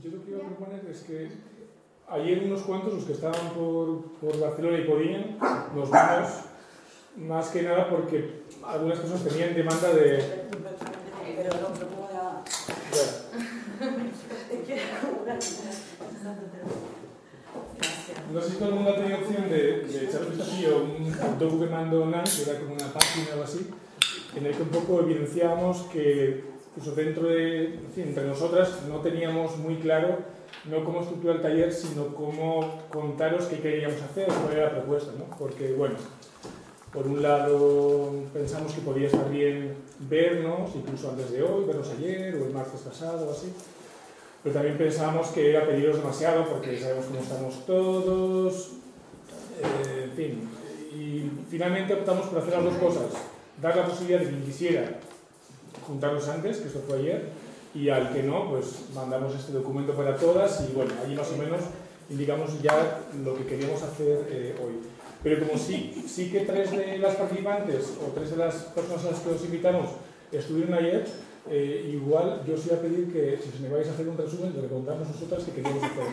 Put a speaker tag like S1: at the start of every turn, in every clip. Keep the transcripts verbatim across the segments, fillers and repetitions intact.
S1: yo lo que iba a proponer es que ayer unos cuantos, los que estaban por, por Barcelona y podían, nos vimos más que nada porque algunas personas tenían demanda de...
S2: Pero no, pero como la...
S1: No sé si todo el mundo ha tenido opción de, de echar un vistacillo a un docu que mandó Nan, que era como una página o algo así, en el que un poco evidenciábamos que pues, dentro de, en fin, entre nosotras no teníamos muy claro no cómo estructurar el taller, sino cómo contaros qué queríamos hacer, cuál era la propuesta, ¿no? Porque, bueno, por un lado pensamos que podía estar bien vernos, incluso antes de hoy, vernos ayer o el martes pasado o así, pero también pensábamos que era pediros demasiado porque sabemos cómo estamos todos, eh, en fin, y finalmente optamos por hacer las dos cosas, dar la posibilidad de quien quisiera juntarnos antes, que esto fue ayer, y al que no, pues mandamos este documento para todas y bueno, allí más o menos indicamos ya lo que queríamos hacer eh, hoy. Pero como sí, sí que tres de las participantes o tres de las personas a las que os invitamos estuvieron ayer, eh, igual yo os iba a pedir que si me vais a hacer un resumen de lo que contamos nosotras que queríamos hacer.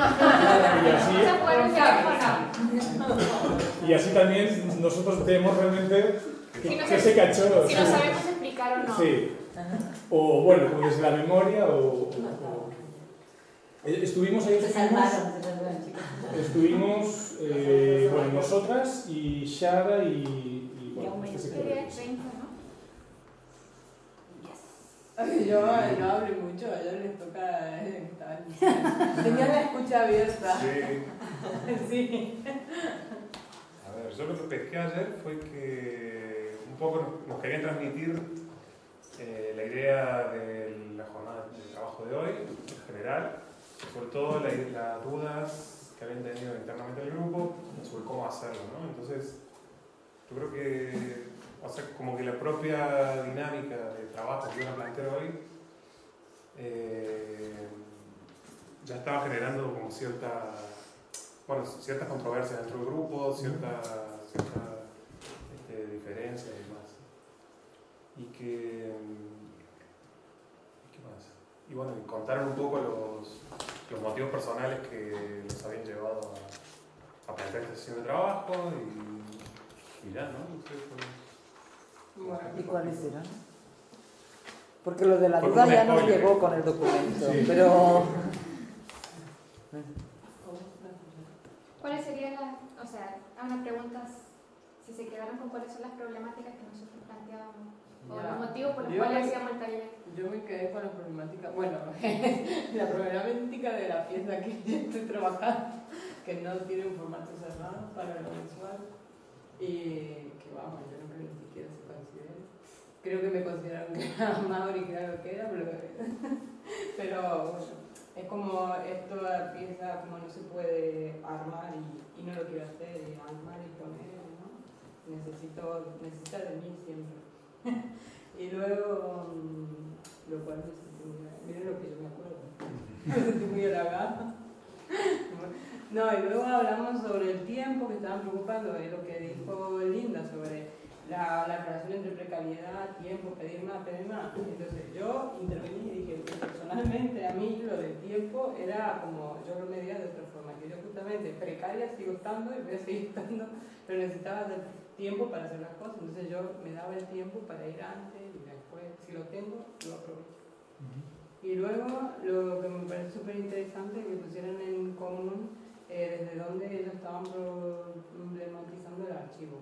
S1: Y así, y así también nosotros vemos realmente que,
S3: si no
S1: que
S3: se,
S1: se cachó.
S3: Si no sabemos explicar o no.
S1: Sí. O bueno, como desde la memoria o... o, o estuvimos ahí, estuvimos, estuvimos eh, bueno, nosotras y Shara y, y bueno, este se quedó.
S4: Yo no hablo mucho, a ellos les toca estar. Tenía la escucha abierta.
S5: Sí.
S4: Sí.
S5: A ver, yo lo que pesqué ayer fue que un poco nos, nos querían transmitir eh, la idea de la jornada de trabajo de hoy, en general, sobre todo la, las dudas que habían tenido internamente el grupo sobre cómo hacerlo, ¿no? Entonces, yo creo que, o sea, como que la propia dinámica de trabajo que iban a plantear hoy eh, ya estaba generando como cierta, bueno, ciertas controversias dentro del grupo, ciertas cierta, este, diferencias y demás. Y que, ¿qué más? Y bueno, y contaron un poco los, los motivos personales que los habían llevado a, a plantear esta sesión de trabajo y, y ya, ¿no? Ustedes, pues,
S2: bueno, ¿y cuáles eran? Porque lo de la
S5: Fue
S2: duda
S5: un
S2: ya nos
S5: spoiler.
S2: llegó con el documento,
S1: Sí.
S2: pero...
S3: ¿Cuáles serían las, o sea, unas preguntas, si se quedaron con cuáles son las problemáticas que nosotros planteábamos, o
S4: Ya.
S3: los motivos por los
S4: Yo
S3: cuales
S4: me-
S3: hacíamos el taller?
S4: Yo me quedé con la problemática, bueno, la problemática de la pieza que yo estoy trabajando, que no tiene un formato cerrado para lo visual y que vamos, yo no creo que ni siquiera se considere. Creo que me consideraron que era más original lo que era, pero, pero bueno, es como esta pieza como no se puede armar y, y no lo quiero hacer, y armar y poner, ¿no? Necesito, necesita de mí siempre. Y luego, lo cual me sentí muy, miren lo que yo me acuerdo, me sentí muy halagada. No, y luego hablamos sobre el tiempo que estaban preocupando, de lo que dijo Linda sobre la, la relación entre precariedad, tiempo, pedir más, pedir más. Entonces yo intervení y dije que personalmente a mí lo del tiempo era como, yo lo medía de otra forma, que yo justamente precaria sigo estando y voy a seguir estando, pero necesitaba del tiempo para hacer las cosas, entonces yo me daba el tiempo para ir antes y después, si lo tengo, lo aprovecho. Uh-huh. Y luego lo que me parece súper interesante es que pusieran en común eh, desde dónde ellos estaban problematizando el archivo,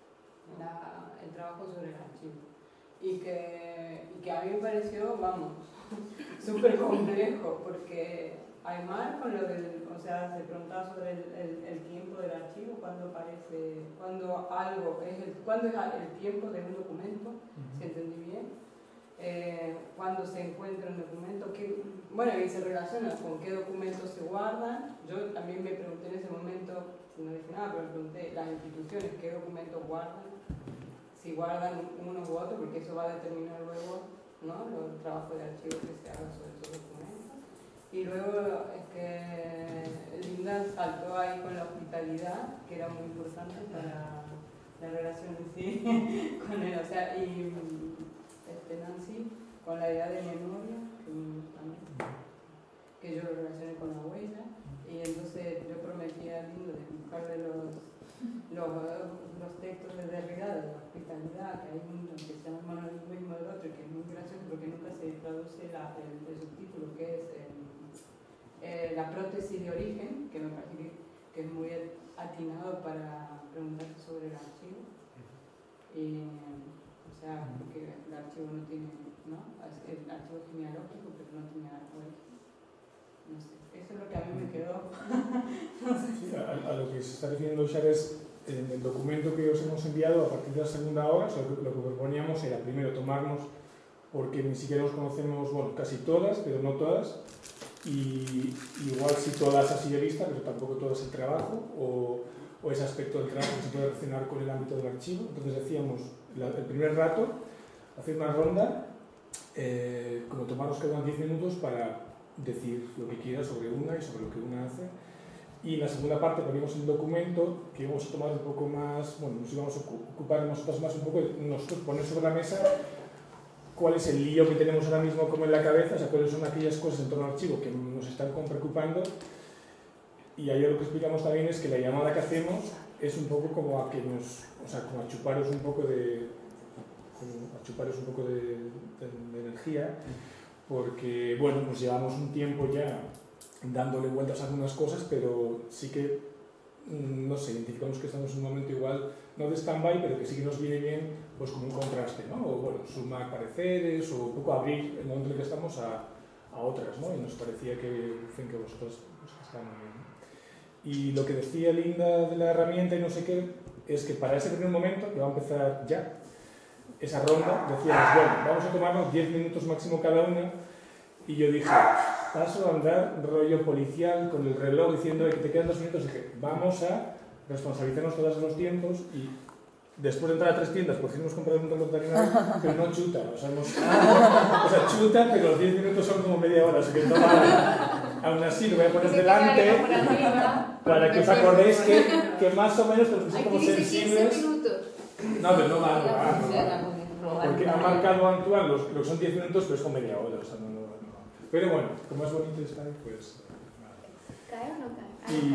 S4: la, el trabajo sobre el archivo. Y que, y que a mí me pareció, vamos, súper complejo, porque Aymar con lo del, o sea, se preguntaba sobre el, el, el tiempo del archivo, cuando aparece, cuando algo es el, cuando es el tiempo de un documento, uh-huh. Si entendí bien. Eh, cuando se encuentra un documento, que, bueno, y se relaciona con qué documentos se guardan. Yo también me pregunté en ese momento, si no dije nada, pero me pregunté, las instituciones, qué documentos guardan, si guardan unos u otros, porque eso va a determinar luego, ¿no?, el trabajo de archivo que se haga sobre esos documentos. Y luego es que Linda saltó ahí con la hospitalidad, que era muy importante para la relación en sí con él, o sea, y este, Nancy con la idea de memoria, que, que yo lo se traduce la, el, el subtítulo que es eh, eh, la prótesis de origen, que me parece que, que es muy atinado para preguntarse sobre el archivo. Y, o sea, porque el archivo no tiene, ¿no? El archivo genealógico, pero no tiene origen. No sé, eso es lo que a mí me quedó. No sé.
S1: Sí, a, a lo que se está refiriendo Xar es en el documento que os hemos enviado a partir de la segunda hora, o sea, lo, que, lo que proponíamos era primero tomarnos, porque ni siquiera nos conocemos, bueno, casi todas, pero no todas, y igual sí todas así de vista, pero tampoco todas el trabajo, o, o ese aspecto del trabajo que se puede relacionar con el ámbito del archivo. Entonces decíamos, la, el primer rato, hacer una ronda, eh, como tomarnos cada uno diez minutos para decir lo que quiera sobre una y sobre lo que una hace. Y en la segunda parte poníamos el documento que íbamos a tomar un poco más, bueno, nos íbamos a ocupar nosotros más un poco de nosotros poner sobre la mesa cuál es el lío que tenemos ahora mismo como en la cabeza, o sea, cuáles son aquellas cosas en torno al archivo que nos están como preocupando. Y ahí lo que explicamos también es que la llamada que hacemos es un poco como a que nos, o sea, como a chuparos un poco de, como a chuparos un poco de, de, de energía, porque, bueno, pues llevamos un tiempo ya dándole vueltas a algunas cosas, pero sí que, no sé, identificamos que estamos en un momento igual, no de stand-by, pero que sí que nos viene bien, pues como un contraste, ¿no? O, bueno, sumar pareceres, o un poco abrir el momento en el que estamos a, a otras, ¿no? Y nos parecía que, en fin, que vosotros pues, está muy bien, ¿no? Y lo que decía Linda de la herramienta y no sé qué, es que para ese primer momento, que va a empezar ya, esa ronda, decíamos, bueno, vamos a tomarnos diez minutos máximo cada una, y yo dije, paso a andar rollo policial con el reloj diciendo que te quedan dos minutos, y dije, vamos a responsabilizarnos todos los tiempos, y después de entrar a tres tiendas, por fin hemos comprado un reloj veterinario, pero no chuta, o sea, hemos, o sea, chuta, pero los diez minutos son como media hora, así que no vale. Aún así, lo voy a poner delante para que os acordéis que, que más o menos tenemos que ser como sensibles. No, pero no va, no va, no va. Porque ha marcado Antoine los, lo que son diez minutos, pero es con media hora, o sea, no, no, no. Pero bueno, como es bonito está ahí, pues...
S3: ¿Cae o no cae?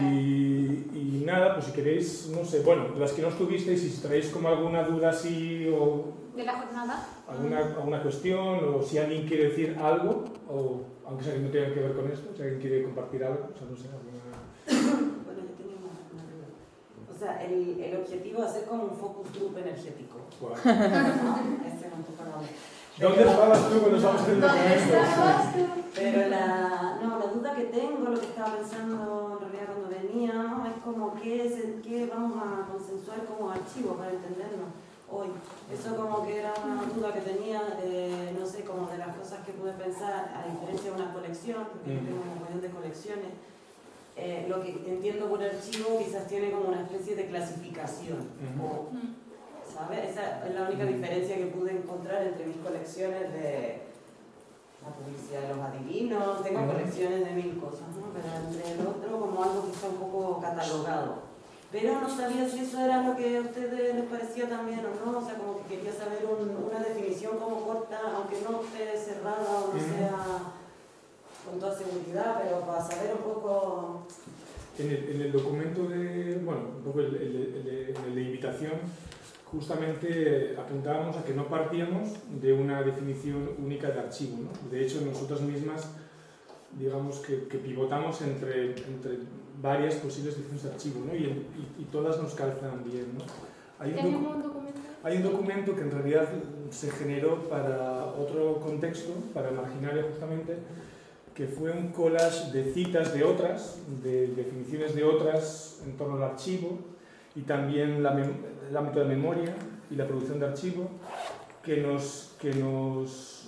S1: Y, y nada, pues si queréis, no sé, bueno, las que no estuvisteis, si traéis como alguna duda así o...
S3: ¿De la jornada?
S1: Alguna, alguna cuestión, o si alguien quiere decir algo, o aunque sea que no tenga que ver con esto, si alguien quiere compartir algo, o sea, no sé, alguna...
S2: Bueno, yo tenía una, una duda. O sea, el, el objetivo es hacer como un focus group energético.
S1: Wow.
S2: ¿No? Ese es un poco la...
S1: ¿Dónde estabas tú cuando estábamos haciendo esto?
S2: Pero la, no, la duda que tengo, lo que estaba pensando en realidad cuando venía, ¿no? Es como qué, es el, qué vamos a consensuar como archivo para entendernos hoy. Eso como que era una duda que tenía, eh, no sé, como de las cosas que pude pensar, a diferencia de una colección, porque yo tengo un montón de colecciones. Eh, lo que entiendo por archivo quizás tiene como una especie de clasificación. O, ¿sabes? Esa es la única diferencia que pude encontrar entre mis colecciones de la publicidad de los adivinos. Tengo colecciones de mil cosas, ¿no? Pero entre el otro como algo que está un poco catalogado. Pero no sabía si eso era lo que a ustedes les parecía también o no, o sea, como que quería saber un, una definición como corta, aunque no esté cerrada o no sea con toda seguridad, pero para saber un poco...
S1: En el, en el documento de, bueno, un poco el, el, el, el de invitación, justamente apuntábamos a que no partíamos de una definición única de archivo, ¿no? De hecho, nosotras mismas, digamos que, que pivotamos entre, entre varias posibles definiciones de archivo, ¿no? y, y, y todas nos calzan bien, ¿no? Hay un, docu
S3: un documento?
S1: hay un documento que en realidad se generó para otro contexto, para Marginalia justamente, que fue un collage de citas de otras, de definiciones de otras en torno al archivo, y también la el ámbito de memoria y la producción de archivo, que nos, que nos,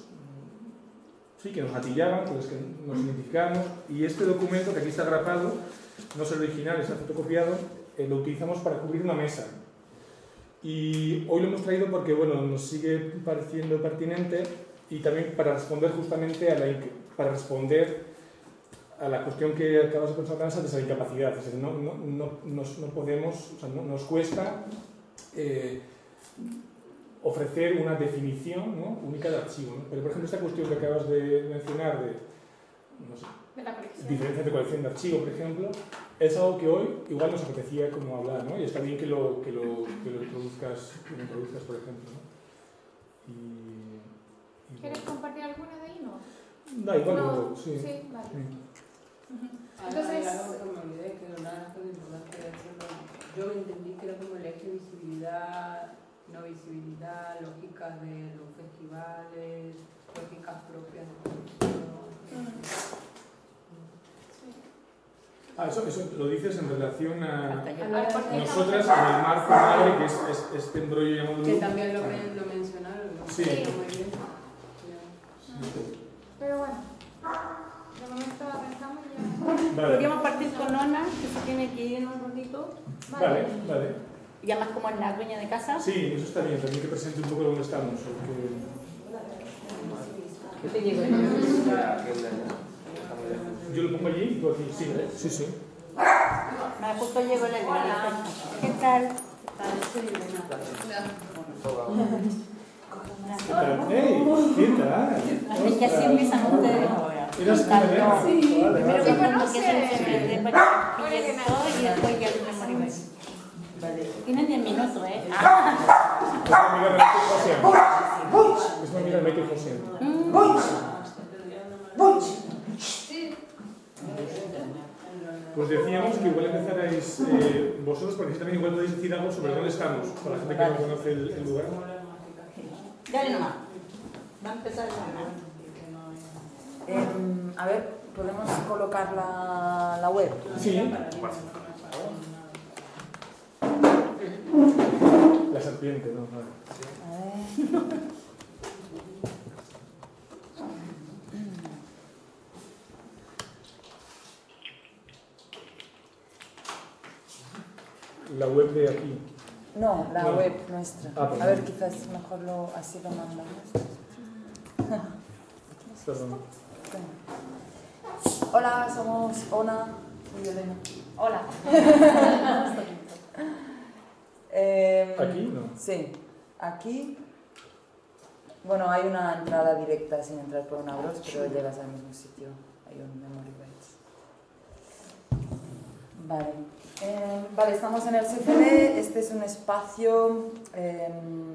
S1: sí, que nos gatillaban, con los que nos identificamos, y este documento, que aquí está grapado, no es el original, está fotocopiado, eh, lo utilizamos para cubrir una mesa. Y hoy lo hemos traído porque, bueno, nos sigue pareciendo pertinente, y también para responder justamente a la, para responder a la cuestión que acabas de pensar, Danza, de esa incapacidad. Es decir, no, no, no, nos, no podemos, o sea, no, nos cuesta eh, ofrecer una definición, ¿no?, única de archivo, ¿no? Pero, por ejemplo, esta cuestión que acabas de mencionar de, no sé,
S3: de la colección.
S1: diferencia de colección de archivo, por ejemplo, es algo que hoy igual nos apetecía como hablar, ¿no? Y está bien que lo, que lo, que lo introduzcas, que lo introduzcas, por ejemplo, ¿no? Y, y
S3: ¿Quieres
S1: bueno.
S3: compartir alguna de ellas?
S1: Da igual,
S3: No,
S1: pero sí.
S3: sí, vale.
S1: Sí.
S3: Entonces-
S4: Hay algo que me olvidé, que una de las cosas importantes de hacerlo, yo entendí que era como el eje visibilidad, no visibilidad, lógicas de los festivales, lógicas propias de producción.
S1: Ah, eso, eso lo dices en relación a
S3: A la corte-
S1: nosotras en el marco madre, que es, es este embrollo llamado
S4: Que
S1: Loop.
S4: también lo, men- lo mencionaron, ¿no?
S1: Sí.
S4: Está muy bien.
S3: Pero bueno, de momento arrancamos y ya.
S1: Vale,
S6: Podríamos partir con Ona, que se tiene que ir en un ratito.
S1: vale, vale.
S6: Y además como es la dueña de casa.
S1: Sí, eso está bien, también que presente un poco dónde estamos. Porque...
S6: Yo te llevo.
S1: Yo lo pongo allí y tú aquí, sí, ¿eh? Sí, sí.
S6: Nada, justo llego el Elena. ¿Qué tal?
S1: ¿Qué tal? ¡Ey! ¿Qué tal?
S6: Es que así empiezan ustedes.
S1: ¿Eras Elena?
S6: Sí.
S1: Vale,
S6: Primero
S1: vale.
S6: que cuando que es el F M, después que pille todo y después ya el memory. Vale. Tiene diez minutos, ¿eh? Ah.
S1: Es mi amiga Michael Josian. Es mi amiga Michael Josian. Pues decíamos que igual empezarais eh, vosotros, porque así también igual podéis decir algo sobre dónde estamos, para la gente que no conoce el, el lugar.
S6: Dale nomás. Va a empezar.
S7: Eh, a ver, ¿podemos colocar la, la web?
S1: Sí. La serpiente, ¿no? Vale.
S7: A ver.
S1: La web de aquí.
S7: No, la
S1: No.
S7: web nuestra.
S1: Ah, perdón.
S7: A ver, quizás mejor lo, así lo mandamos.
S1: Perdón.
S7: Hola, somos Ona y Elena.
S6: Hola.
S7: Eh,
S1: ¿Aquí? No.
S7: Sí, aquí. Bueno, hay una entrada directa sin entrar por una bros, pero llegas al mismo sitio. Hay un memory bytes. Vale. Eh, vale, estamos en el C F D. Este es un espacio eh,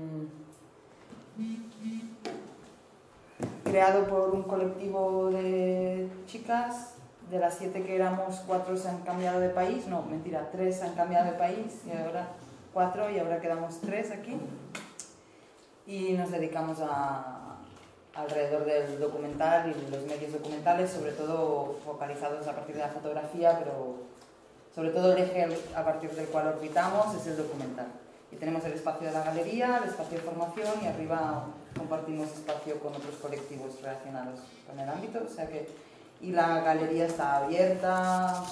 S7: creado por un colectivo de chicas. De las siete que éramos, cuatro se han cambiado de país. No, mentira, tres se han cambiado de país y ahora cuatro y ahora quedamos tres aquí. Y nos dedicamos a alrededor del documental y los medios documentales, sobre todo focalizados a partir de la fotografía, pero sobre todo el eje a partir del cual orbitamos es el documental. Y tenemos el espacio de la galería, el espacio de formación y arriba compartimos espacio con otros colectivos relacionados con el ámbito. O sea que, y la galería está abierta,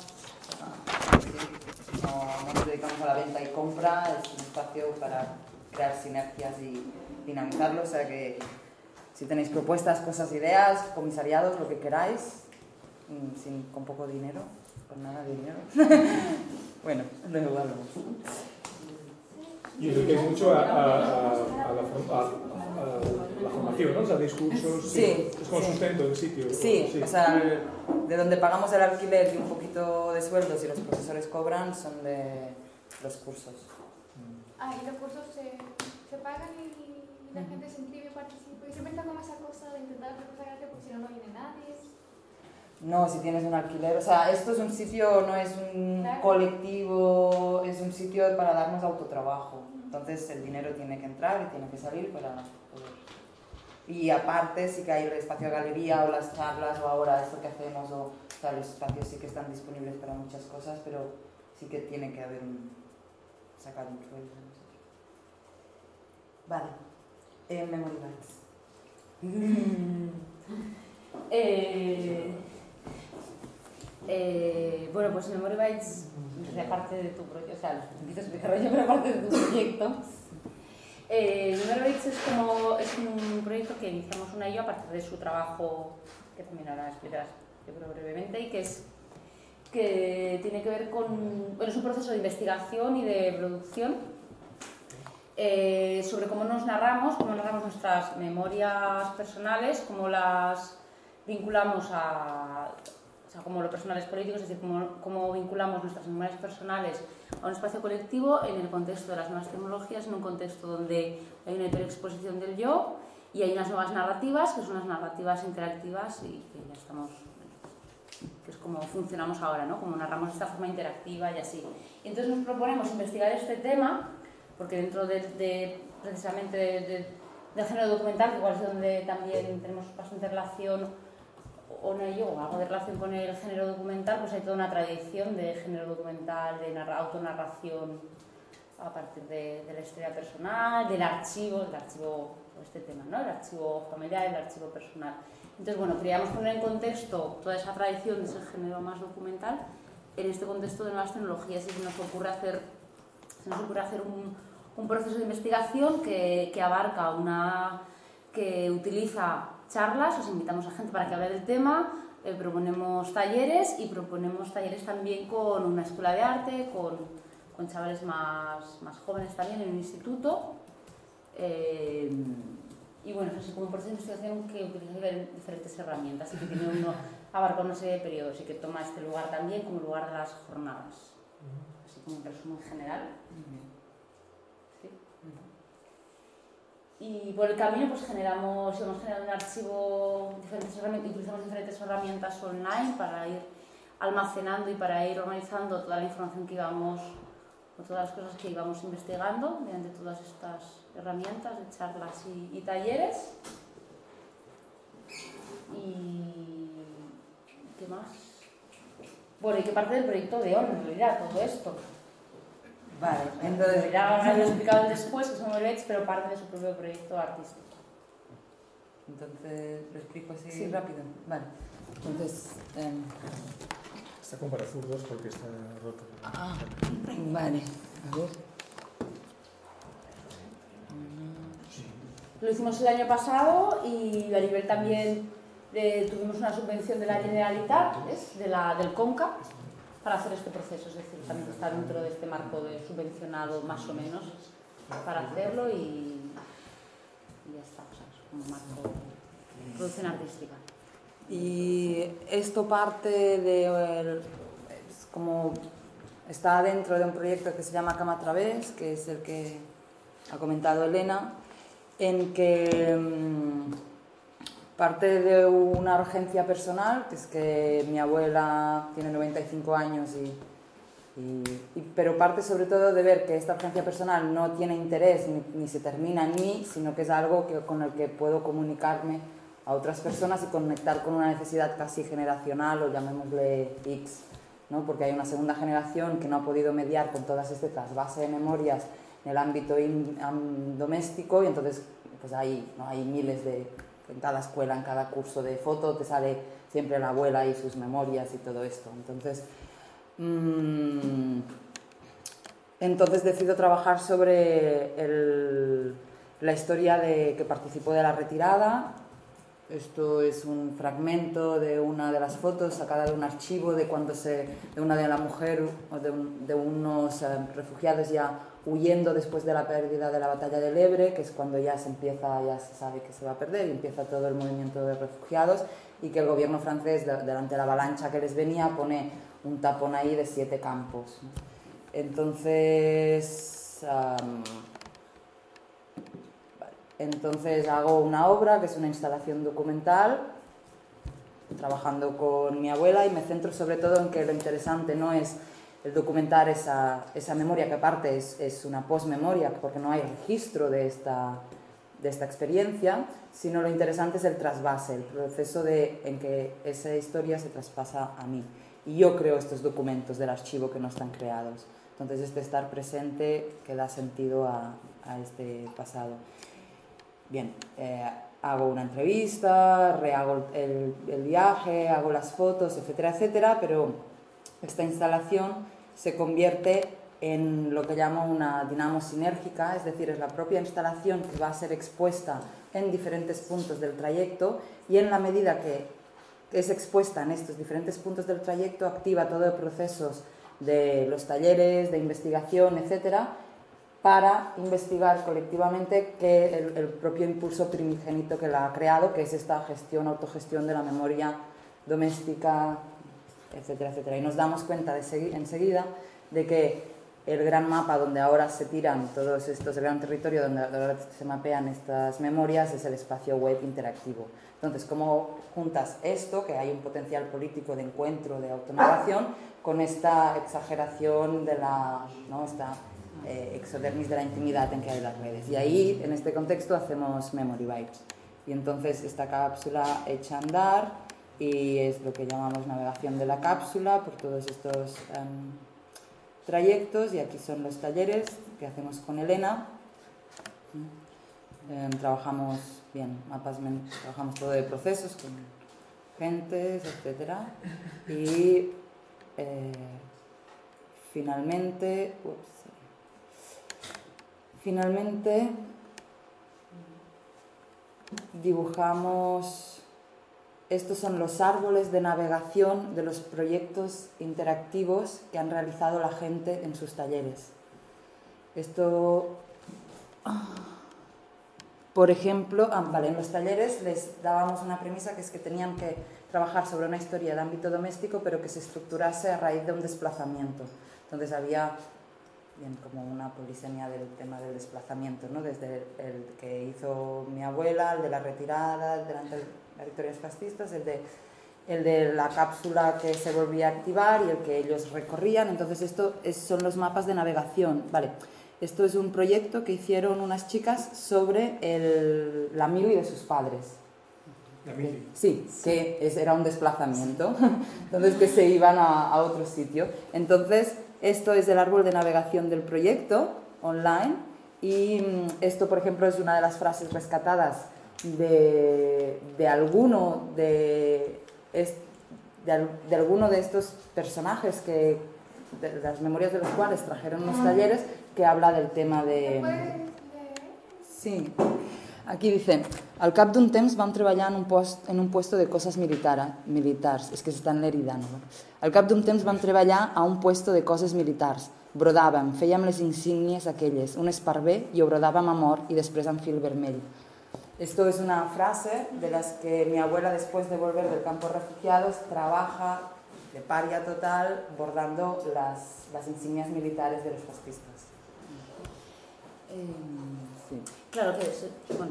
S7: no, no nos dedicamos a la venta y compra, es un espacio para crear sinergias y dinamizarlo. O sea que si tenéis propuestas, cosas, ideas, comisariados, lo que queráis, sin, con poco dinero, con nada de dinero. Bueno, luego hablamos.
S1: Y os dedicáis mucho a, a, a, a, la, a, a la formación, ¿no? O sea, discursos.
S7: Sí,
S1: es como
S7: sí.
S1: sustento del sitio.
S7: Sí,
S1: sí.
S7: o sea, el- de donde pagamos el alquiler y un poquito de sueldos y los profesores cobran son de los cursos.
S3: Ah, y los cursos se, se pagan y la gente se inscribe y participa. Y siempre está como esa cosa de intentar hacer cosas gratis porque si no, no viene nadie.
S7: No, si tienes un alquiler, o sea, esto es un sitio, no es un
S3: Claro.
S7: colectivo, es un sitio para darnos autotrabajo. Entonces el dinero tiene que entrar y tiene que salir para poder. Y aparte sí que hay el espacio de galería o las charlas o ahora esto que hacemos, o, o sea, los espacios sí que están disponibles para muchas cosas, pero sí que tiene que haber un, sacar un sueldo. No sé. Vale, eh, Memory Bytes.
S6: Eh, eh, bueno, pues Memory Bytes es parte de tu proyecto, o sea, dices desarrollo, pero parte de tu proyecto. Eh, Memory Bytes es, como, es un proyecto que iniciamos una y yo a partir de su trabajo, que también ahora explicarás, yo creo, brevemente, y que es que tiene que ver con, bueno, es un proceso de investigación y de producción eh, sobre cómo nos narramos, cómo narramos nuestras memorias personales, cómo las vinculamos a, o sea, como lo personal es político, es decir, cómo, cómo vinculamos nuestras memorias personales a un espacio colectivo en el contexto de las nuevas tecnologías, en un contexto donde hay una hiperexposición del yo Y hay unas nuevas narrativas, que son las narrativas interactivas y que ya estamos, que es como funcionamos ahora, ¿no? Como narramos de esta forma interactiva y así. Y entonces nos proponemos investigar este tema, porque dentro de, de precisamente de, de, del género documental, que igual es donde también tenemos bastante relación, o no yo, o algo de relación con el género documental, pues hay toda una tradición de género documental, de narra, autonarración a partir de, de la historia personal, del archivo, el archivo, este tema, ¿no? El archivo familiar, el archivo personal. Entonces, bueno, queríamos poner en contexto toda esa tradición de ese género más documental en este contexto de nuevas tecnologías y se nos ocurre hacer, se nos ocurre hacer un, un proceso de investigación que, que abarca una, que utiliza charlas, os invitamos a gente para que hable del tema, eh, proponemos talleres y proponemos talleres también con una escuela de arte, con, con chavales más, más jóvenes también en un instituto. Eh, y bueno, es así como un proceso de investigación que utiliza diferentes herramientas y que tiene uno, abarca una serie de periodos y que toma este lugar también como lugar de las jornadas. Así como un resumen general. ¿Sí? Y por el camino pues generamos, hemos generado un archivo, diferentes herramientas, utilizamos diferentes herramientas online para ir almacenando y para ir organizando toda la información que íbamos, o todas las cosas que íbamos investigando mediante todas estas herramientas de charlas y, y talleres. Y ¿qué más? Bueno, y qué parte del proyecto de O N, en realidad, todo esto.
S7: Vale, entonces...
S6: Ya lo he explicado después, que son Olets, pero parte de su propio proyecto artístico.
S7: Entonces, ¿lo explico así
S6: Sí.
S7: rápido? Vale. Entonces... Eh...
S1: Está como para zurdos porque está roto.
S7: Ah, vale. A ver.
S6: Lo hicimos el año pasado y a nivel también de, tuvimos una subvención de la Generalitat, ¿ves? De la, del CONCA, para hacer este proceso, es decir, también está dentro de este marco de subvencionado más o menos para hacerlo y, y ya está, o sea, es un marco de producción artística.
S7: Y esto parte de... El, es como... Está dentro de un proyecto que se llama Cama a Través, que es el que ha comentado Elena, en que mmm, parte de una urgencia personal, que es que mi abuela tiene noventa y cinco años, y, y, y, pero parte sobre todo de ver que esta urgencia personal no tiene interés ni, ni se termina en mí, sino que es algo que, con el que puedo comunicarme a otras personas y conectar con una necesidad casi generacional, o llamémosle X, ¿no? Porque hay una segunda generación que no ha podido mediar con todas este trasvase de memorias en el ámbito in, um, doméstico, y entonces pues hay, ¿no? hay miles de, en cada escuela, en cada curso de foto te sale siempre la abuela y sus memorias y todo esto. Entonces, mmm, entonces decido trabajar sobre el, la historia de que participó de la retirada. Esto es un fragmento de una de las fotos sacada de un archivo de cuando se, de una de la mujer o de, un, de unos eh, refugiados ya huyendo después de la pérdida de la batalla del Ebre, que es cuando ya se empieza, ya se sabe que se va a perder y empieza todo el movimiento de refugiados, y que el gobierno francés, de, delante de la avalancha que les venía, pone un tapón ahí de siete campos. Entonces... Um, Entonces hago una obra que es una instalación documental, trabajando con mi abuela, y me centro sobre todo en que lo interesante no es el documentar esa, esa memoria, que aparte es, es una posmemoria, porque no hay registro de esta, de esta experiencia, sino lo interesante es el trasvase, el proceso de, en que esa historia se traspasa a mí. Y yo creo estos documentos del archivo que no están creados. Entonces este estar presente que da sentido a, a este pasado. Bien, eh, hago una entrevista, rehago el, el viaje, hago las fotos, etcétera, etcétera, pero esta instalación se convierte en lo que llamo una dinamo sinérgica, es decir, es la propia instalación que va a ser expuesta en diferentes puntos del trayecto, y en la medida que es expuesta en estos diferentes puntos del trayecto, activa todos los procesos de los talleres, de investigación, etcétera, para investigar colectivamente que el, el propio impulso primigénito que la ha creado, que es esta gestión, autogestión de la memoria doméstica, etcétera, etcétera. Y nos damos cuenta de segui- enseguida de que el gran mapa donde ahora se tiran todos estos, el gran territorio donde ahora se mapean estas memorias es el espacio web interactivo. Entonces, ¿cómo juntas esto, que hay un potencial político de encuentro, de autonarración, con esta exageración de la, ¿no? esta eh, exodermis de la intimidad en que hay las redes? Y ahí, en este contexto, hacemos Memory Bytes. Y entonces esta cápsula echa a andar y es lo que llamamos navegación de la cápsula por todos estos um, trayectos, y aquí son los talleres que hacemos con Elena. Eh, trabajamos bien, mapas, trabajamos todo de procesos con gentes, etcétera. Y eh, finalmente, ups, finalmente dibujamos, estos son los árboles de navegación de los proyectos interactivos que han realizado la gente en sus talleres. Esto, por ejemplo, ah, vale, en los talleres les dábamos una premisa, que es que tenían que trabajar sobre una historia de ámbito doméstico, pero que se estructurase a raíz de un desplazamiento. Entonces había bien como una polisemia del tema del desplazamiento, ¿no? Desde el, el que hizo mi abuela, el de la retirada, el de las victorias fascistas, el de, el de la cápsula que se volvía a activar y el que ellos recorrían. Entonces esto es, son los mapas de navegación. Vale, esto es un proyecto que hicieron unas chicas sobre el, la mili de sus padres.
S1: La mili.
S7: Sí, que es, era un desplazamiento, entonces que se iban a, a otro sitio. Entonces esto es el árbol de navegación del proyecto online, y esto, por ejemplo, es una de las frases rescatadas de, de, alguno, de, de, de alguno de estos personajes que, de las memorias de los cuales trajeron los talleres, que habla del tema de... Sí. Aquí dice: al cap d'un temps vam treballar en un, post, en un puesto de coses militar, militars. És que s'està enleridant. No? Al cap d'un temps vam treballar a un puesto de coses militars. Brodàvem, fèiem les insígnies aquelles, un esparver, i ho brodàvem a mort i després amb fil vermell. Esto es una frase de las que mi abuela, después de volver del campo de refugiados, trabaja de paria total bordando las, las insignias militares de los fascistas. Eh, sí.
S6: Claro que es, bueno,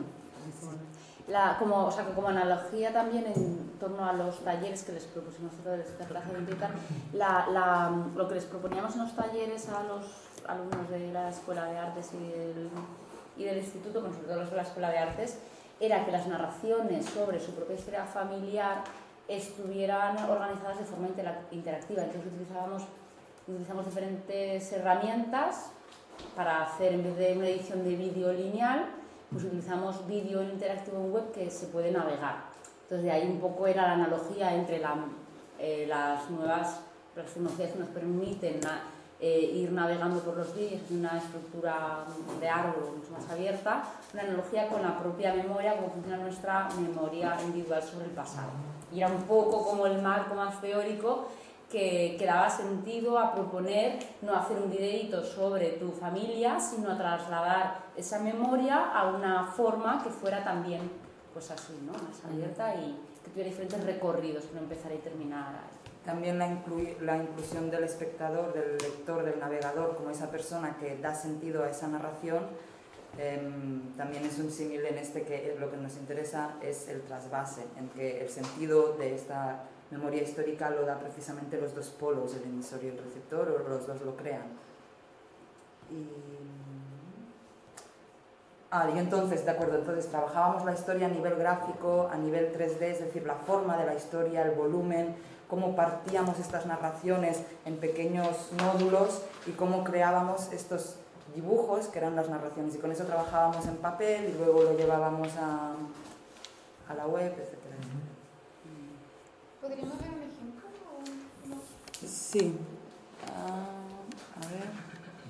S6: la, como, o sea, que como analogía también en torno a los talleres que les propusimos nosotros de Terraza Militar, la, la, lo que les proponíamos en los talleres a los alumnos de la Escuela de Artes y del, y del Instituto, con sobre todo los de la Escuela de Artes, era que las narraciones sobre su propia historia familiar estuvieran organizadas de forma interactiva. Entonces utilizábamos, utilizamos diferentes herramientas para hacer, en vez de una edición de vídeo lineal, pues utilizamos vídeo interactivo en web que se puede navegar. Entonces de ahí un poco era la analogía entre la, eh, las nuevas las tecnologías que nos permiten na, eh, ir navegando por los vídeos en una estructura de árbol mucho más abierta, una analogía con la propia memoria, cómo funciona nuestra memoria individual sobre el pasado. Y era un poco como el marco más teórico que, que daba sentido a proponer no hacer un videíto sobre tu familia, sino a trasladar esa memoria a una forma que fuera también pues así, ¿no? Más abierta y que tuviera diferentes recorridos, que no empezara y terminara.
S7: También la, inclu la inclusión del espectador, del lector, del navegador, como esa persona que da sentido a esa narración, eh, también es un símil en este, que lo que nos interesa es el trasvase, en que el sentido de esta memoria histórica lo da precisamente los dos polos, el emisor y el receptor, o los dos lo crean. Y... Ah, y entonces, de acuerdo, entonces trabajábamos la historia a nivel gráfico, a nivel tres D, es decir, la forma de la historia, el volumen, cómo partíamos estas narraciones en pequeños módulos y cómo creábamos estos dibujos que eran las narraciones, y con eso trabajábamos en papel y luego lo llevábamos a, a la web, etcétera.
S3: ¿Podríamos ver un ejemplo o no?
S7: Sí. Uh, a ver.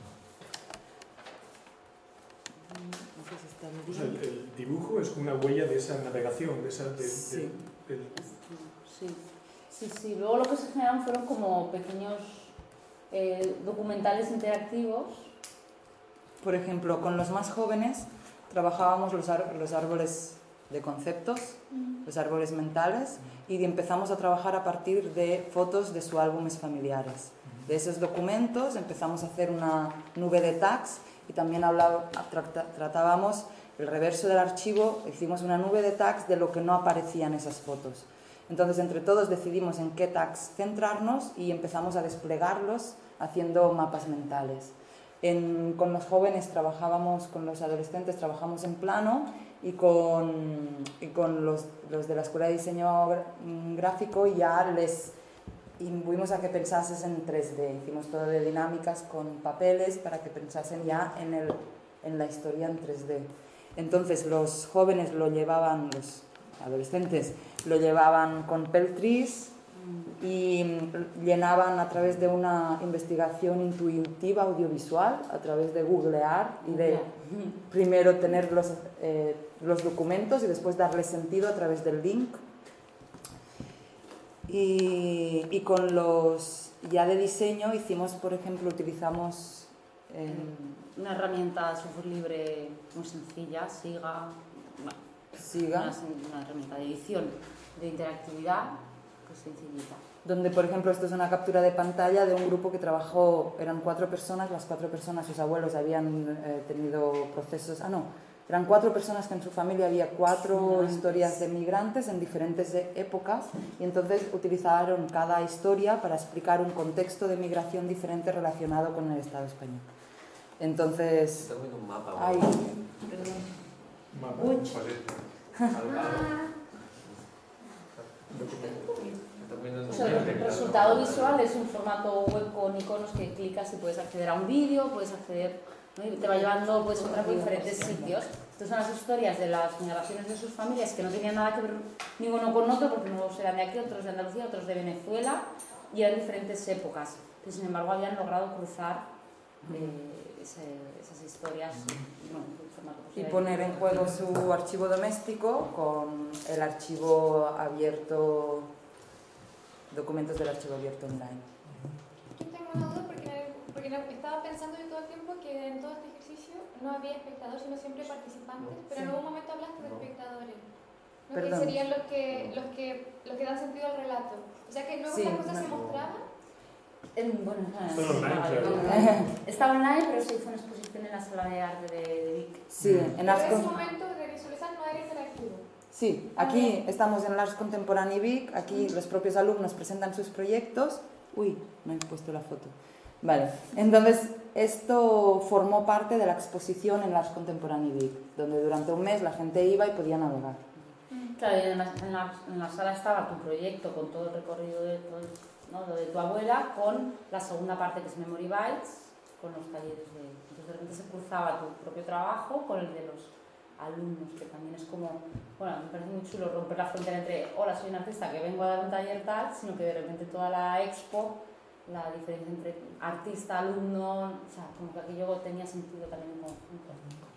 S7: No sé si está
S1: O sea, el, el dibujo es una huella de esa navegación, de esa... De,
S7: sí.
S1: De, de...
S6: sí. Sí, sí. Luego lo que se generaron fueron como pequeños eh, documentales interactivos.
S7: Por ejemplo, con los más jóvenes trabajábamos los, los árboles de conceptos, mm. los árboles mentales, y empezamos a trabajar a partir de fotos de sus álbumes familiares. De esos documentos empezamos a hacer una nube de tags y también hablaba, tra- tratábamos el reverso del archivo, hicimos una nube de tags de lo que no aparecía en esas fotos. Entonces, entre todos decidimos en qué tags centrarnos y empezamos a desplegarlos haciendo mapas mentales. En, con los jóvenes trabajábamos, con los adolescentes trabajamos en plano y con, y con los, los de la Escuela de Diseño Gráfico ya les imbuimos a que pensases en tres D. Hicimos todo de dinámicas con papeles para que pensasen ya en, el, en la historia en tres D. Entonces los jóvenes lo llevaban, los adolescentes lo llevaban con Peltris y llenaban a través de una investigación intuitiva audiovisual, a través de googlear y de primero tener los, eh, los documentos y después darle sentido a través del link. Y, y con los ya de diseño hicimos, por ejemplo, utilizamos eh,
S6: una herramienta de software libre muy sencilla, Siga, bueno,
S7: Siga.
S6: Una, una herramienta de edición, de interactividad, pues sencillita.
S7: Donde, por ejemplo, esto es una captura de pantalla de un grupo que trabajó, eran cuatro personas, las cuatro personas, sus abuelos habían eh, tenido procesos, ah no, eran cuatro personas que en su familia había cuatro historias de migrantes en diferentes épocas y entonces utilizaron cada historia para explicar un contexto de migración diferente relacionado con el Estado español. Entonces...
S8: Está comiendo un mapa.
S7: Ay,
S1: perdón. Mapa.
S7: Uy.
S6: O sea, el resultado visual es un formato web con iconos que clicas y puedes acceder a un vídeo, puedes acceder, ¿no? Y te va llevando pues, a diferentes sitios. Estas son las historias de las migraciones de sus familias que no tenían nada que ver ni uno con otro, porque unos eran de aquí, otros de Andalucía, otros de Venezuela, y eran diferentes épocas. Pero, sin embargo, habían logrado cruzar eh, ese, esas historias y, bueno, en formato
S7: y poner en juego su archivo doméstico con el archivo abierto, documentos del archivo abierto online.
S3: Yo tengo una duda porque, porque estaba pensando yo todo el tiempo que en todo este ejercicio no había espectadores, sino siempre participantes, pero en algún momento hablaste de espectadores, ¿no? Que serían los que, los, que, los que dan sentido al relato. O sea que luego sí, las cosas no. se mostraban.
S6: En, bueno,
S1: está online, claro.
S6: Está online, pero se hizo una exposición en la sala de arte de, de Vic.
S7: Sí, en
S3: pero
S7: Arts
S3: en ese momento de visualizar no era interactivo.
S7: Sí, aquí estamos en el Arts Contemporáneo Vic, aquí los propios alumnos presentan sus proyectos. Uy, no he puesto la foto. Vale, entonces esto formó parte de la exposición en el Arts Contemporáneo Vic, donde durante un mes la gente iba y podía navegar.
S6: Claro, y en la, en la, en la sala estaba tu proyecto con todo el recorrido de, todo, ¿no? Lo de tu abuela, con la segunda parte que es Memory Bytes, con los talleres de... Entonces de repente se cruzaba tu propio trabajo con el de los alumnos, que también es como, bueno, me parece muy chulo romper la frontera entre, hola, soy un artista que vengo a dar un taller tal, sino que de repente toda la expo, la diferencia entre artista, alumno, o sea, como que aquello tenía sentido también en conjunto.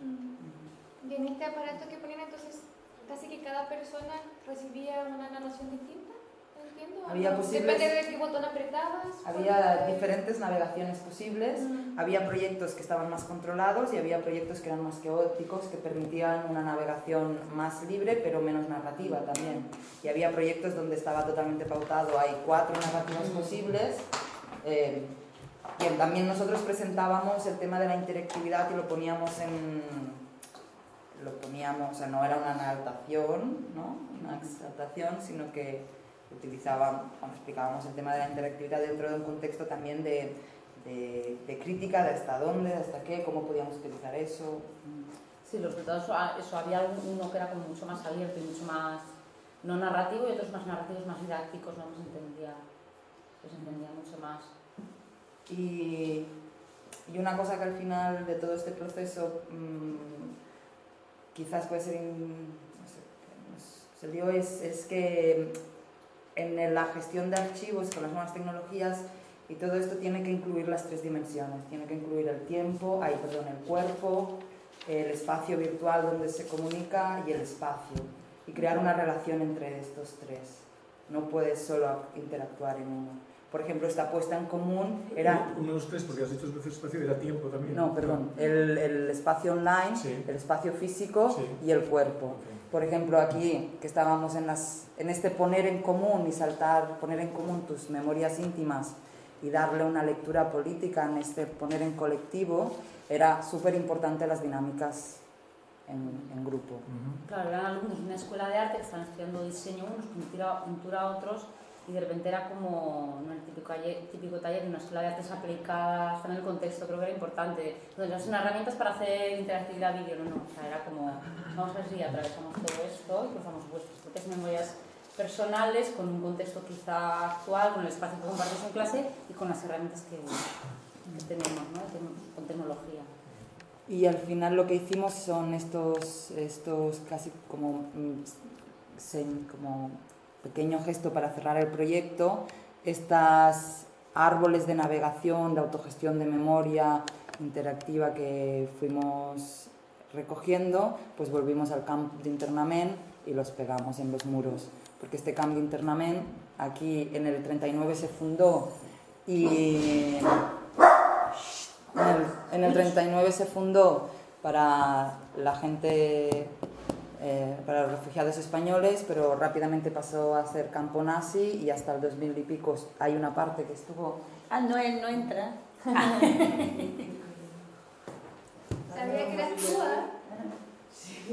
S3: Y en este aparato que ponían entonces, casi que cada persona recibía una narración distinta, ¿entiendo?
S7: Había posibles,
S3: depende de qué botón apretabas.
S7: Había diferentes navegaciones posibles, mm. había proyectos que estaban más controlados y había proyectos que eran más caóticos, que permitían una navegación más libre pero menos narrativa también. Y había proyectos donde estaba totalmente pautado, hay cuatro narrativas mm. posibles. Eh, bien, también nosotros presentábamos el tema de la interactividad y lo poníamos en... lo poníamos, o sea, no era una narración, ¿no? Una exaltación, sino que utilizábamos, cuando explicábamos el tema de la interactividad dentro de un contexto también de, de, de crítica, de hasta dónde, de hasta qué, cómo podíamos utilizar eso.
S6: Sí, los resultados, eso, había uno que era como mucho más abierto y mucho más no narrativo y otros más narrativos, más didácticos, no se entendía, se entendía mucho más.
S7: Y, y una cosa que al final de todo este proceso mmm, quizás puede ser, no sé, se dio es, es que en la gestión de archivos con las nuevas tecnologías y todo esto tiene que incluir las tres dimensiones, tiene que incluir el tiempo, ay, perdón, el cuerpo, el espacio virtual donde se comunica y el espacio, y crear una relación entre estos tres. No puedes solo interactuar en uno. Por ejemplo, esta puesta en común era...
S1: Uno de los tres, porque has dicho el espacio, era tiempo también.
S7: No, perdón, el, el espacio online, sí. el espacio físico sí. y el cuerpo. Okay. Por ejemplo, aquí, que estábamos en, las, en este poner en común y saltar, poner en común tus memorias íntimas y darle una lectura política, en este poner en colectivo, era súper importante las dinámicas en, en grupo.
S6: Claro, eran alumnos de una escuela de arte que estaban estudiando diseño unos, pintura, pintura otros, y de repente era como no el típico, típico taller de una escuela de artes aplicadas, está en el contexto, creo que era importante. Entonces, no son herramientas para hacer interactividad vídeo, no, no, o sea, era como, vamos a ver si atravesamos todo esto y cruzamos vuestras propias memorias personales con un contexto quizá actual, con el espacio que compartís en clase y con las herramientas que, que tenemos, ¿no? Con tecnología.
S7: Y al final lo que hicimos son estos, estos casi como, como pequeño gesto para cerrar el proyecto, estas árboles de navegación, de autogestión de memoria interactiva que fuimos recogiendo, pues volvimos al camp d'internament y los pegamos en los muros. Porque este camp d'internament aquí en el treinta y nueve se fundó y en el, en el treinta y nueve se fundó para la gente, eh, para los refugiados españoles, pero rápidamente pasó a ser campo nazi y hasta el dos mil y pico hay una parte que estuvo...
S8: Ah, no, él no entra.
S3: Sabía que eras tú, ¿eh?
S8: Sí.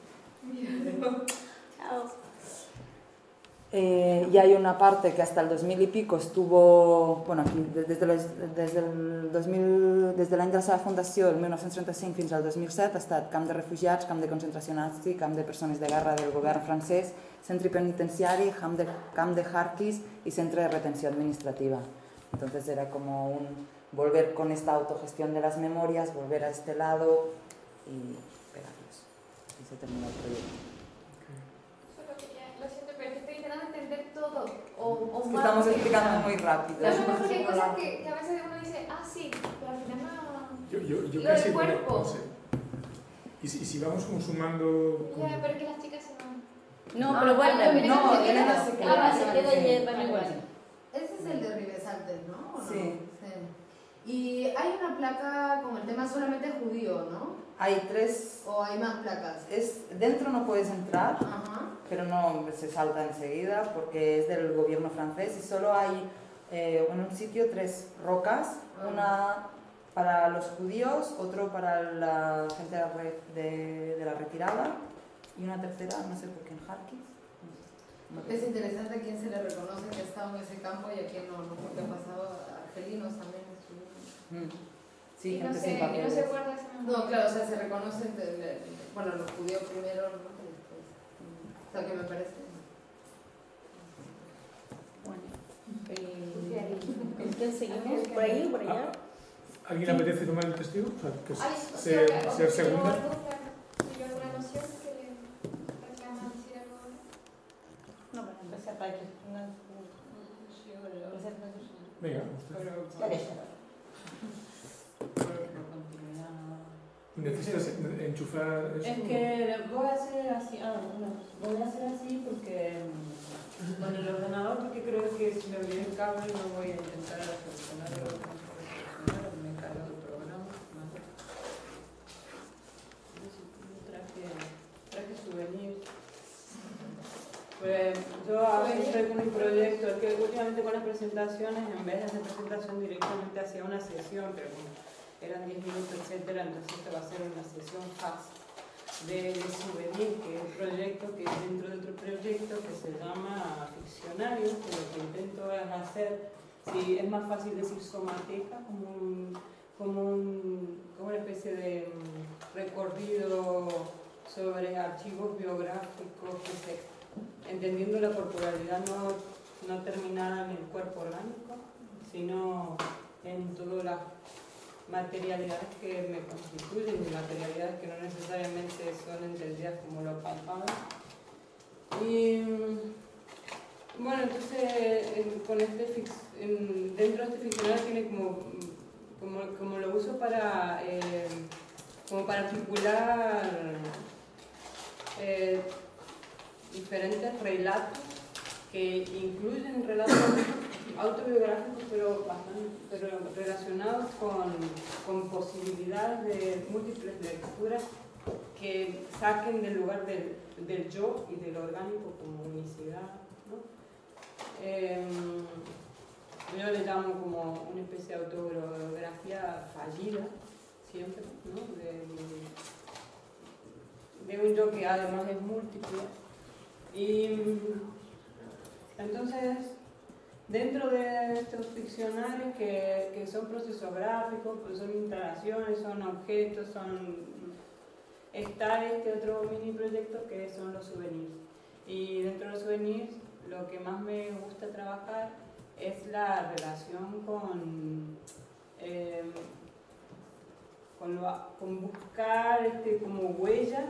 S8: Chao.
S7: Eh, y hay una parte que hasta el dos mil y pico estuvo, bueno, aquí, desde, les, desde el dos mil, desde l'any de la seva fundació, el mil nou-cents trenta-cinc fins al dos mil set, ha estat camp de refugiats, camp de concentració nazi, camp de persones de guerra del govern francès, centre penitenciari, camp de, camp de Harkis y centre de retenció administrativa. Entonces era como un volver con esta autogestión de las memorias, volver a este lado y pegarlos. Y se terminó el proyecto.
S3: Lo siento, pero es que estoy intentando entender todo. O, o
S7: es que
S3: más
S7: estamos
S3: que
S7: explicando muy rápido.
S3: No, no, porque hay cosas que, que a veces uno dice, ah, sí, pero al final no.
S1: Yo, yo, yo
S3: lo
S1: casi
S3: del cuerpo.
S1: No sé. ¿Y si, y si vamos como sumando? Como...
S3: Ya, pero es que las chicas se van.
S8: No, pero bueno,
S7: no, Elena se queda.
S8: Ah, se queda y van igual.
S9: Ese es el de Ribesaltes, ¿no? ¿O no?
S7: Sí.
S9: Sí. Y hay una placa con el tema solamente judío, ¿no?
S7: Hay tres...
S9: ¿O hay más placas?
S7: Es, dentro no puedes entrar,
S9: Ajá.
S7: pero no se salta enseguida porque es del gobierno francés y solo hay eh, en un sitio tres rocas,
S9: Ah.
S7: una para los judíos, otro para la gente de, de, de la retirada y una tercera, no sé por qué, en Harkis. No sé.
S9: Es interesante a quién se le reconoce que ha estado en ese campo y a quién no, ¿no? Porque ha pasado a argelinos también.
S7: Mm. Sí,
S3: Y no
S7: gente
S3: se,
S7: sin
S3: y no
S7: papeles.
S3: se guarda esa memoria.
S9: No, claro, o sea, se reconocen, de, de, bueno, los judíos primero, ¿no? Y después. O sea, que me parece.
S8: Bueno, entonces seguimos por ahí o por allá.
S1: ¿Alguien le apetece tomar el testigo? O sea, que
S3: Ay,
S1: ser,
S3: o sea,
S1: ser
S3: o-
S1: segunda.
S3: o- ¿Hay alguna noción que le reclama decir algo ahora?
S8: No, bueno, empezar para aquí. Una,
S1: Venga, ¿necesitas enchufar eso?
S10: Es que voy a hacer así, ah, no, voy a hacer así porque con el ordenador, porque creo que si me olvidé el cable no voy a intentar solucionarlo con solucionarlo, me encargo del programa. ¿Vale? Traje, traje souvenirs. Pues yo ahora estoy con un proyecto, es que últimamente con las presentaciones, en vez de hacer presentación directamente hacía una sesión, pero como eran diez minutos, etcétera, entonces esto va a ser una sesión fast de, de souvenir, que es un proyecto que es dentro de otro proyecto que se llama Ficcionario, que lo que intento es hacer, si es más fácil decir somateca, como, un, como, un, como una especie de um, recorrido sobre archivos biográficos que se entendiendo la corporalidad no, no terminada en el cuerpo orgánico, sino en todas las materialidades que me constituyen y materialidades que no necesariamente son entendidas como lo palpable. Y bueno, entonces en, con este fix, en, dentro de este ficcionario tiene como, como, como lo uso para, eh, como para articular eh, diferentes relatos que incluyen relatos autobiográficos pero, bastante, pero relacionados con, con posibilidades de múltiples lecturas que saquen del lugar del, del yo y del orgánico como unicidad, ¿no? Eh, yo le llamo llamo como una especie de autobiografía fallida, siempre, ¿no? De, de un yo que además es múltiple. Y entonces, dentro de estos ficcionarios que, que son procesos gráficos, pues son instalaciones, son objetos, son... está este otro mini proyecto que son los souvenirs. Y dentro de los souvenirs, lo que más me gusta trabajar es la relación con, eh, con, lo, con buscar este, como huellas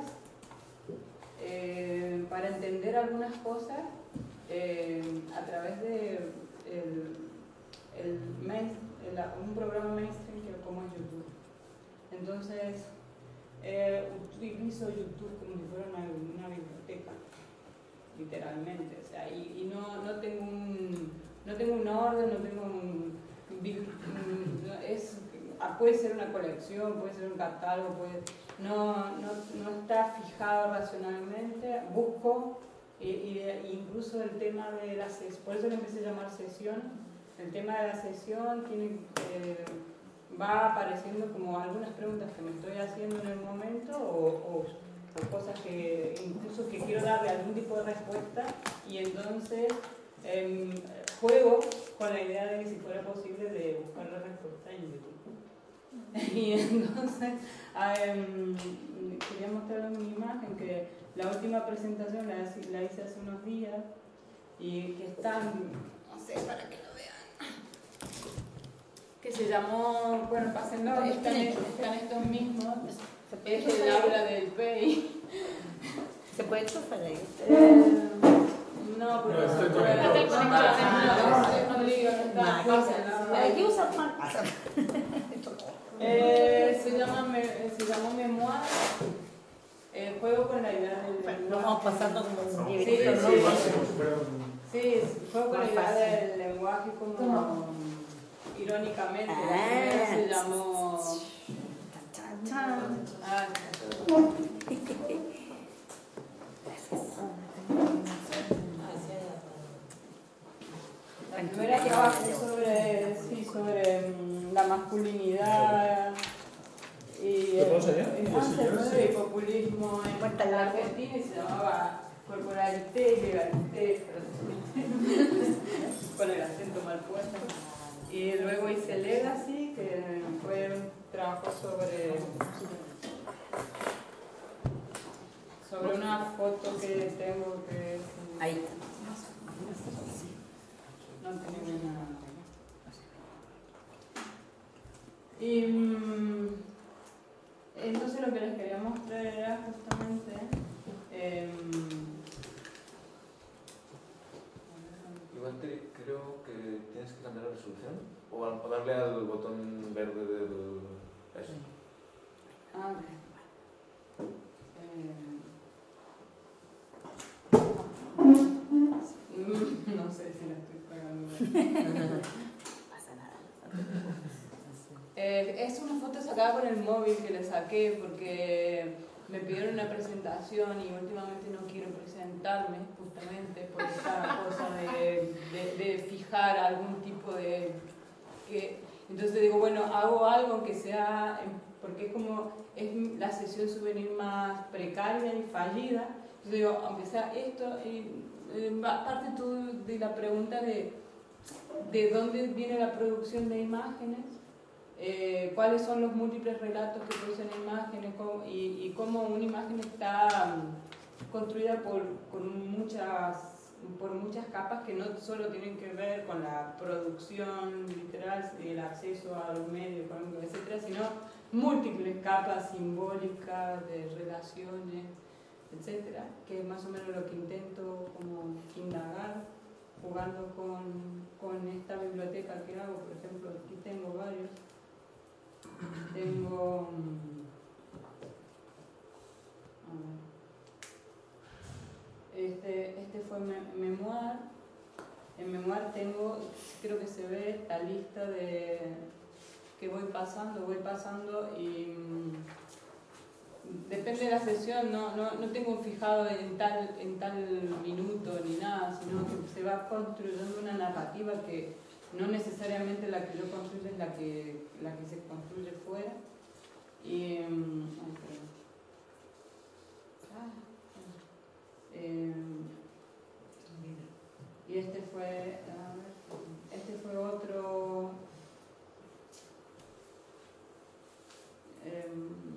S10: eh, para entender algunas cosas eh, a través de el, el main, el, un programa mainstream que como es YouTube. Entonces, eh, utilizo YouTube como si fuera una, una biblioteca, literalmente. O sea, y, y no, no tengo un, no tengo un orden, no tengo un, un es, puede ser una colección, puede ser un catálogo, puede, no, no, no está fijado racionalmente. Busco y, y incluso el tema de la sesión, por eso le empecé a llamar sesión. El tema de la sesión tiene, eh, va apareciendo como algunas preguntas que me estoy haciendo en el momento o, o, o cosas que incluso que quiero darle algún tipo de respuesta, y entonces eh, juego con la idea de que si fuera posible de buscar la respuesta en YouTube. Y entonces um, quería mostrar una imagen que la última presentación la, la hice hace unos días y que están, no sé, para que lo vean, que se llamó, bueno, pásenlo, están, están estos mismos, es el aula del P E I.
S8: ¿Se puede enchufar ahí?
S10: Eh, no, pero
S1: no, estoy
S10: no,
S1: conectado.
S10: no, no, no, no, digo, no está fácil.
S8: Hay que usar más.
S10: Eh, se llama me, se llamó Memoir. Eh, juego con la idea del lenguaje.
S8: Lo vamos pasando como un
S10: Sí,
S8: librito,
S10: sí,
S8: ¿no?
S10: sí. Sí, juego con la idea del lenguaje como irónicamente.
S8: Ah.
S10: La se llamó. Ah, la primera trabajo sobre, sí, sobre mm, la masculinidad y
S1: ¿Lo puedo enseñar?
S10: el
S1: Sí,
S10: concepto
S1: sí.
S10: de populismo en la Argentina, y se llamaba corporalité, legalité, con el acento mal puesto. Y luego hice Legacy, que fue un trabajo sobre sobre una foto que tengo que es,
S8: Ahí.
S10: no tengo nada. Y mm, entonces lo que les quería mostrar era justamente eh,
S11: igual te, creo que tienes que cambiar la resolución o, al, o darle al botón verde del eso.
S10: ah, eh, no sé si la estoy pegando.
S8: Pasa nada.
S10: Eh, es una foto sacada con el móvil que le saqué porque me pidieron una presentación y últimamente no quiero presentarme justamente por esta cosa de, de, de fijar algún tipo de... Que, entonces digo, bueno, hago algo que sea... porque es como es la sesión souvenir más precaria y fallida. Entonces digo, aunque sea esto, eh, eh, parte tú de la pregunta de, de dónde viene la producción de imágenes. Eh, cuáles son los múltiples relatos que producen imágenes cómo, y, y cómo una imagen está um, construida por, con muchas, por muchas capas que no solo tienen que ver con la producción literal y el acceso a los medios económicos, etcétera, sino múltiples capas simbólicas de relaciones, etcétera, que es más o menos lo que intento como indagar jugando con, con esta biblioteca que hago. Por ejemplo, aquí tengo varios. Tengo, a ver, este, este fue me, Memoir. En Memoir tengo, creo que se ve la lista de que voy pasando, voy pasando y depende de la sesión, no, no, no tengo fijado en tal, en tal minuto ni nada, sino que se va construyendo una narrativa que no necesariamente la que yo construyo es la que, la que se construye fuera. Y, um, ay, perdón. Ah, eh, y este fue, a ver, este fue otro, eh,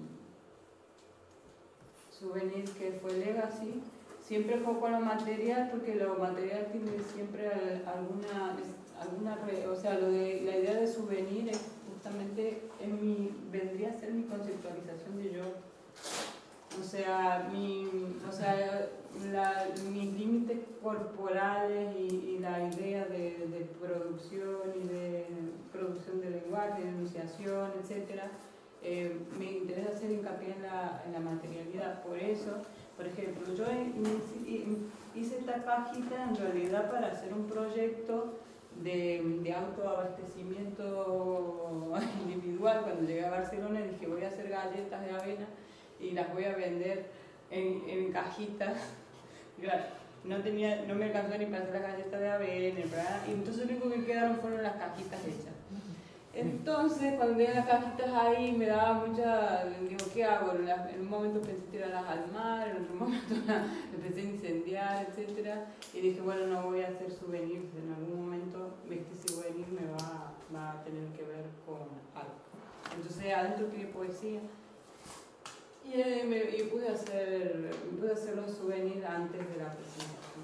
S10: souvenir que fue Legacy. Siempre fue con lo material, porque lo material tiene siempre alguna, alguna re, o sea, lo de, la idea de souvenir es justamente, es mi, vendría a ser mi conceptualización de yo. O sea, mi, o sea la, mis límites corporales y, y la idea de, de producción y de producción de lenguaje, de enunciación, etcétera, eh, me interesa hacer hincapié en la, en la materialidad. Por eso, por ejemplo, yo hice esta cajita en realidad para hacer un proyecto de, de autoabastecimiento individual. Cuando llegué a Barcelona dije, voy a hacer galletas de avena y las voy a vender en, en cajitas. No, tenía, no me alcanzó ni para hacer las galletas de avena, ¿verdad? Y entonces lo único que quedaron fueron las cajitas hechas. Entonces, cuando veía las cajitas ahí, me daba mucha... Digo, ¿qué hago? En un momento pensé tirarlas al mar, en otro momento empecé a incendiar, etcétera. Y dije, bueno, no voy a hacer souvenirs. En algún momento este souvenir me va, va a tener que ver con algo. Entonces, adentro tiene poesía. Y, eh, me, y pude, hacer, pude hacer los souvenirs antes de la presentación.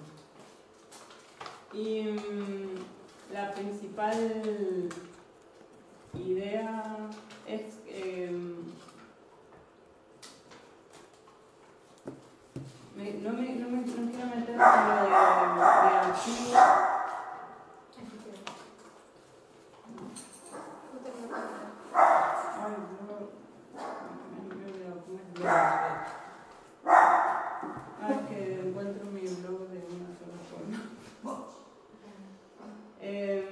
S10: Y mmm, la principal idea es eh, me, no, me, no, me, no quiero meter en lo de, de archivo. Ay, no, me he olvidado cómo es blog. Ah, es que encuentro mi blog de una sola forma. eh,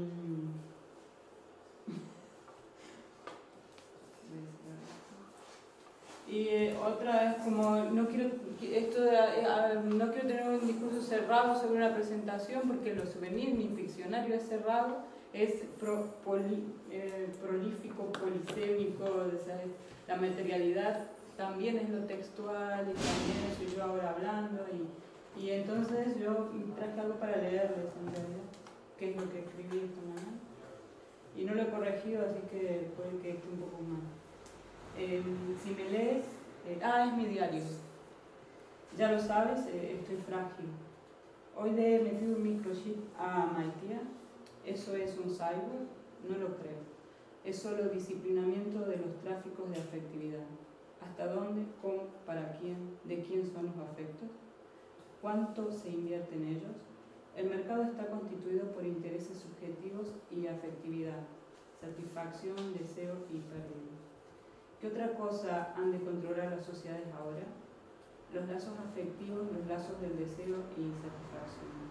S10: Y eh, otra es como, no quiero, esto de, eh, no quiero tener un discurso cerrado sobre una presentación, porque los souvenirs, mi diccionario es cerrado, es pro, poli, eh, prolífico, polisémico, o sea, la materialidad también es lo textual y también soy yo ahora hablando. Y, y entonces yo traje algo para leerles en realidad, que es lo que escribí esta mañana. Y no lo he corregido, así que puede que esté un poco mal. Eh, si me lees, eh, ah, es mi diario. Ya lo sabes, eh, estoy frágil. Hoy le he metido un microchip a Maitia. ¿Eso es un cyborg? No lo creo. Es solo disciplinamiento de los tráficos de afectividad. ¿Hasta dónde, cómo, para quién, de quién son los afectos? ¿Cuánto se invierte en ellos? El mercado está constituido por intereses subjetivos y afectividad, satisfacción, deseo y pérdida. ¿Qué otra cosa han de controlar las sociedades ahora? Los lazos afectivos, los lazos del deseo y satisfacción.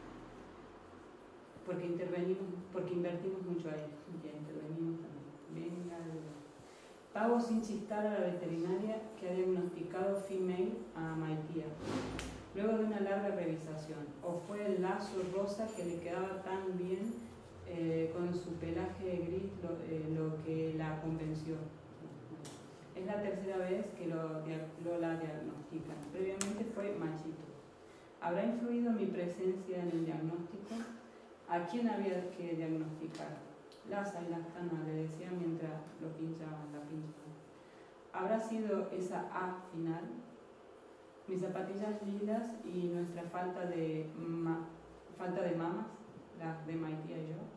S10: Porque intervenimos, porque invertimos mucho ahí, ya intervenimos también. Venga, pago sin chistar a la veterinaria que ha diagnosticado female a Maitia, luego de una larga revisación. O fue el lazo rosa que le quedaba tan bien eh, con su pelaje gris lo, eh, lo que la convenció. Es la tercera vez que lo, lo la diagnostican. Previamente fue machito. ¿Habrá influido mi presencia en el diagnóstico? ¿A quién había que diagnosticar? Laza y Lastana, le decía mientras lo pinchaban, la pinchaban. ¿Habrá sido esa A final? Mis zapatillas lilas y nuestra falta de, ma, falta de mamas, las de Maitia y yo.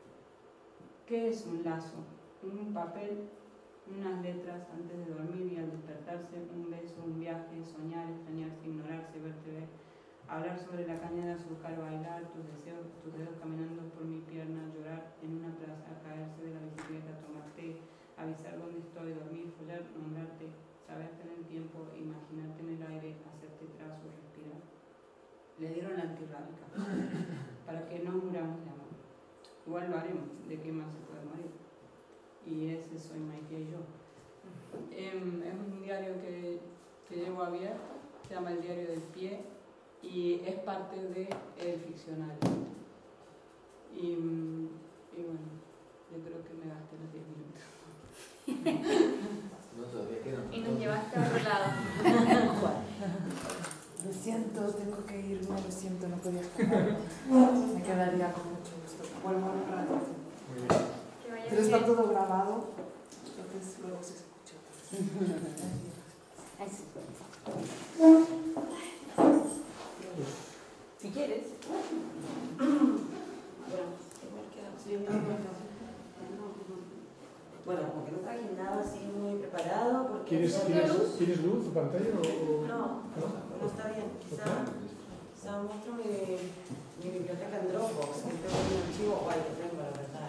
S10: ¿Qué es un lazo? Un papel, unas letras antes de dormir y al despertarse, un beso, un viaje, soñar, extrañarse, ignorarse, verte ver, hablar sobre la cañada, surcar, bailar, tus deseos, tus dedos caminando por mi pierna, llorar en una plaza, caerse de la bicicleta, tomar té, avisar dónde estoy, dormir, follar, nombrarte, saber tener tiempo, imaginarte en el aire, hacerte trazos, respirar. Le dieron la antirrábica para que no muramos de amor. Igual lo haremos, ¿de qué más se puede morir? Y ese soy Maitia y yo. Eh, es un diario que, que llevo abierto, se llama El Diario del Pie y es parte del ficcionario. Y, y
S7: gusto, tengo que irme, lo siento, no podía escapar. Me quedaría con mucho gusto. Vuelvo en un rato. Pero está todo grabado, entonces luego se escucha.
S2: Si quieres. Bueno, como que no traje nada así muy preparado. Porque
S1: ¿Quieres, ¿quieres, ¿Quieres luz o pantalla? O, o...
S2: No, no, no está bien. Quizá, quizá muestro mi, mi biblioteca en Dropbox, que tengo un archivo guay que tengo, la verdad.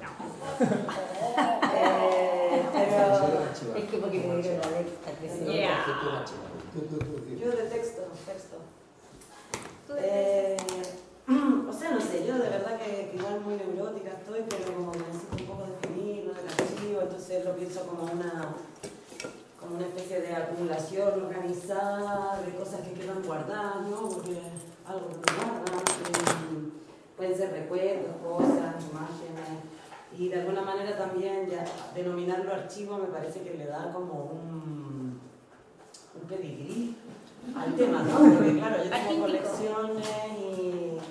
S2: ¿eh? eh, pero...
S8: Es que porque me dieron la letra que se
S2: Yeah. Yo de texto, texto. Eh, o sea, no sé, yo de verdad que, que igual muy neurótica estoy, pero como que necesito un poco definir lo del archivo, entonces lo pienso como una, como una especie de acumulación organizada de cosas que quedan guardadas, ¿no? Porque algo que no guardan, eh, pueden ser recuerdos, cosas, imágenes, y de alguna manera también ya denominarlo archivo me parece que le da como un, un pedigrí al tema, ¿no? Porque claro, yo tengo colecciones y, y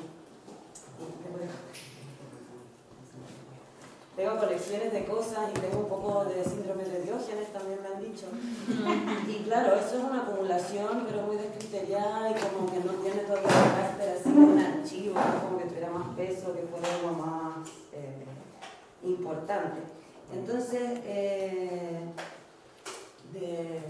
S2: tengo colecciones de cosas y tengo un poco de síndrome de Diógenes, también me han dicho. Y claro, eso es una acumulación, pero muy descriteriada y como que no tiene todavía el carácter así de un archivo, como que tuviera más peso, que fuera algo más eh, importante. Entonces, eh, de...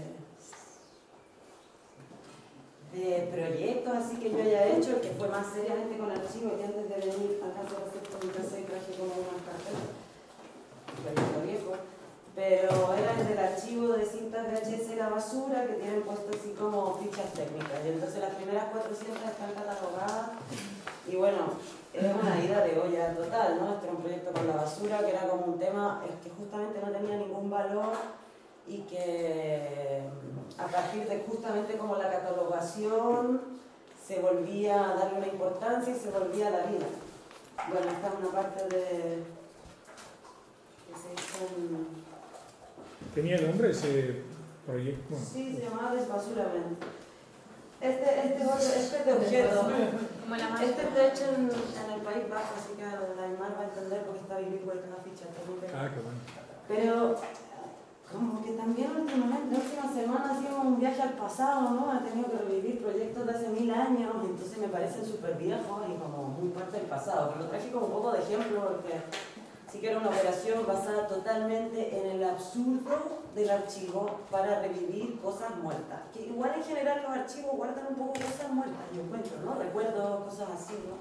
S2: de proyectos así que yo haya hecho, el que fue más seriamente con archivos, que antes de venir acá a hacer por mi casa y traje como unas carpetas, proyecto viejo, pero era el del archivo de cintas V H S La Basura, que tienen puesto así como fichas técnicas, y entonces las primeras cuatrocientas están catalogadas, y bueno, era una ida de olla total, ¿no? Este era un proyecto con la basura, que era como un tema es que justamente no tenía ningún valor, y que a partir de justamente como la catalogación se volvía a darle una importancia y se volvía a la vida. Bueno, esta es una parte de... que se hizo en...
S1: ¿Tenía el nombre ese proyecto? Bueno.
S2: Sí, se llamaba Desbasurament. Este, este, este es de objeto. Este está hecho en, en el País Vasco, así que la Aymar va a entender porque está bilingüe cada ficha.
S1: Ah, qué bueno.
S2: Pero... como que también últimamente, la última semana hacíamos un viaje al pasado, ¿no? He tenido que revivir proyectos de hace mil años, entonces me parecen súper viejos y como muy parte del pasado. Pero lo traje como un poco de ejemplo porque sí que era una operación basada totalmente en el absurdo del archivo para revivir cosas muertas. Que igual en general los archivos guardan un poco cosas muertas, yo encuentro, ¿no? Recuerdos, cosas así, ¿no?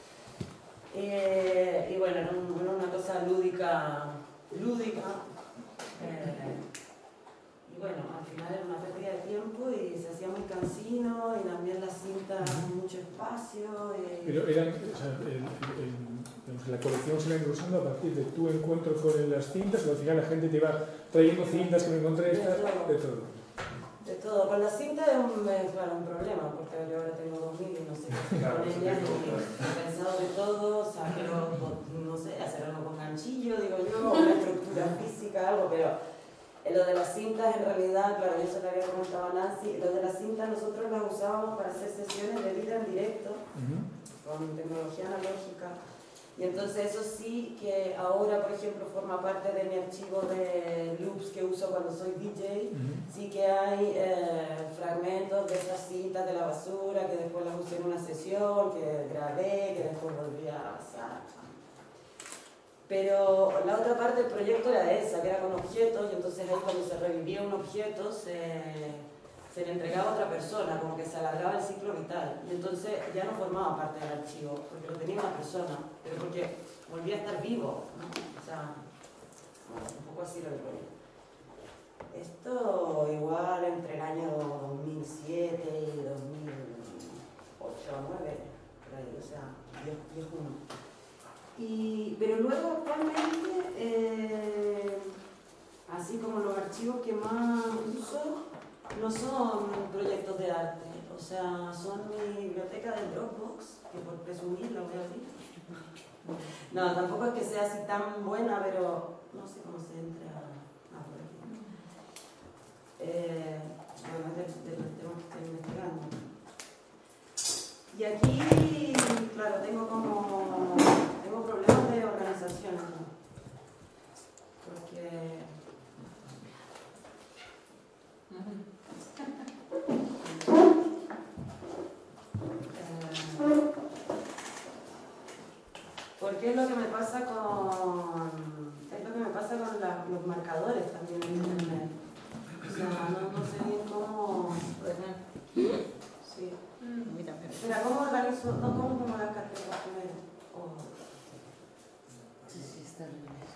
S2: Eh, y bueno, era, un, era una cosa lúdica, lúdica. Eh, y bueno, al final era una pérdida de tiempo y se hacía muy cansino y también las cintas mucho espacio. Eh.
S1: Pero eran, o sea, el, el, el, la colección se iba engrosando a partir de tu encuentro con las cintas, o al final la gente te iba trayendo cintas que me encontré estas, de todo.
S2: De todo. Con las cintas es un, claro, un problema, porque yo ahora tengo dos mil y no sé qué hacer con ellas, y he pensado de todo, o sea, quiero, no sé, hacer algo con ganchillo, digo yo, una estructura física, algo, pero lo de las cintas en realidad, claro, yo se lo había comentado a Nancy, lo de las cintas nosotros las usábamos para hacer sesiones de vida en directo, uh-huh. con tecnología analógica. Y entonces eso sí que ahora, por ejemplo, forma parte de mi archivo de loops que uso cuando soy D J. Uh-huh. Sí que hay eh, fragmentos de esas cintas de la basura que después las usé en una sesión, que grabé, que después volví a pasar. Pero la otra parte del proyecto era esa, que era con objetos, y entonces ahí cuando se revivía un objeto se, se le entregaba a otra persona, como que se alargaba el ciclo vital. Y entonces ya no formaba parte del archivo, porque lo tenía una persona, pero porque volvía a estar vivo, ¿no? O sea, un poco así lo del proyecto. Esto igual entre el año dos mil siete y dos mil ocho o nueve, por ahí, o sea, diez uno. Y, pero luego actualmente, eh, así como los archivos que más uso, no son proyectos de arte, o sea, son mi biblioteca de Dropbox, que por presumir lo voy a decir. No, tampoco es que sea así tan buena, pero no sé cómo se entra a por aquí. Eh, bueno, de, de los temas que estoy investigando. Y aquí, claro, tengo como, tengo problemas de organización, ¿no? Porque... Porque es lo que me pasa con, es lo que me pasa con la, los marcadores también en internet. O sea, no, no sé bien cómo... Sí. Mira, ¿cómo organizo? No, ¿cómo pongo las carpetas primero? Oh.
S6: Sí, sí, está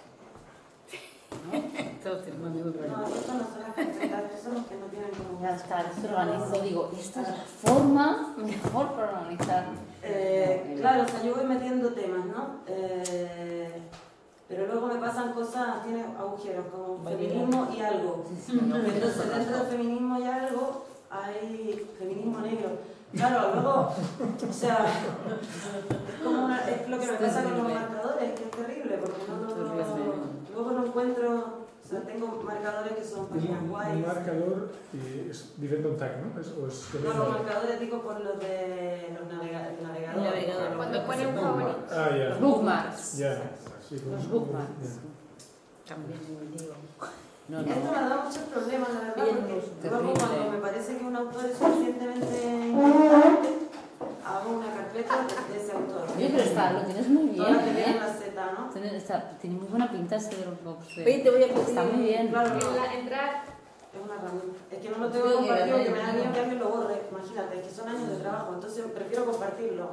S6: bien. ¿No? Todos tenemos el mismo problema.
S2: No, estos no son las carpetas, estos son los que no tienen como...
S6: Ya está, esto organizo, digo, esta es la forma mejor para organizar.
S2: Eh, claro, o sea, yo voy metiendo temas, ¿no? Eh, pero luego me pasan cosas, tiene agujeros como feminismo y algo. Entonces dentro del feminismo y algo hay feminismo negro. Claro, luego, o sea, es, como una, es lo que me pasa con los marcadores, que es terrible, porque no, no, no, luego no encuentro, o sea, tengo marcadores que son páginas guays.
S1: Un marcador eh, es diferente a un tag, ¿no? Es, o es
S2: No, los marcadores digo por los de los navega, el navegador.
S3: navegador. Cuando pone un favorito.
S1: Ah, ya.
S6: Los bookmarks.
S1: Ya. Sí,
S6: los bookmarks. También digo.
S2: No, no. Esto me da muchos problemas, la verdad, porque luego cuando me parece que un autor es suficientemente interesante, hago una carpeta de ese autor.
S6: Oye, pero está, lo tienes muy bien,
S2: ahora que
S6: ¿eh?
S2: viene la Z, ¿no?
S6: Tiene, está, tiene muy buena pinta este Dropbox. De...
S3: Oye, te voy a
S6: pedir. Está muy bien.
S2: Claro, no.
S3: La, entrar.
S2: Es una herramienta. Es que no lo tengo compartido, que me da miedo que alguien lo borre. Imagínate, es que son años de trabajo, entonces prefiero compartirlo.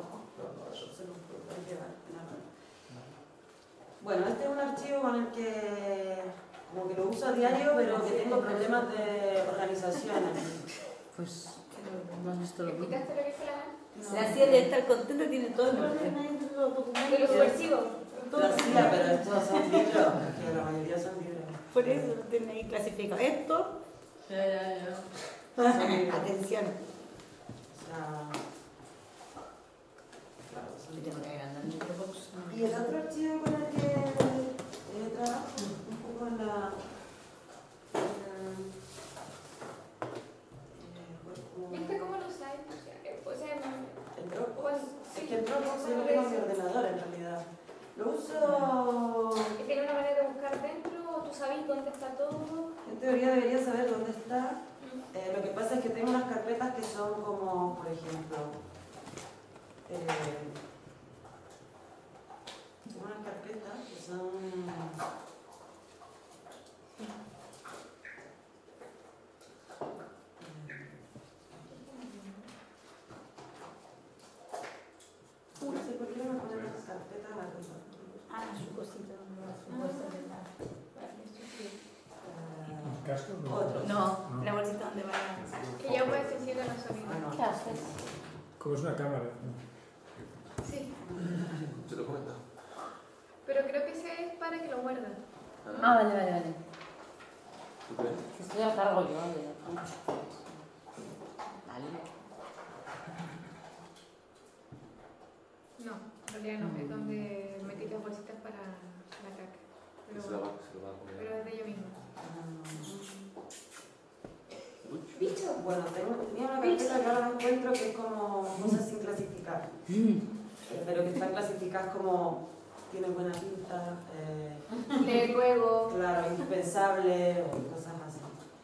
S2: Bueno, este es un archivo con el que como que lo uso a diario, pero que tengo problemas de organizaciones.
S6: Pues no has visto lo que...
S3: ¿Explicaste lo que fue la...
S8: La C I A de estar contenta tiene todo el orden ahí entre los documentos.
S3: De lo subversivo.
S2: La C I A, pero estos son libros, que la mayoría son libros.
S8: Por eso lo tiene ahí clasificado. Esto,
S4: Ya, ya, ya.
S8: sí. Atención.
S2: O sea, claro, son
S8: Tengo que agrandar el Dropbox.
S2: Y el otro archivo con el que eh, trabajo, un poco en la...
S3: ¿Viste cómo lo usáis? O sea,
S2: el Dropbox. Es que el Dropbox yo lo tengo en mi ordenador en realidad. Lo uso...
S3: ¿tiene una manera de buscar dentro o tú sabes dónde está todo?
S2: En teoría debería saber dónde está. Eh, lo que pasa es que tengo unas carpetas que son como, por ejemplo... Eh, tengo unas carpetas que son... No sé por qué no me ponen las carpetas a la cosa.
S8: Ah, su cosita, su bolsa de la...
S1: ¿Los cascos? No.
S2: Otro.
S8: No, la bolsita donde va a...
S3: Que ya puedes decir a la sonido.
S6: ¿Qué haces?
S1: Como es una cámara.
S3: Sí,
S11: Se lo comenta.
S3: pero creo que ese es para que lo muerda.
S6: Ah, vale, vale, vale.
S11: ¿Tú crees?
S6: Que esto ya cargo yo. De... Vale.
S3: No, en realidad no, es donde metí las bolsitas para la caca. Pero,
S11: Se lo va, se lo va a comer.
S3: pero es de ella misma.
S2: Bicho. Bueno, tengo, tenía una carpeta que ahora no encuentro que es como cosas sin clasificar. Eh, pero que están clasificadas como tienen buena pinta, eh,
S3: Lee luego.
S2: claro, indispensable o cosas así.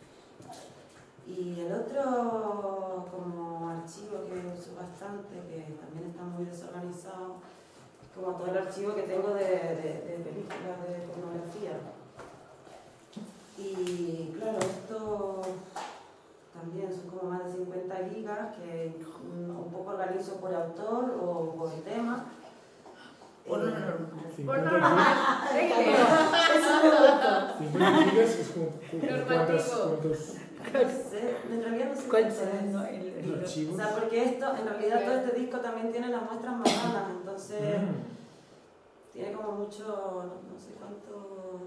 S2: Y el otro como archivo que uso bastante, que también está muy desorganizado, es como todo el archivo que tengo de, de, de películas de pornografía. Y claro, esto también son como más de cincuenta gigas que un poco organizo por autor o por tema.
S8: Por
S2: Eh,
S1: cincuenta
S2: Eso
S1: gigas es como cuántos, cuántos
S2: no sé, en realidad no sé
S8: ¿Cuál
S2: cuánto
S8: será?
S2: es.
S8: No, el, el,
S2: O
S1: archivos.
S2: sea, porque esto, en realidad todo este disco también tiene las muestras marranas, entonces
S1: Mm.
S2: tiene como mucho, no, no sé cuánto,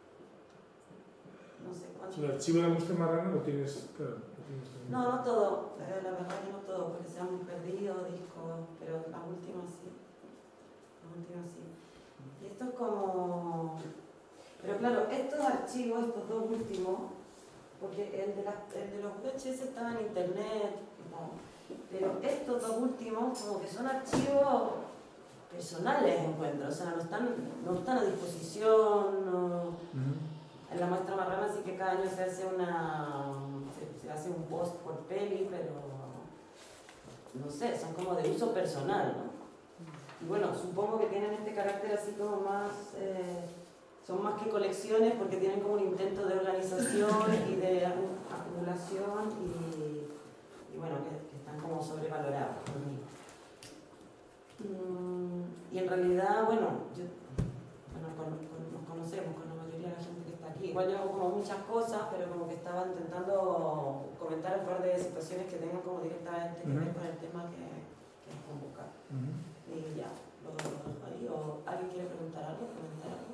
S2: no sé
S1: O
S2: cuánto.
S1: sea, el archivo de la muestra marrana lo tienes, claro, lo tienes también.
S2: No, no todo, eh, la verdad que no todo, porque se han perdido discos, pero las últimas sí, las últimas sí. Y esto es como, pero claro, estos archivos, estos dos últimos, porque el de, la, el de los V H S estaba en internet y tal. Pero estos dos últimos como que son archivos personales, encuentro, o sea, no están, no están a disposición, no... Uh-huh. En la muestra marrana sí que cada año se hace una... se, se hace un post por peli, pero no sé, son como de uso personal, ¿no? Y bueno, supongo que tienen este carácter así como más... Eh, son más que colecciones porque tienen como un intento de organización y de acumulación y, y bueno, que, que están como sobrevalorados por mí. Mm, y en realidad, bueno, yo, bueno con, con, nos conocemos con la mayoría de la gente que está aquí. Igual yo hago como muchas cosas, pero como que estaba intentando comentar un par de situaciones que tengan como directamente que ver con el tema que, que nos convoca. Uh-huh. Y ya, lo dejo ahí. ¿O alguien quiere preguntar algo? ¿Comentar algo?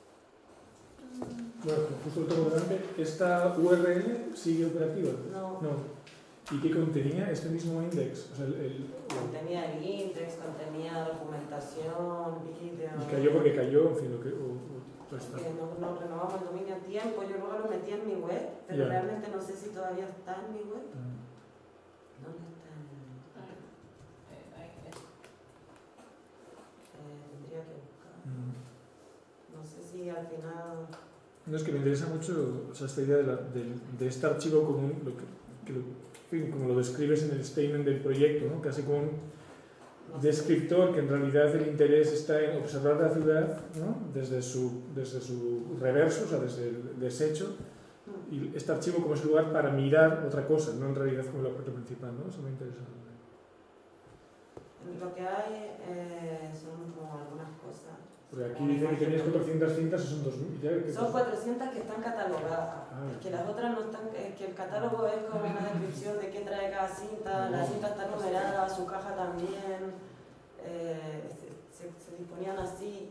S1: Bueno, justo lo tengo delante. ¿Esta U R L sigue operativa?
S2: No.
S1: No. ¿Y qué contenía este mismo index? O sea, el, el,
S2: contenía el index, contenía documentación, vídeo...
S1: Y cayó porque cayó, en fin, lo que... O, o,
S2: es que no, no renovamos el dominio a tiempo, yo luego lo metí en mi web, pero yeah. realmente no sé si todavía está en mi web. Mm. ¿Dónde está? En... Eh, tendría que buscar. Mm. No sé si al final...
S1: No, es que me interesa mucho, o sea, esta idea de, la, de, de este archivo común, lo que, que lo, como lo describes en el statement del proyecto, ¿no? Casi como un descriptor que en realidad el interés está en observar la ciudad, ¿no? desde, su, desde su reverso, o sea, desde el desecho, y este archivo como ese lugar para mirar otra cosa, no en realidad como el objeto principal, ¿no? Eso me interesa.
S2: Lo que hay eh, son como algunas cosas.
S1: Porque aquí dice que tenías cuatrocientas cintas y son dos mil.
S2: Son cuatrocientas que están catalogadas. Ah, que las otras no están. Que el catálogo es como una descripción de qué trae cada cinta. La cinta está numerada, su caja también. Eh, se, se, se disponían así.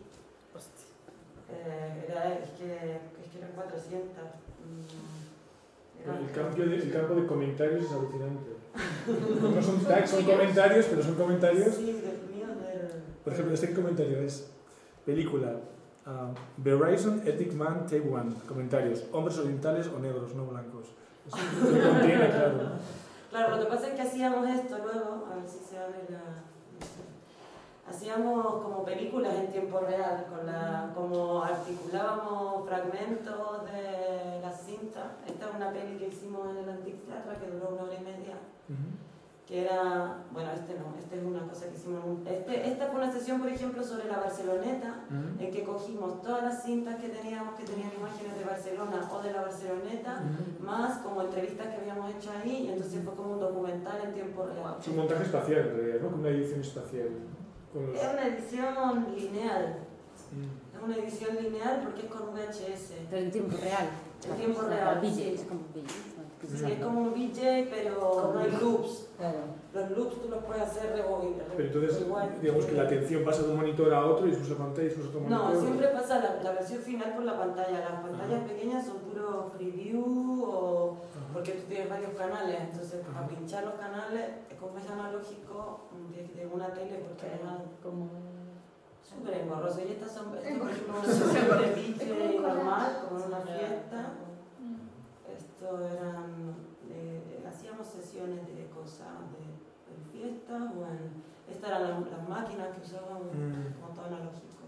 S2: Eh, era, es, que, es que eran cuatrocientas.
S1: Era, el, cambio de, el campo de comentarios es alucinante. No son tags, son comentarios, pero son comentarios.
S2: Sí, Dios mío.
S1: Por ejemplo, este comentario es. Película uh, Verizon Ethic Man Take One. Comentarios: hombres orientales o negros, no blancos. Eso lo contiene, claro. ¿No?
S2: Claro, lo que pasa es que hacíamos esto luego, a ver si se abre la. No sé. Hacíamos como películas en tiempo real, con la, como articulábamos fragmentos de la cinta. Esta es una peli que hicimos en el Anticteatro que duró una hora y media. Uh-huh. Que era, bueno, este no, este es una cosa que hicimos, este, esta fue una sesión, por ejemplo, sobre la Barceloneta, uh-huh. en que cogimos todas las cintas que teníamos, que tenían imágenes de Barcelona o de la Barceloneta, uh-huh. más como entrevistas que habíamos hecho ahí, y entonces fue como un documental en tiempo real.
S1: Es un montaje espacial, en realidad, ¿no? Como una edición espacial. Con los...
S2: Es una edición lineal, uh-huh. es una edición lineal porque es con V H S.
S6: Pero en tiempo real.
S2: En tiempo real, sí.
S6: Es como un V J.
S2: Sí, es como un V J, pero no hay loops. Claro. Los loops tú los puedes hacer rebobinados.
S1: Pero entonces, digamos que la atención pasa de un monitor a otro y después a pantalla y después a otro monitor.
S2: No, siempre pasa la, la versión final por la pantalla. Las pantallas uh-huh. pequeñas son puro preview o uh-huh. porque tú tienes varios canales. Entonces, uh-huh. para pinchar los canales, como es analógico, de una tele, porque es como súper engorroso. Y estas son, esto por ejemplo, una de D J normal, como en una fiesta. Esto eran, eh, hacíamos sesiones de cosas, de, de fiestas, o en, estas eran las, las máquinas que usaban mm. como todo analógico.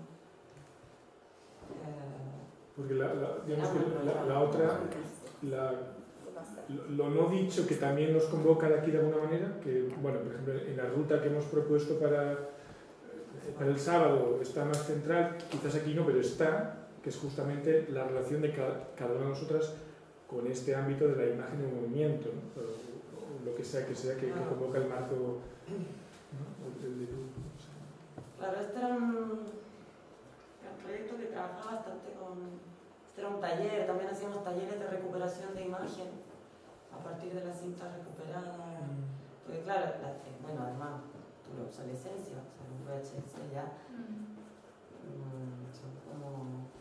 S2: Eh,
S1: Porque la, la, digamos que la, la otra, la, lo, lo no dicho que también nos convoca de aquí de alguna manera, que bueno, por ejemplo, en la ruta que hemos propuesto para, para el sábado está más central, quizás aquí no, pero está, que es justamente la relación de cada, cada una de nosotras con este ámbito de la imagen en movimiento, ¿no? o, o lo que sea que sea que, que convoca el marco, ¿no? el de luz. No sé.
S2: Claro, este era un, era un proyecto que trabajaba bastante con... Este era un taller, también hacíamos talleres de recuperación de imagen a partir de las cintas recuperadas. Mm. Porque claro, la, bueno, además, tu obsolescencia, o sea, un V H S ya, mm. Mm, son como...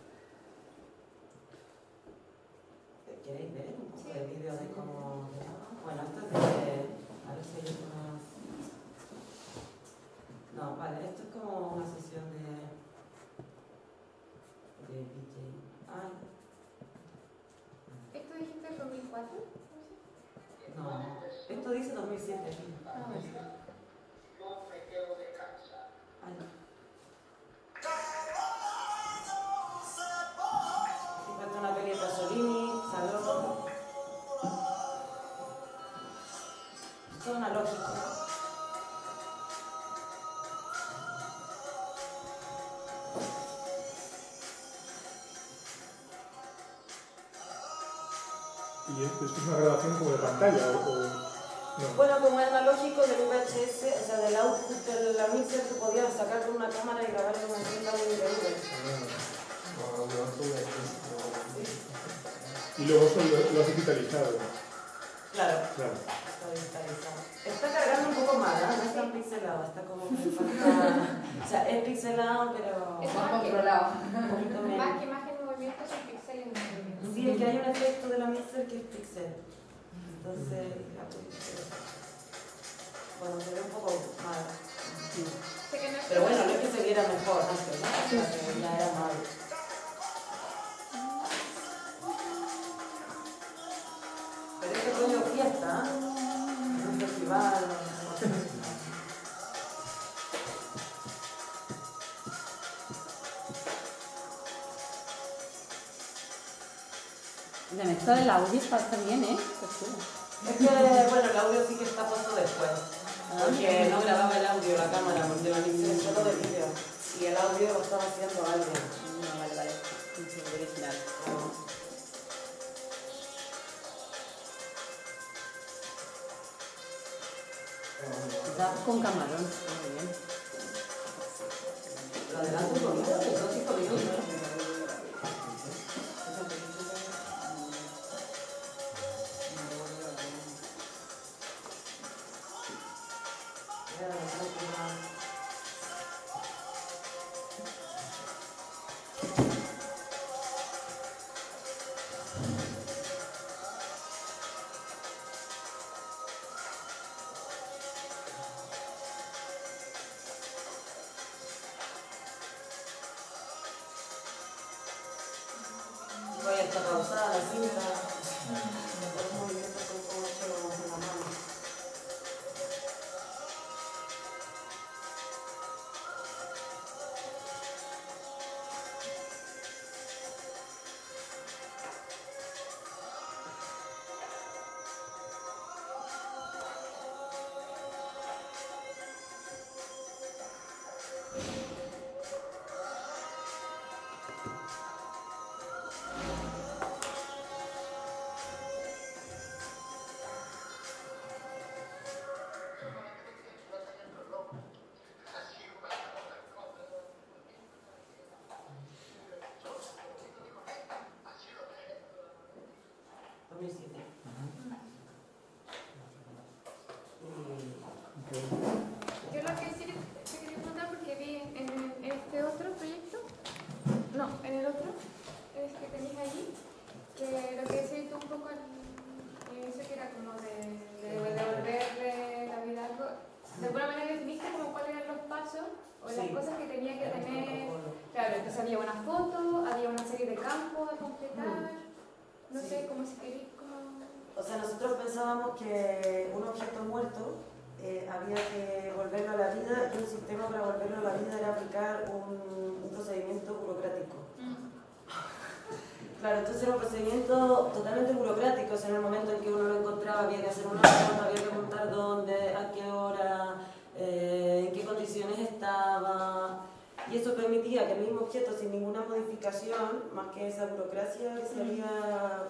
S2: ¿Queréis ver un poco sí. de vídeo de cómo... Bueno, esto es de... A ver si hay más... No, vale, esto es como una sesión de... de D J. Ah.
S3: ¿Esto dijiste dos mil cuatro?
S2: No, Esto dice dos mil siete.
S3: Ah,
S2: Ay. Y falta una peli de Pasolini, Salón. Esto es analógico.
S1: ¿Y esto es una grabación como de pantalla o...? o no?
S2: Bueno, como es analógico del V H S, o sea, del output de la mixer, tú podías sacar con una cámara y grabar en una cinta de V H S.
S1: Y luego esto lo, lo has digitalizado.
S2: Claro.
S1: Claro.
S2: Está digitalizado. Está cargando un poco mal, ¿eh? No está pixelado, está como que falta... O sea, es pixelado, pero...
S3: Es
S9: Más controlado.
S2: un poquito menos.
S3: Más que imagen en movimiento son píxeles en movimiento.
S2: Sí, es que hay un efecto de la mixer que es pixel. Entonces, la pixel. Bueno, se ve un poco mal.
S3: Sí. Sé que no es
S2: Pero bueno, no es que se viera mejor antes, ¿no? O sea, que ya era mal. Pero es que rollo fiesta, ¿eh? Un festival.
S6: De mezcla del audio está bien, ¿eh?
S2: Es que, bueno, el audio sí que está puesto después. Porque no grababa el audio la cámara, porque la mixer es solo de vídeo. Y el audio lo estaba haciendo alguien.
S6: No, vale, vale. Sí, original. Está con camarón, muy bien.
S2: Lo adelanto un poquito, que son cinco minutos. Voy a estar pausada la cinta. Los movimientos son como hechos en la mano. dos mil siete.
S3: Yo lo que sí que te quería preguntar, porque vi en, en este otro proyecto, no, en el otro, es que tenéis allí, que lo que decías tú un poco al inicio, que era como de, de devolverle la vida a algo, de alguna manera viste como cuáles eran los pasos o las
S2: Sí.
S3: cosas que tenía que tener. Claro, entonces había una foto, había una serie de campos a completar, no
S2: Sí.
S3: sé, como si queréis como...
S2: O sea, nosotros pensábamos que un objeto muerto eh, había que volverlo a la vida y un sistema para volverlo a la vida era aplicar un, un procedimiento burocrático. Claro, entonces era un procedimiento totalmente burocrático. O sea, en el momento en que uno lo encontraba había que hacer una foto, había que montar dónde, a qué hora, eh, en qué condiciones estaba. Y eso permitía que el mismo objeto, sin ninguna modificación, más que esa burocracia que se había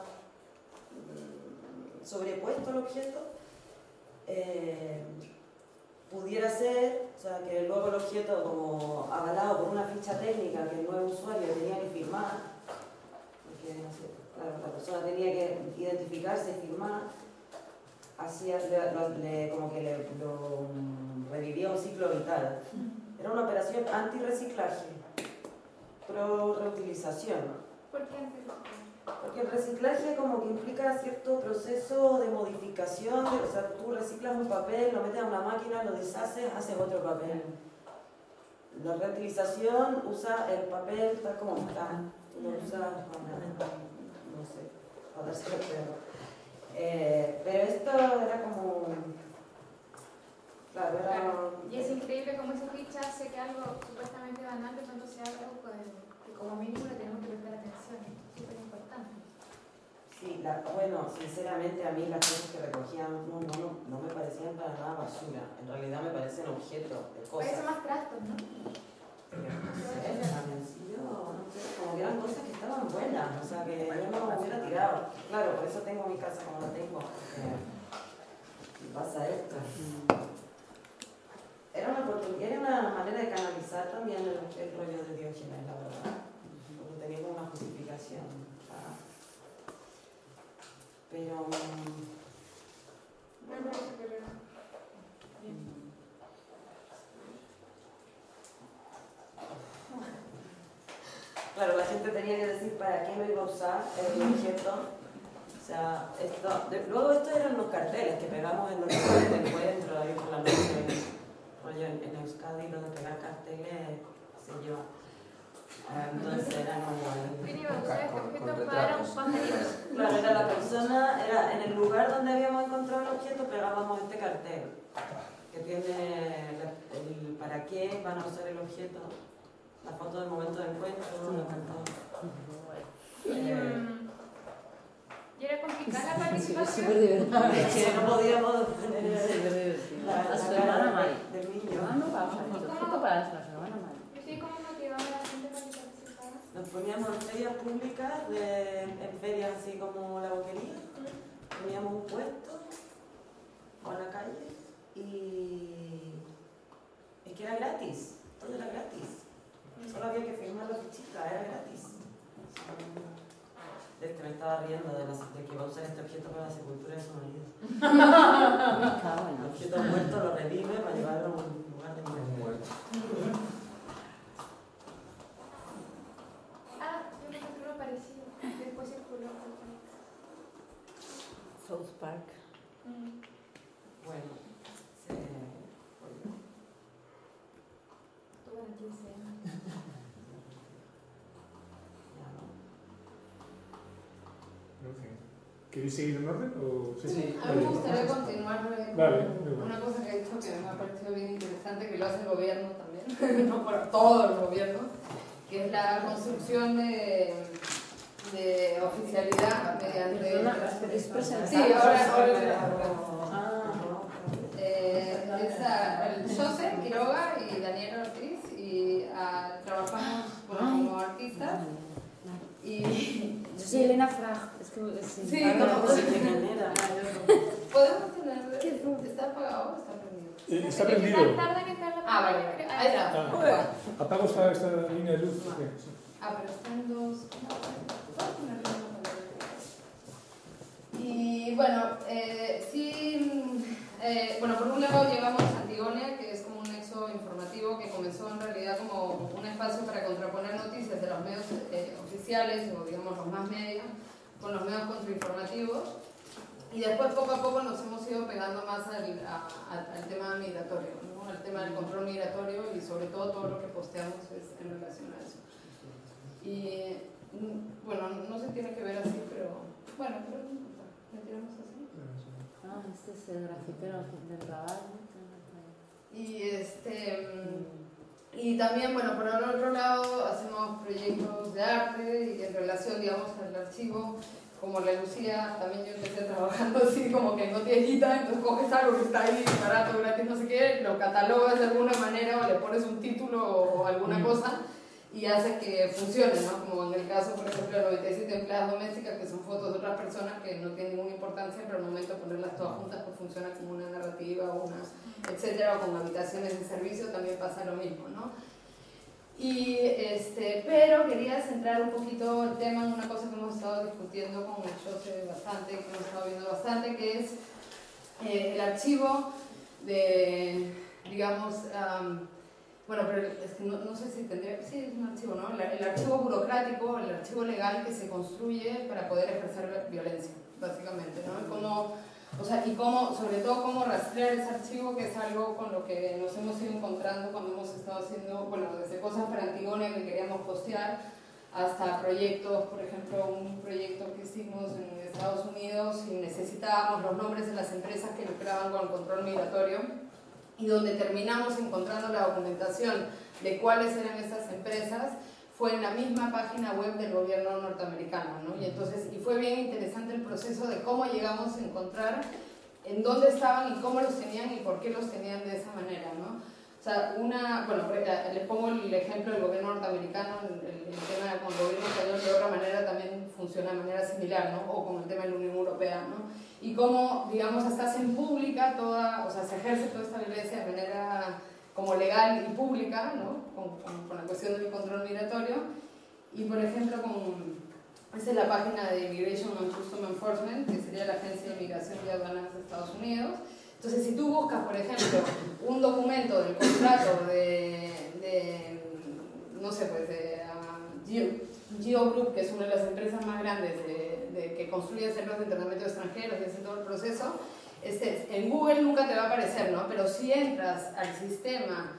S2: mm, sobrepuesto al objeto, eh, pudiera ser, o sea, que luego el objeto, como avalado por una ficha técnica que el nuevo usuario tenía que firmar, porque no sé, claro, la persona tenía que identificarse y firmar, hacía, le, lo- le- como que le, lo mm, revivía un ciclo vital. Era una operación anti-reciclaje, pro reutilización.
S3: ¿Por qué antes?
S2: Porque el reciclaje como que implica cierto proceso de modificación, de- o sea, tú reciclas un papel, lo metes a una máquina, lo deshaces, haces otro papel. La reutilización usa el papel tal como está, lo usas para, no sé, para darse el perro. Eh, pero esto era como... Claro, era...
S3: Y es increíble cómo esa ficha hace que algo supuestamente banal de pronto sea algo que como mínimo le tenemos que prestar atención. Es súper importante.
S2: Sí, la, bueno, sinceramente a mí las cosas que recogían no, no, no, no me parecían para nada basura. En realidad me parecen objetos de cosas.
S3: Parece más trastos, ¿no?
S2: No sé, yo, no sé, como que eran cosas que estaban buenas, o sea, que yo no hubiera tirado. Claro, por eso tengo mi casa como la tengo, porque pasa esto. Era una oportunidad, era una manera de canalizar también el, el rollo de Diógenes, la verdad, porque tenía como una justificación. ¿Sabes? Pero...
S3: Me parece que era...
S2: Claro, la gente tenía que decir para qué lo iba a usar el objeto. O sea, esto, de, luego estos eran los carteles que pegamos en los lugares de encuentro, ahí por la noche, rollo en, en Euskadi, lo de pegar carteles, se yo. Entonces era como el... Claro, era la persona, era en el lugar donde habíamos encontrado el objeto, pegábamos este cartel, que tiene el, el para qué van a usar el objeto. La foto del momento de encuentro, la foto.
S3: Eh, ¿Y era complicada la participación?
S6: Es súper divertido.
S2: Es que no podíamos tener
S6: la, la hermana Mari.
S2: Del niño.
S6: Ah, no, vamos a ver, esto para la hermana Mari.
S3: Sí, ¿cómo motivaba a la gente para que participara?
S2: Nos poníamos en ferias públicas, de, en ferias así como la boquería, poníamos un puesto o en la calle y es que era gratis, todo era gratis. Solo había que firmar la fichita, era gratis. Es que me estaba riendo de, la, de que iba a usar este objeto para la sepultura de su marido. El objeto muerto lo revive para llevarlo a un lugar de muerte.
S3: Ah, yo me encontré uno parecido. Después circuló.
S8: South Park.
S3: Mm.
S2: Bueno, se...
S3: Tuve la quince años.
S1: ¿Queréis seguir en orden? O... Sí,
S9: sí. A mí me gustaría continuar con
S1: vale,
S9: una cosa que he dicho que me ha parecido bien interesante, que lo hace el gobierno también, no por todo el gobierno, que es la construcción de, de oficialidad mediante...
S6: ¿Es presencial?
S9: Sí, ahora... ahora eh, es a, el José Quiroga y Daniel Ortiz, y a, trabajamos bueno, como artistas. Y
S6: yo soy Elena Frag, es que sí,
S9: sí,
S6: como
S9: podemos tener, ¿está apagado o está prendido?
S1: Eh, está prendido.
S9: Ah, vale, ahí está.
S1: Ah, apago esta, esta línea de luz. Okay, sí.
S9: Ah, pero están dos. Y bueno, eh, sí, eh, bueno, por un lado llevamos Antigone, que es como un nexo informativo que comenzó en realidad como un espacio para contraponer noticias de los medios eh, oficiales, o digamos los más medios, con los medios contrainformativos. Y después poco a poco nos hemos ido pegando más al, a, a, al tema migratorio, ¿no? Al tema del control migratorio, y sobre todo todo lo que posteamos es en relación a eso. Y bueno, no se tiene que ver así, pero bueno, pero le tiramos así.
S6: Ah, este es el grafitero del trabajo.
S9: Y este y también, bueno, por el otro lado hacemos proyectos de arte y en relación, digamos, al archivo, como la Lucía, también yo empecé trabajando así como que no tiene guita, entonces coges algo que está ahí barato, gratis, no sé qué, lo catalogas de alguna manera o le pones un título o alguna cosa y hace que funcione, ¿no? Como en el caso, por ejemplo, de noventa y siete empleadas domésticas, que son fotos de otras personas que no tienen ninguna importancia, pero al momento de ponerlas todas juntas pues funciona como una narrativa o una, etcétera, o con habitaciones de servicio también pasa lo mismo, ¿no? Y este, pero quería centrar un poquito el tema en una cosa que hemos estado discutiendo con el José bastante, que hemos estado viendo bastante, que es eh, el archivo de, digamos, um, bueno, pero es que no, no sé si tendría, sí es un archivo, ¿no? El, el archivo burocrático, el archivo legal que se construye para poder ejercer violencia, básicamente, ¿no? Como, o sea, y cómo, sobre todo cómo rastrear ese archivo, que es algo con lo que nos hemos ido encontrando cuando hemos estado haciendo, bueno, desde cosas para Antigone que queríamos postear, hasta proyectos, por ejemplo, un proyecto que hicimos en Estados Unidos y necesitábamos los nombres de las empresas que lucraban con el control migratorio y donde terminamos encontrando la documentación de cuáles eran estas empresas fue en la misma página web del gobierno norteamericano, ¿no? Y entonces, y fue bien interesante el proceso de cómo llegamos a encontrar en dónde estaban y cómo los tenían y por qué los tenían de esa manera, ¿no? O sea, una, bueno, les pongo el ejemplo del gobierno norteamericano, el, el tema con el gobierno español de otra manera también funciona de manera similar, ¿no? O con el tema de la Unión Europea, ¿no? Y cómo, digamos, hasta hacen pública toda, o sea, se ejerce toda esta violencia de manera como legal y pública, ¿no? Con, con, con la cuestión del control migratorio. Y, por ejemplo, con, esta es la página de Immigration and Customs Enforcement, que sería la Agencia de Migración y Aduanas de Estados Unidos. Entonces, si tú buscas, por ejemplo, un documento del contrato de, de no sé, pues, de uh, Geo, Geo Group, que es una de las empresas más grandes de, de, que construye centros de internamiento de extranjeros y hace todo el proceso, este, en Google nunca te va a aparecer, ¿no? Pero si entras al sistema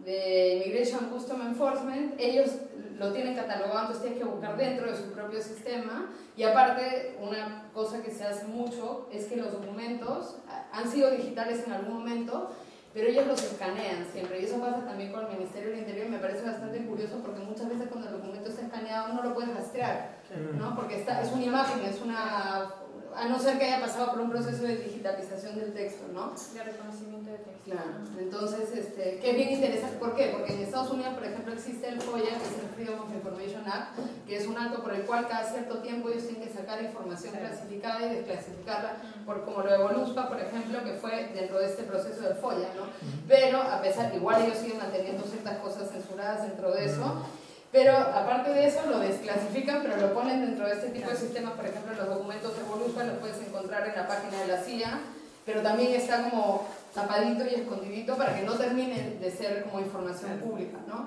S9: de Immigration and Customs Enforcement, ellos lo tienen catalogado, entonces tienes que buscar dentro de su propio sistema. Y aparte, una cosa que se hace mucho es que los documentos han sido digitales en algún momento, pero ellos los escanean siempre, y eso pasa también con el Ministerio del Interior. Me parece bastante curioso porque muchas veces cuando el documento está escaneado no lo puedes rastrear, ¿no? Porque está, es una imagen, es una... a no ser que haya pasado por un proceso de digitalización del texto, ¿no?
S3: De reconocimiento de texto.
S9: Claro, entonces, este, que es bien interesante. ¿Por qué? Porque en Estados Unidos, por ejemplo, existe el FOIA, que es el Freedom of Information Act, que es un acto por el cual cada cierto tiempo ellos tienen que sacar información clasificada y desclasificarla, por, como lo de Voluspa, por ejemplo, que fue dentro de este proceso del FOIA, ¿no? Pero, a pesar, igual ellos siguen manteniendo ciertas cosas censuradas dentro de eso. Pero aparte de eso lo desclasifican, pero lo ponen dentro de este tipo de sistemas. Por ejemplo, los documentos de Voluspa los puedes encontrar en la página de la C I A, pero también está como tapadito y escondidito para que no termine de ser como información pública, ¿no?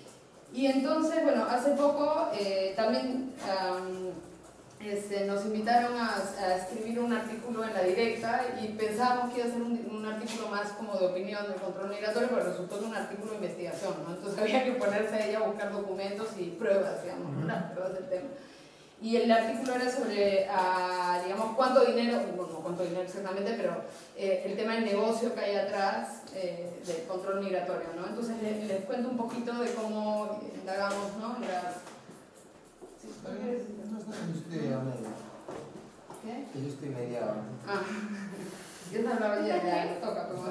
S9: Y entonces, bueno, hace poco eh, también um, este, nos invitaron a, a escribir un artículo en La Directa y pensábamos que iba a ser un, un artículo más como de opinión del control migratorio, pero resultó un artículo de investigación, ¿no? Entonces había que ponerse ahí a buscar documentos y pruebas, digamos, ¿no? Las pruebas del tema. Y el artículo era sobre, uh, digamos, cuánto dinero, bueno, no cuánto dinero exactamente, pero eh, el tema del negocio que hay atrás eh, del control migratorio, ¿no? Entonces les, les cuento un poquito de cómo indagamos, ¿no? La, ¿sí?
S12: Yo estoy a media.
S9: ¿Qué?
S12: Yo estoy media ahora.
S9: Ah, yo no hablaba ya, ya, no toca, pero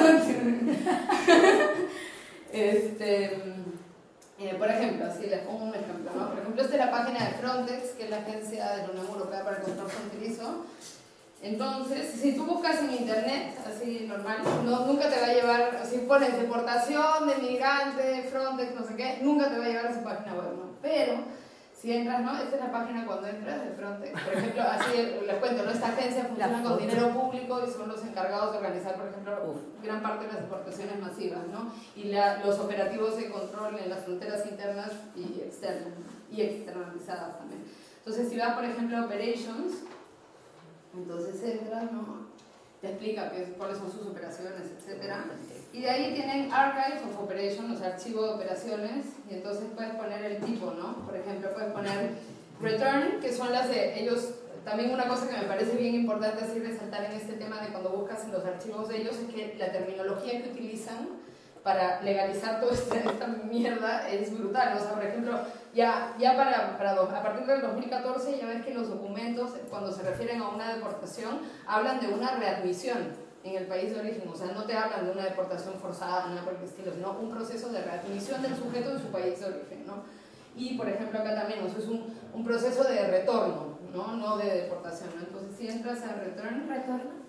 S9: este, eh, por ejemplo, así les pongo un ejemplo, ¿no? Por ejemplo, esta es la página de Frontex, que es la agencia de la Unión Europea para el Control Fronterizo. Entonces, si tú buscas en internet, así normal, no, nunca te va a llevar, si pones deportación de migrante, Frontex, no sé qué, nunca te va a llevar a su página web, ¿no? Pero si entras, ¿no? Esta es la página cuando entras de Frontex. Por ejemplo, así les cuento, ¿no? Esta agencia funciona con dinero público y son los encargados de organizar, por ejemplo, uf, gran parte de las deportaciones masivas, ¿no? Y la, los operativos de control en las fronteras internas y externas, y externalizadas también. Entonces, si vas, por ejemplo, a Operations, entonces entras, ¿no? Te explica qué, cuáles son sus operaciones, etcétera. Y de ahí tienen Archive of Operations, o sea, archivo de operaciones, y entonces puedes poner el tipo, ¿no? Por ejemplo, puedes poner Return, que son las de ellos. También una cosa que me parece bien importante así resaltar en este tema de cuando buscas en los archivos de ellos es que la terminología que utilizan para legalizar toda esta, esta mierda es brutal. O sea, por ejemplo, ya, ya para, para a partir del dos mil catorce ya ves que los documentos, cuando se refieren a una deportación, hablan de una readmisión en el país de origen. O sea, no te hablan de una deportación forzada, nada por el estilo, sino un proceso de readmisión del sujeto en su país de origen, ¿no? Y, por ejemplo, acá también, o sea, es un, un proceso de retorno, ¿no? No de deportación, ¿no? Entonces, si entras a Return...
S3: ¿Retorno?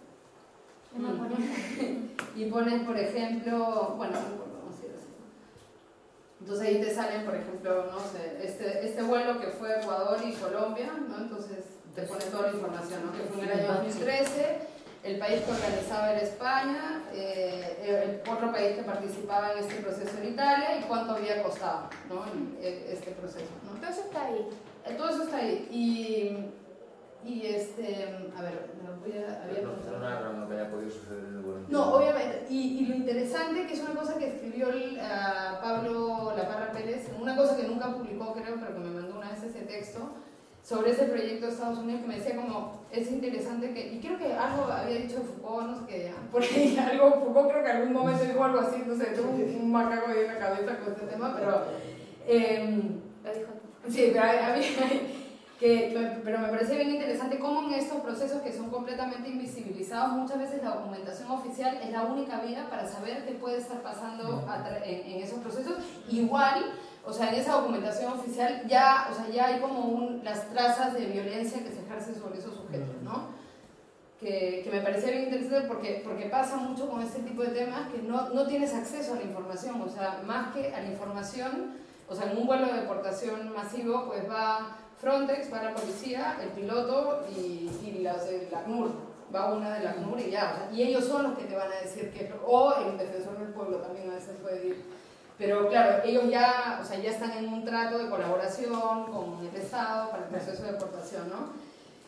S9: Mm. Y pones, por ejemplo, bueno, vamos a ir así. Entonces ahí te salen, por ejemplo, no sé, este, este vuelo que fue a Ecuador y Colombia, ¿no? Entonces te pone toda la información, ¿no? Que fue en el año dos mil trece, el país que organizaba era España, eh, el otro país que participaba en este proceso en Italia y cuánto había costado, ¿no? Este proceso, ¿no?
S3: Todo eso está ahí.
S9: Todo eso está ahí. Y... Y este, a ver, me lo voy a... Había
S11: no, no, no, no que haya podido suceder en el vuelo.
S9: No, obviamente. Y, y lo interesante, que es una cosa que escribió el, uh, Pablo Laparra Pérez, una cosa que nunca publicó, creo, pero que me mandó una vez ese texto sobre ese proyecto de Estados Unidos que me decía como, es interesante que, y creo que algo había dicho Foucault, no sé qué, por ahí algo, Foucault creo que en algún momento dijo algo así, no sé, tuvo un, un macaco ahí en la cabeza con este tema, pero... Eh,
S3: Lo dijo tú.
S9: Sí, pero, a mí, que, pero me parece bien interesante cómo en estos procesos que son completamente invisibilizados, muchas veces la documentación oficial es la única vía para saber qué puede estar pasando en, en esos procesos. Igual, o sea, en esa documentación oficial ya, o sea, ya hay como un, las trazas de violencia que se ejercen sobre esos sujetos, ¿no? Que, que me parecía bien interesante porque, porque pasa mucho con este tipo de temas que no, no tienes acceso a la información, o sea, más que a la información. O sea, en un vuelo de deportación masivo, pues va Frontex, va la policía, el piloto y, y las de la ACNUR. Va una de la ACNUR y ya. O sea, y ellos son los que te van a decir que... O el defensor del pueblo también a veces puede ir. Pero claro, ellos ya, o sea, ya están en un trato de colaboración con el Estado para el proceso de deportación, ¿no?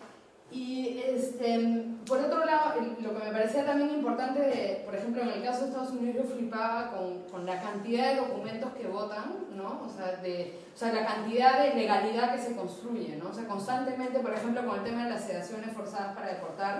S9: Y este, por otro lado, lo que me parecía también importante, de, por ejemplo, en el caso de Estados Unidos, yo flipaba con, con la cantidad de documentos que votan, ¿no? O sea, de, o sea, la cantidad de legalidad que se construye, ¿no? O sea, constantemente, por ejemplo, con el tema de las sedaciones forzadas para deportar,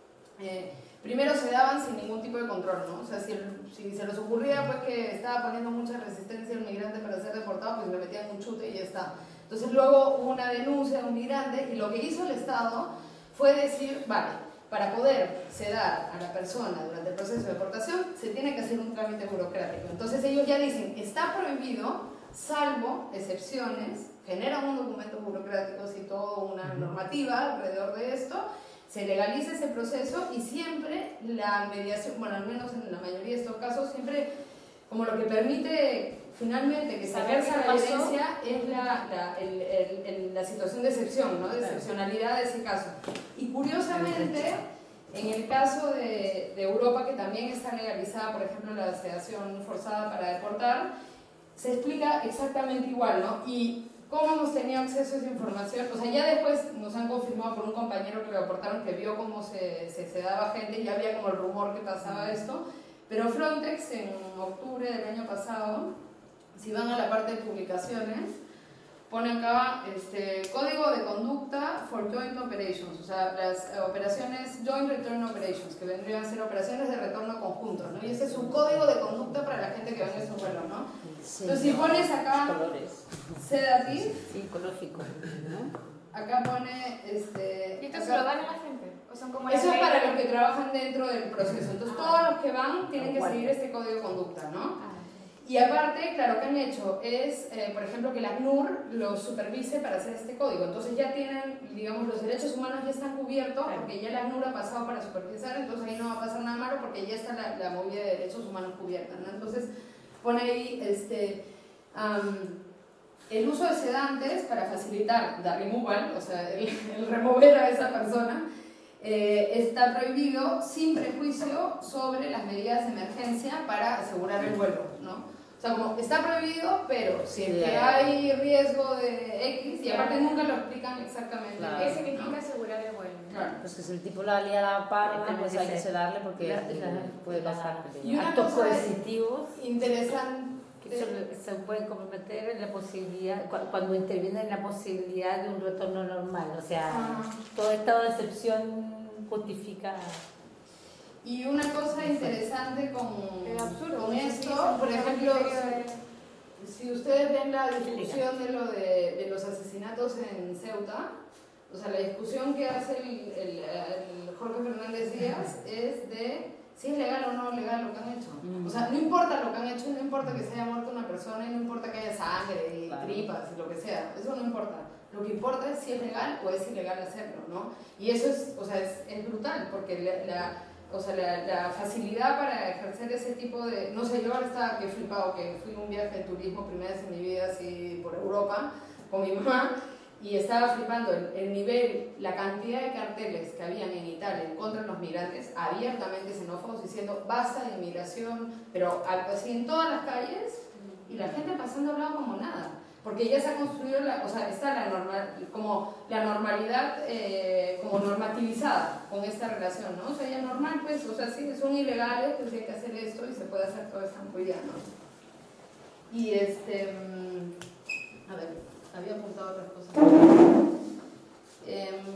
S9: eh, primero se daban sin ningún tipo de control, ¿no? O sea, si, el, si se les ocurría pues, que estaba poniendo mucha resistencia al migrante para ser deportado, pues le metían un chute y ya está. Entonces luego hubo una denuncia de un migrante y lo que hizo el Estado fue decir, vale, para poder sedar a la persona durante el proceso de deportación se tiene que hacer un trámite burocrático. Entonces ellos ya dicen, está prohibido, salvo excepciones, generan un documento burocrático y toda una normativa alrededor de esto, se legaliza ese proceso y siempre la mediación, bueno, al menos en la mayoría de estos casos, siempre como lo que permite finalmente que se ejerza la violencia es la, la, el, el, el, la situación de excepción, ¿no? De excepcionalidad de ese caso. Y curiosamente, en el caso de, de Europa, que también está legalizada, por ejemplo, la sedación forzada para deportar, se explica exactamente igual, ¿no? Y cómo hemos tenido acceso a esa información, o sea, ya después nos han confirmado por un compañero que lo deportaron que vio cómo se, se sedaba gente, ya había como el rumor que pasaba esto, pero Frontex en octubre del año pasado, si van a la parte de publicaciones, pone acá este, código de conducta for joint operations, o sea, las operaciones joint return operations, que vendrían a ser operaciones de retorno conjuntos, ¿no? Y ese es un código de conducta para la gente que va en esos vuelos, ¿no?
S6: Sí,
S9: entonces, si pones acá sedative,
S6: psicológico, ¿no?
S9: Acá pone este.
S3: ¿Y esto
S9: acá,
S3: se lo dan a la gente? ¿O son como
S9: eso es para
S3: ley?
S9: los que trabajan dentro del proceso. Entonces,
S3: Ah.
S9: todos los que van tienen que seguir este código de conducta, ¿no?
S3: Ah.
S9: Y aparte, claro, que han hecho es, eh, por ejemplo, que la ACNUR los supervise para hacer este código. Entonces ya tienen, digamos, los derechos humanos ya están cubiertos porque ya la ACNUR ha pasado para supervisar, entonces ahí no va a pasar nada malo porque ya está la, la movida de derechos humanos cubierta, ¿no? Entonces pone ahí este, um, el uso de sedantes para facilitar la removal, o sea, el, el remover a esa persona, eh, está prohibido sin prejuicio sobre las medidas de emergencia para asegurar el vuelo, ¿no? O sea, como está prohibido, pero si es que hay riesgo de X, y aparte nunca lo explican exactamente.
S6: Claro.
S3: ¿Qué significa asegurar el vuelo?
S9: Claro.
S6: Pues que si el tipo la lía la parda, pues hay que sedarle porque
S13: La- la-
S6: puede pasar.
S9: Y una
S13: actos
S9: cosa
S13: coercitivos
S9: interesante.
S13: que se, se pueden comprometer en la posibilidad, cu- cuando interviene en la posibilidad de un retorno normal. O sea,
S9: Ah.
S13: todo estado de excepción justifica.
S9: Y una cosa interesante con,
S3: Es absurdo,
S9: con
S3: sí,
S9: esto,
S3: sí,
S9: por
S3: sí,
S9: ejemplo,
S3: sí,
S9: si, si ustedes ven la discusión de, lo de, de los asesinatos en Ceuta, o sea, la discusión que hace el, el, el Jorge Fernández Díaz es de si es legal o no legal lo que han hecho. O sea, no importa lo que han hecho, no importa que se haya muerto una persona y no importa que haya sangre y
S6: Claro.
S9: tripas y lo que sea, eso no importa. Lo que importa es si es legal o es ilegal hacerlo, ¿no? Y eso es, o sea, es, es brutal, porque la, la, o sea, la, la facilidad para ejercer ese tipo de... No sé, yo ahora estaba que he flipado, que fui a un viaje de turismo primera vez en mi vida, así por Europa, con mi mamá, y estaba flipando el, el nivel, la cantidad de carteles que habían en Italia en contra de los migrantes, abiertamente xenófobos, diciendo basta de inmigración, pero así en todas las calles, y la gente pasando al lado como nada. Porque ya se ha construido, la, o sea, está la, normal, como la normalidad eh, como normativizada con esta relación, ¿no? O sea, ya normal, pues, o sea, sí, son ilegales, pues hay que hacer esto y se puede hacer toda esta movida, ¿no? Y este, a ver, había apuntado otras cosas. Eh,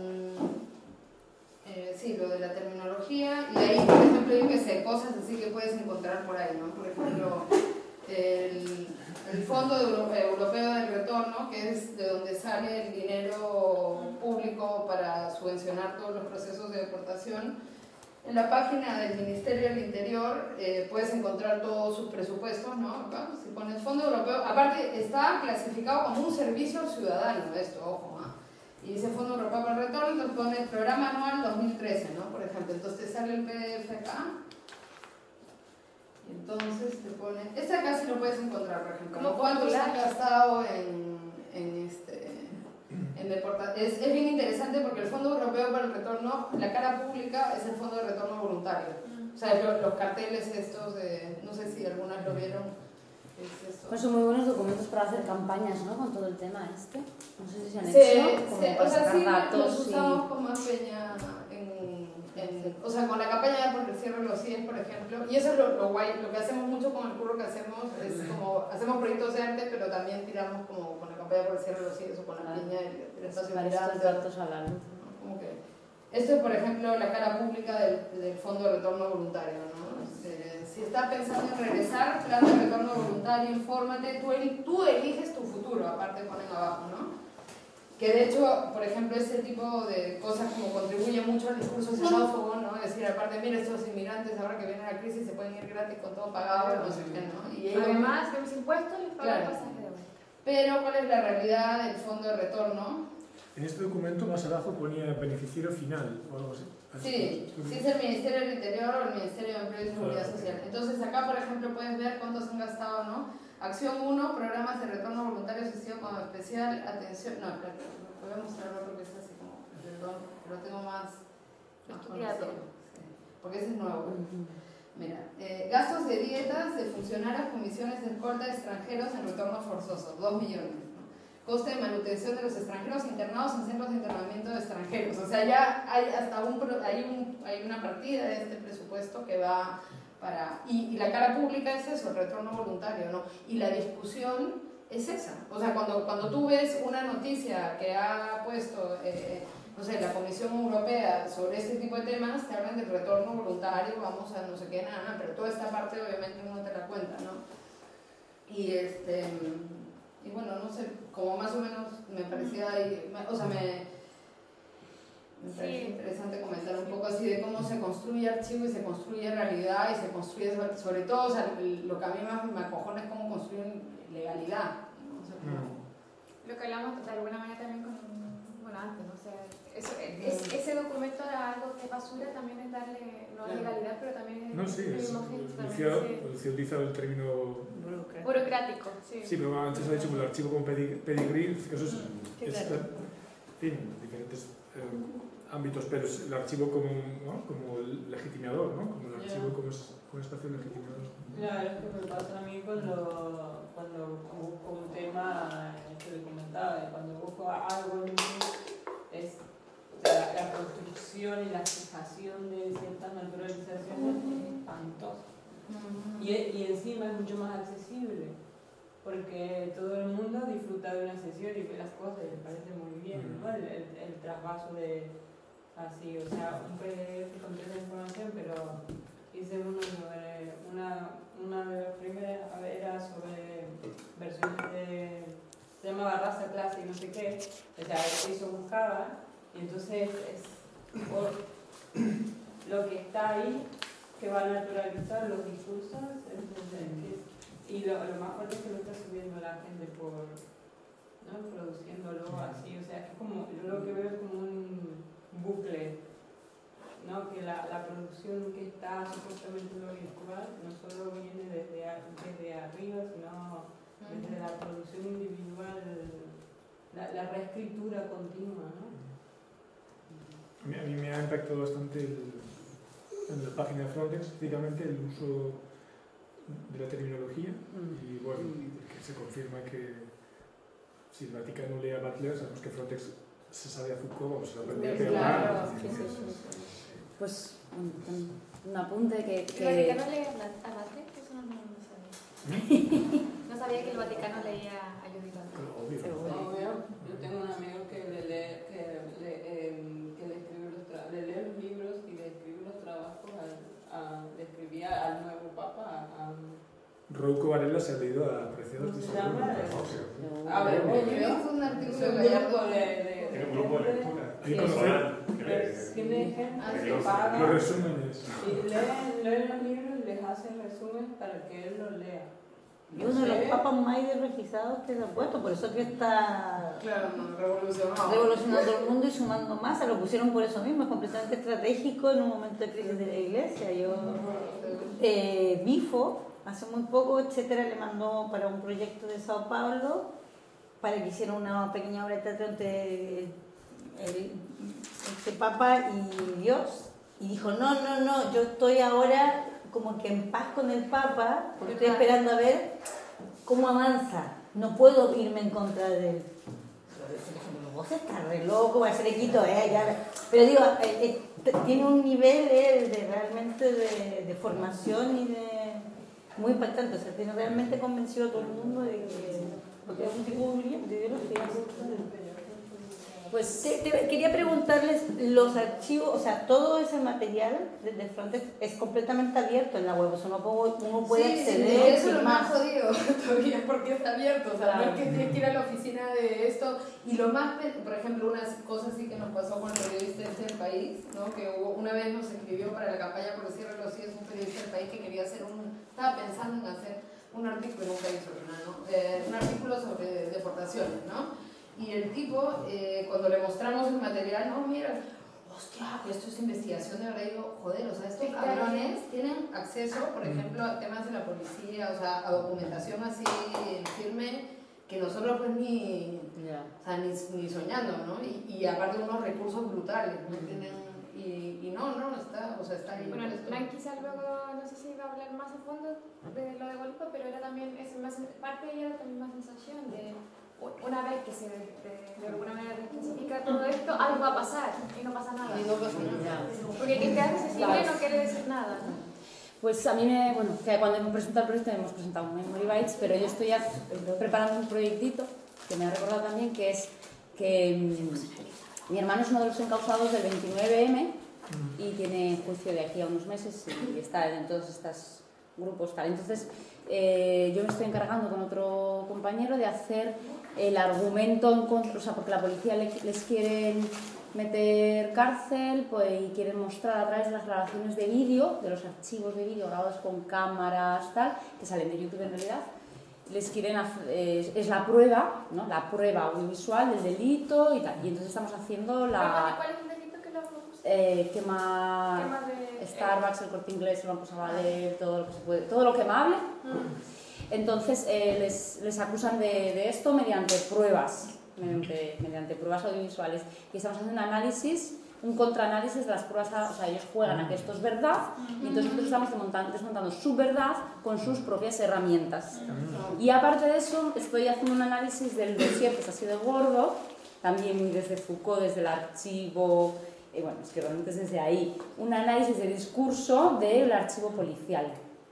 S9: eh, sí, lo de la terminología, y ahí, por ejemplo, yo que sé, cosas así que puedes encontrar por ahí, ¿no? Por ejemplo, el, el Fondo Europeo del Retorno, que es de donde sale el dinero público para subvencionar todos los procesos de deportación. En la página del Ministerio del Interior eh, puedes encontrar todos sus presupuestos, ¿no? Acá, si pones Fondo Europeo, aparte está clasificado como un servicio ciudadano, esto, ojo, ¿ah? Y dice Fondo Europeo para el Retorno, entonces pone Programa Anual dos mil trece, ¿no? Por ejemplo, entonces te sale el P D F acá, y entonces te pone, este acá sí lo puedes encontrar, por ejemplo, ¿no? ¿Cuánto se han gastado en, en este... En es, es bien interesante porque el Fondo Europeo para el Retorno, la cara pública es el Fondo de Retorno Voluntario. O sea, los, los carteles estos, de, no sé si algunas lo vieron. Es esto.
S6: Pues son muy buenos documentos para hacer campañas, ¿no? Con todo el tema este. No sé si se han
S9: se,
S6: hecho. Como
S9: se,
S6: para
S9: o sea,
S6: sacar
S9: sí,
S6: datos
S9: los usamos
S6: y...
S9: con más peña en, en, o sea, con la campaña por el cierre de los C I E S, por ejemplo. Y eso es lo, lo guay, lo que hacemos mucho con el curro que hacemos, es como, hacemos proyectos de arte, pero también tiramos como con la campaña por el cierre de los C I E S o con la piña del, del espacio
S6: estos datos a la luz.
S9: Como que, esto es, por ejemplo, la cara pública del, del Fondo de Retorno Voluntario, ¿no? Este, si estás pensando en regresar, plan de retorno voluntario, infórmate, tú, el, tú eliges tu futuro, aparte ponen abajo, ¿no? Que de hecho, por ejemplo, ese tipo de cosas como contribuye mucho al discurso xenófobo, ¿no? Es decir, aparte, mira, estos inmigrantes ahora que viene la crisis se pueden ir gratis con todo pagado, no sé qué, ¿no? Y ellos,
S3: además, de los impuestos les pagan
S9: claro.
S3: pasajes de vuelta.
S9: Pero, ¿cuál es la realidad del Fondo de Retorno?
S1: En este documento más abajo ponía beneficiario final o algo así.
S9: Sí, sí es el Ministerio del Interior o el Ministerio de Empleo y Seguridad Social. Entonces acá, por ejemplo, puedes ver cuántos han gastado, ¿no? Acción uno, programas de retorno voluntario asistido con especial atención. No, espera, voy a mostrar otro que es así como, perdón, pero tengo más, más conocido, sí, porque ese es nuevo. Mira, eh, gastos de dietas de funcionarios, comisiones de escolta de extranjeros en retorno forzoso, dos millones. Coste de manutención de los extranjeros internados en centros de internamiento de extranjeros. O sea, ya hay hasta un, hay, un, hay una partida de este presupuesto que va para... Y, y la cara pública es eso, el retorno voluntario, ¿no? Y la discusión es esa. O sea, cuando, cuando tú ves una noticia que ha puesto, eh, no sé, la Comisión Europea sobre este tipo de temas, te hablan del retorno voluntario, vamos a no sé qué, nada, nada, pero toda esta parte obviamente no te la cuenta, ¿no? Y este... Y bueno, no sé, como más o menos me parecía ahí, o sea, me, me parecía sí. interesante comentar un poco así de cómo se construye archivo y se construye realidad y se construye, sobre todo, o sea, lo que a mí más me acojona es cómo construyen legalidad, ¿no? O sea, como...
S3: Lo que hablamos de alguna manera también con, bueno, antes, ¿no? O sea, eso, es, ese documento era algo que basura también es darle, no legalidad, pero también es...
S1: No, sí, es, Lucía, Lucía utiliza el término...
S3: burocrático, sí.
S1: Sí, pero antes ha dicho el archivo como pedigrí, que eso es, es claro. En fin, diferentes eh, ámbitos, pero es el archivo como, ¿no? Como el legitimador, ¿no? Como el archivo como, es, como espacio legitimador.
S10: Claro, es que me pasa a mí cuando, cuando busco un tema, esto que comentaba, cuando busco algo en mí, es la, la construcción y la fijación de ciertas naturalizaciones es espantosa. Y, y encima es mucho más accesible, porque todo el mundo disfruta de una sesión y ve las cosas y le parece muy bien, ¿no? El, el, el trasvaso de así, o sea, un P D F con toda la información, pero hice uno sobre, una, una de las primeras era sobre versiones de, se llamaba raza, clase y no sé qué, o sea, eso buscaba, y entonces es por lo que está ahí que va a naturalizar los discursos, entonces, y lo, lo más fuerte es que lo está subiendo la gente por, ¿no? Produciéndolo así, o sea, es como, yo lo que veo es como un bucle, ¿no? Que la, la producción que está supuestamente en lo virtual no solo viene desde, desde arriba, sino desde la producción individual, la, la reescritura continua, ¿no?
S1: A mí, a mí me ha impactado bastante el, en la página de Frontex, prácticamente el uso de la terminología y bueno, que se confirma que si el Vaticano lee a Butler, sabemos que Frontex se sabe a Foucault, vamos, se lo aprendía a
S6: claro, sí, sí, sí. Pues un, un apunte que... que...
S3: ¿El Vaticano lee a Butler? Eso no, no, no sabía. No sabía que el Vaticano leía a Judith Butler.
S1: Obvio. novela se ha leído a Preciados
S10: ¿Cómo se
S1: Tesoros.
S10: llama?
S1: ¿No?
S10: A ver,
S9: Yo he visto un artículo de Gallardo.
S5: Tiene un grupo de lectura.
S1: Hay que conocer.
S10: Tiene gente
S9: Ah, sí.
S10: que paga
S1: Los resúmenes.
S10: y leen, leen los libros y les hacen resumen para que él los lea.
S8: Y uno de los papas más ideologizados que se ha puesto, por eso que está
S9: Claro, no, revolucionado.
S8: revolucionando el mundo y sumando masa. Lo pusieron por eso mismo, es completamente estratégico en un momento de crisis de la iglesia. Yo, eh, Bifo, hace muy poco, etcétera, le mandó para un proyecto de Sao Paulo para que hiciera una pequeña obra de teatro entre el, este papa y Dios. Y dijo, no, no, no, yo estoy ahora como que en paz con el Papa, porque estoy esperando a ver cómo avanza. No puedo irme en contra de él. Vos estás re loco, va a ser equito, eh, ya. Pero digo, eh, eh, tiene un nivel eh, de realmente de, de formación y de muy impactante. O sea, tiene realmente convencido a todo el mundo de que porque es un tipo brillante de ideología. Pues te, te, quería preguntarles, los archivos, o sea, todo ese material desde Frontex es completamente abierto en la web, o sea, uno puede, uno puede
S9: sí,
S8: acceder.
S9: Sí, eso es lo
S8: más
S9: más jodido todavía porque está abierto, o sea,
S8: claro.
S9: No es que tienes que ir a la oficina de esto. Y lo más, por ejemplo, una cosa así que nos pasó con el periodista este del país, ¿no? Que hubo, una vez nos escribió para la campaña por el cierre de los C I E S un periodista del país que quería hacer un, estaba pensando en hacer un artículo, nunca hizo nada, ¿no? Eh, un artículo sobre deportaciones, ¿no? Y el tipo, eh, cuando le mostramos el material, no, mira, hostia, pero esto es investigación de verdad. Y digo, joder, o sea, estos cabrones tienen acceso, por ejemplo, a temas de la policía, o sea, a documentación así firme, que nosotros pues ni, yeah. o sea, ni, ni soñando, ¿no? Y, y aparte unos recursos brutales, ¿no? Mm. Tienen, y, y no, no, está, o sea, está ahí.
S3: Bueno, Lan quizás luego, no sé si va a hablar más a fondo de lo de Golpa, pero era también, es más, parte de ella era también más sensación de una vez que se de, de, de alguna manera desclasifica todo esto, algo va a pasar y no pasa nada.
S9: Y no pasa nada.
S3: Porque que esté accesible claro. No quiere decir nada, ¿no?
S6: Pues a mí me, bueno, que cuando hemos presentado el proyecto hemos presentado un Memory Bytes, pero yo estoy ya preparando un proyectito que me ha recordado también, que es que mmm, mi hermano es uno de los encausados del veintinueve eme y tiene juicio de aquí a unos meses y está en todos estos grupos tal. Entonces eh, yo me estoy encargando con otro compañero de hacer el argumento en contra, o sea, porque la policía les quiere meter cárcel, pues, y quieren mostrar a través de las grabaciones de vídeo, de los archivos de vídeo grabados con cámaras, tal, que salen de YouTube en realidad, les quieren hacer, eh, es la prueba, ¿no? La prueba audiovisual del delito y tal. Y entonces estamos haciendo la...
S3: ¿Cuál es el delito que lo propuse?
S6: Eh, quema,
S3: quema de,
S6: Starbucks, el Corte Inglés, el Banco Sabadell, todo lo que se puede, todo lo quemable. Mm. Entonces eh, les, les acusan de, de esto mediante pruebas, mediante, mediante pruebas audiovisuales. Y estamos haciendo un análisis, un contraanálisis de las pruebas, o sea, ellos juegan a que esto es verdad, y entonces nosotros estamos desmontando, desmontando su verdad con sus propias herramientas. Y aparte de eso, estoy haciendo un análisis del dossier, que es así de gordo, también muy desde Foucault, desde el archivo, y bueno, es que realmente es desde ahí, un análisis de discurso del archivo policial.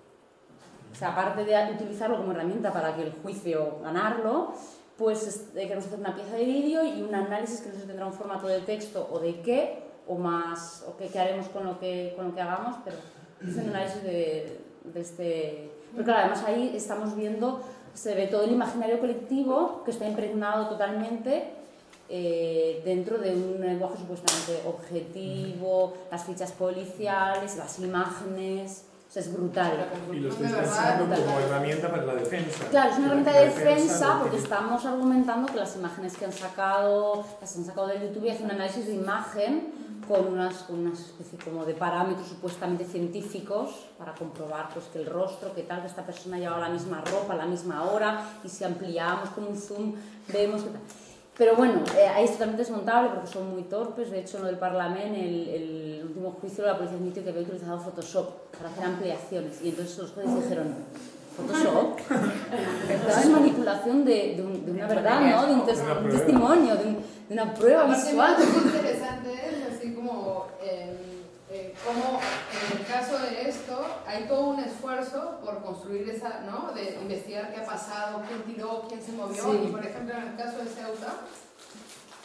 S6: O sea, aparte de utilizarlo como herramienta para que el juicio ganarlo, pues queremos hacer una pieza de vídeo y un análisis que no sé si tendrá un formato de texto o de qué, o más, o qué, qué haremos con lo que, con lo que hagamos, pero es un análisis de, de este... Pero claro, además ahí estamos viendo, se ve todo el imaginario colectivo que está impregnado totalmente eh, dentro de un lenguaje supuestamente objetivo, las fichas policiales, las imágenes... O sea, es brutal.
S5: Y lo estáis pensando como herramienta para la defensa.
S6: Claro, es una herramienta de defensa porque estamos argumentando que las imágenes que han sacado, las han sacado de YouTube y hacen un análisis de imagen con unas, con unas especie como de parámetros supuestamente científicos para comprobar pues, que el rostro, que tal, que esta persona llevaba la misma ropa a la misma hora y si ampliamos con un zoom vemos que tal. Pero bueno, eh, ahí es totalmente desmontable porque son muy torpes. De hecho, en lo del Parlamento, el, el último juicio, la policía admitió que había utilizado Photoshop para hacer ampliaciones. Y entonces los jueces dijeron, ¿Photoshop? Esto es manipulación de, de, un, de una verdad, ¿no? De un, tes un testimonio, de, un, de una prueba visual.
S9: Lo más interesante es así como eh, eh, como en el caso de esto hay todo un esfuerzo por construir esa, ¿no? De investigar qué ha pasado, quién tiró, quién se movió. Sí. Y por ejemplo en el caso de Ceuta,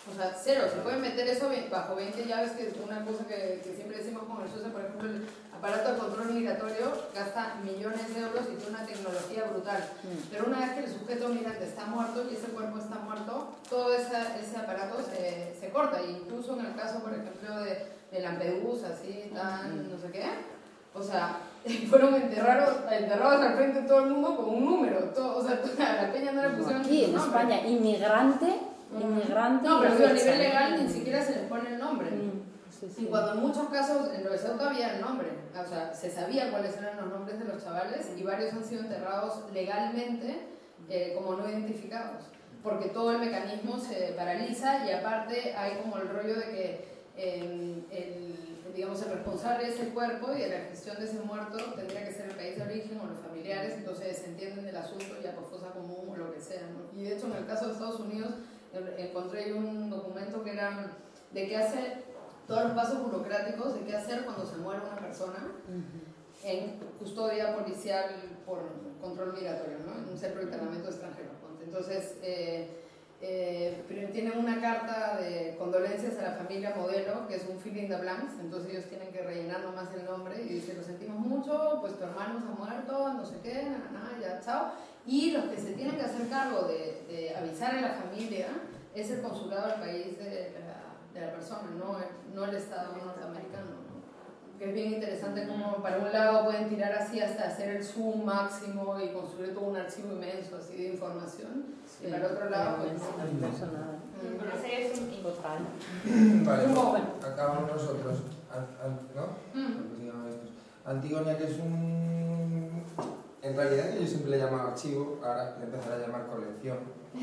S9: O sea, cero, se pueden meter eso bajo veinte llaves, que es una cosa que, que siempre decimos con el SUSE, por ejemplo, el aparato de control migratorio gasta millones de euros y tiene una tecnología brutal. Mm. Pero una vez que el sujeto migrante está muerto y ese cuerpo está muerto, todo esa, ese aparato se, se corta. E incluso en el caso, por ejemplo, de, de Lampedusa, así, tan, no sé qué, o sea, fueron enterrados, enterrados al frente de todo el mundo con un número. Todo, o sea, a la peña no le pusieron
S6: aquí en
S9: nombre.
S6: España, inmigrante, inmigrante.
S9: No, pero a nivel legal ni siquiera se les pone el nombre.
S6: Mm, sí, sí.
S9: Y cuando en muchos casos en lo de Ceuta había el nombre, o sea, se sabía cuáles eran los nombres de los chavales y varios han sido enterrados legalmente eh, como no identificados, porque todo el mecanismo se paraliza y aparte hay como el rollo de que eh, el, digamos, el responsable de ese cuerpo y de la gestión de ese muerto tendría que ser el país de origen o los familiares, entonces se entienden del asunto ya por fosa común o lo que sea, ¿no? Y de hecho en el caso de Estados Unidos encontré un documento que era de qué hacer, todos los pasos burocráticos de qué hacer cuando se muere una persona uh-huh. en custodia policial por control migratorio, ¿no? En un centro de internamiento extranjero. Entonces, eh, eh, tienen una carta de condolencias a la familia modelo, que es un fill in the blanks, entonces ellos tienen que rellenar nomás el nombre y dicen, lo sentimos mucho, pues tu hermano se ha muerto, no sé qué, nada, nada, ya, chao. Y los que se tienen que hacer cargo de, de avisar a la familia es el consulado del país de la, de la persona, no el, no el Estado norteamericano, ¿no? Que es bien interesante como para un lado pueden tirar así hasta hacer el zoom máximo y construir todo un archivo inmenso así de información, sí, y para el otro lado pues no
S6: pasa nada.
S3: Pero sería total.
S12: Vale, bueno, acabamos nosotros, ¿no? Mm. Antigone, que es un... En realidad yo siempre le llamaba archivo, ahora le empezaré a llamar colección.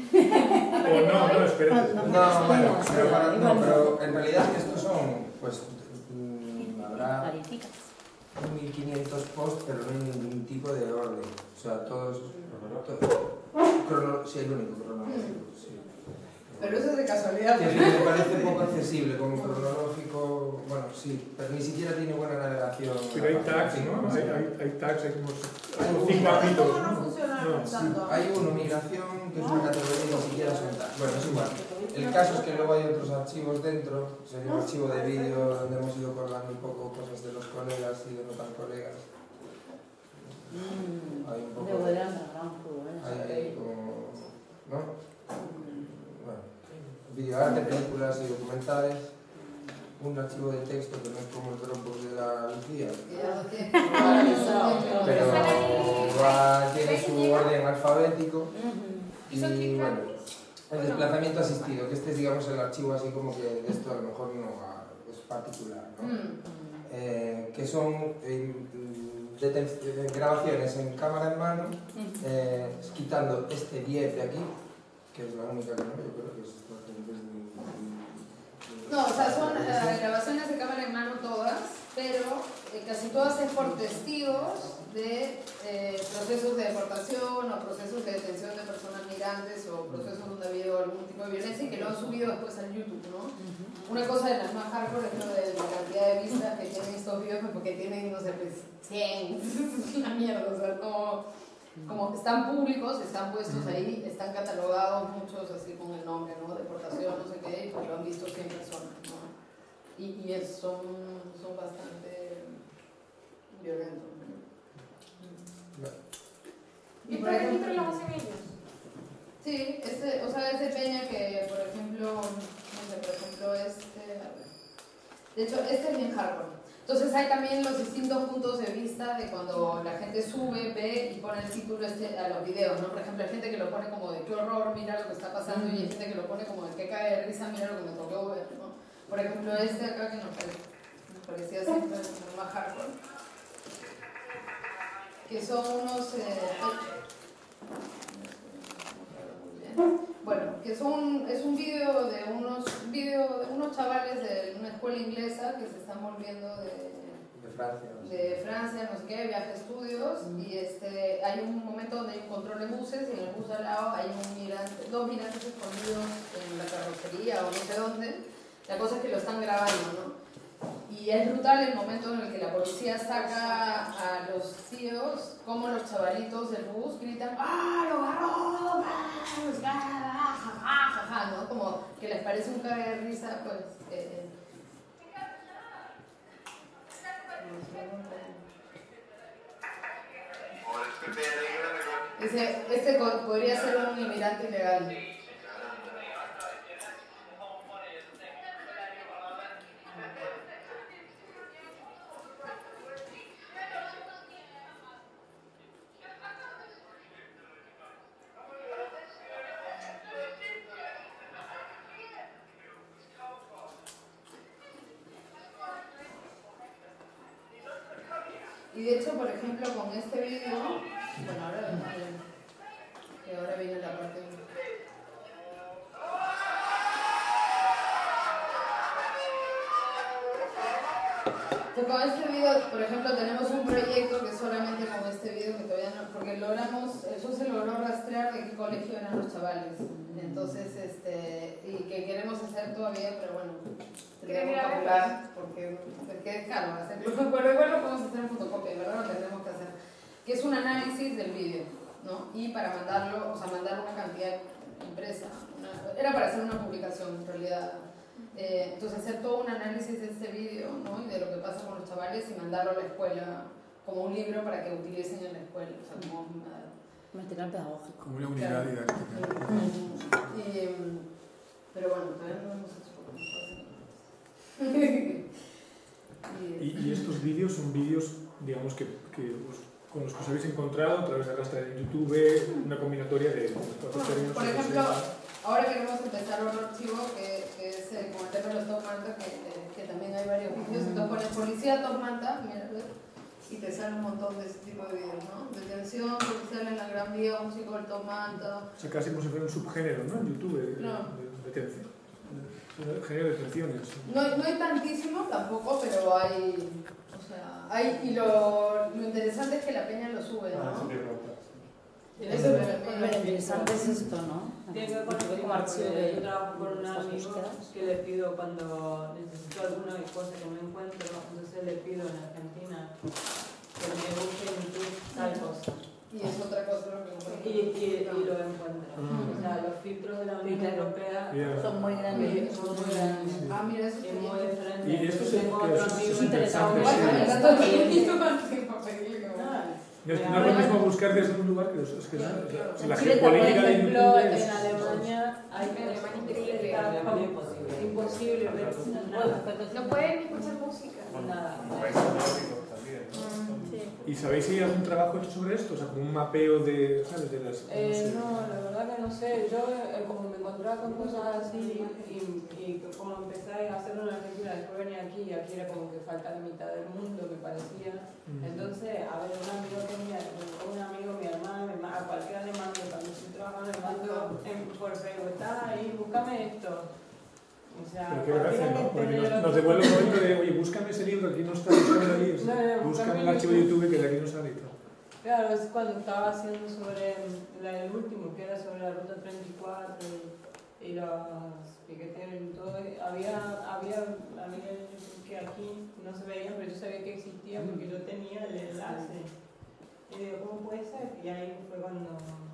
S1: O no, no, espérate.
S12: No, no, bueno, pero, para, no, pero en realidad estos son, pues, mmm, habrá mil quinientos posts, pero no hay ningún tipo de orden. O sea, todos... Crono, sí, el único cronológico, sí.
S9: Pero eso es de casualidad.
S12: Que me parece poco accesible como cronológico, bueno, sí, pero ni siquiera tiene buena navegación.
S1: Pero hay tags, ¿no? Hay, hay, hay tags, hay como, como cinco ámbitos.
S9: ¿Cómo no funciona
S12: no, sí, hay uno, migración, que es una categoría que ni siquiera son tags. Bueno, es igual. El caso es que luego hay otros archivos dentro, sería un archivo de vídeo donde hemos ido colgando un poco cosas de los colegas y de no tan colegas.
S6: Mm,
S12: hay un poco
S6: de buena ¿eh?
S12: Hay ahí como... ¿no? Videoarte, películas y documentales, un archivo de texto que no es como el Dropbox de la Lucía, pero va, tiene su orden alfabético y bueno, el desplazamiento asistido, que este es digamos el archivo así como que esto a lo mejor no es particular, ¿no? Eh, que son eh, grabaciones en cámara en mano, eh, quitando este diez de aquí, que es la única que no, yo creo que es
S9: no, o sea, son uh, grabaciones de cámara en mano todas, pero eh, casi todas es por testigos de eh, procesos de deportación o procesos de detención de personas migrantes o procesos donde ha habido algún tipo de violencia y que lo han subido después al YouTube, ¿no? Uh-huh. Una cosa de las más hardcore es lo de la cantidad de vistas que tienen estos videos, porque tienen, no sé, pues cien, es una mierda, o sea, no... Como están públicos, están puestos ahí, están catalogados muchos así con el nombre, ¿no? Deportación, no sé qué, y pues lo han visto cien personas, ¿no? Y, y es, son, son bastante violentos, ¿no?
S3: ¿Y por ejemplo los hacen ellos?
S9: Sí, ese, o sea, ese peña que, por ejemplo, no sé, por ejemplo, este, a ver. De hecho, este es bien hardcore. Entonces hay también los distintos puntos de vista de cuando la gente sube, ve y pone el título este a los videos, ¿no? Por ejemplo, hay gente que lo pone como de qué horror, mira lo que está pasando, y hay gente que lo pone como de qué cae de risa, mira lo que me tocó ver, ¿no? Por ejemplo, este acá que nos, nos parecía siempre como más hardcore, que son unos... Eh, bueno, que es un, es un video de unos video de unos chavales de una escuela inglesa que se están volviendo de,
S12: de Francia, no sé.
S9: de Francia, no sé qué, viaje a estudios, mm. y este, hay un momento donde hay un control de buses y en el bus al lado hay un migrante, dos migrantes escondidos en la carrocería o no sé dónde. La cosa es que lo están grabando, ¿no? Y es brutal el momento en el que la policía saca a los tíos, como los chavalitos del bus gritan ¡ah, lo agarró! ¡Ah, jaja, jaja, ¿no? Como que les parece un cague de risa, pues... Eh, Ese, este podría ser un inmigrante ilegal. Y de hecho, por ejemplo, con este vídeo, bueno, ahora viene, que ahora viene la parte de... Entonces, con este video, por ejemplo, tenemos un proyecto que solamente con este video, que todavía no, porque logramos, eso se logró rastrear de qué colegio eran los chavales. Entonces, este, y que queremos hacer todavía, pero bueno, tendríamos que calcular, porque, porque claro, hacerlo, pero igual lo podemos hacer en fotocopia, ¿verdad? Lo tendremos que hacer. Que es un análisis del vídeo, ¿no? Y para mandarlo, o sea, mandar una cantidad impresa, una, era para hacer una publicación en realidad. Eh, entonces hacer todo un análisis de este vídeo, ¿no? Y de lo que pasa con los chavales y mandarlo a la escuela como un libro para que utilicen en la escuela, o sea, como una,
S6: material pedagógico.
S1: Como una unidad
S9: claro.
S1: didáctica.
S9: Y, pero bueno, todavía no lo hemos hecho.
S1: y, y estos vídeos son vídeos, digamos, que, que os, con los que os habéis encontrado a través de Rastra en YouTube, una combinatoria de cuatro términos.
S9: Por ejemplo, ahora queremos empezar un archivo que, que es eh, como el tema de los Top Manta, que, eh, que también hay varios vídeos. Entonces pones policía Top Manta, mira, y te sale un montón de ese tipo de vídeos, ¿no? Detención policial en la Gran Vía, un chico del Top Manta.
S1: O sea, casi como si fuera un subgénero, ¿no? En YouTube, de,
S9: no.
S1: de, de detención. De, género de detenciones.
S9: No, no hay tantísimo tampoco, pero hay. O sea, hay. Y lo, lo interesante es que la peña lo sube, ¿no?
S1: Ah, sí,
S9: eso es
S6: lo interesante es esto, ¿no?
S10: Tiene que ver con el
S6: como archivo de
S10: yo trabajo con un amigo que le pido cuando necesito alguna cosa que no encuentro, entonces le pido en Argentina que me busque en YouTube tal cosa.
S9: Y es otra cosa lo que encuentro.
S10: Y, y, y lo encuentro. O sea, los filtros de la Unión Europea
S6: yeah. son muy grandes.
S10: Son muy grandes.
S9: Ah, mira, eso
S10: es muy diferente.
S1: Y esto se,
S10: Tengo otro amigo
S1: es interesante. No es, no es lo mismo buscar desde un lugar que es que claro, claro. O sea, la geopolítica de YouTube es...
S10: En Alemania hay en Alemania increíble. Es imposible. Imposible.
S3: No pueden escuchar música.
S10: Nada.
S1: ¿Y sabéis si hay algún trabajo hecho sobre esto? O sea, como un mapeo de, ¿sabes? De las...
S10: Eh, no, sé. no, la verdad que no sé. Yo, eh, como me encontraba con cosas así y, y como empecé a hacerlo en Argentina, después venía aquí y aquí era como que falta la mitad del mundo, me parecía. Mm. Entonces, a ver, un amigo tenía, un amigo, mi hermana, mi hermana, a cualquiera le mando, cuando estoy trabajando le mando en, por Facebook, está ahí, búscame esto. O sea,
S1: pero qué gracia, ¿no? Porque nos, nos devuelve un momento de, oye, búscame ese libro, aquí no está, búscame ahí, o sea, no, no, búscame el archivo de YouTube que de aquí no sale y tal.
S10: Claro, es cuando estaba haciendo sobre la, el último, que era sobre la Ruta treinta y cuatro y, y los piqueteros y todo, había, había, había que aquí no se veían, pero yo sabía que existía porque yo tenía el enlace. Y digo, ¿cómo puede ser? Y ahí fue cuando...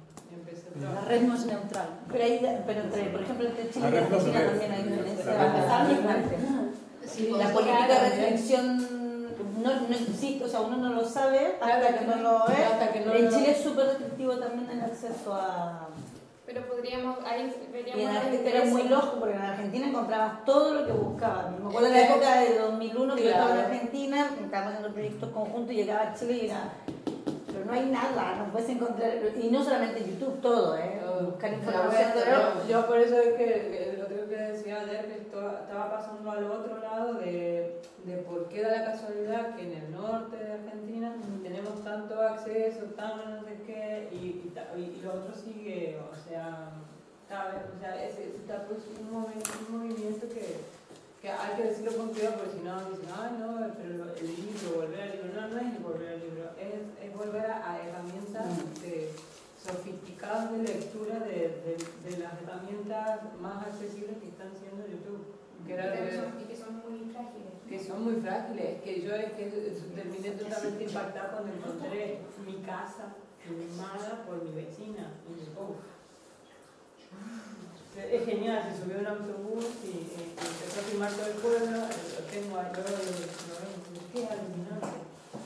S6: La red no es neutral. Pero, hay, pero entre, por ejemplo, entre Chile y Argentina también hay diferencia. Sí, la política de restricción no, no existe, o sea, uno no lo sabe hasta que no lo es. En Chile es súper restrictivo también el acceso a...
S3: Pero podríamos, ahí veríamos...
S6: Y en Argentina era muy loco, porque en Argentina encontrabas todo lo que buscabas. Me acuerdo de la época de dos mil uno que yo estaba en Argentina, estábamos haciendo proyectos conjuntos y llegaba a Chile y era... Pero no hay nada, no puedes encontrar, y no solamente YouTube, todo, ¿eh? Buscar información.
S10: Yo, yo por eso es que lo que decía ayer, que estaba pasando al otro lado de, de por qué da la casualidad que en el norte de Argentina tenemos tanto acceso, tan no sé qué, y, y, y lo otro sigue, o sea, ¿sabes? O sea, es, es, está pues un, movimiento, un movimiento que... que hay que decirlo con cuidado porque si no dicen, ay no, pero el libro, volver al libro, no, no es volver al libro, es, es volver a, a herramientas de, sofisticadas de lectura de, de, de las herramientas más accesibles que están siendo YouTube. Que era
S3: que son, y que son muy frágiles.
S10: Que son muy frágiles, que yo es que terminé totalmente impactada cuando encontré mi casa filmada por mi vecina. Y yo, uff. Es genial, se subió a un autobús y, y, y empezó a filmar todo el pueblo, lo tengo ahí, luego lo, lo vemos, qué alucinante.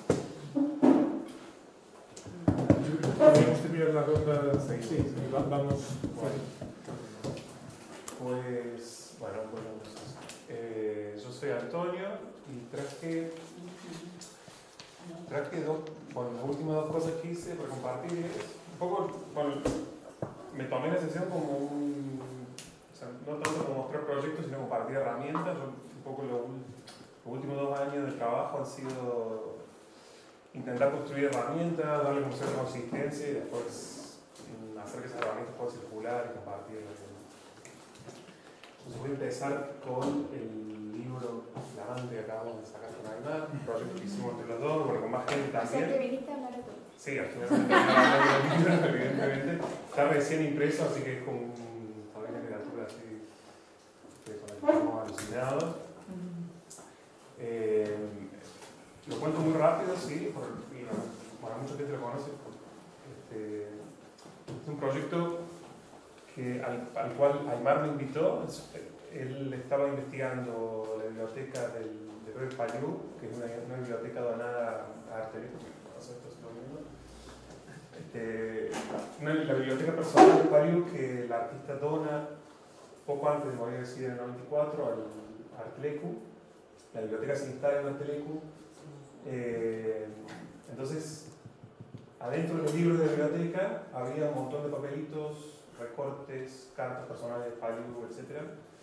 S1: Podemos terminar la ronda. Sí, sí, vamos.
S5: Bueno, pues, bueno, bueno eh, yo soy Antonio y traje, traje dos, bueno, las últimas dos cosas que hice para compartir es un poco, bueno, me tomé la sesión como un, o sea, no tanto como mostrar proyectos, sino compartir herramientas. Yo, un poco lo, los últimos dos años de trabajo han sido intentar construir herramientas, darle como cierta consistencia y después hacer que esas herramientas puedan circular y compartirlas. Entonces voy a empezar con el libro flamante que acabamos de sacar con Aymar, un proyecto que hicimos entre los dos, bueno, con más gente también.
S3: O sea, que viniste a hablar a todo.
S5: Sí, al final me hablando del libro, evidentemente. Está recién impreso, así que es como un, todavía una criatura así que con el que estamos alucinados. Eh, lo cuento muy rápido, sí, por, y, bueno, mucha gente lo conoce. Este, es un proyecto que, al, al cual Aymar me invitó. Él estaba investigando la biblioteca del, de Robert Paliou, que es una, una biblioteca donada a Arteleco. No sé, esto es lo mismo. Este, una, la biblioteca personal de Paliou que el artista dona poco antes de morir, decir, en el noventa y cuatro al Arteleco. La biblioteca se instala en Arteleco. Eh, entonces, adentro de los libros de la biblioteca había un montón de papelitos, recortes, cartas personales de Paliou, etcétera.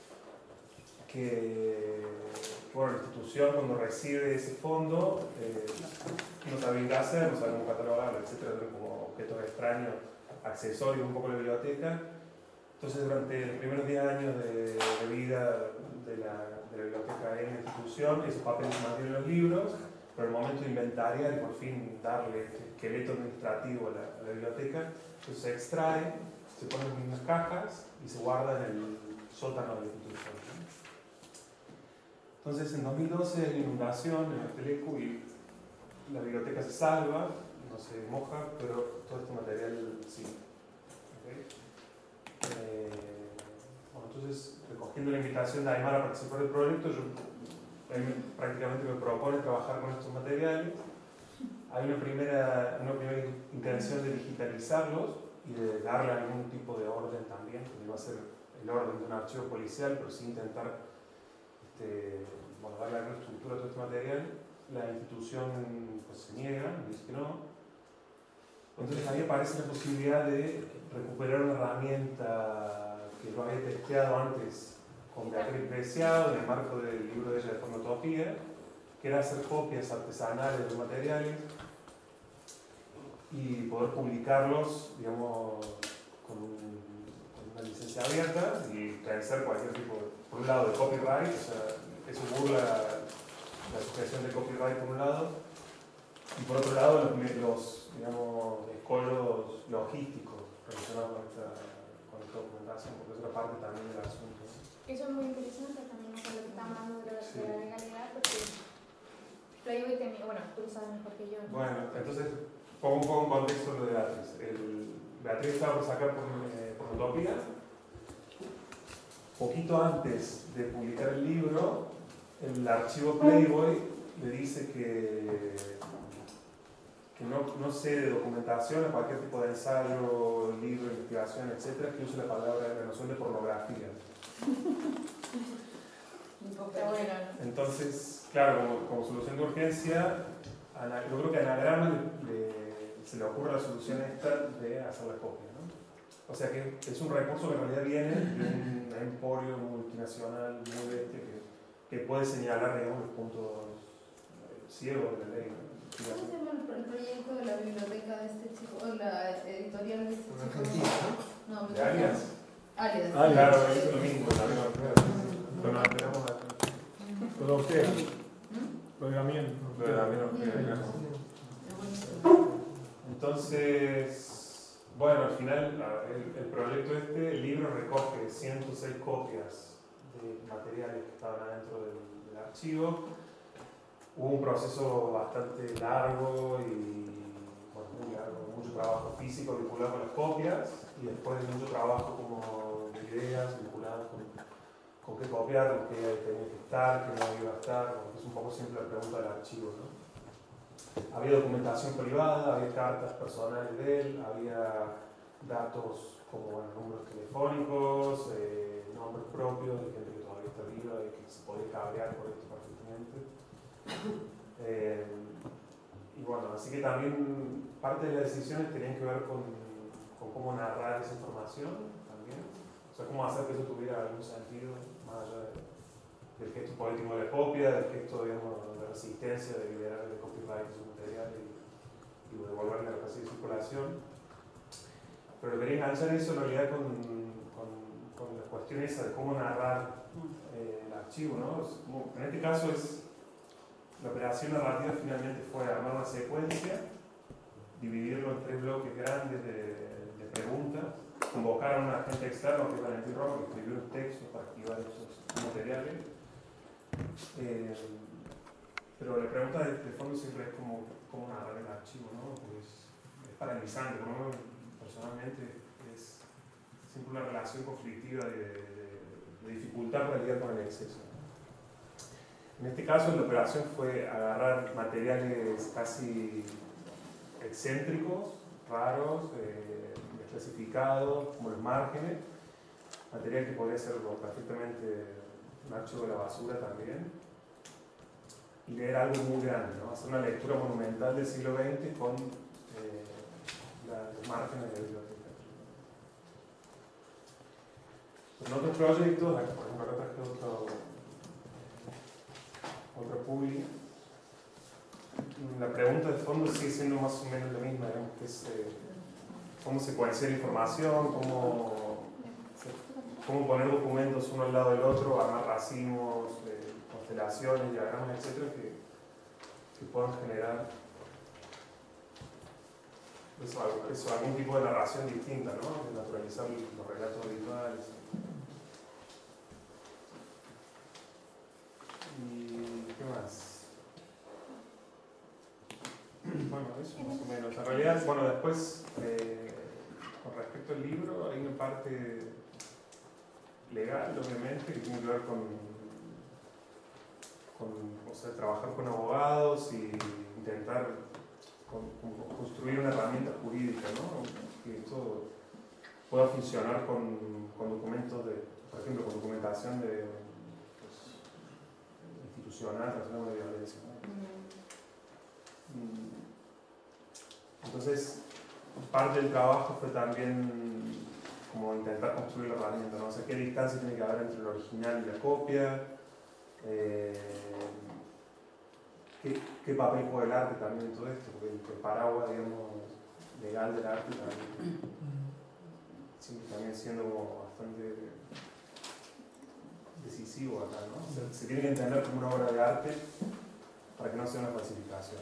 S5: Que, bueno, la institución cuando recibe ese fondo eh, no sabe qué hacer, no sabe cómo catalogarlo, etcétera, como objetos extraños, accesorios un poco de la biblioteca. Entonces, durante los primeros diez años de, de vida de la, de la biblioteca en la institución, esos papeles se mantienen en los libros, pero el momento de inventariar y por fin darle este esqueleto administrativo a la, a la biblioteca, entonces se extrae, se ponen en unas cajas y se guarda en el sótano de la institución. Entonces, en dos mil doce hay una inundación en Arteleco y la biblioteca se salva, no se moja, pero todo este material sí. ¿Okay? Eh, bueno, entonces, recogiendo la invitación de Aymar a participar del proyecto, yo él prácticamente me propone trabajar con estos materiales. Hay una primera, una primera intención de digitalizarlos y de darle algún tipo de orden también, que no va a ser el orden de un archivo policial, pero sí intentar este, bueno, darle alguna estructura a todo este material. La institución pues, se niega, dice que no. Entonces ahí aparece la posibilidad de recuperar una herramienta que yo había testeado antes con Beatriz Preciado en el marco del libro de ella de Fonotopía, que era hacer copias artesanales de materiales y poder publicarlos, digamos, con, un, con una licencia abierta y realizar cualquier tipo, de, por un lado, de copyright, o sea, eso burla la asociación de copyright por un lado, y por otro lado, los, los digamos, escollos logísticos relacionados con esta, con esta documentación, porque es otra parte también del asunto.
S3: Eso es muy interesante también, con lo que estamos hablando de la,
S5: Sí.
S3: de la legalidad, porque Playboy tenía, bueno, tú lo sabes mejor que yo, ¿no?
S5: Bueno, entonces pongo un poco en contexto lo de Beatriz. El, Beatriz estaba por sacar por, eh, por Utopía. Poquito antes de publicar el libro, el archivo Playboy le dice que, que no, no sé de documentación o cualquier tipo de ensayo, libro, investigación, etcétera, que use la palabra, la noción de pornografía. Entonces, claro, como, como solución de urgencia, ana, yo creo que a Anagrama le, le, se le ocurre la solución esta de hacer la copia, ¿no? O sea que es un recurso que en realidad viene de un emporio multinacional muy bestia que, que puede señalar, digamos, los puntos ciegos de la ley, ¿no?
S9: ¿Cómo se llama el, el proyecto de la biblioteca de este chico, o la editorial de este chico?
S12: Argentina,
S9: ¿no? No,
S5: ¿De Alias?
S9: Alias.
S5: Ah, claro, es lo mismo, la misma Bueno, esperamos a...
S1: Lo de Ortega. Lo de Damián.
S5: Lo de Damián Ortega, entonces, bueno, al final el, el proyecto este, el libro recoge ciento seis copias de materiales que estaban adentro del, del archivo. Hubo un proceso bastante largo y bueno, muy largo, mucho trabajo físico vinculado con las copias y después mucho trabajo como de ideas vinculadas con, con qué copiar, qué tenía que estar, qué no iba a estar, es un poco siempre la pregunta del archivo, ¿no? Había documentación privada, había cartas personales de él, había datos como bueno, números telefónicos, eh, nombres propios de gente que todavía está viva y que se podía cabrear por esto perfectamente. Eh, y bueno, así que también parte de las decisiones tenían que ver con, con cómo narrar esa información también, o sea, cómo hacer que eso tuviera algún sentido, más allá de, del gesto político de la copia, del gesto, digamos, de resistencia, de liberar el copyright de su material y, y devolverle la capacidad de circulación. Pero quería enganchar eso en realidad con, con, con la cuestión esa de cómo narrar eh, el archivo, ¿no? Como, en este caso es la operación narrativa finalmente fue armar una secuencia, dividirlo en tres bloques grandes de, de preguntas, convocar a un agente externo que es Valentín Roca, que escribió un texto para activar esos materiales. Eh, pero la pregunta de, de fondo siempre es cómo, cómo narrar el archivo, ¿no? Pues es paralizante, ¿no? Personalmente es siempre una relación conflictiva de, de, de dificultad para lidiar con el exceso. En este caso la operación fue agarrar materiales casi excéntricos, raros, eh, desclasificados, como los márgenes, material que podría ser perfectamente un archivo de la basura también, y leer algo muy grande, ¿no? Hacer una lectura monumental del siglo veinte con eh, los márgenes de la biblioteca. En otros proyectos, por ejemplo, acá traje otro, otro publi, la pregunta de fondo sigue siendo más o menos la misma, digamos, que es eh, cómo secuenciar información, cómo, cómo poner documentos uno al lado del otro, armar racimos, eh, constelaciones, diagramas, etcétera, que, que puedan generar eso, eso, algún tipo de narración distinta, ¿no? De naturalizar los relatos visuales. ¿Y qué más? Bueno, eso más o menos. En realidad, bueno, después, eh, con respecto al libro, hay una parte legal, obviamente, que tiene que ver con, con o sea, trabajar con abogados y intentar con, con construir una herramienta jurídica, ¿no? Que esto pueda funcionar con, con documentos, de, por ejemplo, con documentación de, pues, institucional relacionada con la violencia, ¿no? Mm. Entonces, parte del trabajo fue también como intentar construir la herramienta, ¿no? O sea, qué distancia tiene que haber entre el original y la copia, eh, qué, qué papel juega el arte también en todo esto, porque el, el paraguas, digamos, legal del arte también, siempre también siendo como bastante decisivo acá, ¿no? O sea, se tiene que entender como una obra de arte para que no sea una falsificación.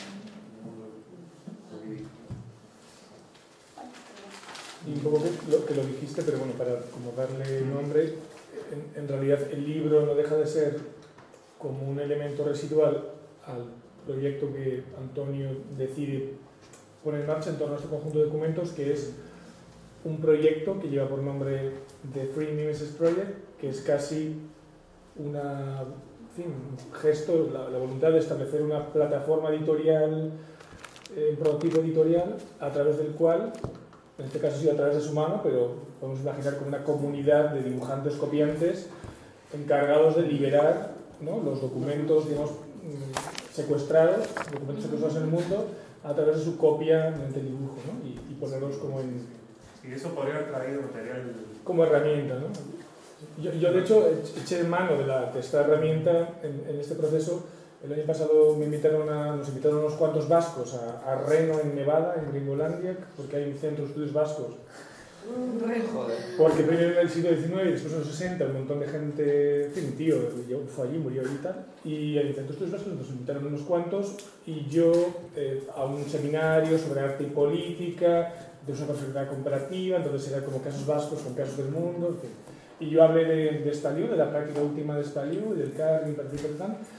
S1: Y un poco que lo, que lo dijiste, pero bueno, para como darle nombre, en, en realidad el libro no deja de ser como un elemento residual al proyecto que Antonio decide poner en marcha en torno a este conjunto de documentos, que es un proyecto que lleva por nombre The Free Mimesis Project, que es casi una, en fin, un gesto, la, la voluntad de establecer una plataforma editorial, eh, un prototipo editorial, a través del cual, en este caso sí a través de su mano, pero podemos imaginar como una comunidad de dibujantes copiantes encargados de liberar, ¿no?, los documentos, digamos, secuestrados, documentos secuestrados en el mundo, a través de su copia mediante el dibujo, ¿no? y, y ponerlos como en...
S5: Y eso podría haber traído material...
S1: Como herramienta, ¿no? Yo, yo de hecho eché mano de, la, de esta herramienta en, en este proceso. El año pasado me invitaron a, nos invitaron unos cuantos vascos a, a Reno, en Nevada, en Gringolandia, porque hay un centro de estudios vascos.
S12: Joder.
S1: Porque primero en el siglo diecinueve y después en los sesenta un montón de gente, en fin, un tío fue allí, murió y tal, y en el centro de estudios vascos nos invitaron unos cuantos y yo eh, a un seminario sobre arte y política, de una perspectiva comparativa, entonces era como casos vascos con casos del mundo, en fin. Y yo hablé de, de Staliu, de la práctica última de Staliu, y del Carling, y tal.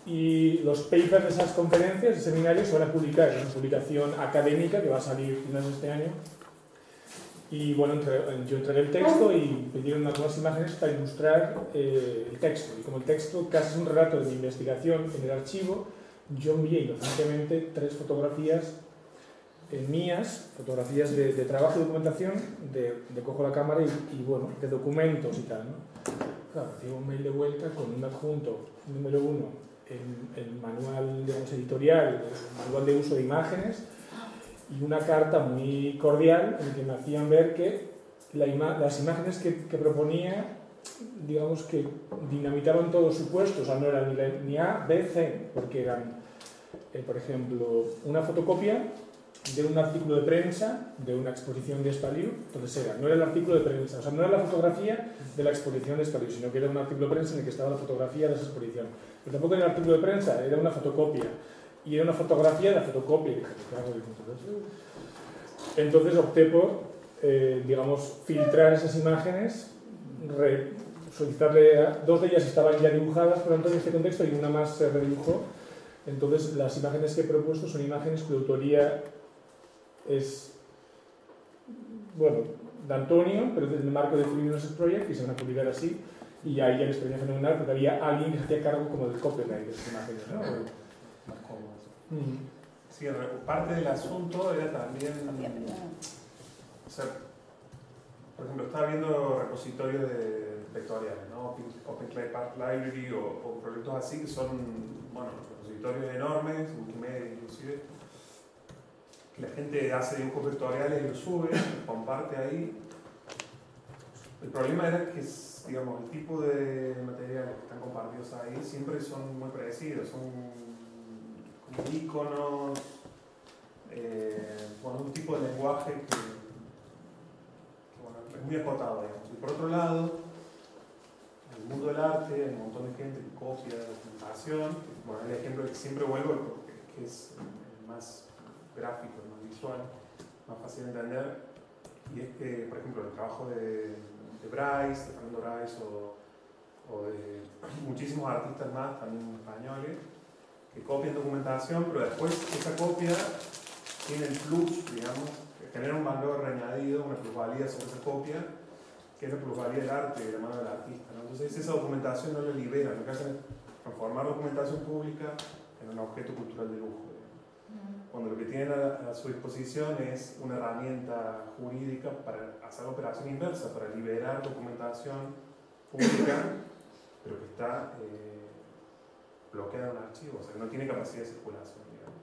S1: y los papers de esas conferencias, de seminarios, se van a publicar. Es una publicación académica que va a salir a finales de este año. Y bueno, entre, yo entregué el texto y pidieron algunas imágenes para ilustrar eh, el texto. Y como el texto casi es un relato de mi investigación en el archivo, yo envié inocentemente tres fotografías eh, mías, fotografías de, de trabajo y documentación, de, de cojo la cámara y, y bueno, de documentos y tal, ¿no? Claro, recibo un mail de vuelta con un adjunto, número uno, el, el manual, digamos, editorial, el manual de uso de imágenes, y una carta muy cordial en la que me hacían ver que la ima las imágenes que, que proponía, digamos que dinamitaban todo su puesto, o sea, no eran ni, ni A, B, C, porque eran, eh, por ejemplo, una fotocopia de un artículo de prensa de una exposición de Espaliu. Entonces era, no era el artículo de prensa, o sea, no era la fotografía de la exposición de Espaliu, sino que era un artículo de prensa en el que estaba la fotografía de esa exposición. Pero tampoco era el artículo de prensa, era una fotocopia. Y era una fotografía de la fotocopia. Entonces opté por, eh, digamos, filtrar esas imágenes, re, solicitarle a, dos de ellas estaban ya dibujadas por Antonio en este contexto y una más se redibujó. Entonces las imágenes que he propuesto son imágenes cuya autoría es, bueno, de Antonio, pero desde el marco de Free University Project, y se van a publicar así. Y ahí ya les parecía fenomenal porque había alguien que se hacía cargo como del copyright de esas imágenes, ¿no?
S5: Más cómodo. Mm. Sí, parte del asunto era también, o sea, por ejemplo, estaba viendo repositorios de vectoriales, ¿no? Open, OpenClayPath Library o, o proyectos así que son, bueno, repositorios enormes, Wikimedia inclusive, que la gente hace dibujos vectoriales y los sube, comparte ahí. El problema era que, digamos, el tipo de materiales que están compartidos ahí siempre son muy parecidos, son como iconos, eh, bueno, un tipo de lenguaje que, que bueno, es muy acotado, digamos. Y por otro lado, en el mundo del arte hay un montón de gente que copia documentación. Bueno, el ejemplo que siempre vuelvo, que es el más gráfico, el más visual, más fácil de entender, y es que, por ejemplo, el trabajo de, de Bryce, de Fernando Bryce o, o de muchísimos artistas más, también españoles, que copian documentación, pero después esa copia tiene el plus, digamos, que genera un valor añadido, una plusvalía sobre esa copia, que es la plusvalía del arte, de la mano del artista, ¿no? Entonces esa documentación no la libera, lo que hacen es transformar documentación pública en un objeto cultural de lujo, digamos. Cuando lo que tienen a, a su disposición es una herramienta jurídica para hacer la operación inversa, para liberar documentación pública, pero que está eh, bloqueada en un archivo, o sea, que no tiene capacidad de circulación, digamos.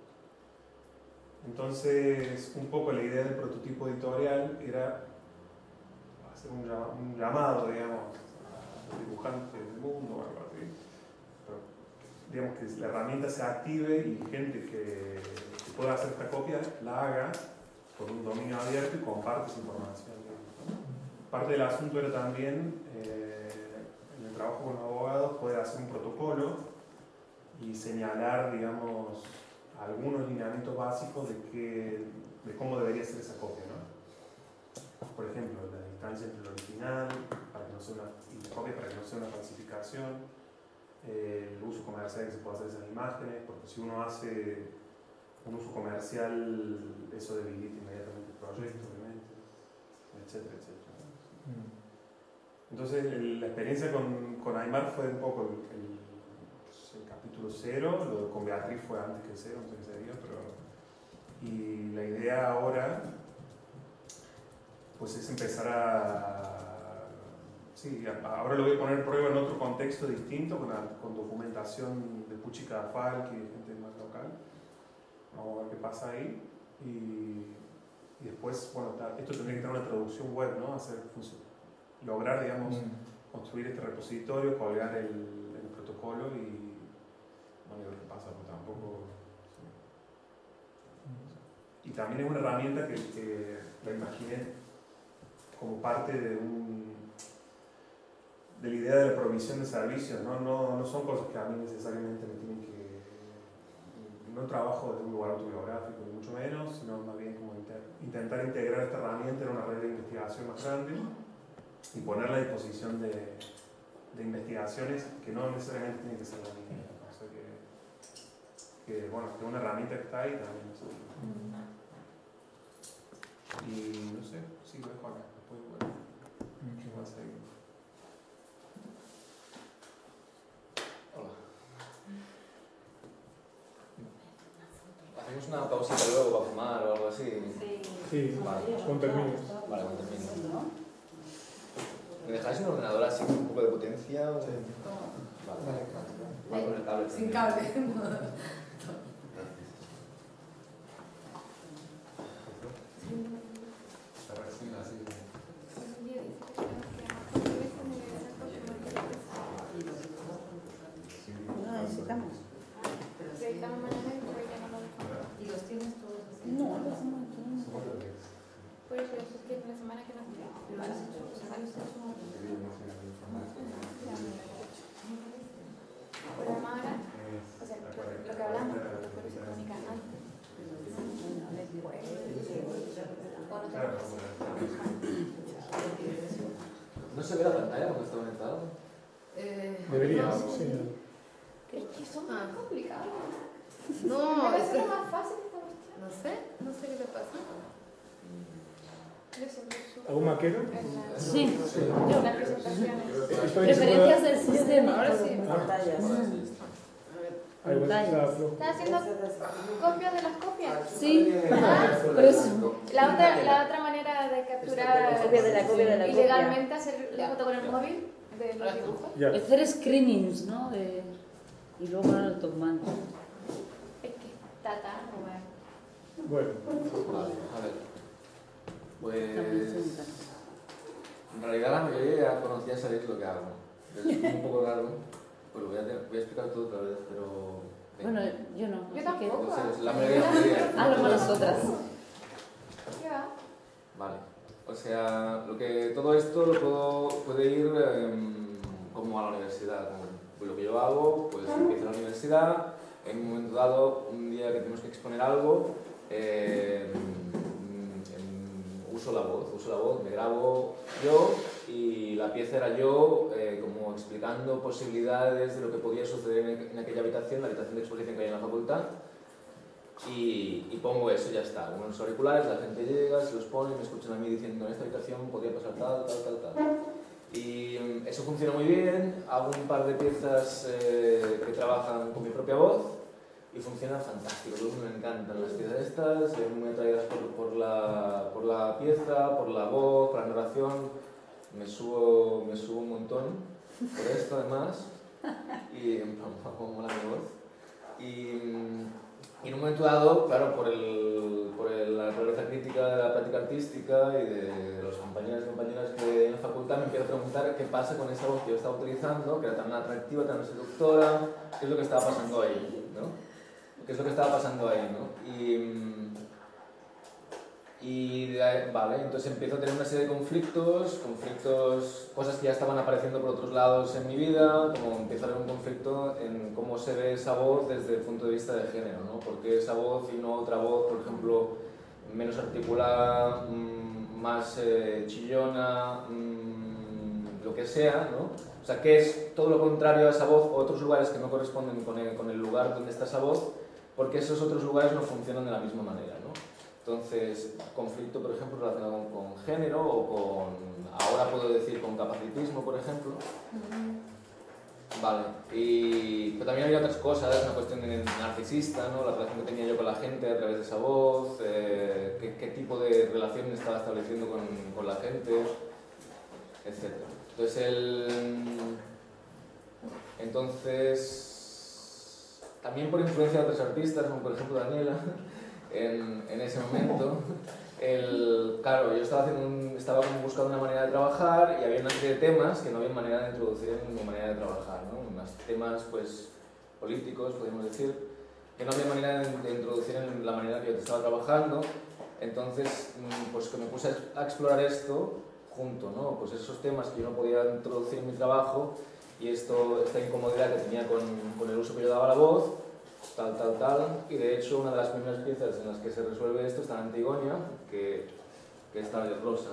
S5: Entonces, un poco la idea del prototipo editorial era hacer un, un llamado, digamos, a los dibujantes del mundo o algo así. Pero, digamos, que la herramienta se active y gente que, que pueda hacer esta copia la haga por un dominio abierto y comparte esa información, digamos. Parte del asunto era también, eh, en el trabajo con los abogados, poder hacer un protocolo y señalar, digamos, algunos lineamientos básicos de, que, de cómo debería ser esa copia, ¿no? Por ejemplo, la distancia entre el original, para que no sea una, y la copia para que no sea una falsificación, eh, el uso comercial que se puede hacer de esas imágenes, porque si uno hace un uso comercial, eso debilita inmediatamente el proyecto, obviamente, etcétera, etcétera. Entonces, el, la experiencia con, con Aymar fue un poco el, el el capítulo cero, lo con Beatriz fue antes que cero, no sé qué sería, pero... Y la idea ahora, pues es empezar a... Sí, ahora lo voy a poner a prueba en otro contexto distinto, con, la, con documentación de Puchi Cadafalque y de gente más local. Vamos a ver qué pasa ahí. Y, y después, bueno, esto tendría que tener una traducción web, ¿no? Hacer, lograr, digamos, mm. construir este repositorio, colgar el, el protocolo y bueno, y ver qué pasa, pues tampoco... Sí. Y también es una herramienta que, que la imaginé como parte de un de la idea de la provisión de servicios, ¿no? No, no son cosas que a mí necesariamente me tienen que... No trabajo desde un lugar autobiográfico, ni mucho menos, sino más bien como inter, intentar integrar esta herramienta en una red de investigación más grande y ponerla a disposición de, de investigaciones que no necesariamente tienen que ser la misma. O sea que que, bueno, que una herramienta que está ahí también. ¿No? Y no sé, sí, lo dejo acá. Después, bueno, ¿qué más hay?
S11: Hola. ¿Hacemos una pausita luego para fumar o algo así?
S2: Sí.
S1: Sí,
S11: vale.
S1: con permiso.
S11: Vale, con permiso. ¿Me dejáis un ordenador así con un poco de potencia? O... Sí. Vale, vale, con el cable.
S9: Sin cable.
S8: No necesitamos.
S9: ¿Y los tienes todos así?
S6: No, los hemos tenido.
S3: Por eso es que la semana que nos queda.
S9: ¿Lo has hecho? O sea, ¿lo has hecho?
S3: Por la mala, o sea, lo que hablamos, por eso comunica antes.
S11: ¿No se ve la pantalla cuando está conectado?
S9: Eh,
S1: Debería,
S9: no,
S1: sí.
S3: Es que son más complicados.
S9: No,
S3: Me
S9: es
S3: parece
S9: que-
S3: lo más fácil esta cuestión.
S9: no sé, no sé qué te pasa.
S3: Yo siempre subo
S1: ¿Algún maquero?
S3: en la-
S6: Sí.
S3: en las presentaciones.
S1: Esto ahí se
S6: Preferencias
S1: puede-
S6: del sistema.
S9: Ahora sí.
S7: Pantallas.
S1: Ahí va, está flojo.
S3: ¿Estás haciendo copias de las copias?
S6: Sí.
S3: Ah,
S6: Por eso.
S3: La otra, la otra manera de capturar
S6: Copia de la copia de la copia.
S3: ilegalmente hacer la foto con el móvil de los dibujos.
S1: Ya.
S6: Hacer screenings, ¿no? De... Y luego van tomando.
S3: Es que está tan bueno.
S1: Bueno.
S11: Vale, a ver. Pues...
S6: También se nota.
S11: En realidad la mayoría ya conocía, sabéis lo que hago. Es un poco raro, pues lo voy a, tener- voy a explicar todo otra vez, pero...
S6: Bueno, yo no.
S3: Yo
S6: así que-
S3: tampoco.
S11: Entonces, la mayoría podría.
S6: Ah, lo nosotras.
S3: ¿Qué va?
S11: Vale. O sea, lo que, todo esto lo puedo, puede ir em, como a la universidad. Como, pues lo que yo hago, pues empiezo en la universidad, en un momento dado, un día que tenemos que exponer algo, em, em, uso la voz, uso la voz, me grabo yo y la pieza era yo eh, como explicando posibilidades de lo que podía suceder en, en aquella habitación, la habitación de exposición que hay en la facultad. Y, y pongo eso y ya está. Unos auriculares, la gente llega, se los pone y me escuchan a mí diciendo en esta habitación podría pasar tal, tal, tal, tal. Y mm, eso funciona muy bien. Hago un par de piezas eh, que trabajan con mi propia voz y funciona fantástico. Todo el mundo me encantan las piezas estas, son muy atraídas por, por, la, por la pieza, por la voz, por la narración. Me subo, me subo un montón por esto además. Y en plan, como mola mi voz. Y... mm, Y en un momento dado, claro, por, el, por el, la naturaleza crítica de la práctica artística y de los compañeros y compañeras que hay en la facultad, me empiezo a preguntar qué pasa con esa voz que yo estaba utilizando, que era tan atractiva, tan seductora, qué es lo que estaba pasando ahí, ¿no? ¿Qué es lo que estaba pasando ahí, ¿no? Y, y de ahí, vale, entonces empiezo a tener una serie de conflictos, conflictos, cosas que ya estaban apareciendo por otros lados en mi vida, como empiezo a haber un conflicto en cómo se ve esa voz desde el punto de vista de género, ¿no? Porque esa voz y no otra voz, por ejemplo, menos articulada, mmm, más eh, chillona, mmm, lo que sea, ¿no? O sea, que es todo lo contrario a esa voz o otros lugares que no corresponden con el, con el lugar donde está esa voz, porque esos otros lugares no funcionan de la misma manera, ¿no? Entonces, conflicto, por ejemplo, relacionado con, con género o con, ahora puedo decir, con capacitismo, por ejemplo. Vale, y, pero también había otras cosas, una cuestión de narcisista, ¿no? La relación que tenía yo con la gente a través de esa voz, eh, qué, qué tipo de relación estaba estableciendo con, con la gente, etcétera. Entonces, el, entonces, también por influencia de otros artistas, como por ejemplo Daniela, En, en ese momento, el, claro, yo estaba, haciendo un, estaba como buscando una manera de trabajar y había una serie de temas que no había manera de introducir en mi manera de trabajar, ¿no? Unos temas pues, políticos, podemos decir, que no había manera de, de introducir en la manera que yo estaba trabajando. Entonces, pues que me puse a explorar esto junto, ¿no? Pues esos temas que yo no podía introducir en mi trabajo y esto, esta incomodidad que tenía con, con el uso que yo daba a la voz, tal, tal, tal, y de hecho una de las primeras piezas en las que se resuelve esto está en Antigonia, que, que está de rosa.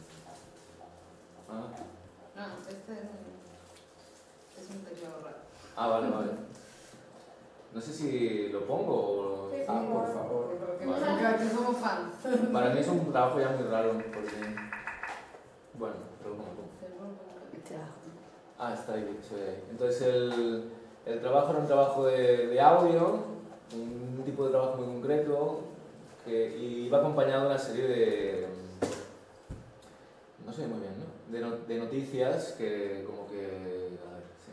S9: Ah, este es, es un teclado raro.
S11: Ah, vale, vale. No sé si lo pongo o...
S9: Sí,
S12: Ah, por favor.
S11: Vale.
S9: Que somos fans.
S11: Para mí es un trabajo ya muy raro, porque... Bueno, te lo pongo. Ah, está ahí, se ve ahí. Entonces el, el trabajo era un trabajo de, de audio, un tipo de trabajo muy concreto, que y iba acompañado de una serie de... No sé muy bien, ¿no? De, no, de noticias que como que... A ver, sí.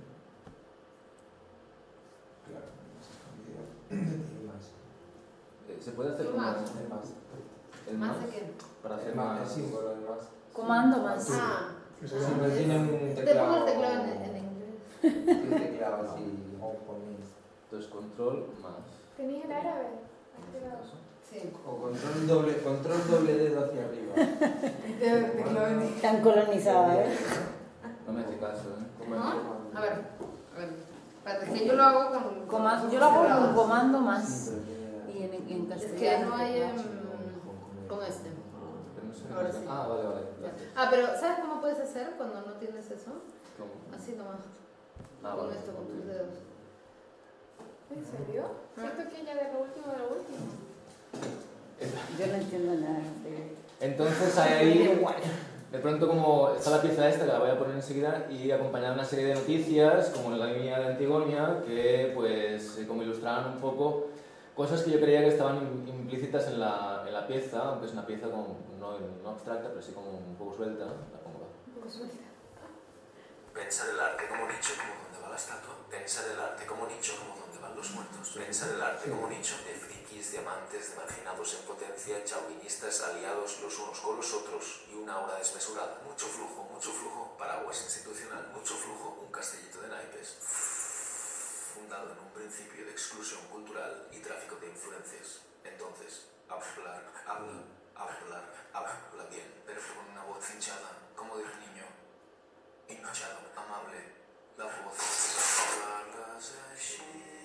S12: Claro, más.
S11: Eh, ¿Se puede hacer
S9: ¿Qué
S11: como...
S9: más?
S12: El más.
S11: ¿El
S9: ¿Más
S11: más?
S9: de qué?
S11: Para hacer
S12: El más,
S11: más...
S12: el símbolo, el más.
S6: Comando más.
S9: Ah,
S12: Sí, pero tiene un
S9: te
S12: teclado.
S9: pongo el teclado en, en inglés.
S12: Un teclado así, japonés.
S11: Entonces control más...
S3: ¿Tenéis el árabe? activado?
S9: Sí.
S12: O control doble, control doble dedo hacia arriba.
S9: Te- teclado en inglés.
S6: Tan colonizada, ¿eh?
S11: No me hace caso, ¿eh?
S12: Como
S9: ¿No?
S12: el comando.
S9: A ver, a ver. Espérate, es que yo lo hago con...
S6: Comando,
S9: con
S6: yo lo hago con
S9: cerrados.
S6: comando más.
S12: Sí, pero tiene-
S6: Y en, en
S9: Es
S6: castellano.
S9: que no hay em, con este.
S11: Pero no sé,
S9: Ahora
S11: no sé.
S9: sí.
S11: Ah, vale, vale. Gracias.
S9: Ah, pero ¿sabes cómo puedes hacer cuando no tienes eso?
S11: ¿Cómo?
S9: Así nomás.
S11: Ah,
S9: Con
S11: vale.
S9: esto, con tus dedos.
S3: ¿En serio? Siento que ya de lo último de lo último.
S6: Yo no entiendo nada de...
S11: Entonces ahí, de pronto como está la pieza esta, que la voy a poner enseguida, y acompañada de una serie de noticias, como en la línea de Antigonia, que pues eh, como ilustraban un poco cosas que yo creía que estaban im- implícitas en la, en la pieza, aunque es una pieza como, no, no abstracta, pero sí como un poco suelta, ¿no? La pongo.
S3: Un poco suelta.
S14: Pensar el arte como nicho, como donde va la estatua. Pensar el arte como nicho, como donde van los muertos. Pensar el arte como nicho de frikis, diamantes, de marginados en potencia, chauvinistas aliados los unos con los otros y una aura desmesurada. Mucho flujo, mucho flujo, paraguas institucional, mucho flujo, un castellito de naipes. Fundado en un principio de exclusión cultural y tráfico de influencias. Entonces, hablar, habla, hablar, habla bien, pero con una voz hinchada, como de un niño. Hinchado, amable, la voz. Hablas así,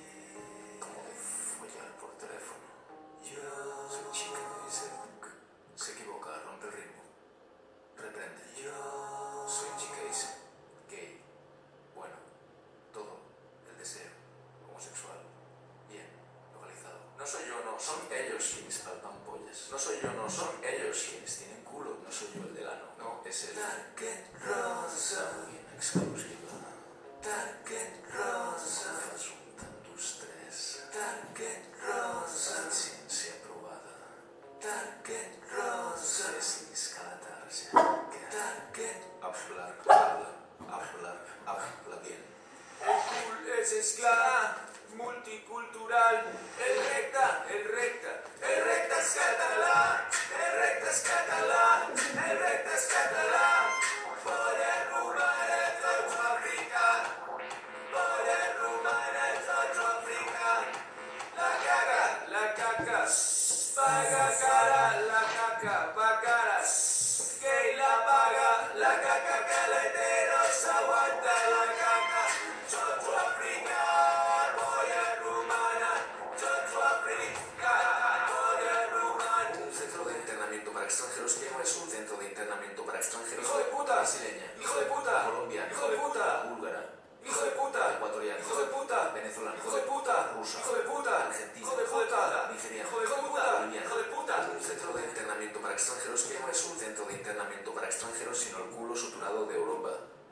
S14: como de follar por teléfono. Yo soy chica que dice, se equivoca, rompe el ritmo. Reprende. Yo soy chica y dice, gay. Bueno, todo, el deseo, homosexual, bien, localizado. No soy yo, no, son ellos quienes palpan pollas. No soy yo, no, son ellos quienes tienen culo. No soy yo el del ano, no, es el Target Rosa. Bien exclusiva. Target Rosa. Resultan tus tres. Target Rosa. Licencia aprobada. Target Rosa. Es escalatarse. Target. Hablar, habla, hablar, habla bien. El cool es esclava, multicultural. El recta, el recta, el recta es catalán. El recta es catalán, el recta es catalán. Por el rumor el otro África. Por el rumor el otro África. La caga, la caca. Paga cara, la caca, pa' caras. Gay la paga, la caca caleteros aguanta la caca. Chocho África, polla rumana. Chocho África, polla rumana. Un centro de internamiento para extranjeros que no es un centro de internamiento para extranjeros. Hijo de puta, brasileña. Hijo de puta, colombiana. Hijo de puta, búlgara. Hijo de puta, ecuatoriano. Hijo de puta, venezolano. Hijo de puta, rusa. Hijo de puta, argentina. Hijo de puta, nigeriano. Hijo de puta, boliviano. Hijo de puta. Un centro de internamiento para extranjeros que no es un centro de internamiento para extranjeros, sino el culo suturado de Europa.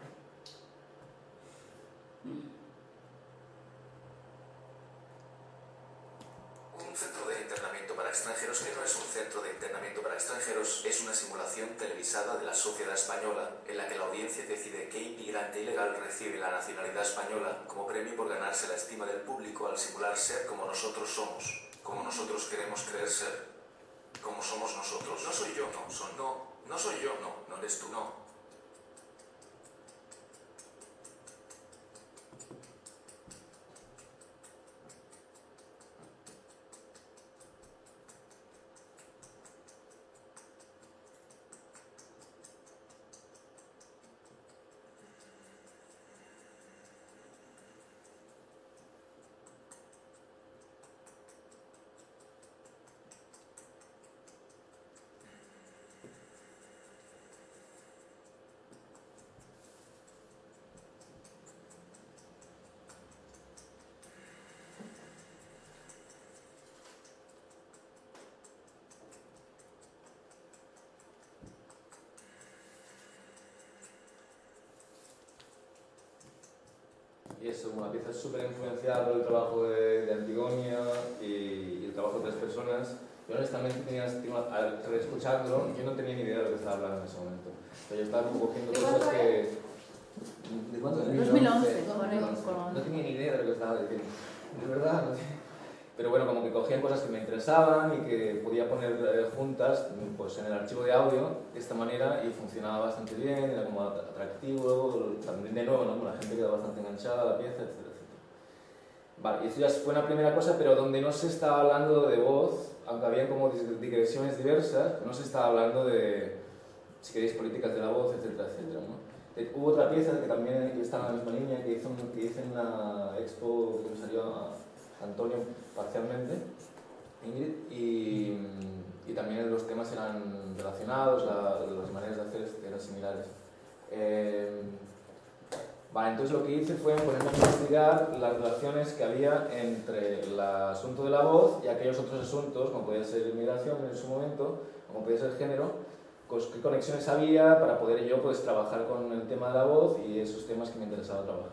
S14: Un centro de internamiento para extranjeros que no es un centro de internamiento para extranjeros, es una simulación televisada de la sociedad española en la que la audiencia decide qué inmigrante ilegal recibe la nacionalidad española como premio por ganarse la estima del público al simular ser como nosotros somos, como nosotros queremos creer ser, como somos nosotros. No soy yo, no, son no, no soy yo, no, no eres tú, no.
S11: y eso, como la pieza es súper influenciada por el trabajo de, de Antigonia y, y el trabajo de otras personas, yo honestamente tenía, tengo, al reescucharlo, yo no tenía ni idea de lo que estaba hablando en ese momento. O sea, yo estaba como cogiendo cosas que... ¿De cuánto?
S6: dos mil once.
S11: No tenía ni idea de lo que estaba diciendo. De verdad, no tenía. Pero bueno, como que cogían cosas que me interesaban y que podía poner eh, juntas pues, en el archivo de audio de esta manera y funcionaba bastante bien, era como atractivo, también de nuevo, ¿no? La gente quedó bastante enganchada a la pieza, etcétera, etcétera. Vale, y esto ya fue una primera cosa, pero donde no se estaba hablando de voz, aunque había como digresiones diversas, no se estaba hablando de, si queréis, políticas de la voz, etcétera, etcétera, ¿no? Hubo otra pieza que también está en la misma línea, que hice, un, que hice en una expo que me salió a Antonio parcialmente, Ingrid, y, y también los temas eran relacionados, la, las maneras de hacer eran similares. Eh, vale, entonces lo que hice fue ponerme a investigar las relaciones que había entre el asunto de la voz y aquellos otros asuntos, como podía ser inmigración en su momento, como podía ser género, qué conexiones había para poder yo pues, trabajar con el tema de la voz y esos temas que me interesaba trabajar.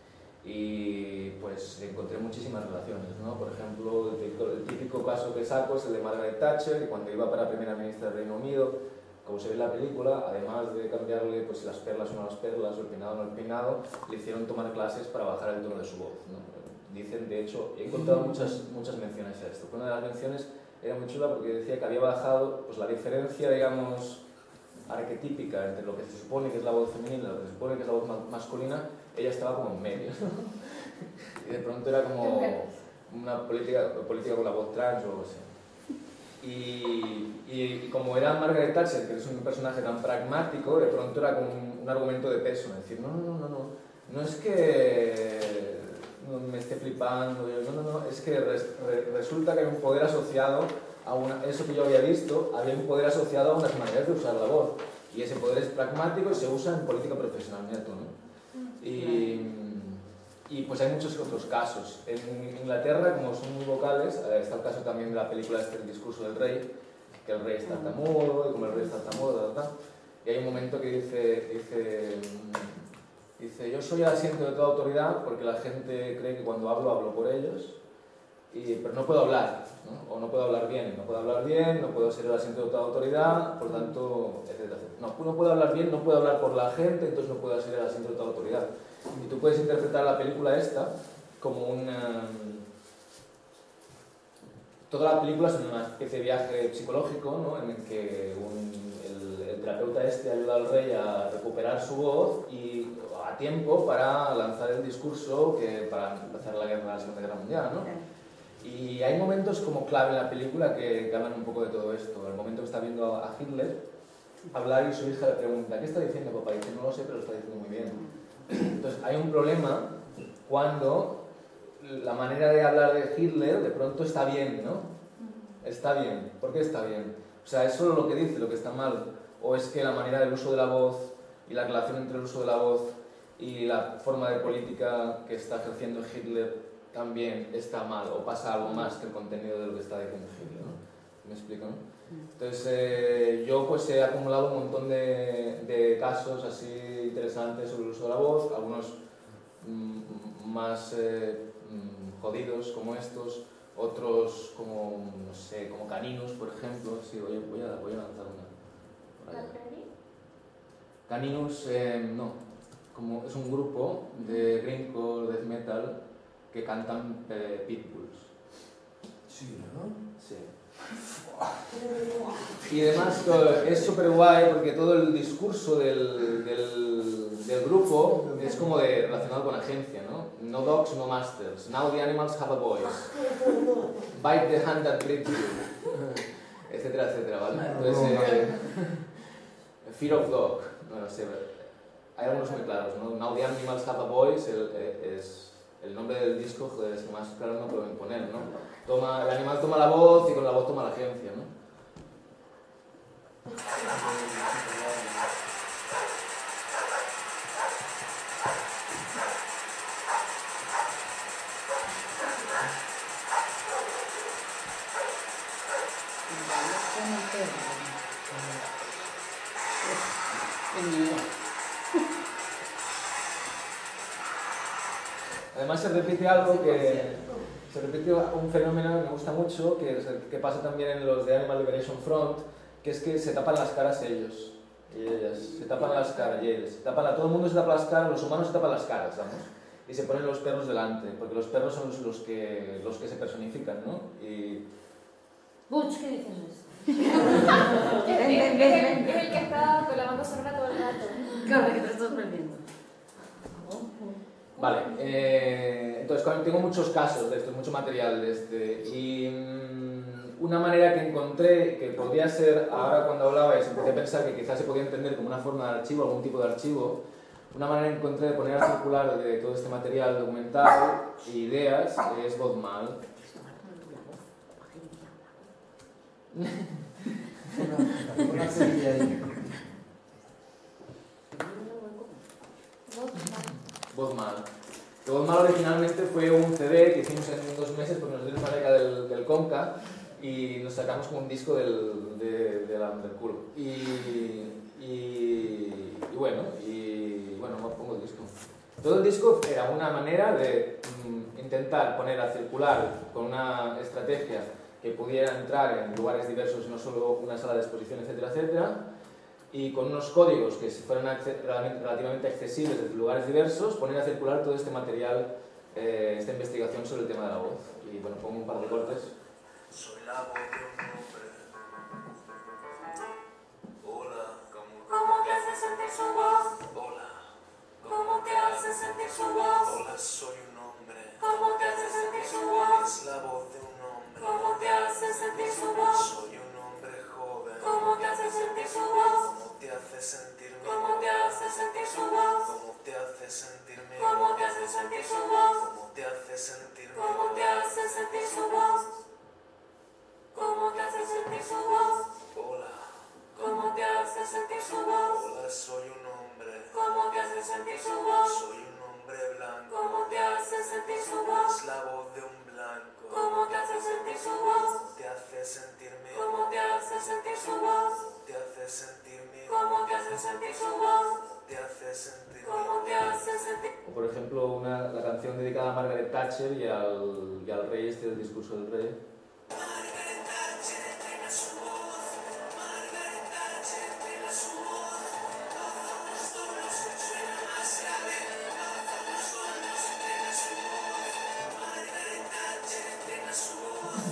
S11: Y pues encontré muchísimas relaciones, ¿no? Por ejemplo, el típico, el típico caso que saco es el de Margaret Thatcher, que cuando iba para primera ministra del Reino Unido, como se ve en la película, además de cambiarle pues, si las perlas o no las perlas, o el peinado o no el peinado, le hicieron tomar clases para bajar el tono de su voz, ¿no? Dicen, de hecho, he encontrado muchas, muchas menciones a esto. Una de las menciones era muy chula porque decía que había bajado pues, la diferencia, digamos, arquetípica entre lo que se supone que es la voz femenina y lo que se supone que es la voz ma masculina, ella estaba como en medio. Y de pronto era como una política, política con la voz trans o algo así. Y, y, y como era Margaret Thatcher, que es un personaje tan pragmático, de pronto era como un, un argumento de peso, es decir, no, no, no, no, no, no es que no me esté flipando, no, no, no, es que res, re, resulta que hay un poder asociado a una, eso que yo había visto, había un poder asociado a unas maneras de usar la voz. Y ese poder es pragmático y se usa en política profesional, mira tú, ¿no? Y, y pues hay muchos otros casos. En Inglaterra, como son muy vocales, está el caso también de la película este, El discurso del rey, que el rey es tartamudo, y como el rey es tartamudo, tal, tal. Y hay un momento que dice, dice, dice, yo soy el asiento de toda autoridad porque la gente cree que cuando hablo, hablo por ellos, y, pero no puedo hablar, ¿no? O no puedo hablar bien, no puedo hablar bien, no puedo ser el asiento de toda autoridad, por tanto, etcétera, etcétera. No, no puedo hablar bien, no puedo hablar por la gente, entonces no puedo ser el asiento de toda autoridad. Y tú puedes interpretar la película esta como una... Toda la película es una especie de viaje psicológico, ¿no? En el que un, el, el terapeuta este ayuda al rey a recuperar su voz y a tiempo para lanzar el discurso que para empezar la, guerra, la Segunda Guerra Mundial, ¿no? Y hay momentos como clave en la película que, que hablan un poco de todo esto. El momento que está viendo a Hitler hablar y su hija le pregunta, ¿qué está diciendo papá? Y dice, no lo sé, pero lo está diciendo muy bien. Entonces hay un problema cuando la manera de hablar de Hitler de pronto está bien, ¿no? Está bien. ¿Por qué está bien? O sea, ¿es solo lo que dice lo que está mal? ¿O es que la manera del uso de la voz y la relación entre el uso de la voz y la forma de política que está ejerciendo Hitler también está mal, o pasa algo más que el contenido de lo que está diciendo Hitler, ¿no? ¿Me explico, no? Entonces, eh, yo pues he acumulado un montón de, de casos así interesantes sobre el uso de la voz, algunos mm, más eh, mm, jodidos como estos, otros como, no sé, como Caninus, por ejemplo. Sí, voy, voy, a, voy a lanzar una. Caninus, eh, no, como es un grupo de grindcore, death metal, que cantan eh, pitbulls.
S12: Sí, ¿no?
S11: Sí. Y además es súper guay porque todo el discurso del, del, del grupo es como de, relacionado con agencia, ¿no? No dogs, no masters. Now the animals have a voice. Bite the hand that breeds you. Etcétera, etcétera, ¿vale? Entonces, eh, fear of dog. Bueno, sí, hay algunos muy claros, ¿no? Now the animals have a voice el, es... El nombre del disco, joder, es que más claro no puedo imponer, ¿no? Toma, el animal toma la voz y con la voz toma la agencia, ¿no? Además se repite algo que... Se repite un fenómeno que me gusta mucho, que, que pasa también en los de Animal Liberation Front, que es que se tapan las caras ellos y ellas, se tapan las caras y ellos, se tapan a todo el mundo se tapa las caras, los humanos se tapan las caras, vamos, y se ponen los perros delante, porque los perros son los, los, que, los que se personifican, ¿no? Y...
S13: Butch, ¿qué dices eso?
S3: Es el que está con la banda sonora todo el rato.
S13: Claro, que te estás perdiendo.
S11: Vale, eh, entonces tengo muchos casos de esto, mucho material de este, y mmm, una manera que encontré que podría ser, ahora cuando hablabais, empecé a pensar que quizás se podía entender como una forma de archivo, algún tipo de archivo, una manera que encontré de poner a circular de todo este material documental e ideas es Bodmal.
S12: Una serie ahí.
S11: Bodmal. Bodmal originalmente fue un C D que hicimos en dos meses porque nos dieron una beca del, del Conca y nos sacamos como un disco del, de, de la, del culo. Y, y, y bueno, y bueno, me pongo el disco. Todo el disco era una manera de mm, intentar poner a circular con una estrategia que pudiera entrar en lugares diversos, no solo una sala de exposición, etcétera, etcétera, y con unos códigos que fueran relativamente accesibles desde lugares diversos, poner a circular todo este material, eh, esta investigación sobre el tema de la voz. Y bueno, pongo un par de cortes.
S14: Soy la voz de un hombre. Hola, ¿cómo, cómo te hace sentir su voz? Hola, ¿cómo te hace sentir su voz? Hola, soy un hombre. ¿Cómo te hace sentir su voz? Es la voz de un hombre. ¿Cómo te hace sentir su voz? Soy un hombre joven. ¿Cómo te hace sentir su voz? ¿Cómo te hace sentirme? ¿Cómo te hace sentir su voz? ¿Cómo te hace sentirme? ¿Cómo te hace sentir su voz? ¿Cómo te hace sentirme? ¿Cómo te hace sentir su voz? ¿Cómo te hace sentir su voz? Hola. ¿Cómo te hace sentir su voz? Hola, soy un hombre. ¿Cómo te hace sentir su voz? Soy un hombre blanco. ¿Cómo te hace sentir su voz? Es la voz de un blanco. ¿Cómo te hace sentir su voz? Te hace sentirme. ¿Cómo te hace sentir su voz? Te hace sentirme. ¿Cómo te hace sentir su voz? Te hace sentir. ¿Cómo te hace sentir?
S11: O por ejemplo, una, la canción dedicada a Margaret Thatcher y al, y al rey este del discurso del rey.
S14: Margaret Thatcher entrena su voz. Margaret Thatcher entrena su voz. Los tonos suenan más grave. Los tonos entrena su voz. Margaret Thatcher entrena su voz.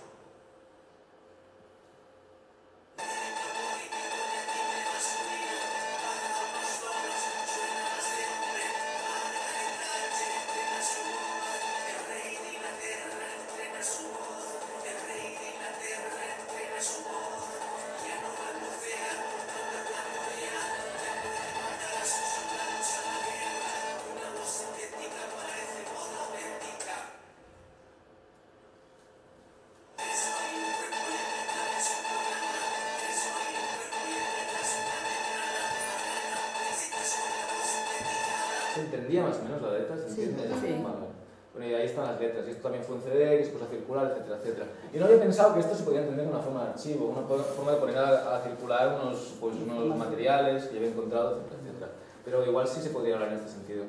S11: ¿Se entendía más o menos la letra? ¿Se entiende?
S6: Sí, sí.
S11: Vale. Bueno, y ahí están las letras. Y esto también fue un C D, que después a circular, etcétera, etcétera. Y no había pensado que esto se podía entender de una forma de archivo, una forma de poner a, a circular unos, pues, unos materiales que yo había encontrado, etcétera, etcétera. Pero igual sí se podría hablar en este sentido.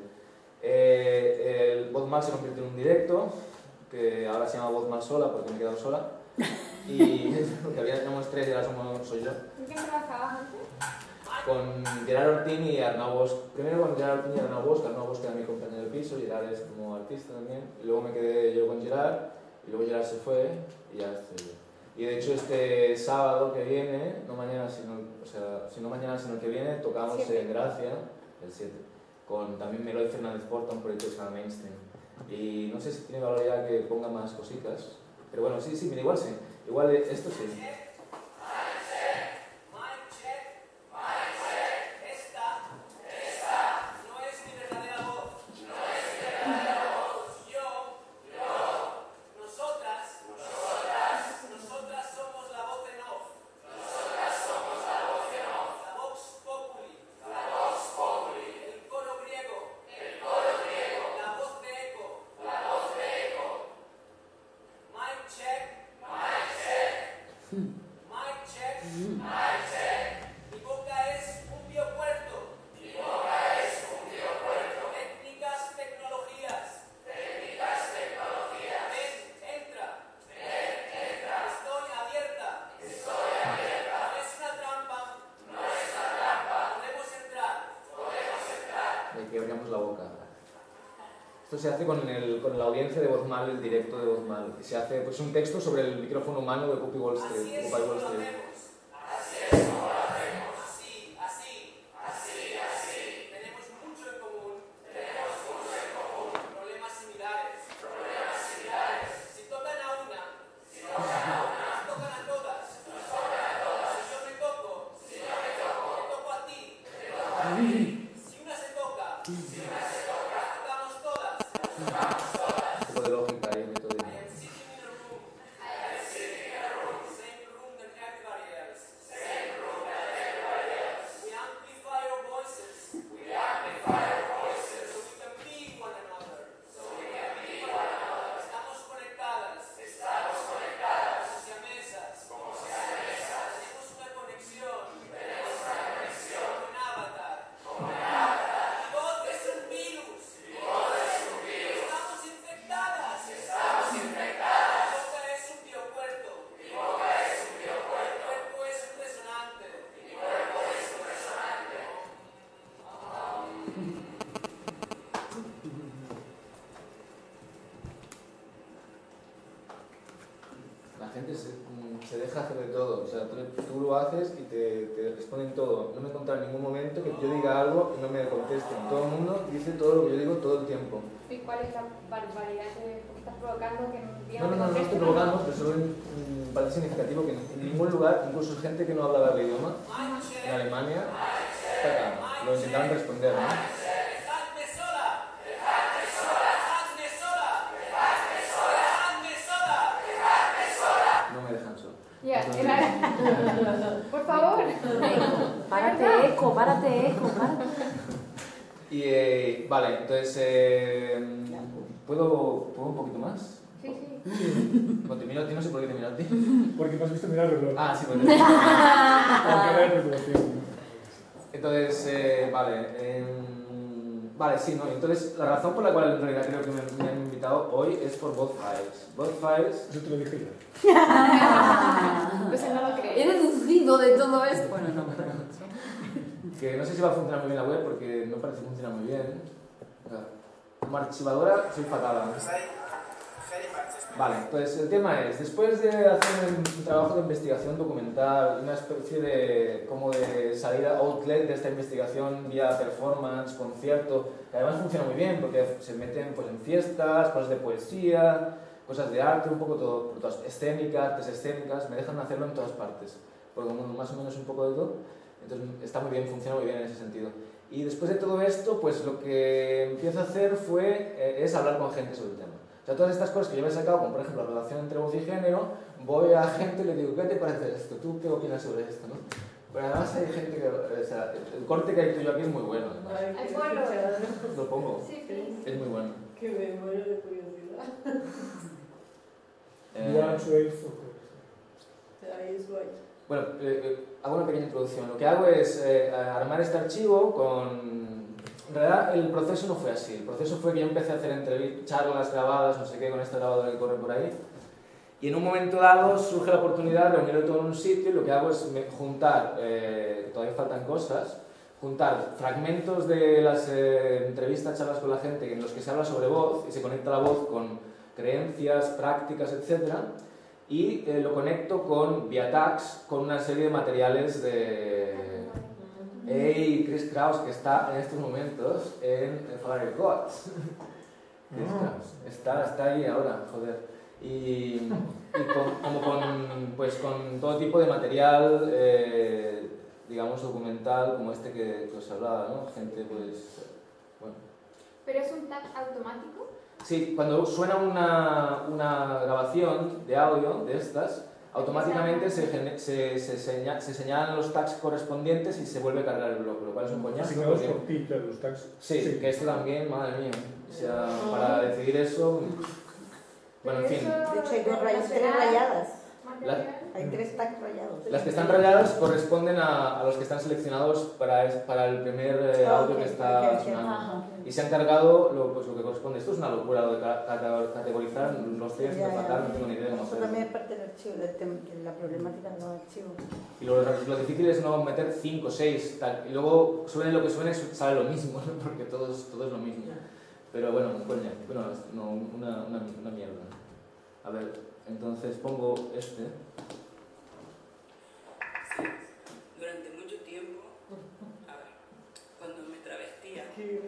S11: Eh, el Bodmal se convirtió en un directo, que ahora se llama Bodmal sola, porque me he quedado sola. Y porque había éramos tres y ahora somos, soy yo.
S3: ¿Con quién trabajabas antes?
S11: Con Gerard Ortín y Arnau Bosch. Primero con Gerard Ortín y Arnau Bosch, que Arnau Bosch era mi compañero de piso, Gerard es como artista también. Y luego me quedé yo con Gerard, y luego Gerard se fue, y ya estoy yo. Y de hecho este sábado que viene, no mañana sino, o sea, si no mañana sino el que viene, tocamos siete. En Gracia, el siete, con también Meloy Fernández Porta, un proyecto que se llama Mainstream. Y no sé si tiene valor ya que ponga más cositas, pero bueno, sí, sí, mira, igual sí. Igual esto sí. Hmm. abrimos la boca. Esto se hace con, el, con la audiencia de Voz Mal, el directo de Voz Mal. Y se hace pues, un texto sobre el micrófono humano de Occupy Wall Street. Occupy Wall Street. Se deja hacer de todo, o sea, tú, tú lo haces y te, te responden todo. No me he encontrado en ningún momento que yo diga algo y no me contesten. Todo el mundo dice todo lo que yo digo todo el tiempo.
S3: ¿Y cuál es la barbaridad que estás provocando? Que
S11: no, no, no, no estoy provocando, pero solo me parece significativo que en ningún lugar, incluso gente que no hablaba el idioma, en Alemania, lo intentaban responder, ¿no?
S3: Yeah, por favor.
S6: Párate, eco, párate, eco, párate.
S11: Y, eh, vale, entonces, eh, ¿puedo, ¿puedo un poquito más?
S3: Sí, sí.
S11: Con Minotti, no sé por qué te Minotti.
S1: Porque me has visto mirar el reloj.
S11: Ah, sí, pues. Entonces, eh, vale. Eh, vale, sí, no. Entonces, la razón por la cual en realidad creo que me, me han invitado hoy es por Voz Files. Voz Files.
S1: Yo te lo dije ya.
S3: Pues no lo creo.
S6: He deducido de todo esto. Bueno, no, pero
S11: que no sé si va a funcionar muy bien la web porque no parece funcionar muy bien. Como archivadora soy fatal. Vale, entonces el tema es, después de hacer un trabajo de investigación documental, una especie de, como de salida outlet de esta investigación vía performance, concierto, que además funciona muy bien porque se meten pues, en fiestas, cosas de poesía, cosas de arte, un poco todo, por todas, escénicas, artes escénicas, me dejan hacerlo en todas partes, porque bueno, más o menos un poco de todo, entonces está muy bien, funciona muy bien en ese sentido. Y después de todo esto, pues lo que empiezo a hacer fue, eh, es hablar con gente sobre el tema. O sea, todas estas cosas que yo me he sacado, como por ejemplo la relación entre voz y género, voy a gente y le digo, ¿qué te parece esto? ¿Tú qué opinas sobre esto? ¿No? Pero además hay gente que, o sea, el corte que hay tuyo aquí es muy bueno, además.
S3: Ay, bueno.
S11: Lo pongo.
S3: Sí, sí.
S11: Es muy bueno.
S4: Que me muero de curiosidad.
S11: Eh, bueno, eh, eh, hago una pequeña introducción. Lo que hago es eh, armar este archivo con... En realidad el proceso no fue así. El proceso fue que yo empecé a hacer entrevistas, charlas grabadas, no sé qué, con esta grabadora que corre por ahí. Y en un momento dado surge la oportunidad de reunirlo todo en un sitio y lo que hago es juntar, eh, que todavía faltan cosas, juntar fragmentos de las eh, entrevistas, charlas con la gente en los que se habla sobre voz y se conecta la voz con creencias, prácticas, etcétera. Y eh, lo conecto con, vía tags, con una serie de materiales de... Hey, Chris Kraus, que está en estos momentos en Fire Coats. Chris Kraus, está, está ahí ahora, joder. Y, y con, como con, pues, con todo tipo de material, eh, digamos, documental, como este que, que os hablaba, ¿no? Gente, pues, bueno.
S3: ¿Pero es un tag automático?
S11: Sí, cuando suena una, una grabación de audio de estas, automáticamente se, se, se, señala, se señalan los tags correspondientes y se vuelve a cargar el bloque, lo cual es un coñazo.
S1: Asignados por ti, claro, los tags.
S11: Sí, sí, que esto también, madre mía. O sea, para decidir eso... Bueno, en fin.
S8: De hecho, hay dos rayas, tres rayadas.
S11: La,
S8: hay tres tags rayados.
S11: Las que están rayadas corresponden a, a los que están seleccionados para, es, para el primer eh, audio que está sonando. Y se han cargado lo, pues, lo que corresponde. Esto es una locura lo de categorizar los C I Es, no fatal, no tengo ni idea de cómo
S8: hacerlo.
S11: hacerlo.
S8: También es parte del archivo, de la problemática de los archivos.
S11: Y lo, lo difícil es no meter cinco, seis, tal. Y luego suene lo que suene, sale lo mismo, ¿no? Porque todo es, todo es lo mismo. Pero bueno, coña, bueno, no, una, una, una mierda. A ver, entonces pongo este.
S15: Sí, durante mucho tiempo, a ver, cuando me travestía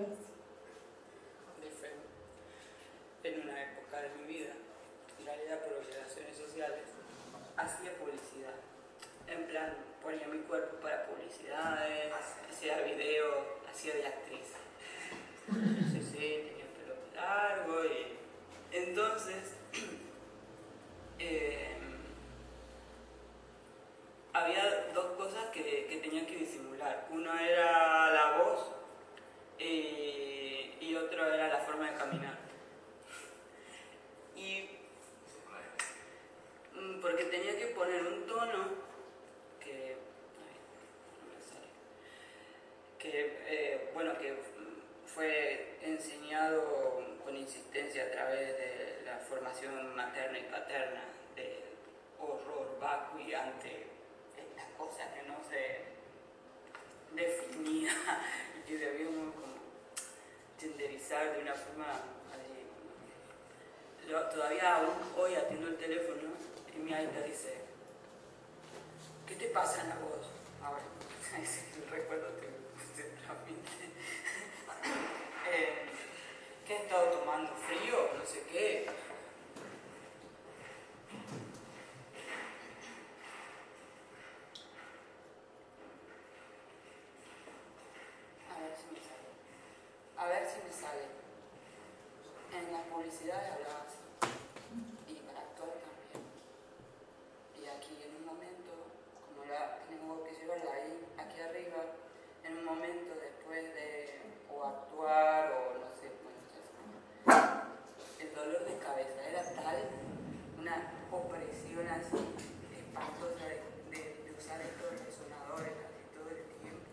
S15: de feo, en una época de mi vida, en realidad por obligaciones sociales, hacía publicidad. En plan, ponía mi cuerpo para publicidades, hacía videos, hacía de actriz. Sí, sí, tenía el pelo largo y entonces eh, había dos cosas que, que tenía que disimular. Uno era la voz y, y otro era la forma de caminar. Y porque tenía que poner un tono que, ay, no me sale, que eh, bueno, que fue enseñado con insistencia a través de la formación materna y paterna del horror vacui ante estas cosas que no se definía y que debíamos como tenderizar de una forma allí. Yo todavía aún hoy atiendo el teléfono y mi aita dice: ¿qué te pasa en la voz? Ahora, el recuerdo te, te transmite. Eh, ¿Qué he estado tomando? ¿Frío? No sé qué. A ver si me sale. A ver si me sale. En las publicidades hablaba así. Y para actuar también. Y aquí en un momento, como la tengo que llevarla ahí, aquí arriba, en un momento después de o actuar o no sé, bueno, el dolor de cabeza era tal, una opresión así espantosa de, de, de usar estos resonadores casi todo el tiempo.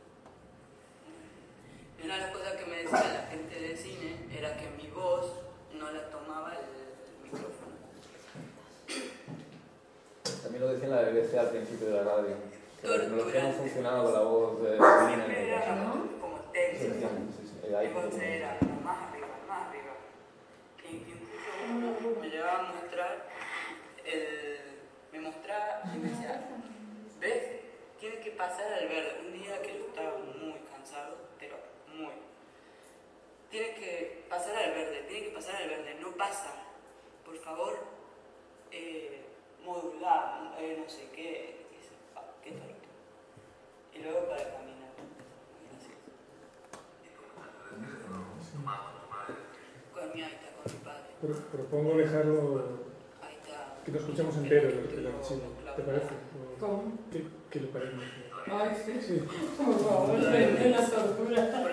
S15: Y una de las cosas que me decía la gente del cine era que mi voz no la tomaba el, el micrófono.
S11: También lo decía en la B B C al principio de la radio, que la tecnología no funcionaba con la voz de femenina en el caso, ¿no?
S15: Como técnico.
S11: Sí, sí, sí, ahí
S15: Entonces era más arriba, más arriba. E incluso uno me llevaba a mostrar, el, me mostraba y me decía: ¿ves? Tienes que pasar al verde. Un día que yo estaba muy cansado, pero muy. Tienes que pasar al verde, tienes que pasar al verde, no pasa. Por favor, eh, modular, eh, no sé qué. Qué torto. Y luego para caminar. Con mi aita, con mi padre.
S1: Pero, propongo dejarlo, que lo escuchemos entero el, el archivo, ¿te parece?
S4: ¿Cómo?
S1: Que, que lo paremos.
S4: Ay, sí.
S1: Sí.
S4: Por favor, es una tortura.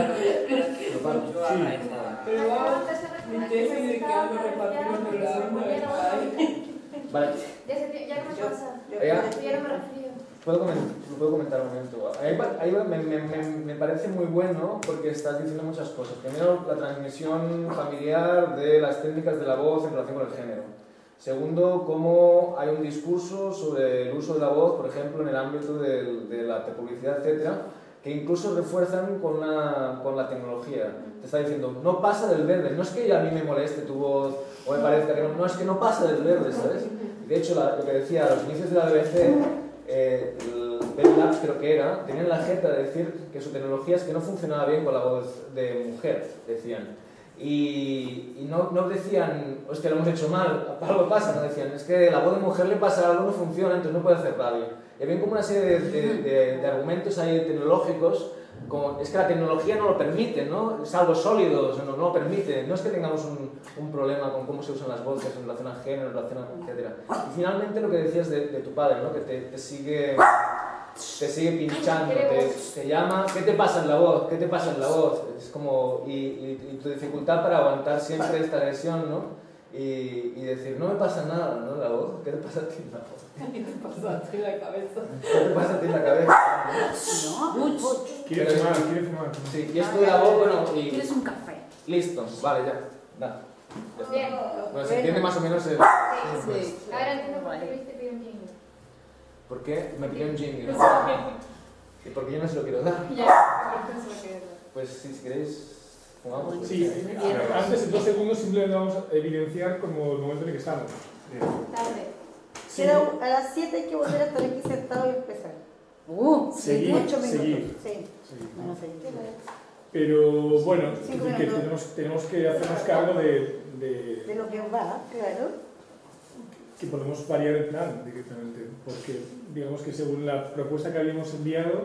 S1: Sí.
S4: Pero vamos, mi tesis de que algo repartido de la segunda vez.
S11: Vale.
S3: Ya, se, ya no me pasa.
S11: Ya.
S3: Ya no me refiero.
S11: ¿Puedo comentar, lo puedo comentar un momento? Ahí, ahí me, me, me, me parece muy bueno porque estás diciendo muchas cosas. Primero, la transmisión familiar de las técnicas de la voz en relación con el género. Segundo, cómo hay un discurso sobre el uso de la voz, por ejemplo, en el ámbito de, de la publicidad, etcétera, que incluso refuerzan con la, con la tecnología. Te está diciendo, no pasa del verde. No es que a mí me moleste tu voz o me parezca que no, no es que no pasa del verde, ¿sabes? De hecho, la, lo que decía, a los inicios de la B B C, eh, el Bell Labs creo que era, tenían la jeta de decir que su tecnología es que no funcionaba bien con la voz de mujer, decían. Y, y no, no decían, es que lo hemos hecho mal, algo pasa, no decían, es que la voz de mujer le pasa algo, no funciona, entonces no puede hacer radio. Y había como una serie de, de, de, de argumentos ahí tecnológicos, como, es que la tecnología no lo permite, ¿no? Es algo sólido, no, no lo permite, no es que tengamos un, un problema con cómo se usan las voces en relación a género, en relación a etcétera. Y finalmente lo que decías de, de tu padre, ¿no? Que te, te sigue... te sigue pinchando, te, te llama, ¿qué te pasa en la voz? ¿Qué te pasa en la voz? Es como, y, y, y tu dificultad para aguantar siempre esta lesión, ¿no? y, y decir, no me pasa nada, ¿no? La voz, ¿qué te pasa a ti en la voz?
S4: ¿Qué te pasa a ti en la cabeza?
S11: ¿Qué te pasa a ti en la cabeza?
S6: No, mucho.
S1: ¿Quieres fumar? ¿Quieres fumar?
S11: Sí, y esto de la voz, bueno, y...
S6: ¿Quieres un café?
S11: Listo, vale, ya. Da. Ya está.
S3: Bien.
S11: Bueno, se entiende más o menos el...
S3: Sí, sí. Ahora entiendo por qué Luis te pidió un jingle.
S11: ¿Por qué me pidió un jingle? ¿Y por qué yo no se lo quiero dar?
S3: Ya.
S11: Pues sí, si queréis... ¿Fumamos? Pues
S1: Sí, antes en dos segundos simplemente vamos a evidenciar como el momento en el que estamos.
S8: Tarde.
S1: Sí.
S8: Queda a las siete hay que volver a estar aquí sentado y empezar.
S6: Uh,
S1: seguir,
S8: ocho minutos.
S1: seguir.
S8: Sí.
S1: Seguir.
S6: Bueno, seguir.
S1: Pero bueno, es
S8: Cinco
S1: decir, que
S8: minutos.
S1: tenemos, tenemos que hacernos cargo de, de,
S8: De lo que va, claro.
S1: que podemos variar el plan directamente, porque digamos que según la propuesta que habíamos enviado,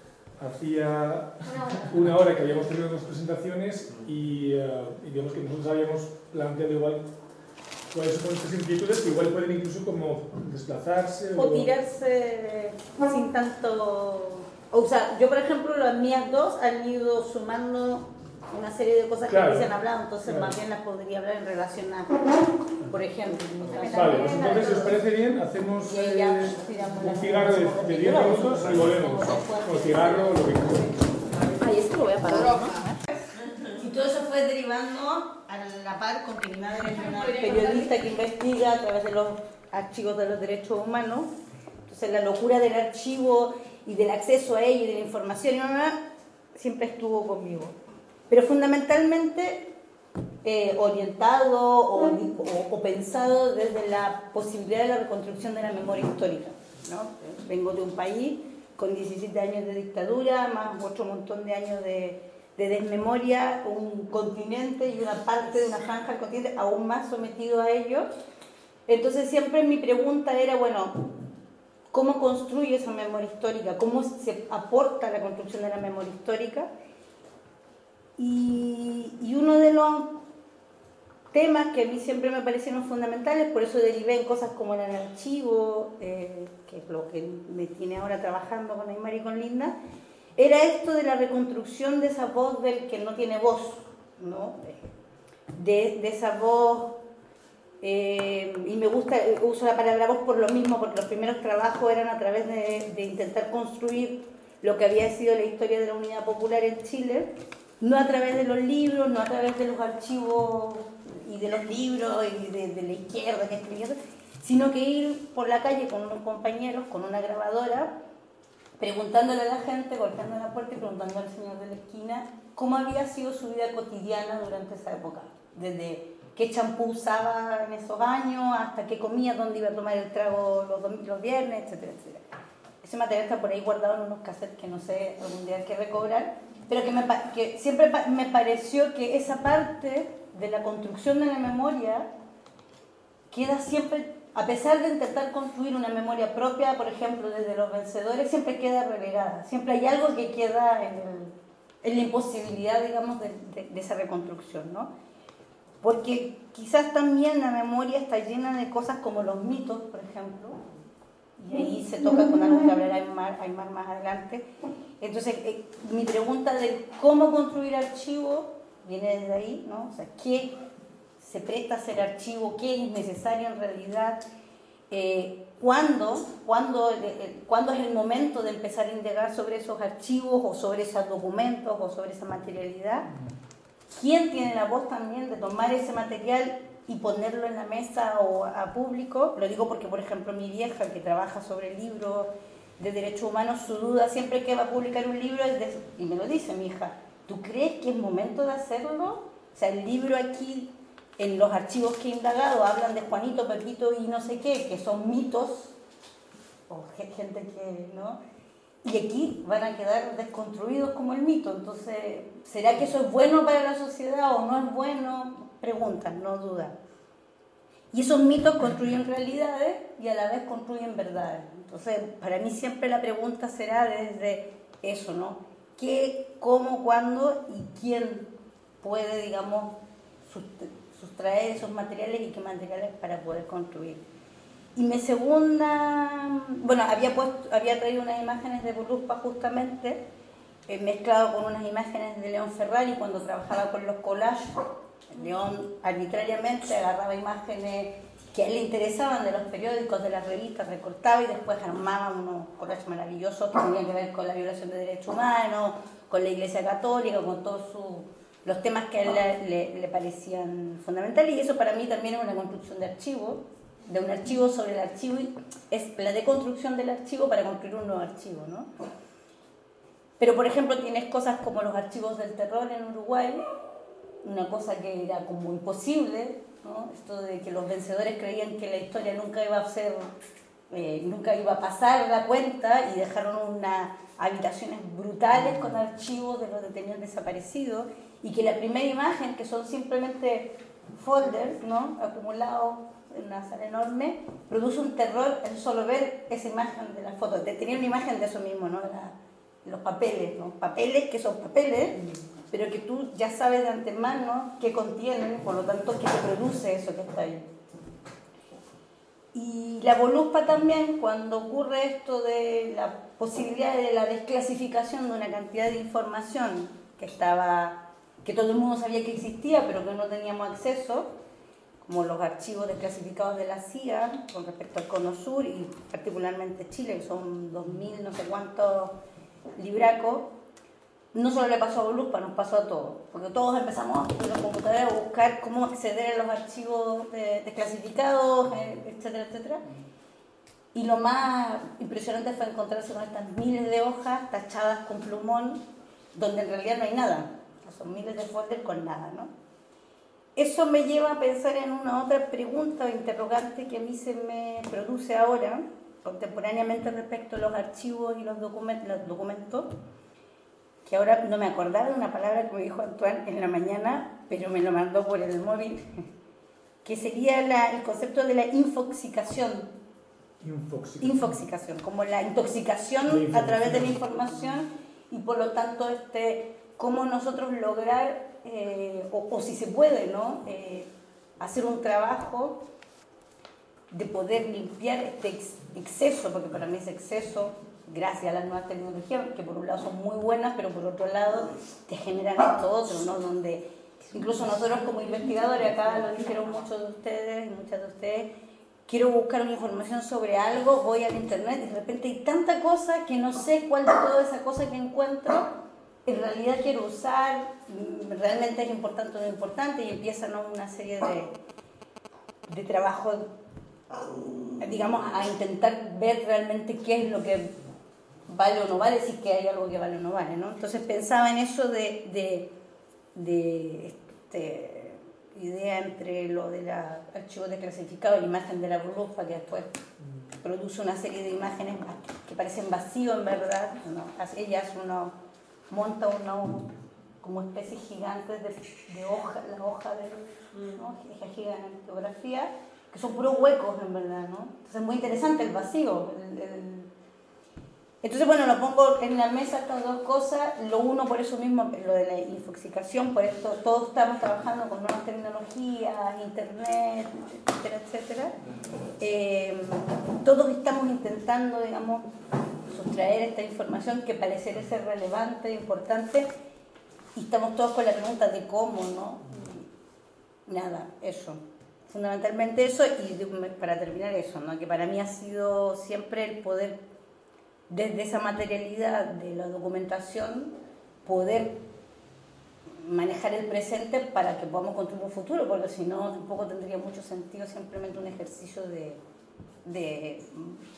S1: hacía una hora que habíamos tenido dos presentaciones y, uh, y digamos que nosotros habíamos planteado igual cuáles son estas inquietudes que igual pueden incluso como desplazarse
S8: O tirarse sin tanto... O sea, yo por ejemplo, las mías dos han ido sumando una serie de cosas
S1: Claro,
S8: que se han hablado, entonces
S1: claro.
S8: más bien las podría hablar en relación a, por ejemplo.
S1: Vale, pues entonces si os parece bien, hacemos
S8: Y ahí ya
S1: eh,
S8: tiramos
S1: un
S8: la-
S1: cigarro de, de diez minutos y volvemos. O cigarro, lo que quieras.
S8: Ay, esto lo voy a parar, ¿no?
S2: Y todo eso fue derivando a la par con que mi madre es una periodista que investiga a través de los archivos de los derechos humanos. Entonces la locura del archivo y del acceso a ello y de la información y nada, siempre estuvo conmigo. Pero fundamentalmente eh, orientado o, o, o pensado desde la posibilidad de la reconstrucción de la memoria histórica, ¿no? Vengo de un país con diecisiete años de dictadura, más otro montón de años de, de desmemoria, un continente y una parte de una franja del continente aún más sometido a ello. Entonces siempre mi pregunta era, bueno, ¿cómo construye esa memoria histórica? ¿Cómo se aporta a la construcción de la memoria histórica? Y, y uno de los temas que a mí siempre me parecieron fundamentales, por eso derivé en cosas como en el archivo, eh, que es lo que me tiene ahora trabajando con Aymar y con Linda, era esto de la reconstrucción de esa voz del que no tiene voz, ¿no? De, de esa voz, eh, y me gusta, uso la palabra voz por lo mismo, porque los primeros trabajos eran a través de, de intentar construir lo que había sido la historia de la Unidad Popular en Chile, no a través de los libros, no a través de los archivos y de los libros y de, de la izquierda que escribía, sino que ir por la calle con unos compañeros, con una grabadora, preguntándole a la gente, golpeando la puerta y preguntando al señor de la esquina cómo había sido su vida cotidiana durante esa época, desde qué champú usaba en esos años, hasta qué comía, dónde iba a tomar el trago los, los viernes, etcétera, etcétera. Ese material está por ahí guardado en unos cassettes que no sé, algún día hay que recobrar, pero que, me, que siempre me pareció que esa parte de la construcción de la memoria queda siempre, a pesar de intentar construir una memoria propia, por ejemplo, desde los vencedores, siempre queda relegada. Siempre hay algo que queda en, el, en la imposibilidad, digamos, de, de, de esa reconstrucción, ¿no? Porque quizás también la memoria está llena de cosas como los mitos, por ejemplo, y ahí se toca con algo que hablará Aymar, Aymar más adelante. Entonces, eh, mi pregunta de cómo construir archivo viene desde ahí, ¿no? O sea, ¿qué se presta a hacer archivo? ¿Qué es necesario en realidad? Eh, ¿cuándo, cuándo, eh, ¿Cuándo es el momento de empezar a indagar sobre esos archivos o sobre esos documentos o sobre esa materialidad? ¿Quién tiene la voz también de tomar ese material y ponerlo en la mesa o a público? Lo digo porque, por ejemplo, mi vieja, que trabaja sobre libros de derechos humanos, su duda siempre que va a publicar un libro es de, y me lo dice mi hija, ¿tú crees que es momento de hacerlo? O sea, el libro aquí, en los archivos que he indagado, hablan de Juanito, Pepito y no sé qué, que son mitos, o gente que, ¿no? Y aquí van a quedar desconstruidos como el mito. Entonces, ¿será que eso es bueno para la sociedad o no es bueno? Preguntan, no dudan. Y esos mitos construyen realidades y a la vez construyen verdades. Entonces, para mí siempre la pregunta será desde eso, ¿no? ¿Qué, cómo, cuándo y quién puede, digamos, sustraer esos materiales y qué materiales para poder construir? Y mi segunda, bueno, había, puesto, había traído unas imágenes de Burruspa justamente, eh, mezclado con unas imágenes de León Ferrari cuando trabajaba con los collages,
S13: León arbitrariamente agarraba imágenes que a él le interesaban de los periódicos, de las revistas, recortaba y después armaba unos collages maravillosos que tenían que ver con la violación de derechos humanos, con la Iglesia Católica, con todos su, los temas que a él le, le, le parecían fundamentales, y eso para mí también es una construcción de archivo, de un archivo sobre el archivo, y es la deconstrucción del archivo para construir un nuevo archivo, ¿no? Pero, por ejemplo, tienes cosas como los archivos del terror en Uruguay, una cosa que era como imposible, ¿no? Esto de que los vencedores creían que la historia nunca iba a ser, eh, nunca iba a pasar la cuenta, y dejaron unas habitaciones brutales con archivos de los detenidos desaparecidos, y que la primera imagen, que son simplemente folders, ¿no?, acumulados en una sala enorme, produce un terror el solo ver esa imagen de la foto. Tenía una imagen de eso mismo, ¿no? La, los papeles, ¿no? Papeles que son papeles, pero que tú ya sabes de antemano qué contienen, por lo tanto, qué te produce eso que está ahí. Y la Voluspa también, cuando ocurre esto de la posibilidad de la desclasificación de una cantidad de información que estaba, que todo el mundo sabía que existía, pero que no teníamos acceso, como los archivos desclasificados de la C I A con respecto al Cono Sur y particularmente Chile, que son dos mil no sé cuántos libracos, no solo le pasó a Voluspa, nos pasó a todos, porque todos empezamos en los computadores a buscar cómo acceder a los archivos de, desclasificados, etcétera, etcétera. Y lo más impresionante fue encontrarse con estas miles de hojas tachadas con plumón, donde en realidad no hay nada. Son miles de folders con nada, ¿no? Eso me lleva a pensar en una otra pregunta o interrogante que a mí se me produce ahora, contemporáneamente, respecto a los archivos y los documentos, los documentos, que ahora no me acordaba de una palabra que me dijo Antoine en la mañana, pero me lo mandó por el móvil, que sería la, el concepto de la infoxicación.
S1: Infoxicación.
S13: Infoxicación, como la intoxicación a través de la información, y por lo tanto este, cómo nosotros lograr, eh, o, o si se puede, ¿no? Eh, hacer un trabajo de poder limpiar este ex, exceso, porque para mí es exceso, gracias a las nuevas tecnologías, que por un lado son muy buenas, pero por otro lado te generan esto otro, ¿no? Donde incluso nosotros como investigadores, acá lo dijeron muchos de ustedes y muchas de ustedes, quiero buscar una información sobre algo, voy al internet y de repente hay tanta cosa que no sé cuál de toda esa cosa que encuentro en realidad quiero usar, realmente es importante o no importante, y empiezan, ¿no?, una serie de, de trabajos, digamos, a intentar ver realmente qué es lo que vale o no vale, si es que hay algo que vale o no vale, ¿no? Entonces pensaba en eso de, de, de este, idea entre lo del archivo desclasificado y la imagen de la Voluspa, que después produce una serie de imágenes que parecen vacíos en verdad, ¿no? Ella hace uno, monta uno como especies gigantes de, de hoja, la hoja de, ¿no?, gigantografía, que son puros huecos en verdad, ¿no? Entonces es muy interesante el vacío, el, el, entonces, bueno, lo pongo en la mesa estas dos cosas, lo uno por eso mismo, lo de la infoxicación, por esto todos estamos trabajando con nuevas tecnologías, internet, etcétera, etcétera. Eh, todos estamos intentando, digamos, sustraer esta información que pareciera ser relevante, importante, y estamos todos con la pregunta de cómo, ¿no? Nada, eso. Fundamentalmente eso, y de, para terminar eso, ¿no?, que para mí ha sido siempre el poder, desde esa materialidad de la documentación, poder manejar el presente para que podamos construir un futuro, porque si no tampoco tendría mucho sentido simplemente un ejercicio de, de eh,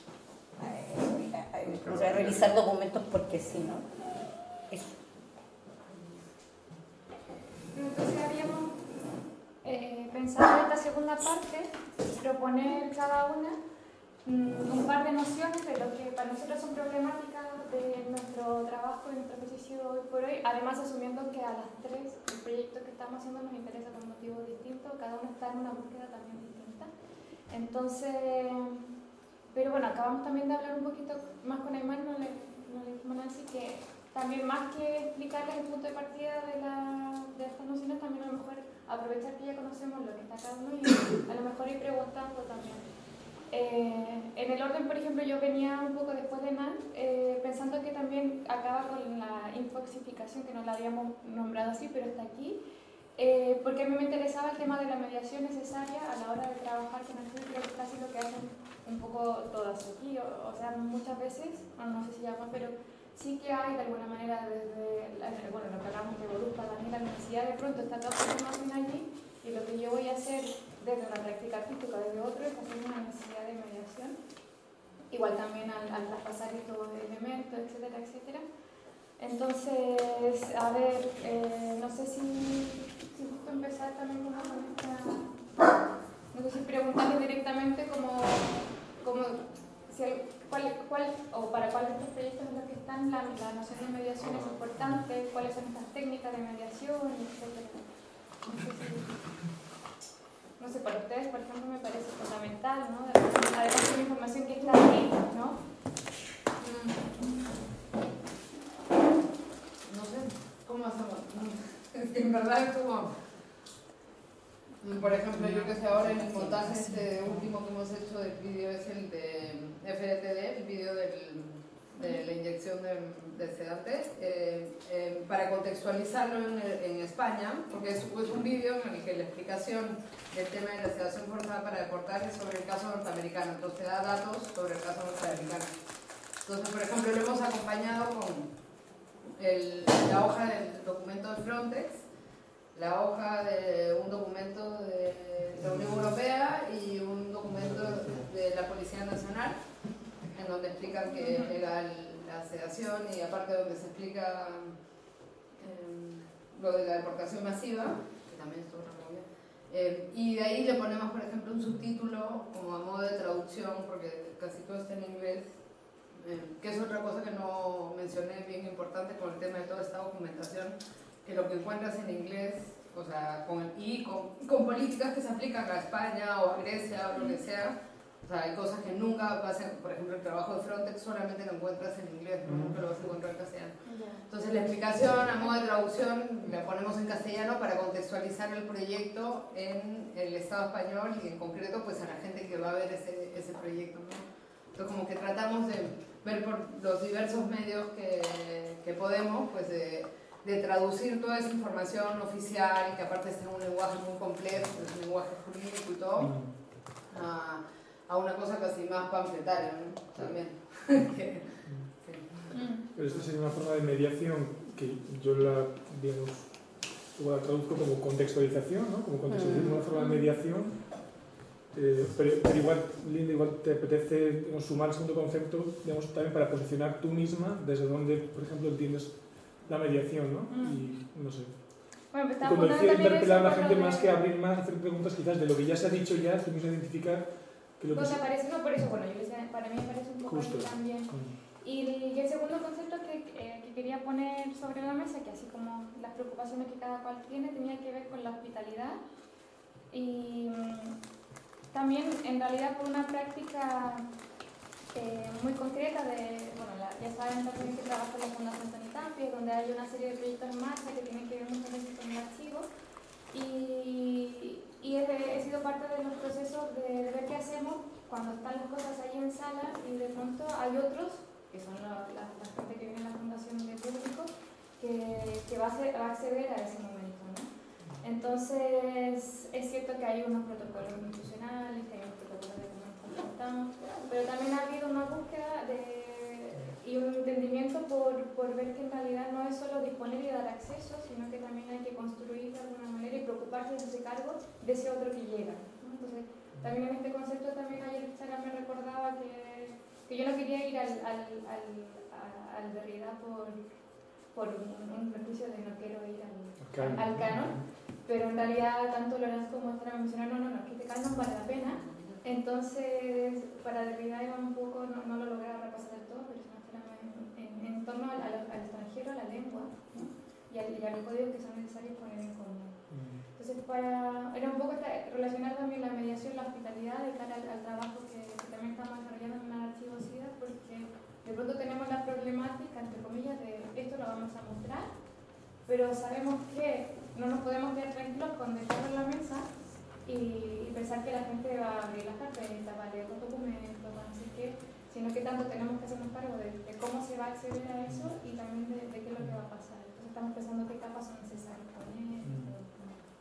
S13: eh, o sea, revisar documentos porque sí, ¿no? Eso.
S3: Entonces habíamos eh, pensado en esta segunda parte proponer cada una un par de nociones de lo que para nosotros son problemáticas de nuestro trabajo y nuestro ejercicio hoy por hoy, además asumiendo que a las tres el proyecto que estamos haciendo nos interesa por motivos distintos, cada uno está en una búsqueda también distinta. Entonces, pero bueno, acabamos también de hablar un poquito más con Aymar, no le, no le dijimos nada, así que también más que explicarles el punto de partida de, la, de estas nociones, también a lo mejor aprovechar que ya conocemos lo que está cada uno y a lo mejor ir preguntando también. Eh, en el orden, por ejemplo, yo venía un poco después de Nan, eh, pensando que también acaba con la infoxificación, que no la habíamos nombrado así, pero está aquí, Eh, porque a mí me interesaba el tema de la mediación necesaria a la hora de trabajar con el creo que es casi lo que hacen un poco todas aquí, o, o sea, muchas veces, no sé si llama, pero sí que hay de alguna manera desde, la, bueno, lo que hablamos de Borussia, también la universidad de pronto está toda la información allí, y lo que yo voy a hacer desde una práctica artística, desde otro, es hacer una necesidad de mediación, igual también al, al traspasar estos elementos, etcétera, etcétera. Entonces, a ver, eh, no sé si, si justo empezar también con esta, no sé si preguntarle directamente como, como si el, cuál, cuál, o para cuáles de estos proyectos en los que están la, la noción de mediación es importante, cuáles son estas técnicas de mediación, etcétera. No sé si, no sé, para ustedes, por ejemplo, me parece fundamental, ¿no? Además de la información que está ahí, ¿no?
S9: No sé, ¿cómo hacemos? Es que en verdad es como... Por ejemplo, yo que sé, ahora en el montaje este último que hemos hecho del vídeo es el de F D T D, el vídeo del, de la inyección de, de sedantes, eh, eh, para contextualizarlo en, en España, porque es, es un vídeo en el que la explicación del tema de la sedación forzada para deportar es sobre el caso norteamericano, entonces da datos sobre el caso norteamericano. Entonces, por ejemplo, lo hemos acompañado con el, la hoja del documento de Frontex, la hoja de un documento de la Unión Europea y un documento de la Policía Nacional, en donde explican que es legal la sedación y aparte donde se explica eh, lo de la deportación masiva, que también es otra movida. Eh, y de ahí le ponemos, por ejemplo, un subtítulo como a modo de traducción, porque casi todo está en inglés, eh, que es otra cosa que no mencioné, bien importante con el tema de toda esta documentación, que lo que encuentras en inglés, o sea, con, y con, con políticas que se aplican a España o a Grecia o lo que sea, o sea, hay cosas que nunca pasan, por ejemplo, el trabajo de Frontex solamente lo encuentras en inglés, ¿no? Nunca lo vas a encontrar en castellano. Entonces la explicación a modo de traducción la ponemos en castellano para contextualizar el proyecto en el Estado español y en concreto pues a la gente que va a ver ese, ese proyecto, ¿no? Entonces como que tratamos de ver por los diversos medios que, que podemos, pues de, de traducir toda esa información oficial, que aparte está en un lenguaje muy complejo, es un lenguaje jurídico y todo, a, a una cosa casi más panfletaria, ¿no? También. que, sí.
S1: Pero esta sería una forma de mediación que yo la, digamos, la traduzco como contextualización, ¿no? Como contextualización, una forma de mediación. Eh, pero, pero igual, Linda, igual te apetece, digamos, sumar el segundo concepto, digamos, también para posicionar tú misma desde donde, por ejemplo, entiendes la mediación, ¿no? Mm. Y no sé.
S3: Bueno, pues
S1: como decía, interpelar a la gente
S3: de...
S1: más que abrir más, hacer preguntas quizás de lo que ya se ha dicho ya, tú mismo identificar que lo que
S3: pues
S1: se...
S3: aparece, no, por eso, bueno, yo decía, para mí me parece un poco
S1: Justo.
S3: también. Mm. Y el, y el segundo concepto que, eh, que quería poner sobre la mesa, que así como las preocupaciones que cada cual tiene, tenía que ver con la hospitalidad y también en realidad por una práctica eh, muy concreta de, bueno, la, ya saben también que trabajo en la Fundación Sanitampia, donde hay una serie de proyectos en marcha que tienen que ver muchas veces con el archivo y, y he, he sido parte de los procesos de, de ver qué hacemos cuando están las cosas ahí en sala y de pronto hay otros, que son la, la, la gente que viene en la Fundación de Público, que, que va, a ser, va a acceder a ese momento, ¿no? Entonces, es cierto que hay unos protocolos institucionales, que hay unos protocolos de cómo nos comportamos, pero también ha habido una búsqueda de, y un entendimiento por, por ver que en realidad no es solo disponer y dar acceso, sino que también hay que construir de alguna manera y preocuparse de ese cargo de ese otro que llega, ¿no? Entonces, también en este concepto, también ayer Sara me recordaba que, que yo no quería ir al, al, al, al Derrida por, por un, un prejuicio de no quiero ir al, al, al canon. Pero en realidad tanto Lorenzo como Sara me mencionaron, no, no, no, que este canon vale la pena. Entonces, para Derrida iba un poco, no, no lo logré repasar del todo, pero en, en, en torno al, al, al extranjero, a la lengua, ¿no? y, al, y a los códigos que son necesarios poner en común. Entonces, para, era un poco esta, relacionar también la mediación, la hospitalidad de cara al, al trabajo que, que también estamos desarrollando en el archivo SIDA, porque de pronto tenemos la problemática, entre comillas, de esto lo vamos a mostrar, pero sabemos que no nos podemos quedar tranquilos con dejarlo en la mesa y, y pensar que la gente va a abrir las carpetas, va a leer los documentos, va a decir qué, sino que tanto tenemos que hacernos cargo de, de cómo se va a acceder a eso y también de, de qué es lo que va a pasar. Entonces estamos pensando qué capas son necesarias poner.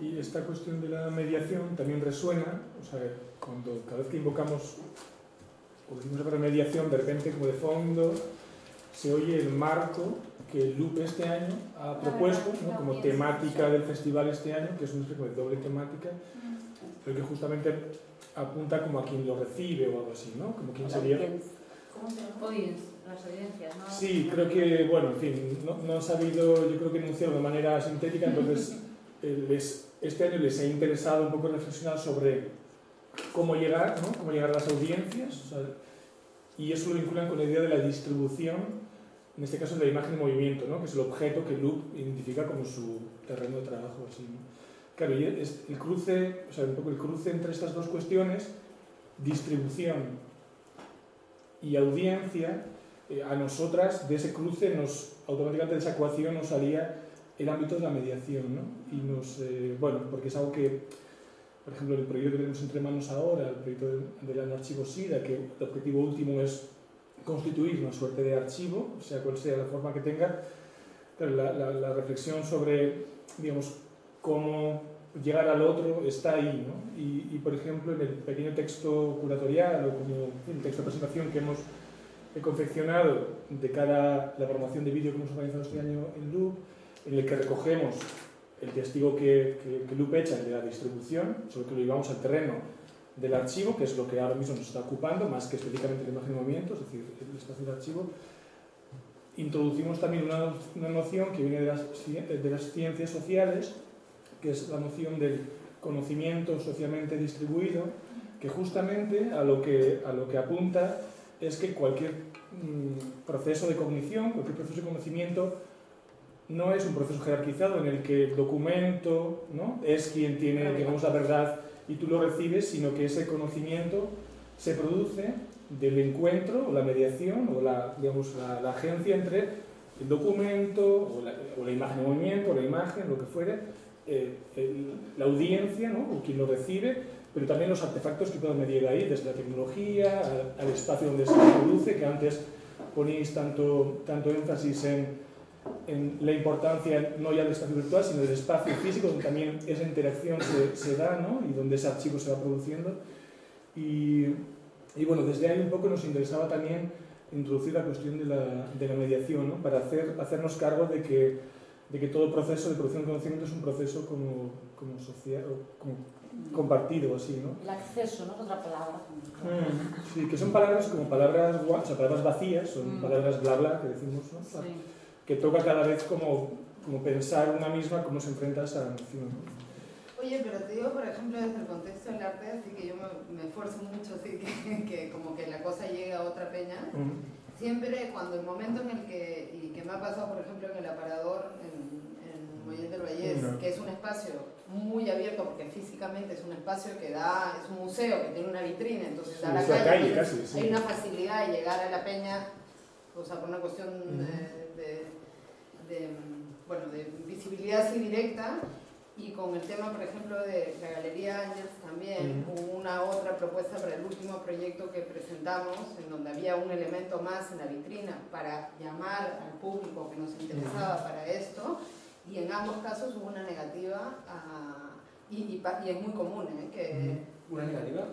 S1: Y esta cuestión de la mediación también resuena, o sea, cuando cada vez que invocamos o decimos la palabra mediación, de repente como de fondo se oye el marco que el Loop este año ha propuesto, ¿no? Como temática del festival este año, que es una especie de doble temática, pero que justamente apunta como a quien lo recibe o algo así, ¿no? Como quien sería...
S6: ¿Cómo se llama? Audience, las audiencias, ¿no?
S1: Sí, creo que, bueno, en fin, no, no han sabido, yo creo que enunciarlo de manera sintética, entonces eh, les, este año les ha interesado un poco reflexionar sobre cómo llegar, ¿no? Cómo llegar a las audiencias, o sea, y eso lo vinculan con la idea de la distribución, en este caso de la imagen de movimiento, ¿no? Que es el objeto que Loop identifica como su terreno de trabajo, así, ¿no? Claro, y es el cruce, o sea, un poco el cruce entre estas dos cuestiones, distribución y audiencia, eh, a nosotras de ese cruce, nos, automáticamente de esa ecuación nos salía el ámbito de la mediación, ¿no? Y nos, eh, bueno, porque es algo que, por ejemplo, el proyecto que tenemos entre manos ahora, el proyecto del, del archivo SIDA, que el objetivo último es constituir una suerte de archivo, sea cual sea la forma que tenga, pero la, la, la reflexión sobre, digamos, cómo llegar al otro está ahí, ¿no? Y, y por ejemplo, en el pequeño texto curatorial o como el texto de presentación que hemos confeccionado de cara a la programación de vídeo que hemos organizado este año en Loop, en el que recogemos el testigo que, que, que Loop echa de la distribución, solo que lo llevamos al terreno del archivo, que es lo que ahora mismo nos está ocupando, más que específicamente la imagen de movimiento, es decir, el espacio del archivo. Introducimos también una, una noción que viene de las, de las ciencias sociales, que es la noción del conocimiento socialmente distribuido, que justamente a lo que, a lo que apunta es que cualquier mmm, proceso de cognición, cualquier proceso de conocimiento, no es un proceso jerarquizado en el que el documento, ¿no?, es quien tiene, digamos, la verdad y tú lo recibes, sino que ese conocimiento se produce del encuentro o la mediación o la, digamos, la, la agencia entre el documento o la, o la imagen de movimiento o la imagen, lo que fuere, Eh, el, la audiencia, ¿no?, o quien lo recibe, pero también los artefactos que puedan medir ahí, desde la tecnología al, al espacio donde se produce, que antes ponéis tanto, tanto énfasis en, en la importancia no ya del espacio virtual, sino del espacio físico, donde también esa interacción se, se da, ¿no?, y donde ese archivo se va produciendo. Y, y bueno, desde ahí un poco nos interesaba también introducir la cuestión de la, de la mediación, ¿no?, para hacer, hacernos cargo de que de que todo proceso de producción de conocimiento es un proceso como, como social, como compartido, así, ¿no?
S6: El acceso, ¿no? Es otra palabra.
S1: Mm, sí, que son palabras como palabras, o sea, palabras vacías, son mm. palabras bla bla que decimos, ¿no? Sí. Que toca cada vez como, como pensar una misma cómo se enfrenta a esa noción, ¿no?
S9: Oye, pero te digo, por ejemplo, desde el contexto del arte, así que yo me, me esfuerzo mucho, así que, que como que la cosa llegue a otra peña. Mm. Siempre cuando el momento en el que, y que me ha pasado por ejemplo en el aparador en, en Mollet del Vallès, no. que es un espacio muy abierto porque físicamente es un espacio que da, es un museo que tiene una vitrina, entonces sí, da la calle, calle casi, sí. Hay una facilidad de llegar a la peña, o sea, por una cuestión uh-huh. de, de, de, bueno, de visibilidad así directa. Y con el tema, por ejemplo, de la Galería Ángels también, uh-huh. hubo una otra propuesta para el último proyecto que presentamos, en donde había un elemento más en la vitrina para llamar al público que nos interesaba uh-huh. para esto, y en ambos casos hubo una negativa, a, y, y, y es muy común, ¿eh? Que,
S11: ¿Una negativa?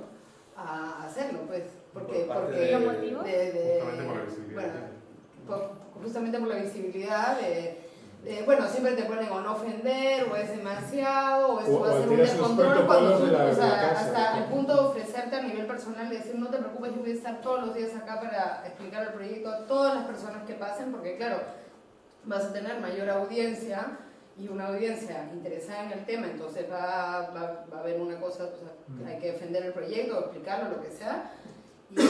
S9: A hacerlo, pues, porque...
S11: ¿Por
S9: porque
S11: de,
S9: motivos? De, de,
S5: justamente por la visibilidad.
S9: Bueno, por, justamente por la visibilidad de... Eh, bueno, siempre te ponen o no ofender, o es demasiado, o esto va a ser un descontrol, cuando tú, la, o sea, hasta casa, el punto de ofrecerte a nivel personal, de decir, no te preocupes, yo voy a estar todos los días acá para explicar el proyecto a todas las personas que pasen, porque claro, vas a tener mayor audiencia, y una audiencia interesada en el tema, entonces va, va, va a haber una cosa, o sea, hay que defender el proyecto, explicarlo, lo que sea, y,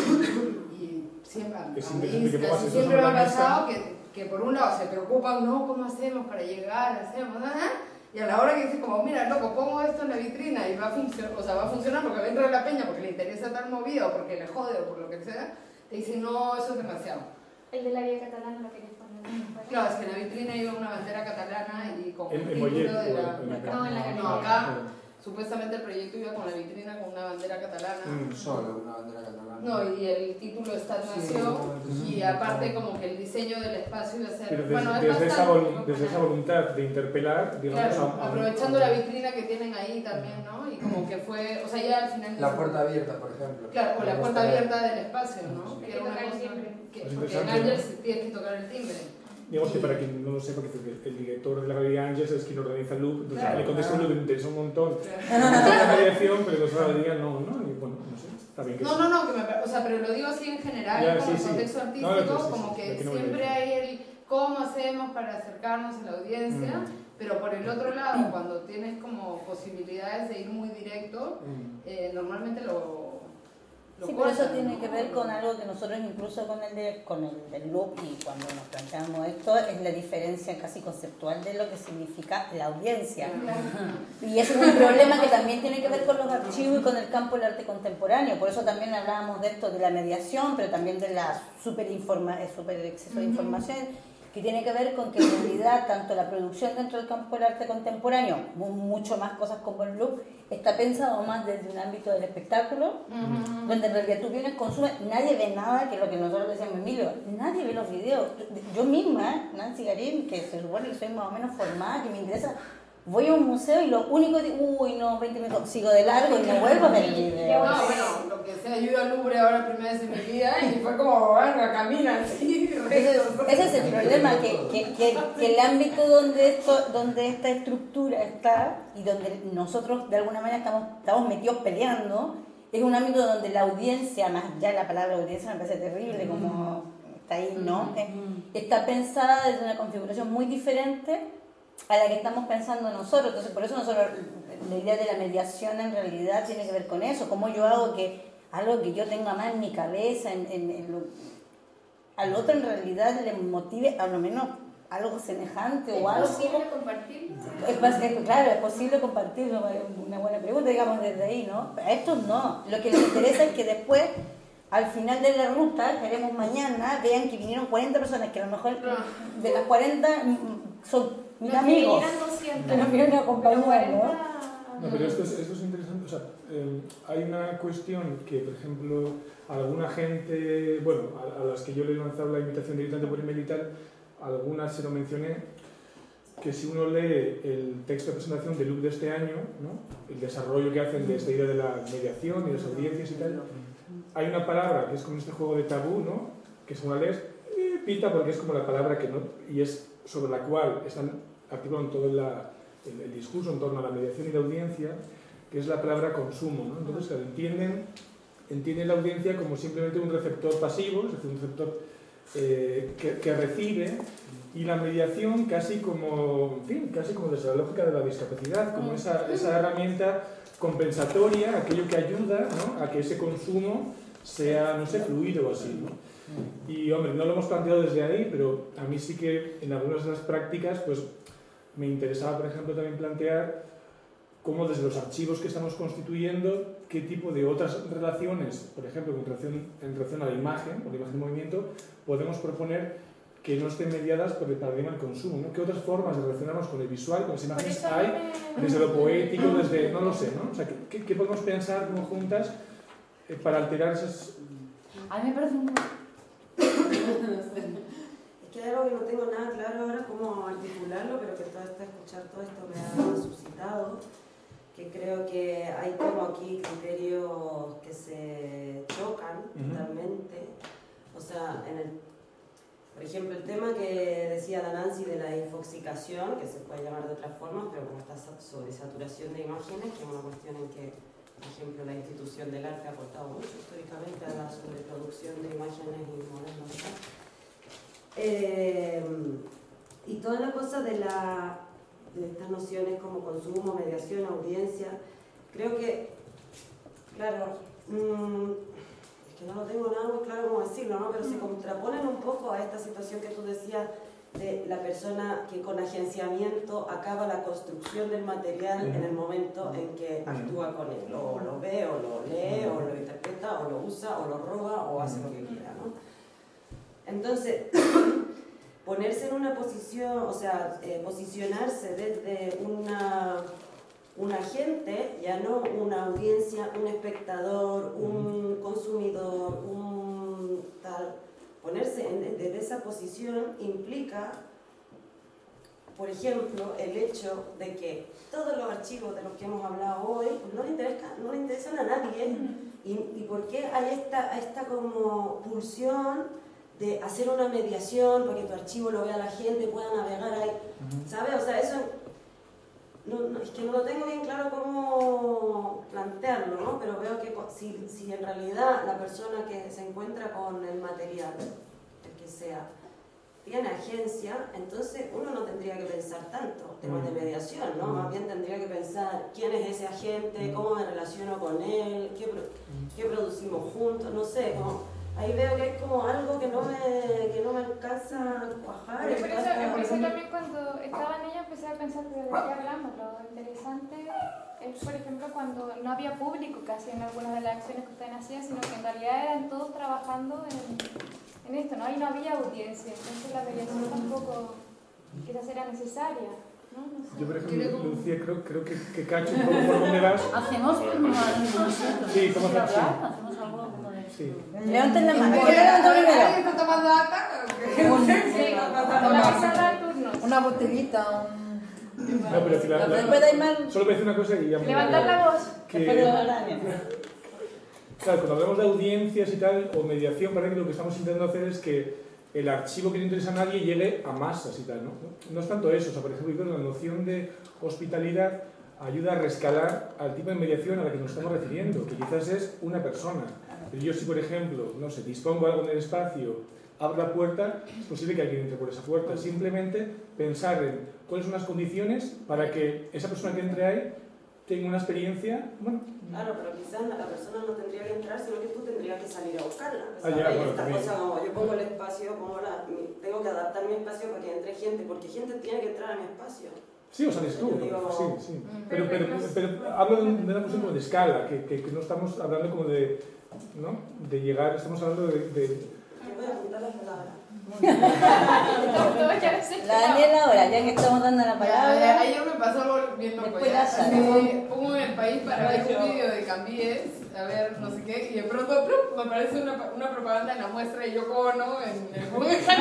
S9: y siempre, a mí, casi siempre me ha pasado que que por un lado se preocupan, no, ¿cómo hacemos para llegar? Hacemos, ¿eh? Y a la hora que dicen como, mira, loco, pongo esto en la vitrina y va a funcionar, o sea, va a funcionar porque va a entrar la peña, porque le interesa tal movida, o porque le jode, o por lo que sea, te dicen, no, eso es demasiado.
S3: El de la vía catalana lo querías poner.
S9: Claro, es que en la vitrina iba una bandera catalana y con
S1: el,
S9: un
S1: el
S9: título
S1: Mollet,
S9: de la...
S1: en la
S9: no, en la no, acá, supuestamente el proyecto iba con la vitrina con una bandera catalana.
S12: Mm, solo una bandera catalana.
S9: No, y el título Estat Nació, sí, y aparte como que el diseño del espacio iba a ser...
S1: Pero desde,
S9: bueno, es
S1: desde, esa,
S9: bastante,
S1: desde esa voluntad de interpelar, digamos...
S9: claro,
S1: a, a,
S9: aprovechando
S1: a,
S9: la vitrina que tienen ahí también, ¿no? Y como que fue, o sea, ya al final...
S12: La puerta abierta, por ejemplo.
S9: Claro, o la puerta abierta del espacio, ¿no?
S12: Sí.
S9: Que era una cosa que,
S1: Es
S9: porque en
S1: interesante,
S9: Angels tienes que tocar el timbre.
S1: Digamos que para quien no lo sepa, que el director de la Galería Ángels es quien organiza el loop, entonces claro, le contesta un loop, me interesa un montón. Claro. La mediación, pero los otros días no, ¿no? Y bueno, no sé, está bien que
S9: No,
S1: sí.
S9: no, no, que me, o sea, pero lo digo así en general,
S1: ya,
S9: como
S1: sí,
S9: contexto
S1: sí.
S9: artístico,
S1: No, no, sí, sí,
S9: como
S1: sí,
S9: que
S1: sí, no
S9: siempre hay el cómo hacemos para acercarnos a la audiencia, mm. pero por el otro lado, cuando tienes como posibilidades de ir muy directo, mm. eh, normalmente lo...
S13: Sí, pero eso tiene que ver con algo que nosotros incluso con el, de, con el del loop y cuando nos planteamos esto es la diferencia casi conceptual de lo que significa la audiencia. Y eso es un problema que también tiene que ver con los archivos y con el campo del arte contemporáneo. Por eso también hablábamos de esto, de la mediación, pero también de la super, informa, super exceso de información, que tiene que ver con que en realidad tanto la producción dentro del campo del arte contemporáneo, mucho más cosas como el loop, está pensado más desde un ámbito del espectáculo, uh-huh. donde en realidad tú vienes, consumes, nadie ve nada, que es lo que nosotros decíamos, Emilio, nadie ve los videos. Yo misma, Nancy Garín, que se supone que soy más o menos formada, que me interesa, voy a un museo y lo único que digo, uy, no, veinte minutos, sigo de largo y no vuelvo a ver el video.
S9: No, bueno, lo que sea, yo iba al Louvre ahora primera vez en mi vida y fue como, venga, camina así.
S13: Ese, ese es el problema, que, que, que, que el ámbito donde, esto, donde esta estructura está y donde nosotros de alguna manera estamos, estamos metidos peleando, es un ámbito donde la audiencia, más ya la palabra audiencia me parece terrible, como está ahí, ¿no? Está pensada desde una configuración muy diferente a la que estamos pensando nosotros. Entonces, por eso nosotros, la idea de la mediación en realidad tiene que ver con eso, cómo yo hago que algo que yo tenga más en mi cabeza, en, en, en lo, al otro en realidad le motive a lo menos algo semejante o algo.
S3: ¿Es posible compartirlo?
S13: Es, es, claro, es posible compartirlo, una buena pregunta, digamos, desde ahí, ¿no? A estos no, lo que les interesa es que después, al final de la ruta, que haremos mañana, vean que vinieron cuarenta personas, que a lo mejor de las cuarenta son mis
S3: no,
S13: amigos,
S3: que
S13: nos vienen a acompañar, ¿no?
S1: No, pero esto es, esto es interesante. O sea, eh, hay una cuestión que, por ejemplo, alguna gente, bueno, a, a las que yo le he lanzado la invitación directamente por email y tal, algunas se lo mencioné, que si uno lee el texto de presentación del loop de este año, ¿no? El desarrollo que hacen de esta idea de la mediación y las audiencias y tal, hay una palabra que es como este juego de tabú, ¿no? Que según la lees, eh, pita porque es como la palabra que no, y es sobre la cual están articulando todo la, el, el discurso en torno a la mediación y la audiencia, que es la palabra consumo, ¿no? Entonces, claro, entienden, entienden la audiencia como simplemente un receptor pasivo, es decir, un receptor eh, que, que recibe, y la mediación casi como, en fin, casi como desde la lógica de la discapacidad, como esa, esa herramienta compensatoria, aquello que ayuda, ¿no? A que ese consumo sea, no sé, fluido o así, ¿no? Y, hombre, no lo hemos planteado desde ahí, pero a mí sí que en algunas de las prácticas, pues, me interesaba, por ejemplo, también plantear cómo desde los archivos que estamos constituyendo, qué tipo de otras relaciones, por ejemplo, en relación, en relación a la imagen, o la imagen de movimiento, podemos proponer que no estén mediadas por el paradigma del consumo, ¿no? ¿Qué otras formas de relacionarnos con el visual, con las imágenes hay, desde lo poético, desde, no lo sé, ¿no? O sea, ¿qué, qué podemos pensar como juntas eh, para alterar esas...
S13: A mí me parece un...
S2: Es que hay algo que no tengo nada claro ahora cómo articularlo, pero que todo esto, escuchar todo esto me ha suscitado, que creo que hay como aquí criterios que se chocan uh-huh. totalmente. O sea, en el, por ejemplo, el tema que decía la Nancy de la infoxicación, que se puede llamar de otras formas, pero como esta sobresaturación de imágenes, que es una cuestión en que, por ejemplo, la institución del arte ha aportado mucho históricamente a la sobreproducción de imágenes y modelos. Eh, y toda la cosa de, la, de estas nociones como consumo, mediación, audiencia, creo que, claro, mmm, es que no lo tengo nada muy claro cómo decirlo, ¿no? Pero se contraponen un poco a esta situación que tú decías de la persona que con agenciamiento acaba la construcción del material en el momento en que actúa con él, o lo ve, o lo lee, o lo interpreta, o lo usa, o lo roba, o hace lo que quiera, ¿no? Entonces, ponerse en una posición, o sea, eh, posicionarse desde una, un agente, ya no una audiencia, un espectador, un consumidor, un tal. Ponerse en, desde esa posición implica, por ejemplo, el hecho de que todos los archivos de los que hemos hablado hoy pues no, le interesa, no le interesan a nadie. Y, y por qué hay esta, esta como pulsión de hacer una mediación para que tu archivo lo vea la gente, pueda navegar ahí, ¿sabes? O sea, eso no, no, es que no lo tengo bien claro cómo plantearlo, ¿no? Pero veo que si, si en realidad la persona que se encuentra con el material, el que sea, tiene agencia, entonces uno no tendría que pensar tanto temas de mediación, ¿no? Más bien tendría que pensar quién es ese agente, cómo me relaciono con él, qué, qué producimos juntos, no sé, como, ahí veo que hay como algo que no me, que no me alcanza a cuajar.
S3: Por eso, por eso también cuando estaba en ella empecé a pensar de qué hablamos. Lo interesante es, por ejemplo, cuando no había público casi en algunas de las acciones que ustedes hacían, sino que en realidad eran todos trabajando en... en esto, ¿no? Ahí no había audiencia, entonces la mediación tampoco quizás era necesaria, ¿no? No sé.
S1: Yo, por ejemplo, Lucía, creo, creo que, que cacho un poco por dónde vas.
S6: Hacemos como algo.
S1: Sí, ¿cómo hacemos?
S6: Hacemos algo como de...
S1: Sí.
S6: Levanten la mano.
S9: ¿Alguien está tomando acá?
S3: Sí, la mesa de turnos.
S6: Una botellita, un...
S1: No, pero si la, la,
S6: la,
S1: solo voy a decir una cosa y ya me...
S3: Levantar la voz.
S1: Que, claro, cuando hablamos de audiencias y tal, o mediación, parece que lo que estamos intentando hacer es que el archivo que no interesa a nadie llegue a masas y tal, ¿no? No es tanto eso, o sea, por ejemplo, la noción de hospitalidad ayuda a rescalar al tipo de mediación a la que nos estamos refiriendo, que quizás es una persona. Pero yo si, por ejemplo, no sé, dispongo algo en el espacio, abro la puerta, es posible que alguien entre por esa puerta. Simplemente pensar en cuáles son las condiciones para que esa persona que entre ahí tenga una experiencia, bueno...
S2: Claro, pero quizás la persona no tendría que entrar, sino que tú tendrías que salir a buscarla.
S1: Ah, ya, bueno,
S2: esta
S1: también.
S2: cosa como yo pongo el espacio, como la, mi, tengo que adaptar mi espacio para que entre gente, porque gente tiene que entrar a mi espacio.
S1: Sí, o sales tú,
S2: digo,
S1: sí, sí. Pero, pero, pero, pero hablo de una cuestión como de escala, que, que, que no estamos hablando como de, ¿no? de llegar, estamos hablando de... de...
S2: Yo voy a apuntar las palabras.
S6: La Daniela ahora, ya que estamos dando la palabra.
S9: Ayer me pasó algo bien loco. Pongo en el país para ver un vídeo de Cambies, a ver no sé qué, y de pronto ¡plup! Me aparece una, una propaganda en la muestra de Yoko Ono en el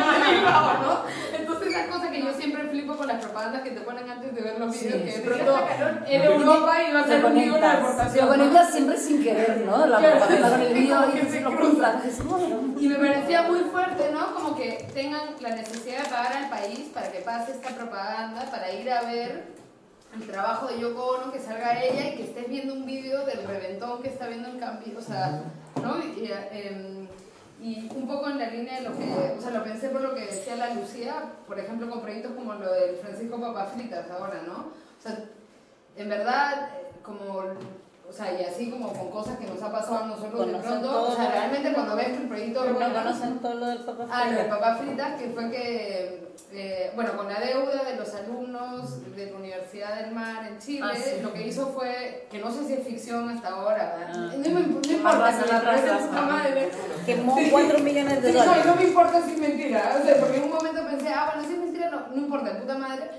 S9: ¿no? Entonces esa cosa que yo siempre flipo con las propagandas que te ponen antes de ver los vídeos, que de pronto en Europa iba a ser un vídeo de reportación.
S6: Lo conectas siempre sin querer, ¿no? La propaganda con el vídeo y se lo cruzan.
S9: Y me parecía muy fuerte, ¿no? Como que tengan la necesidad de pagar al país para que pase esta propaganda, para ir a ver el trabajo de Yoko Ono, que salga ella y que estés viendo un vídeo del reventón que está viendo en Cambio, o sea, ¿no? Y, eh, y un poco en la línea de lo que, o sea, lo pensé por lo que decía la Lucía, por ejemplo, con proyectos como lo del Francisco Papafritas ahora, ¿no? O sea, en verdad, como... O sea, y así como con cosas que nos ha pasado a nosotros de pronto, o sea, realmente cuando ves que el proyecto...
S6: Pero no conocen todo lo del Papá Fritas.
S9: Ah, lo del Papá Fritas, que fue que, eh, bueno, con la deuda de los alumnos de la Universidad del Mar en Chile,
S6: ah, sí.
S9: lo que hizo fue, que no sé si es ficción hasta ahora,
S6: ah.
S9: no, me, no importa si la traes de puta madre.
S6: Quemó cuatro millones de
S9: sí,
S6: dólares.
S9: No, no me importa si es mentira, o sea, porque en un momento pensé, ah, bueno, si es mentira, no, no importa, de puta madre.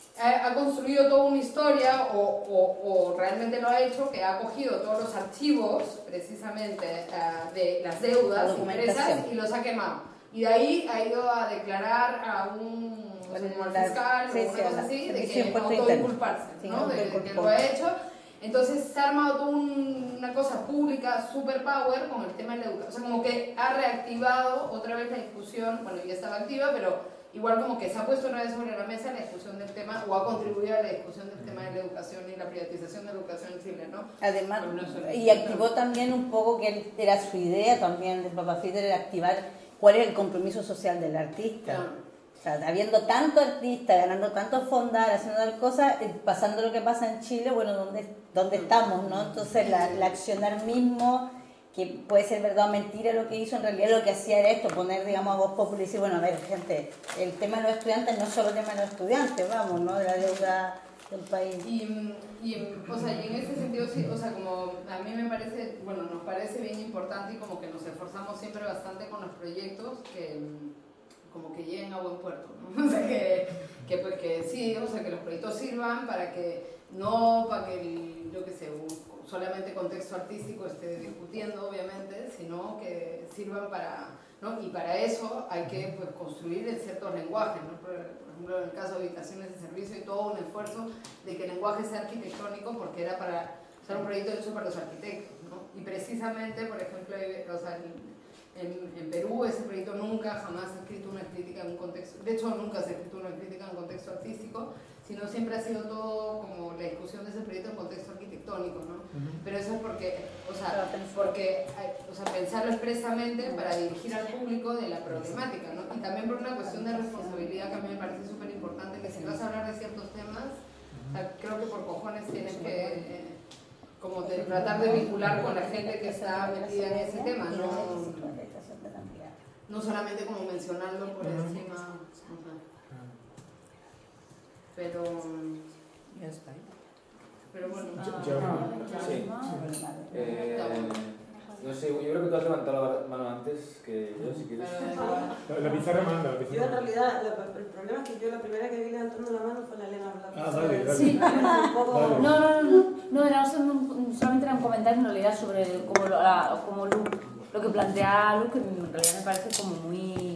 S9: Ha construido toda una historia o, o, o realmente lo ha hecho, que ha cogido todos los archivos precisamente uh, de las deudas impresas y los ha quemado. Y de ahí ha ido a declarar a un bueno, fiscal sí, o una sí, cosa así de que autodisculparse, sí, ¿no? de, de que lo ha hecho. Entonces se ha armado toda un, una cosa pública, super power, con el tema de la educación. O sea, como que ha reactivado otra vez la discusión, bueno, ya estaba activa, pero... igual como que se ha puesto una vez sobre la mesa la discusión del tema o ha contribuido a la discusión del tema de la educación y la privatización de la educación en Chile, ¿no?
S6: Además, y activó también un poco, que era su idea también del Papá Fritas, era activar cuál era el compromiso social del artista. Claro. O sea, habiendo tanto artista, ganando tanto fondar, haciendo tal cosa, pasando lo que pasa en Chile, bueno, ¿dónde, dónde estamos, no? Entonces, la, la accionar mismo... que puede ser verdad o mentira lo que hizo, en realidad lo que hacía era esto, poner, digamos, a voz popular y decir, bueno, a ver, gente, el tema de los estudiantes no es solo el tema de los estudiantes, vamos, ¿no? De la deuda del país.
S9: Y, y, o sea, y en ese sentido, sí, o sea, como a mí me parece, bueno, nos parece bien importante y como que nos esforzamos siempre bastante con los proyectos que como que lleguen a buen puerto, ¿no? O sea, que, que, pues, que sí, o sea, que los proyectos sirvan para que no, para que el solamente contexto artístico esté discutiendo, obviamente, sino que sirvan para, ¿no? Y para eso hay que pues, construir en ciertos lenguajes, ¿no? Por, por ejemplo, en el caso de habitaciones de servicio, y todo un esfuerzo de que el lenguaje sea arquitectónico, porque era para ser un proyecto hecho para los arquitectos, ¿no? Y precisamente, por ejemplo, o sea, en, en Perú ese proyecto nunca jamás ha escrito una crítica en un contexto, de hecho nunca se ha escrito una crítica en un contexto artístico, sino siempre ha sido todo como la discusión de ese proyecto en contexto arquitectónico, ¿no? Uh-huh. Pero eso es porque, o sea, porque, o sea, pensarlo expresamente para dirigir al público de la problemática, ¿no? Y también por una cuestión de responsabilidad que a mí me parece súper importante, que si vas a hablar de ciertos temas, o sea, creo que por cojones tienes que eh, como de, tratar de vincular con la gente que está metida en ese tema, no, no solamente como mencionarlo por encima, o sea. Pero, pero bueno,
S11: sí. Eh, no sé, yo creo que tú has levantado la mano antes que yo, si quieres.
S1: La, la pizarra manda, la pizarra.
S2: Yo en realidad, la, el problema es que yo la primera que vi levantando la mano fue la Elena Blanco.
S1: Ah, vale, vale.
S6: Sí.
S1: Vale.
S6: No, no, no, no, era solamente era un comentario en realidad sobre cómo, la, cómo Luke, lo que plantea Luke, que en realidad me parece como muy...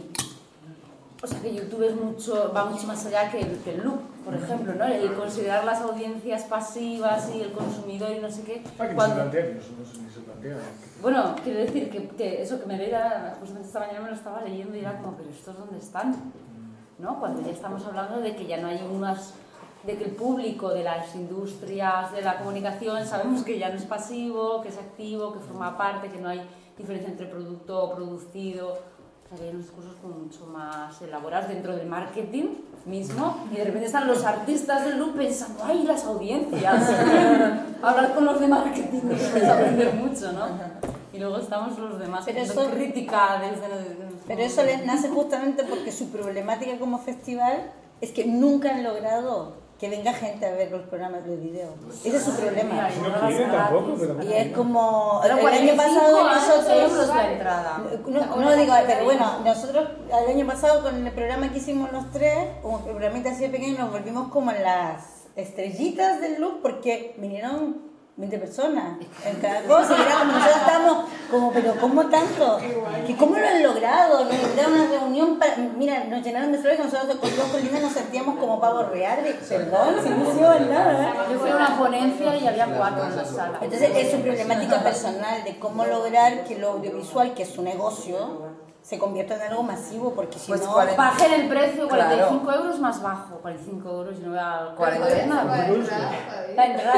S6: O sea, que YouTube es mucho, va mucho más allá que el, que el look, por ejemplo, ¿no? El considerar las audiencias pasivas y el consumidor y no sé qué.
S1: Ah, que
S6: cuando...
S1: no se plantea, no, no, ni se plantea.
S6: Bueno, quiero decir que, que eso que me leía, justamente esta mañana me lo estaba leyendo y era como, pero ¿estos dónde están? ¿No? Cuando ya estamos hablando de que ya no hay unas... de que el público de las industrias de la comunicación sabemos que ya no es pasivo, que es activo, que forma parte, que no hay diferencia entre producto producido... O sea, que hay unos discursos como mucho más elaborados dentro del marketing mismo y de repente están los artistas del look pensando ¡ay, las audiencias! Hablar con los de marketing es aprender mucho, ¿no? Y luego estamos los demás
S13: pero
S6: haciendo
S13: eso,
S6: crítica desde... desde
S13: pero eso les nace justamente porque su problemática como festival es que nunca han logrado que venga gente a ver los programas de video. Ese es su problema.
S1: No quieren tampoco, pero...
S13: Y es como...
S6: Pero
S13: el año pasado nosotros...
S6: la entrada.
S13: No, no digo, pero bueno, nosotros el año pasado con el programa que hicimos los tres, como el programita así de pequeño, nos volvimos como las estrellitas del look porque vinieron veinte personas en cada cosa, y era como nosotros estábamos como, pero ¿cómo tanto? ¿Que ¿Cómo lo han logrado? Nos invitaron a una reunión, para, mira, nos llenaron de flores, nosotros con dos colinas nos sentíamos como pavos reales, perdón, si no hicieron nada.
S6: Yo fui a una ponencia y había cuatro en la sala.
S13: Entonces es su problemática personal de cómo lograr que lo audiovisual, que es su negocio, se convierta en algo masivo, porque si
S6: pues
S13: no...
S6: bajen el precio, cuarenta y cinco claro. euros más bajo, cuarenta y cinco euros y no voy a... cuarenta nada. La entrada.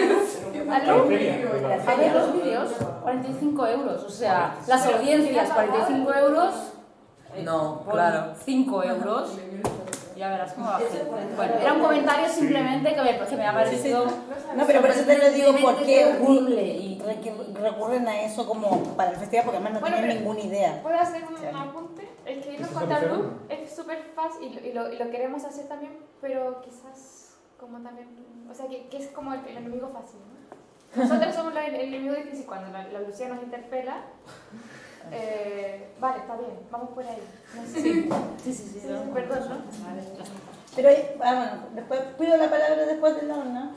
S6: A ver los vídeos, cuarenta y cinco euros, o sea, las audiencias cuarenta y cinco euros,
S7: no, claro,
S6: cinco euros, ya verás cómo baja. Bueno, era un comentario simplemente que me, que me ha parecido...
S13: No, pero por eso te lo digo, porque y recurren a eso como para el festival, porque además no
S3: bueno,
S13: tienen ninguna idea.
S3: ¿Puedo hacer un claro. apunte? El que irnos contra Loop es súper fácil y, y, lo, y lo queremos hacer también, pero quizás como también... O sea, que, que es como el, el enemigo fácil, ¿no? Nosotros somos el, el enemigo difícil cuando la, la Lucía nos interpela. Eh, vale, está bien, vamos por ahí. No sé. Sí, sí, sí, sí, sí, perdón, ¿no? Vale.
S13: Pero, ah, bueno, después pido la palabra después del lado, ¿no?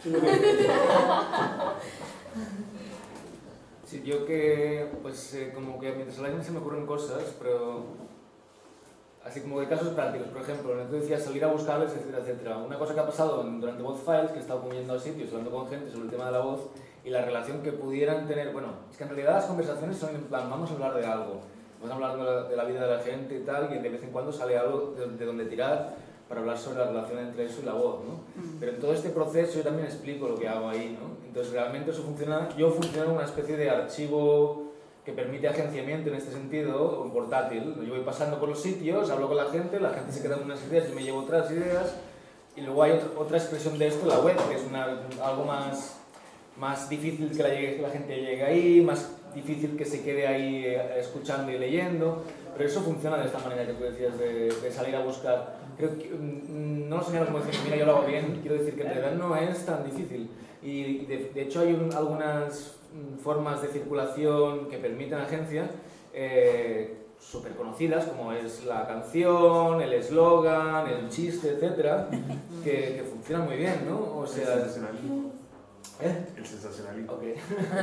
S11: Sí, yo que, pues, eh, como que mientras al año se me ocurren cosas, pero así como de casos prácticos, por ejemplo, tú decías salir a buscarles, etcétera, etcétera. Una cosa que ha pasado durante Voz Files, que he estado yendo a sitios, hablando con gente sobre el tema de la voz y la relación que pudieran tener, bueno, es que en realidad las conversaciones son en plan, vamos a hablar de algo, vamos a hablar de la, de la vida de la gente y tal, y de vez en cuando sale algo de, de donde tirar para hablar sobre la relación entre eso y la voz, ¿no? Pero en todo este proceso yo también explico lo que hago ahí, ¿no? Entonces realmente eso funciona, yo funciono en una especie de archivo que permite agenciamiento en este sentido, un portátil. Yo voy pasando por los sitios, hablo con la gente, la gente se queda con unas ideas, yo me llevo otras ideas, y luego hay otra, otra expresión de esto, la web, que es una, algo más, más difícil que la, llegue, que la gente llegue ahí, más difícil que se quede ahí eh, escuchando y leyendo, pero eso funciona de esta manera que tú decías, de, de salir a buscar. Creo que, no lo señalo como decir, mira, yo lo hago bien, quiero decir que en realidad no es tan difícil. Y de, de hecho hay un, algunas formas de circulación que permiten agencias eh, súper conocidas, como es la canción, el eslogan, el chiste, etcétera, que, que funcionan muy bien, ¿no? O sea, ¿Eh?
S5: El sensacionalismo.
S11: Ok.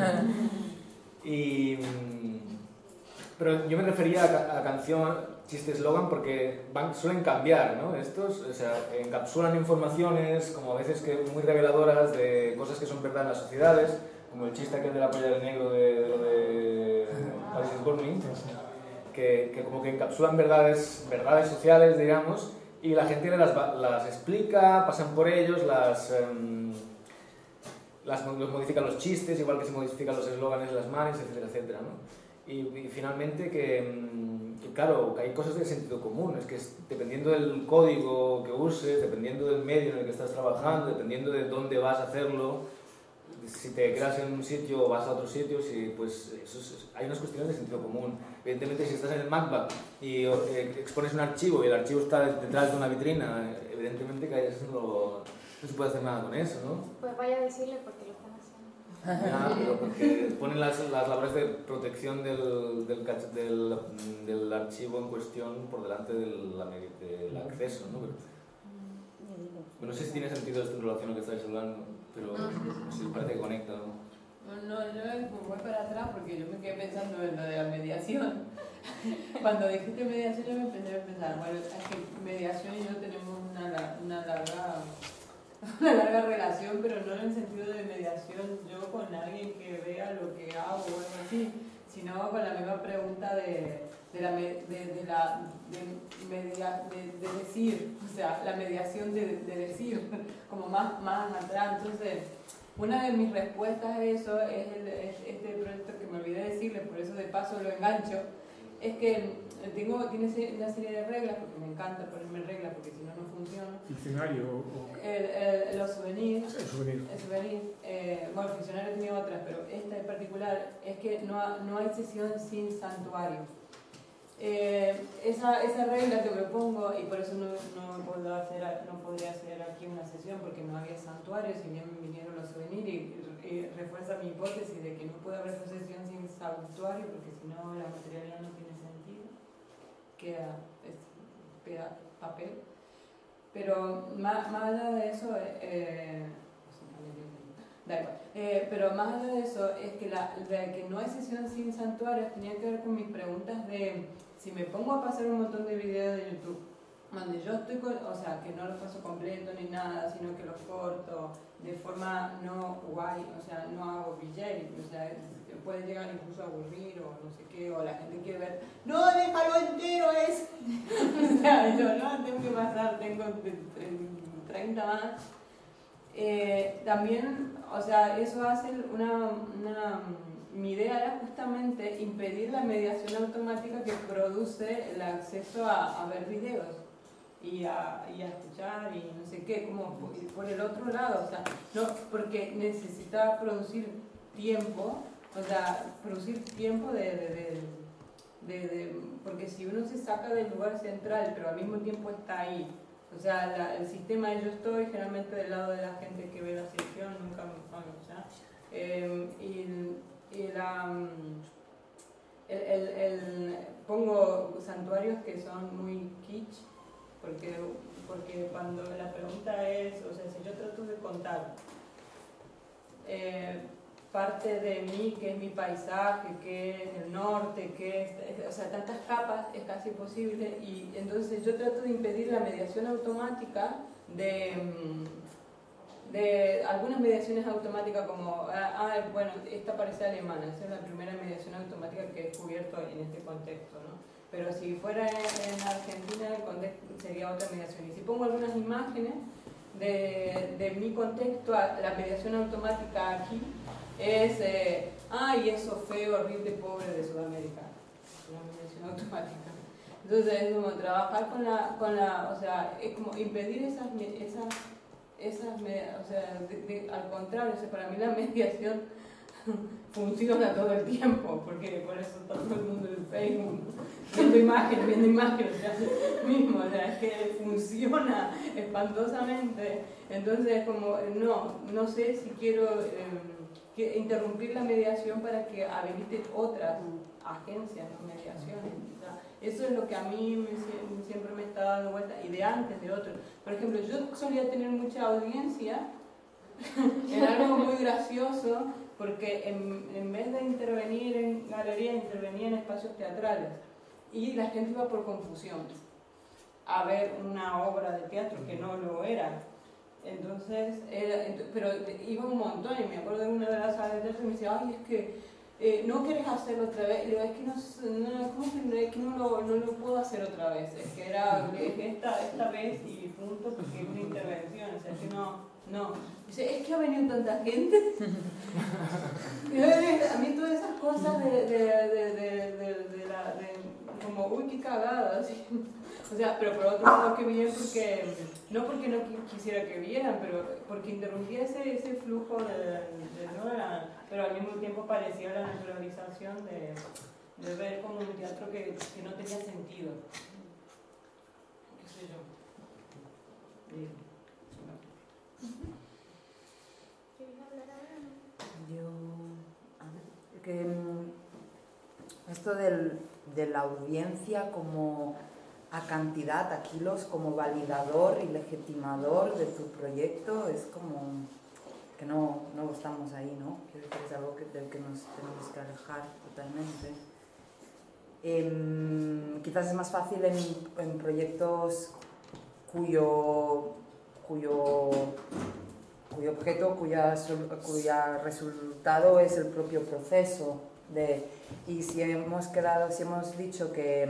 S11: y, pero yo me refería a, a canción, chiste, eslogan, porque van, suelen cambiar, ¿no? Estos, o sea, encapsulan informaciones como a veces que muy reveladoras de cosas que son verdad en las sociedades, como el chiste aquel de la polla del negro de, de lo de Paris is Burning, que, que como que encapsulan verdades, verdades sociales, digamos, y la gente las, las explica, pasan por ellos, las, um, las los modifican los chistes, igual que se modifican los eslóganes, las manes, etcétera, etcétera, ¿no? Y, y finalmente que, que, claro, que hay cosas de sentido común, es que es, dependiendo del código que uses, dependiendo del medio en el que estás trabajando, dependiendo de dónde vas a hacerlo, si te quedas en un sitio o vas a otro sitio, si, pues eso es, hay unas cuestiones de sentido común. Evidentemente, si estás en el MacBook y eh, expones un archivo y el archivo está detrás de una vitrina, evidentemente que eso no, no se puede hacer nada con eso, ¿no?
S3: Pues vaya a decirle porque lo están haciendo.
S11: Ya, pero porque ponen las, las labores de protección del, del, del, del archivo en cuestión por delante del, del acceso, ¿no? Pero, no sé si tiene sentido esto en relación a lo que estáis hablando, pero sí, parece que conecta, ¿no?
S4: No, no, yo voy para atrás porque yo me quedé pensando en lo de la mediación. Cuando dijiste mediación yo me empecé a pensar, bueno, es que mediación y yo tenemos una, una larga... una larga relación, pero no en el sentido de mediación yo con alguien que vea lo que hago o algo así, sino con la misma pregunta de, de, la, de, de, la, de, media, de, de decir, o sea, la mediación de, de decir, como más, más atrás. Entonces, una de mis respuestas a eso es, el, es este proyecto que me olvidé decirle, por eso de paso lo engancho, es que tengo, tiene una serie de reglas, porque me encanta ponerme reglas, porque si no, no funciona.
S1: ¿Diccionario o...?
S4: El, el, los souvenirs.
S1: El souvenir.
S4: El souvenir. Eh, bueno, el diccionario tenía otras, pero esta en particular es que no, no hay sesión sin santuario. Eh, esa, esa regla que me pongo, y por eso no, no, puedo hacer, no podría hacer aquí una sesión, porque no había santuario, si bien vinieron los souvenirs, y, y refuerza mi hipótesis de que no puede haber procesión sin santuario, porque si no la materialidad no tiene sentido, queda, es, queda papel. Pero más, más allá de eso, eh, da igual. Eh, pero más allá de eso, es que, la, de que no hay sesión sin santuarios tenía que ver con mis preguntas de si me pongo a pasar un montón de videos de YouTube, donde yo estoy, con, o sea, que no los paso completo ni nada, sino que los corto de forma no guay, o sea, no hago V J, o sea, puede llegar incluso a aburrir o no sé qué, o la gente quiere ver, no, déjalo entero, es. O sea, yo no, tengo que pasar, tengo treinta más. Eh, también, o sea, eso hace una, una, mi idea era justamente impedir la mediación automática que produce el acceso a, a ver videos y a, y a escuchar y no sé qué, como por, por el otro lado, o sea, no, porque necesita producir tiempo, o sea, producir tiempo de, de, de, de, de porque si uno se saca del lugar central pero al mismo tiempo está ahí, o sea, la, el sistema de yo estoy generalmente del lado de la gente que ve la sesión, nunca me bueno, o sea, eh, y, y la, el, el, el, pongo santuarios que son muy kitsch, porque, porque cuando la pregunta es, o sea, si yo trato de contar eh, parte de mí, que es mi paisaje, que es el norte, que es, o sea, tantas capas, es casi imposible, y entonces yo trato de impedir la mediación automática de, de algunas mediaciones automáticas como, ah, bueno, esta parece alemana, esa es la primera mediación automática que he descubierto en este contexto, ¿no? Pero si fuera en, en Argentina, el contexto sería otra mediación. Y si pongo algunas imágenes de, de mi contexto, la mediación automática aquí es, eh, ay, eso feo, horrible, pobre de Sudamérica. Una mediación automática. Entonces es como trabajar con la, con la, o sea, es como impedir esas, esas, esas o sea, de, de, al contrario, o sea, para mí la mediación funciona todo el tiempo, porque por eso todo el mundo en Facebook, viendo imágenes, viendo imágenes, o sea, mismo, o sea, es que funciona espantosamente. Entonces, como, no, no sé si quiero eh, que interrumpir la mediación para que habilite otras agencias de mediación. O sea, eso es lo que a mí me, siempre me está dando vuelta, y de antes de otros. Por ejemplo, yo solía tener mucha audiencia
S10: en algo muy gracioso, porque en, en vez de intervenir en galerías, intervenía en espacios teatrales. Y la gente iba por confusión a ver una obra de teatro que no lo era. Entonces, era, pero iba un montón, y me acuerdo de una de las salas de teatro y me decía, ay, es que eh, no querés hacerlo otra vez. Y le digo, es que no, no, ¿cómo que, es que no, lo, no lo puedo hacer otra vez? Es que era es que esta, esta vez y punto, porque es una intervención, o sea, es que no, no. Dice, es que ha venido tanta gente. Y a mí todas esas cosas de, de, de, de, de, de la... De, como, uy, qué cagada, así. O sea, pero por otro lado que bien, porque, no porque no quisiera que vieran, pero porque interrumpía ese, ese flujo de, de no era, pero al mismo tiempo parecía la naturalización de, de ver como un teatro que, que no tenía sentido. ¿Qué sé yo?
S7: Yo, a ver, que esto del, de la audiencia como a cantidad, a kilos, como validador y legitimador de tu proyecto, es como que no, no estamos ahí, ¿no? Quiero decir, es algo que, del que nos tenemos que alejar totalmente. Eh, quizás es más fácil en, en proyectos cuyo, cuyo, cuyo objeto, cuya, cuya resultado es el propio proceso. De, y si hemos quedado, si hemos dicho que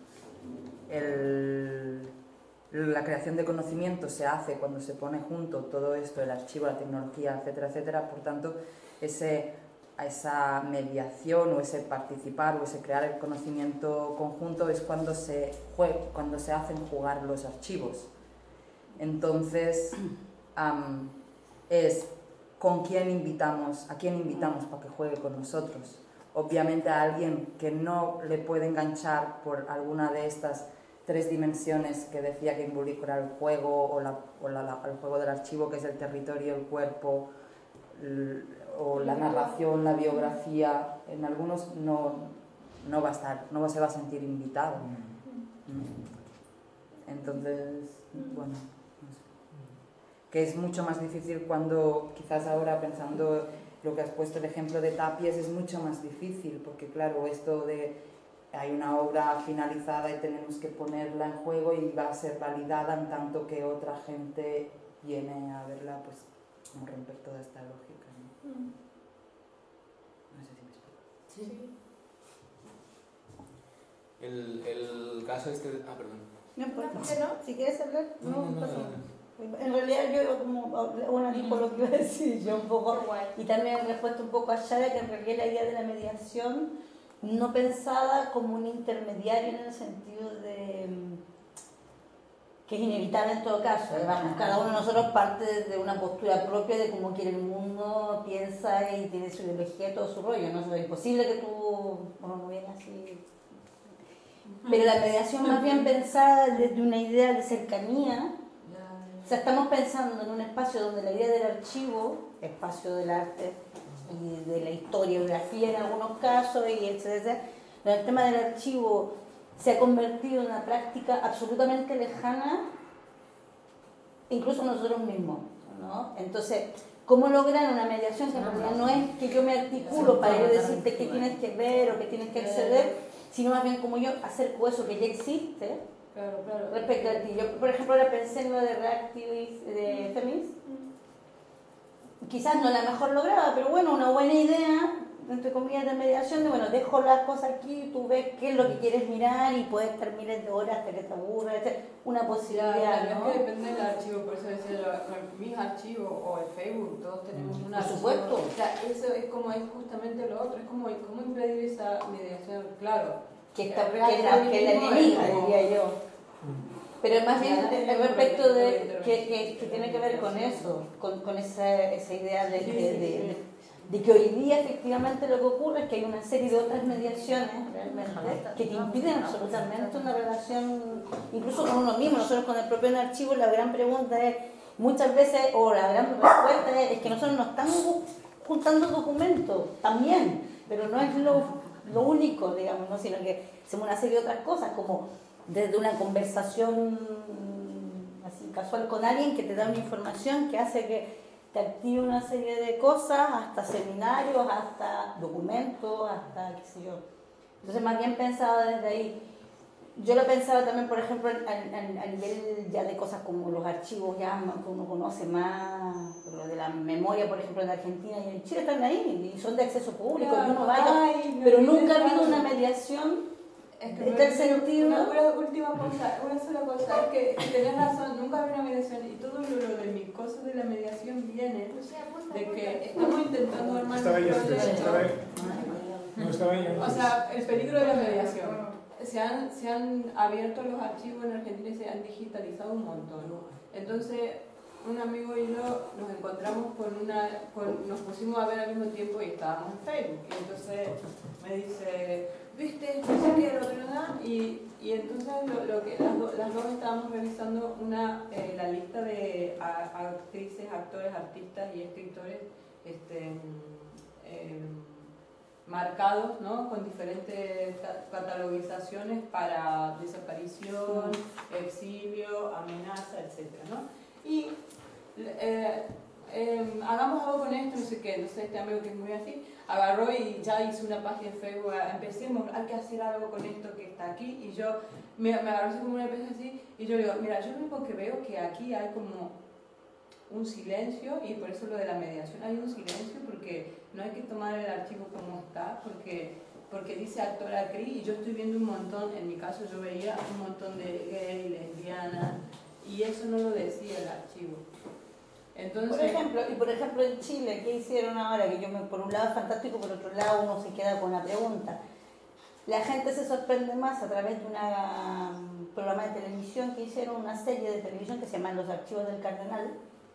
S7: el, la creación de conocimiento se hace cuando se pone junto todo esto, el archivo, la tecnología, etcétera, etcétera, por tanto, ese, esa mediación o ese participar o ese crear el conocimiento conjunto es cuando se, juega, cuando se hacen jugar los archivos. Entonces, um, es con quién invitamos, a quién invitamos para que juegue con nosotros. Obviamente a alguien que no le puede enganchar por alguna de estas tres dimensiones que decía que involucra el juego o, la, o la, la, el juego del archivo, que es el territorio, el cuerpo, el, o la narración, la biografía, en algunos no, no va a estar, no se va a sentir invitado. Entonces, bueno, no sé. Que es mucho más difícil cuando, quizás ahora pensando lo que has puesto el ejemplo de Tapies, es mucho más difícil, porque claro, esto de hay una obra finalizada y tenemos que ponerla en juego y va a ser validada en tanto que otra gente viene a verla, pues como romper toda esta lógica, ¿no? Mm. No sé si me explico.
S11: Sí. El, el caso este... De, ah, perdón.
S13: No, ¿por qué no? Si quieres hablar, no,
S11: no, no,
S13: pasa
S11: no,
S13: nada.
S11: no.
S13: En realidad yo como una dijo lo que iba a decir yo un poco, y también respuesta un poco a Shara, que en realidad la idea de la mediación no pensada como un intermediario en el sentido de que es inevitable en todo caso, vamos, cada uno de nosotros parte de una postura propia de cómo quiere el mundo, piensa y tiene su ideología, todo su rollo, no es imposible que tú, bueno, no vienes así, pero la mediación más bien pensada desde una idea de cercanía. O sea, estamos pensando en un espacio donde la idea del archivo, espacio del arte y de la historiografía en algunos casos, y etcétera, el tema del archivo se ha convertido en una práctica absolutamente lejana, incluso nosotros mismos, ¿no? Entonces, ¿cómo lograr una mediación que en realidad no es que yo me articulo para yo decirte qué tienes que ver o qué tienes que acceder, sino más bien como yo acerco eso que ya existe?
S10: Claro, claro.
S13: Respecto a ti. Yo, por ejemplo, ahora pensé en lo de Reactivist, de Feminist. Quizás no la mejor lograda, pero bueno, una buena idea, entre comillas, de mediación, de bueno, dejo las cosas aquí, tú ves qué es lo que quieres mirar y puedes estar miles de horas hasta que te aburra, una posibilidad,
S10: claro,
S13: ¿no?
S10: Es que depende del archivo, por eso decía yo, mis archivos o el Facebook, todos tenemos un archivo.
S13: Por supuesto.
S10: O sea, eso es como, es justamente lo otro, es como, ¿cómo impedir esa mediación? Claro.
S13: Que, está, que, la, que la enemiga, diría yo. Pero más bien el respecto de que, que, que tiene que ver con eso, con, con esa, esa idea de, de, de, de, de que hoy día efectivamente lo que ocurre es que hay una serie de otras mediaciones realmente que te impiden absolutamente una relación, incluso con uno mismo. Nosotros con el propio archivo la gran pregunta es, muchas veces, o la gran respuesta es, es que nosotros nos estamos juntando documentos también, pero no es lo... lo único, digamos, ¿no? Sino que hacemos una serie de otras cosas, como desde una conversación así casual con alguien que te da una información que hace que te te active una serie de cosas, hasta seminarios, hasta documentos, hasta qué sé yo. Entonces, más bien pensado desde ahí. Yo lo pensaba también, por ejemplo, a, a, a nivel ya de cosas como los archivos ya que uno conoce más, lo de la memoria, por ejemplo, en Argentina y en Chile están ahí y son de acceso público,
S10: claro,
S13: y uno vaya,
S10: ay,
S13: pero
S10: no,
S13: nunca ha habido
S10: claro.
S13: una mediación.
S10: Es que
S13: Está el sentido.
S10: Una, una última cosa, una sola cosa, es que tenés razón, nunca había una mediación y todo lo, lo de mis cosas de la mediación viene de que estamos intentando armar un proyecto.
S1: No estaba ahí.
S10: O sea, el peligro de la mediación. Se han, se han abierto los archivos en Argentina y se han digitalizado un montón. Entonces, un amigo y yo nos encontramos con una, con, nos pusimos a ver al mismo tiempo y estábamos en Facebook. Y entonces me dice, ¿viste? No sé qué, lo otro, ¿no? Y, y entonces lo, lo que las, do, las dos estábamos revisando una, eh, la lista de a, actrices, actores, artistas y escritores este, eh, marcados, ¿no? Con diferentes catalogizaciones para desaparición, exilio, amenaza, etcétera, ¿no? Y eh, eh, hagamos algo con esto, no sé qué, entonces este amigo que es muy así, agarró y ya hizo una página de Facebook, empecemos, hay que hacer algo con esto que está aquí, y yo me, me agarró así como una especie así, y yo le digo, mira, yo lo único que veo que aquí hay como un silencio, y por eso lo de la mediación, hay un silencio porque no hay que tomar el archivo como está, porque, porque dice actor, actriz, y yo estoy viendo un montón, en mi caso yo veía un montón de gay, lesbianas, y eso no lo decía el archivo. Entonces,
S13: por ejemplo, y por ejemplo en Chile, ¿qué hicieron ahora? Que yo me, por un lado es fantástico, por otro lado uno se queda con la pregunta. La gente se sorprende más a través de un programa de televisión que hicieron, una serie de televisión que se llama Los Archivos del Cardenal.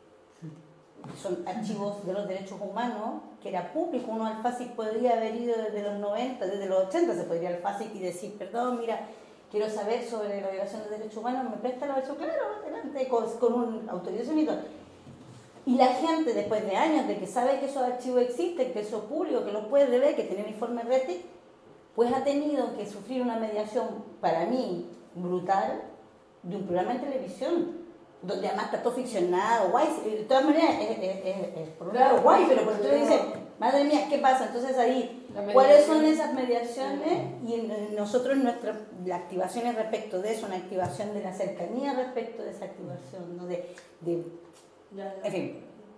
S13: Son archivos de los derechos humanos, que era público. Uno al FASIC podría haber ido desde los noventa, desde los ochenta se podría al FASIC y decir, perdón, mira, quiero saber sobre la violación de derechos humanos, me presta la versión, claro, adelante, con, con una autorización y todo. Y la gente, después de años de que sabe que esos archivos existen, que eso es público, que los puede ver, que tienen informe RETIC, pues ha tenido que sufrir una mediación, para mí, brutal, de un programa en televisión, donde además está todo ficcionado, guay, de todas maneras es, es, es, es por un lado guay, pero por otro lado dice, madre mía, ¿qué pasa? Entonces ahí, ¿cuáles son esas mediaciones? Y en, nosotros nuestras las activaciones respecto de eso, una activación de la cercanía respecto de esa activación, ¿no? de, de en fin.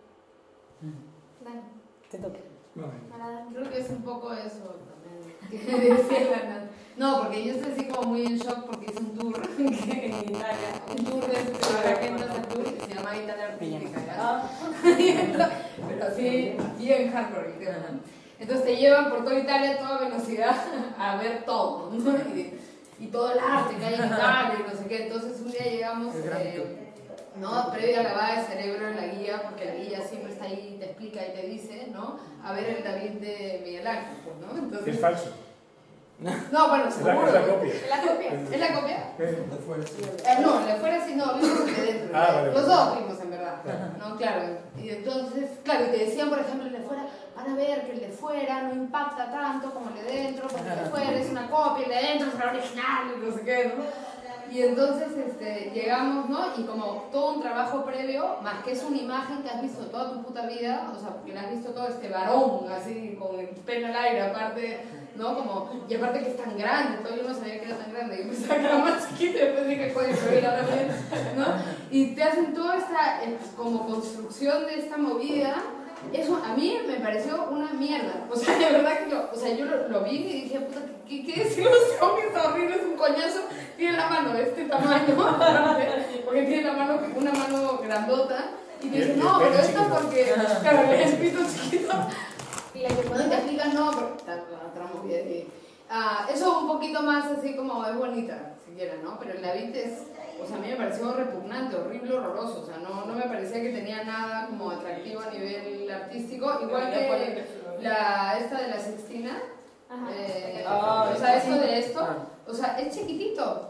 S3: Dale.
S13: Te toca.
S9: Creo que es un poco eso también. No, porque yo estoy así como muy en shock porque hice un tour en Italia, un tour de agendas de tour que se llama Italia Artística, ¿ya? Pero así, bien hardcore el tema. Entonces te llevan por toda Italia a toda velocidad a ver todo, ¿no? Y, y todo el arte que hay en Italia y no sé qué. Entonces un día llegamos, eh, ¿no? Previo a la lavada de cerebro en la guía, porque la guía siempre está ahí, te explica y te dice, ¿no? A ver el David de Miguel Ángel, ¿no? Entonces,
S1: es falso.
S9: No, bueno, seguro.
S1: Es la, es la copia.
S9: ¿Es la copia? ¿Es la copia?
S1: Eh,
S9: eh, no, la fuera sí, no, vimos de dentro.
S1: Ah, vale,
S9: Los
S1: vale.
S9: dos vimos, en verdad. No, claro. Y entonces, claro, y te decían, por ejemplo, el de fuera, van a ver que el de fuera no impacta tanto como el de dentro, porque el de fuera es una copia, el de dentro es la original, y no sé qué, ¿no? Y entonces este, llegamos, ¿no? Y como todo un trabajo previo, más que es una imagen que has visto toda tu puta vida, o sea, porque la has visto todo este varón, así, con el pelo al aire, aparte, ¿no? Como, y aparte que es tan grande, todavía no sabía que era tan grande, yo pensaba que era más chiquita y después dije, coño, pero era ahora bien, ¿no? Y te hacen toda esta, eh, como construcción de esta movida. Eso a mí me pareció una mierda, o sea, de verdad que lo, o sea, yo lo, lo vi y dije, puta, ¿qué, qué desilusión? Está horrible, es un coñazo, tiene la mano de este tamaño, porque tiene la mano, una mano grandota, y te dicen, no, pero esto porque, claro, el pito chiquito, y cuando te explican, no, porque está tramo bien, y, uh, eso un poquito más así como es bonita, si quieren, ¿no? Pero el David es, o sea, a mí me pareció repugnante, horrible, horroroso, o sea, no, no me parecía que tenía nada como atractivo a nivel artístico, igual que la, esta de la Sextina, eh,
S10: Ah,
S9: o sea,
S10: sí.
S9: esto de esto, o sea, es chiquitito.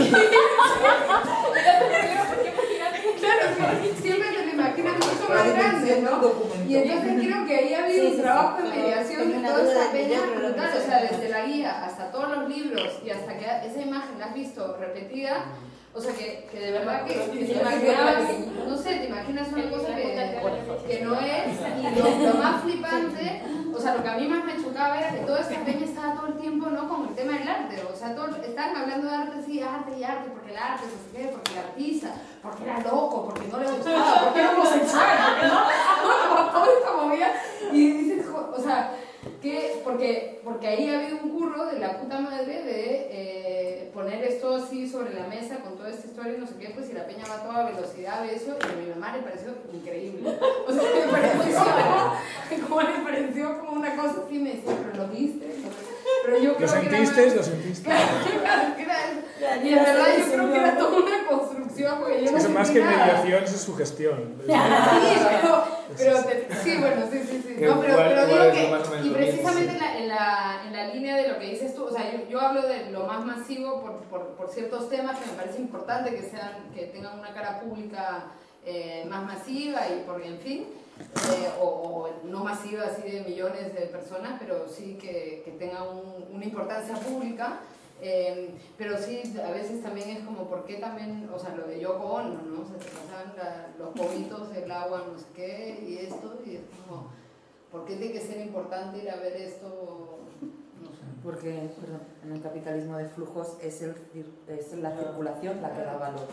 S9: Claro, que siempre te lo imaginas mucho más grande, ¿no? Y entonces creo que ahí ha habido
S13: Sí,
S9: un
S13: sí,
S9: trabajo
S13: sí.
S9: de mediación de
S13: Tengo una
S9: toda
S13: duda
S9: esa
S13: de que
S9: peña
S13: yo, pero lo
S9: brutal,
S13: que
S9: o
S13: sé.
S9: sea, desde la guía hasta todos los libros y hasta que esa imagen la has visto repetida. O sea, que, que de verdad que, que te imaginas, no sé, te imaginas una cosa que, que no es, y lo, lo más flipante, o sea, lo que a mí más me chocaba era que toda esta peña estaba todo el tiempo, ¿no?, con el tema del arte, o sea, todo, estaban hablando de arte, sí, arte y arte, porque el arte, no sé qué, porque el artista, porque era loco, porque no le gustaba, porque era homosexual, porque no, toda esta movida, y dices, o sea, que, porque, porque ahí ha habido un curro de la puta madre de eh, poner esto así sobre la mesa con toda esta historia y no sé qué, pues, y la peña va a toda velocidad de eso, y a mi mamá le pareció increíble. O sea, me pareció como, como le pareció como una cosa así, me decía, pero lo viste. Pero yo creo
S1: ¿Lo sentiste?
S9: Que era,
S1: ¿Lo sentiste?
S9: Claro, claro, que era, y en verdad yo creo que era toda una construcción, porque yo
S1: es
S9: no
S1: que
S9: sentí
S1: más que
S9: nada.
S1: mediación es sugestión.
S9: Sí, pero, pero te, sí, bueno, sí, sí, sí. No, pero,
S1: igual,
S9: pero
S1: igual
S9: digo
S1: es
S9: que,
S1: más o menos
S9: y
S1: lo
S9: precisamente
S1: mismo,
S9: en la, en, la, en la línea de lo que dices tú, o sea, yo, yo hablo de lo más masivo por, por, por ciertos temas que me parece importante que sean, que tengan una cara pública eh, más masiva y porque, en fin, eh, o, o no masiva así de millones de personas, pero sí que, que tengan un, una importancia pública. Eh, pero sí, a veces también es como, ¿por qué también, o sea, lo de Yoko Ono, ¿no? O sea, te pasaban la, los cobitos, el agua, no sé qué, y esto, y es como, ¿por qué tiene que ser importante ir a ver esto? No sé.
S7: Porque, perdón, en el capitalismo de flujos es, el, es la circulación la que da valor.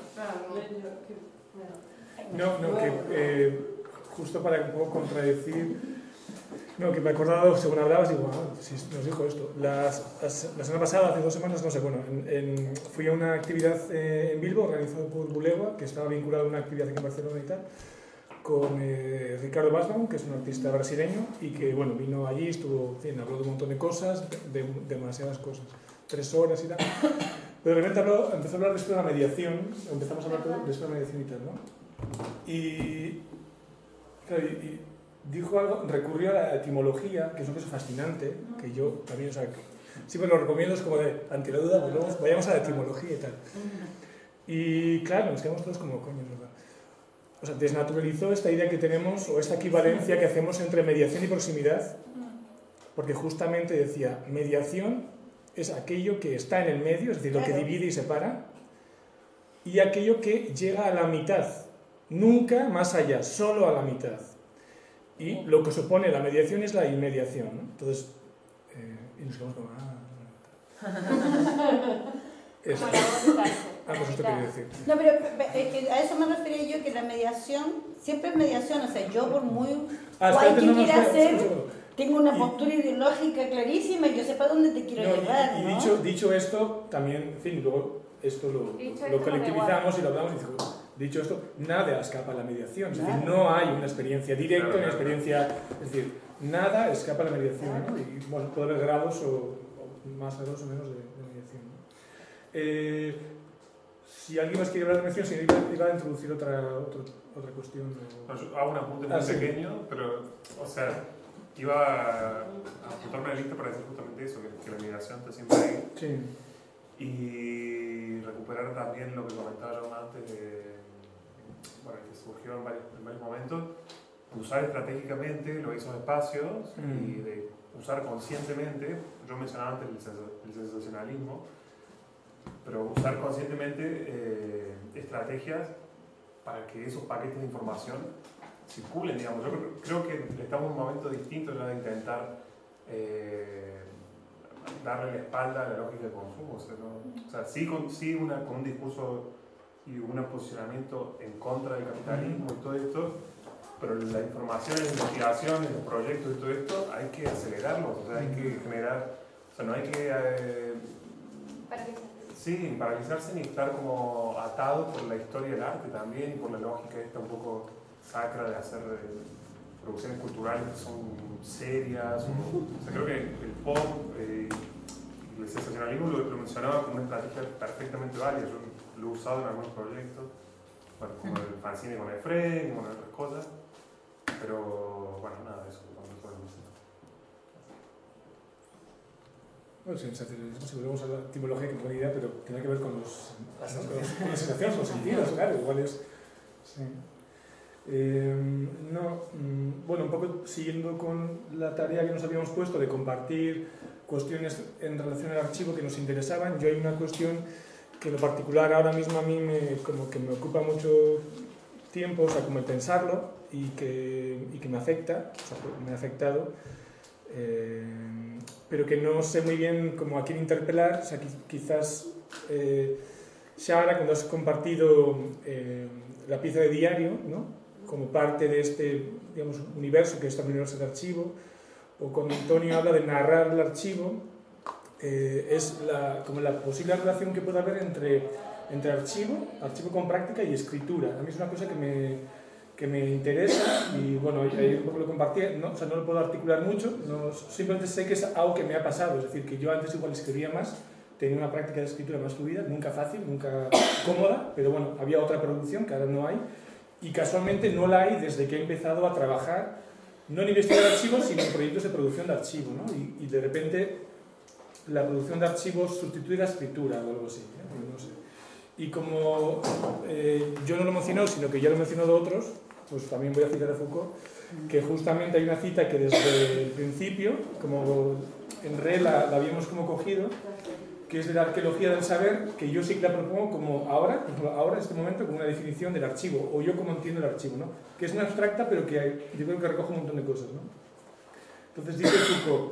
S1: No, no, que eh, justo para un poco contradecir. No, que me he acordado, según hablabas, digo, ah, si nos dijo esto. Las, las, la semana pasada, hace dos semanas, no sé, bueno, en, en, fui a una actividad eh, en Bilbo, organizada por Bulegua, que estaba vinculada a una actividad aquí en Barcelona y tal, con eh, Ricardo Basbaum, que es un artista brasileño, y que, bueno, vino allí, estuvo, en fin, habló de un montón de cosas, de, de demasiadas cosas, tres horas y tal. Pero de repente habló, empezó a hablar después de la mediación, empezamos a hablar después de la mediación y tal, ¿no? Y, claro, y, y dijo algo, recurrió a la etimología, que es una cosa fascinante, que yo también, o sea, que siempre lo recomiendo, es como de, ante la duda, pues vamos, vayamos a la etimología y tal. Y claro, nos quedamos todos como, coño, ¿verdad? O sea, desnaturalizó esta idea que tenemos, o esta equivalencia que hacemos entre mediación y proximidad, porque justamente decía, mediación es aquello que está en el medio, es decir, lo que divide y separa, y aquello que llega a la mitad, nunca más allá, solo a la mitad. Y lo que supone la mediación es la inmediación, ¿no? Entonces, eh, y nos quedamos como, ah, eso. Ah, pues esto quería decir.
S13: No, pero es que a eso me refería yo, que la mediación siempre es mediación, o sea, yo por muy
S1: ah,
S13: guay que
S1: no
S13: quiera
S1: nos...
S13: ser, tengo una postura ideológica clarísima y yo sé para dónde te quiero
S1: no,
S13: llevar,
S1: y, y
S13: ¿no?
S1: dicho, dicho esto, también, en fin, luego esto lo, lo colectivizamos y lo hablamos y digo, dicho esto, nada escapa a la mediación, es decir, no hay una experiencia directa, claro, una experiencia, es decir, nada escapa a la mediación, ¿no? Y bueno, puede haber grados o, o más grados o menos de, de mediación, ¿no? Eh, si alguien más quiere hablar de mediación, si iba, iba a introducir otra, otra, otra cuestión. O...
S5: No, yo hago un apunte muy ah, pequeño, sí. Pero, o sea, iba a apuntarme a la lista para decir justamente eso, que, que la migración está siempre ahí.
S1: Sí.
S5: Y recuperar también lo que comentaba yo antes, de, bueno, que surgió en varios, en varios momentos, usar estratégicamente los esos espacios mm. y de usar conscientemente, yo mencionaba antes el, el sensacionalismo, pero usar conscientemente eh, estrategias para que esos paquetes de información circulen, digamos. Yo creo, creo que estamos en un momento distinto ya de intentar eh, darle la espalda a la lógica de consumo. O sea, ¿no? O sea sí, con, sí una, con un discurso y un posicionamiento en contra del capitalismo y todo esto, pero la información, la investigación, los proyectos y todo esto hay que acelerarlos, o sea, hay que generar, o sea, no hay que... Eh, Sí, paralizarse ni estar como atado por la historia del arte también y por la lógica esta un poco sacra de hacer eh, producciones culturales que son serias. O, o sea, creo que el pop eh, y el sensacionalismo lo, lo mencionaba como una estrategia perfectamente válida. Yo lo he usado en algunos proyectos, bueno, como el fanzine con Efraín, con otras cosas, pero bueno, nada de eso.
S1: Bueno, sensacionalismo, si volvemos a la etimología que no tengo idea, pero tiene que ver con, los, ¿no? con, los, con las sensaciones, los sentidos, claro, igual es... Sí. Eh, no, bueno, un poco siguiendo con la tarea que nos habíamos puesto de compartir cuestiones en relación al archivo que nos interesaban, yo hay una cuestión que en lo particular ahora mismo a mí me, como que me ocupa mucho tiempo, o sea, como el pensarlo y que, y que me afecta, o sea, me ha afectado, eh, pero que no sé muy bien como a quién interpelar, o sea, quizás eh, Sara, cuando has compartido eh, la pieza de diario, ¿no?, como parte de este, digamos, universo que es también el universo de archivo, o cuando Antonio habla de narrar el archivo, eh, es la, como la posible relación que puede haber entre, entre archivo, archivo con práctica y escritura. A mí es una cosa que me, que me interesa y bueno, ahí un poco lo compartí, ¿no? O sea, no lo puedo articular mucho, no, simplemente sé que es algo que me ha pasado, es decir, que yo antes igual escribía más, tenía una práctica de escritura más fluida, nunca fácil, nunca cómoda, pero bueno, había otra producción que ahora no hay y casualmente no la hay desde que he empezado a trabajar, no en investigar archivos, sino en proyectos de producción de archivo, ¿no? Y, y de repente la producción de archivos sustituye la escritura o algo así, ¿eh? No sé. Y como eh, yo no lo he mencionado, sino que ya lo he mencionado otros, pues también voy a citar a Foucault, que justamente hay una cita que desde el principio, como en Re la, la habíamos como cogido, que es de la arqueología del saber, que yo sí que la propongo como ahora, por ejemplo, ahora en este momento, como una definición del archivo, o yo como entiendo el archivo, ¿no? Que es muy abstracta, pero que hay, yo creo que recoge un montón de cosas, ¿no? Entonces dice Foucault,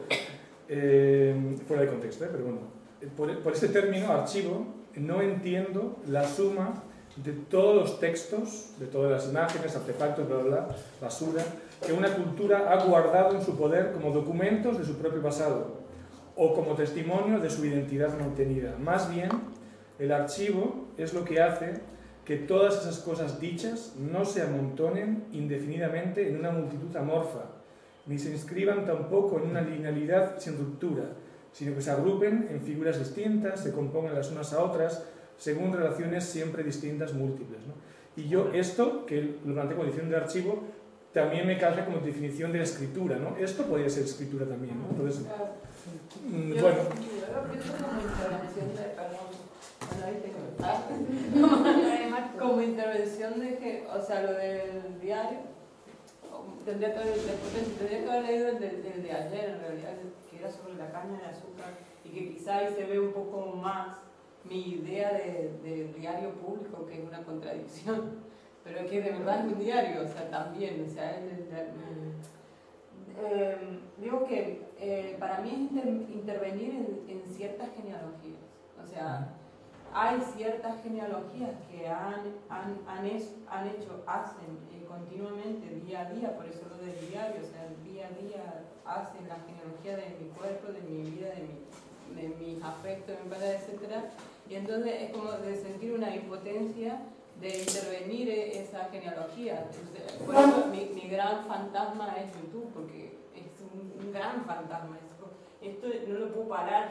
S1: eh, fuera de contexto, ¿eh? Pero bueno, por, por este término, archivo, no entiendo la suma de todos los textos, de todas las imágenes, artefactos, bla, bla, bla, basura, que una cultura ha guardado en su poder como documentos de su propio pasado, o como testimonio de su identidad mantenida. Más bien, el archivo es lo que hace que todas esas cosas dichas no se amontonen indefinidamente en una multitud amorfa, ni se inscriban tampoco en una linealidad sin ruptura, sino que se agrupen en figuras distintas, se compongan las unas a otras, según relaciones siempre distintas, múltiples, ¿no? Y yo esto, que lo planteo como definición de archivo, también me cae como definición de la escritura, ¿no? Esto podría ser escritura también, ¿no? Entonces, mm,
S4: yo,
S1: bueno.
S4: Yo lo pienso como intervención de, perdón, bueno, ahí tengo, como intervención de que, o sea, lo del diario, tendría que haber, tendría que haber leído el de, el de ayer, en realidad, que era sobre la caña de azúcar, y que quizá ahí se ve un poco más mi idea de, de diario público, que es una contradicción, pero que de verdad es un diario, o sea, también, o sea, el, el, el, eh, digo que eh, para mí es inter, intervenir en, en ciertas genealogías, o sea, hay ciertas genealogías que han, han, han, es, han hecho, hacen eh, continuamente, día a día, por eso lo del diario, o sea, día a día hacen la genealogía de mi cuerpo, de mi vida, de, mi, de mis afectos, de mi padre, etcétera. Y entonces es como de sentir una impotencia de intervenir esa genealogía. Por eso mi, mi gran fantasma es YouTube, porque es un, un gran fantasma. Esto no lo puedo parar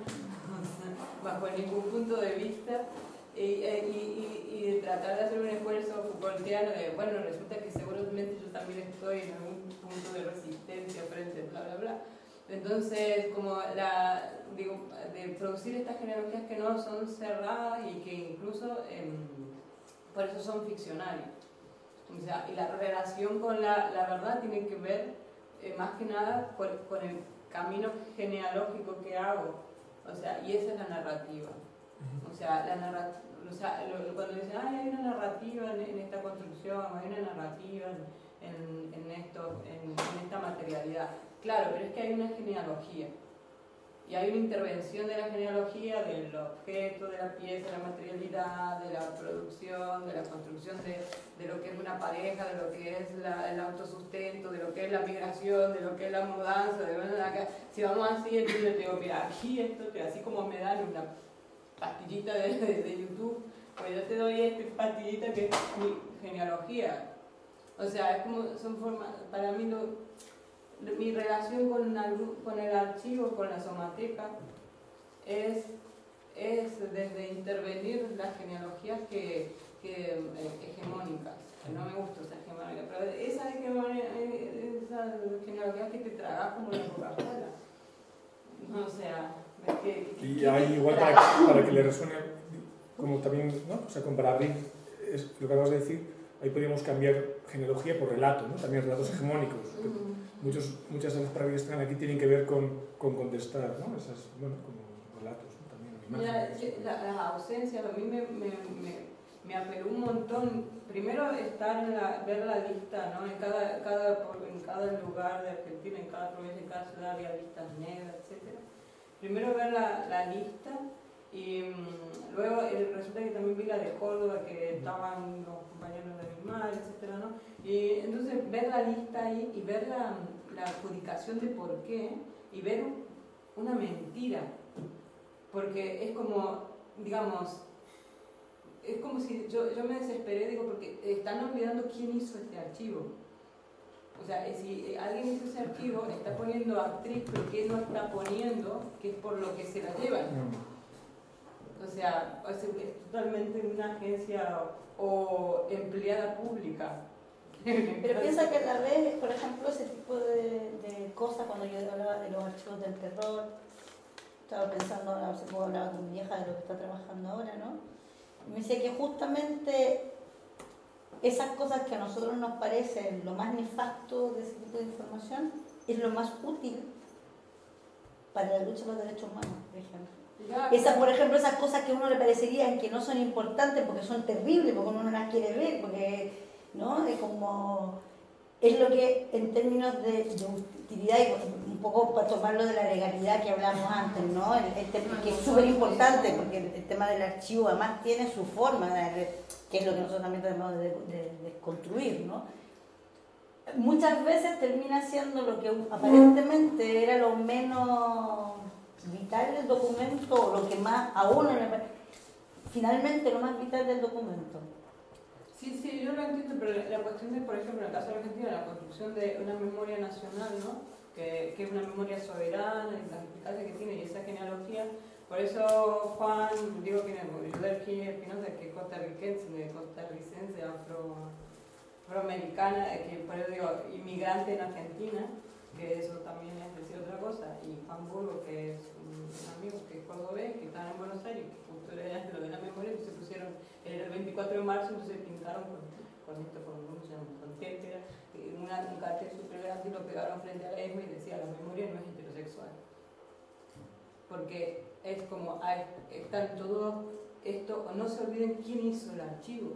S4: bajo ningún punto de vista y, y, y, y tratar de hacer un esfuerzo Foucaultiano de, bueno, resulta que seguramente yo también estoy en algún punto de resistencia frente a bla, bla, bla. Entonces, como la, digo, de producir estas genealogías que no son cerradas y que incluso eh, por eso son ficcionarias. O sea, y la relación con la, la verdad tiene que ver eh, más que nada con, con el camino genealógico que hago. O sea, y esa es la narrativa. O sea, la narrativa, o sea, lo, cuando dicen, ay, hay una narrativa en, en esta construcción, hay una narrativa en, en, en esto, en, en esta materialidad. Claro, pero es que hay una genealogía. Y hay una intervención de la genealogía del objeto, de la pieza, de la materialidad, de la producción, de la construcción de, de lo que es una pareja, de lo que es la, el autosustento, de lo que es la migración, de lo que es la mudanza. De, bueno, acá, si vamos así, entonces yo te digo, mira, aquí esto, así como me dan una pastillita de, de, de YouTube, pues yo te doy esta pastillita que es mi genealogía. O sea, es como, son formas, para mí lo... mi relación con, con el archivo, con la somateca, es, es desde intervenir las genealogías que, que, eh, hegemónicas. No me gusta esa hegemónica, pero esa, esa genealogía que te tragas como la Coca-Cola. O sea, que, que,
S1: y
S4: que
S1: hay igual para, para que le resuene, como también, ¿no? O sea, como para abrir es lo que acabas de decir, ahí podríamos cambiar genealogía por relato, ¿no? También relatos hegemónicos. Uh-huh. Muchos, muchas de las palabras que están aquí tienen que ver con, con contestar, ¿no? Esas, bueno, como relatos, ¿no? También.
S10: Mira, la, las ausencias a mí me, me, me, me apeló un montón. Primero estar en la, ver la lista, ¿no? En cada, cada, en cada lugar de Argentina, en cada provincia, en cada ciudad había listas negras, etcétera. Primero ver la, la lista y um, luego el, resulta que también vi la de Córdoba, que estaban los compañeros de mi madre, etcétera, ¿no? Y entonces ver la lista ahí y ver la, la adjudicación de por qué y ver una mentira. Porque es como, digamos, es como si yo, yo me desesperé, digo, porque están olvidando quién hizo este archivo. O sea, si alguien hizo ese archivo, está poniendo actriz, pero ¿qué no está poniendo? Que es por lo que se la llevan. O sea, es, es totalmente una agencia o empleada pública.
S13: Pero piensa que a la vez, por ejemplo, ese tipo de, de cosas, cuando yo hablaba de los archivos del terror, estaba pensando, hace poco hablaba con mi vieja de lo que está trabajando ahora, ¿no? Y me decía que justamente esas cosas que a nosotros nos parecen lo más nefasto de ese tipo de información es lo más útil para la lucha por los derechos humanos, por ejemplo. Esas, por ejemplo, esas cosas que a uno le parecerían que no son importantes porque son terribles, porque uno no las quiere ver, porque, ¿no? Es como... Es lo que, en términos de, de utilidad, y un poco para tomarlo de la legalidad que hablamos antes, ¿no? El, el tema, que es súper importante, porque el, el tema del archivo además tiene su forma, de, que es lo que nosotros también tenemos de, de, de construir, ¿no? Muchas veces termina siendo lo que aparentemente era lo menos vital del documento, o lo que más a uno le parece, finalmente lo más vital del documento.
S10: Sí, sí, yo lo entiendo, pero la cuestión de, por ejemplo, en el caso de Argentina, la construcción de una memoria nacional, ¿no? Que, que es una memoria soberana y las implicancias que tiene y esa genealogía. Por eso Juan, digo que Yudelki Espinosa, que es costarricense, costarricense, afro, afroamericana, que por eso digo, inmigrante en Argentina, que eso también es decir otra cosa, y Juan Burgo, que es un, un amigo que es cordobés, que está en Buenos Aires, que justo era lo de la memoria, y se pusieron, era el veinticuatro de marzo, entonces pintaron con, con esto, con, con témpera, una, un cartel súper grande y lo pegaron frente a la E S M A y decía, la memoria no es heterosexual. Porque es como, hay, están todo esto, no se olviden quién hizo el archivo.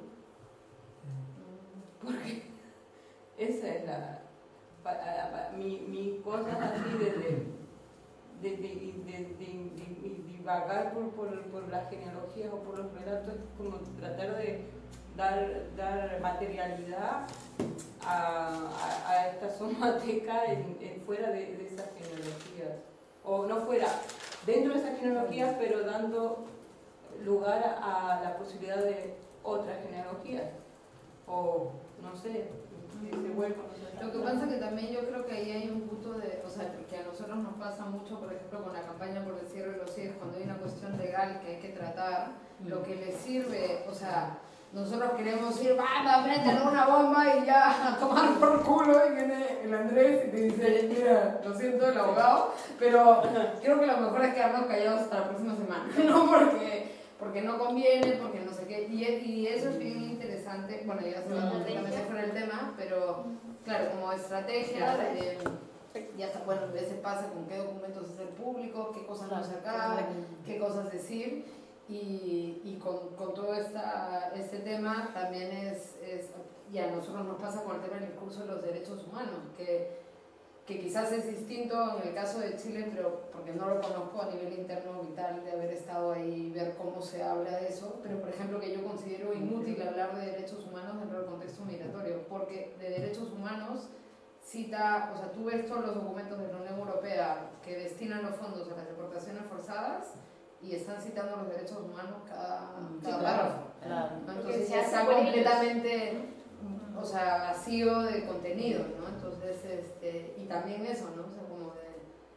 S10: Porque esa es la... Para, para, mi, mi cosa así de, de, de, de, de, de, de, de divagar por, por, por las genealogías o por los relatos, es como tratar de dar, dar materialidad a, a, a esta somateca en, en fuera de, de esas genealogías, o no fuera, dentro de esas genealogías, pero dando lugar a la posibilidad de otras genealogías, o no sé, ese hueco.
S9: Lo que pasa es que también yo creo que ahí hay un punto de, o sea, que a nosotros nos pasa mucho, por ejemplo, con la campaña por el cierre de los C I E S, cuando hay una cuestión legal que hay que tratar, lo que les sirve, o sea, nosotros queremos ir, ¡banda, métele una bomba y ya a tomar por culo! Y viene el Andrés y te dice, mira, lo siento, el abogado, pero creo que lo mejor es quedarnos callados hasta la próxima semana, ¿no? Porque, porque no conviene, porque no sé qué, y, y eso es bien interesante, bueno, ya se va completamente fuera el tema, pero claro, como estrategia, eh, ya está, bueno, a veces pasa con qué documentos hacer públicos, qué cosas no sacar, qué cosas decir, y, y con, con todo esta, este tema también es, es, y a nosotros nos pasa con el tema del discurso de los derechos humanos, que, que quizás es distinto en el caso de Chile, pero porque no lo conozco a nivel interno vital de haber estado ahí y ver cómo se habla de eso, pero por ejemplo que yo considero inútil hablar de derechos humanos dentro del contexto migratorio, porque de derechos humanos cita, o sea, tú ves todos los documentos de la Unión Europea que destinan los fondos a las deportaciones forzadas y están citando los derechos humanos cada, cada
S13: sí,
S9: párrafo.
S13: Claro.
S9: Entonces ya está completamente, o sea, vacío de contenido, ¿no? Entonces, este, y también eso, ¿no? O sea, como de,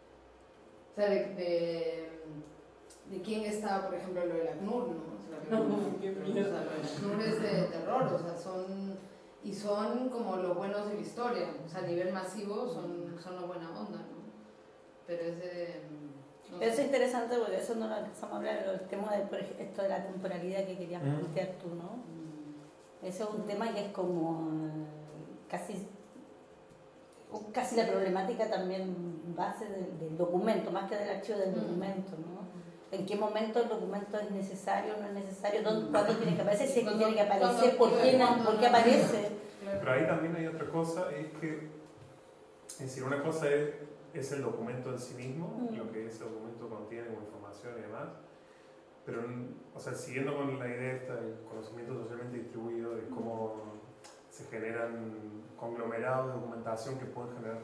S9: o sea, de, de, de quién está, por ejemplo, lo del ACNUR, ¿no? O sea, lo, o sea, lo del ACNUR es de terror, o sea, son, y son como los buenos de la historia, o sea, a nivel masivo son, son los buena onda, ¿no? Pero es de... No
S13: Pero
S9: sé.
S13: eso es interesante porque eso no lo empezamos a hablar, el tema de por ejemplo, esto de la temporalidad que querías plantear tú, ¿no? Eso es un tema que es como casi, casi la problemática también base del, del documento, más que del archivo del documento, ¿no? ¿En qué momento el documento es necesario, no es necesario? ¿Cuándo tiene que aparecer? Si es que tiene que aparecer, ¿por qué, no, ¿por qué aparece?
S5: Pero ahí también hay otra cosa, es que, es decir, una cosa es, es el documento en sí mismo, mm. lo que ese documento contiene como información y demás, pero, o sea, siguiendo con la idea esta del conocimiento socialmente distribuido, de cómo se generan conglomerados de documentación que pueden generar,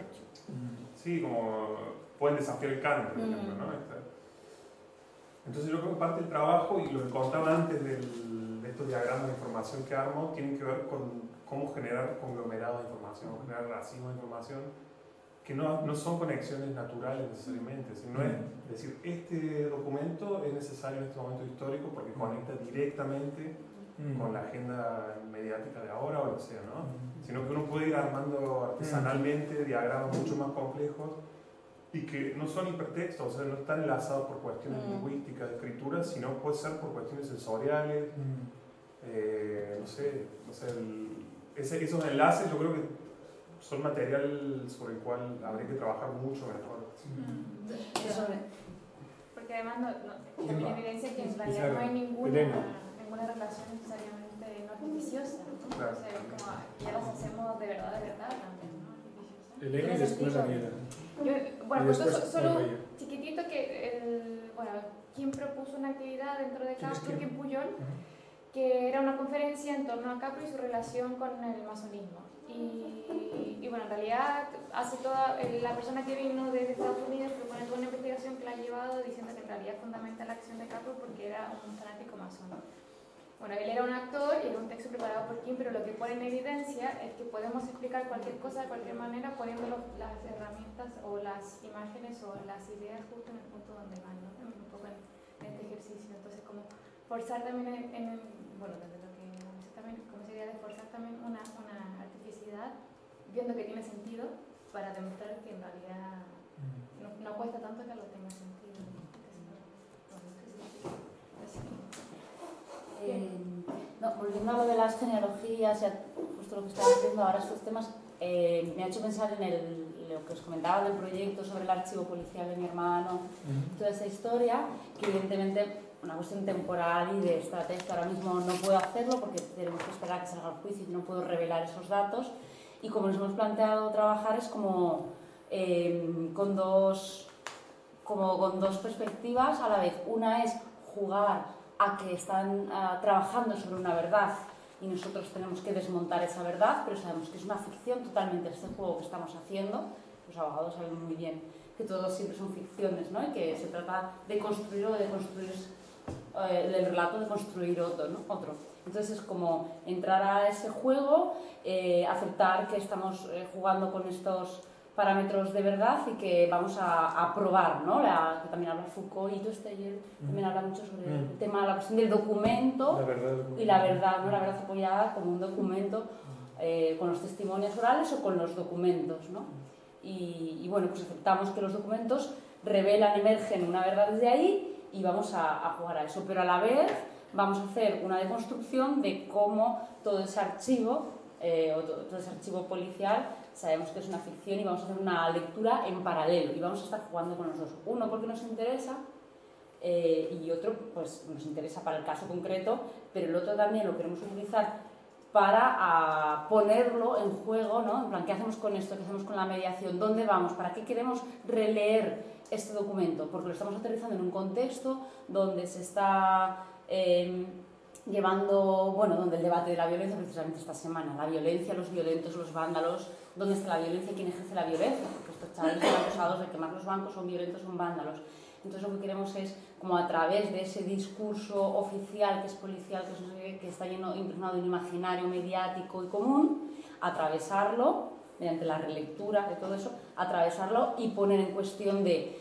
S5: sí, como pueden desafiar el canon, por ejemplo, ¿no? Entonces yo creo que parte del trabajo, y lo que contaba antes del, de estos diagramas de información que armo, tienen que ver con cómo generar conglomerados de información, generar racimos de información, que no, no son conexiones naturales necesariamente, sino es decir, este documento es necesario en este momento histórico porque conecta directamente mm. con la agenda mediática de ahora o lo que sea, ¿no? Mm. Sino que uno puede ir armando artesanalmente diagramas mucho más complejos y que no son hipertextos, o sea, no están enlazados por cuestiones mm. lingüísticas, de escritura, sino puede ser por cuestiones sensoriales, mm. eh, no sé, no sé el, ese, esos enlaces yo creo que son material sobre el cual habría que trabajar mucho mejor.
S3: Mm. Porque además no, no, también evidencia que en realidad no hay ninguna, ninguna relación necesariamente no artificiosa, ¿no? Claro. O sea, como ya las hacemos de verdad, de verdad también, ¿no?
S1: Elena y después Daniela.
S3: Bueno, pues eso, solo chiquitito que, el, bueno, quien propuso una actividad dentro de Capro, que en Puyol, uh-huh. que era una conferencia en torno a Capro y su relación con el masonismo. Y, y bueno, en realidad hace toda, la persona que vino desde Estados Unidos propone toda una investigación que la ha llevado diciendo que en realidad fundamenta la acción de Capro porque era un fanático masón. Bueno, él era un actor y era un texto preparado por Kim, pero lo que pone en evidencia es que podemos explicar cualquier cosa de cualquier manera poniendo los, las herramientas o las imágenes o las ideas justo en el punto donde van, ¿no? Un poco en, en este ejercicio. Entonces, como forzar también en, en el, bueno, desde lo que también, como sería de forzar también una, una artificialidad, viendo que tiene sentido para demostrar que en realidad no, no cuesta tanto que lo tenga sentido.
S6: Eh, no, volviendo a lo de las genealogías, ya, justo lo que estaba diciendo ahora, estos temas, eh, me ha hecho pensar en el, lo que os comentaba del proyecto sobre el archivo policial de mi hermano, uh-huh. toda esa historia, que evidentemente una cuestión temporal y de estrategia, ahora mismo no puedo hacerlo porque tenemos que esperar a que salga el juicio y no puedo revelar esos datos, y como nos hemos planteado trabajar es como eh, con dos, como con dos perspectivas a la vez. Una es jugar a que están uh, trabajando sobre una verdad y nosotros tenemos que desmontar esa verdad, pero sabemos que es una ficción totalmente este juego que estamos haciendo. Los abogados saben muy bien que todos siempre son ficciones, ¿no? Y que se trata de construir o de construir eh, el relato, de construir otro, ¿no? Otro. Entonces es como entrar a ese juego, eh, aceptar que estamos eh, jugando con estos parámetros de verdad y que vamos a, a probar, ¿no? La, que también habla Foucault y Tosteyer, también habla mucho sobre mm. el tema, la cuestión del documento la verdad, y la verdad, ¿no? La verdad apoyada como un documento eh, con los testimonios orales o con los documentos, ¿no? Y, y bueno, pues aceptamos que los documentos revelan, emergen una verdad desde ahí y vamos a, a jugar a eso, pero a la vez vamos a hacer una deconstrucción de cómo todo ese archivo, eh, o todo, todo ese archivo policial, sabemos que es una ficción y vamos a hacer una lectura en paralelo y vamos a estar jugando con los dos. Uno porque nos interesa eh, y otro pues nos interesa para el caso concreto, pero el otro también lo queremos utilizar para a, ponerlo en juego, ¿no? En plan, ¿qué hacemos con esto? ¿Qué hacemos con la mediación? ¿Dónde vamos? ¿Para qué queremos releer este documento? Porque lo estamos aterrizando en un contexto donde se está eh, llevando, bueno, donde el debate de la violencia precisamente esta semana, la violencia, los violentos, los vándalos, ¿dónde está la violencia? ¿Quién ejerce la violencia? Porque estos chavales son acusados de quemar los bancos, son violentos, son vándalos. Entonces lo que queremos es, como a través de ese discurso oficial, que es policial, que, es, que está lleno, impregnado de un imaginario mediático y común, atravesarlo, mediante la relectura de todo eso, atravesarlo y poner en cuestión de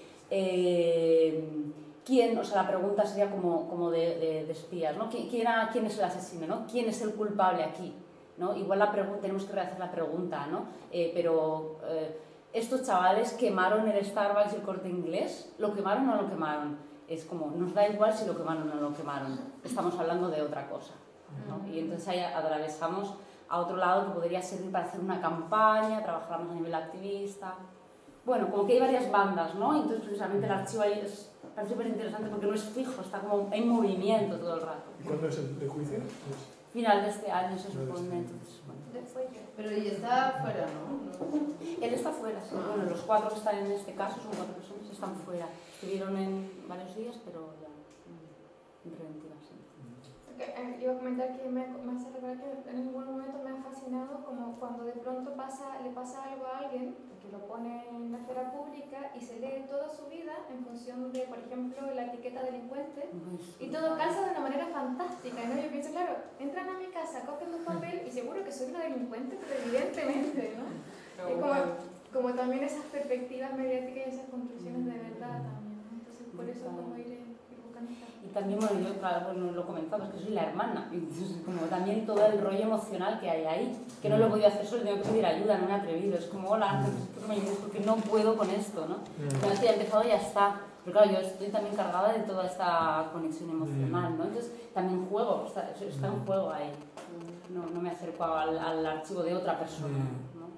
S6: eh, quién, o sea, la pregunta sería como, como de, de, de espías, ¿no? ¿Quién, ¿Quién es el asesino, ¿no? ¿Quién es el culpable aquí? ¿No? Igual la pregunta, tenemos que rehacer la pregunta, ¿no? Eh, pero eh, estos chavales quemaron el Starbucks y el Corte Inglés, ¿lo quemaron o no lo quemaron? Es como, nos da igual si lo quemaron o no lo quemaron, estamos hablando de otra cosa, ¿no? Y entonces ahí atravesamos a otro lado que podría servir para hacer una campaña, trabajar más a nivel activista. Bueno, como que hay varias bandas, ¿no? Entonces precisamente el archivo ahí es parece súper interesante porque no es fijo, está como en movimiento todo el rato.
S1: ¿Y cuándo es el de juicio?
S6: Final de este año se supone, entonces, bueno.
S9: Pero y está fuera, ¿no?
S6: Él está fuera, sí. Bueno, los cuatro que están en este caso, son cuatro personas, están fuera. Estuvieron en varios días, pero ya en preventiva, sí.
S3: Okay, eh, iba a comentar que me, me hace recordar que en ningún momento me ha fascinado como cuando de pronto pasa, le pasa algo a alguien que lo pone en la esfera pública y se lee toda su vida en función de, por ejemplo, la etiqueta delincuente y todo calza de una manera fantástica, ¿no? Yo pienso, claro, entran a mi casa, cogen un papel y seguro que soy una delincuente, pero evidentemente, ¿no? No, es como, como también esas perspectivas mediáticas y esas construcciones de verdad también, ¿no? Entonces por eso como ir
S6: y también, bueno, yo claro, bueno, lo comentaba, es que soy la hermana, entonces, como también todo el rollo emocional que hay ahí, que no lo he podido hacer solo, tengo que pedir ayuda, no me he atrevido, es como, hola, que me ayudes porque no puedo con esto, ¿no? Una vez que ya he empezado ya está, pero claro, yo estoy también cargada de toda esta conexión emocional, ¿no? Entonces también juego, está, está en juego ahí, no, no me acerco al, al archivo de otra persona, ¿no?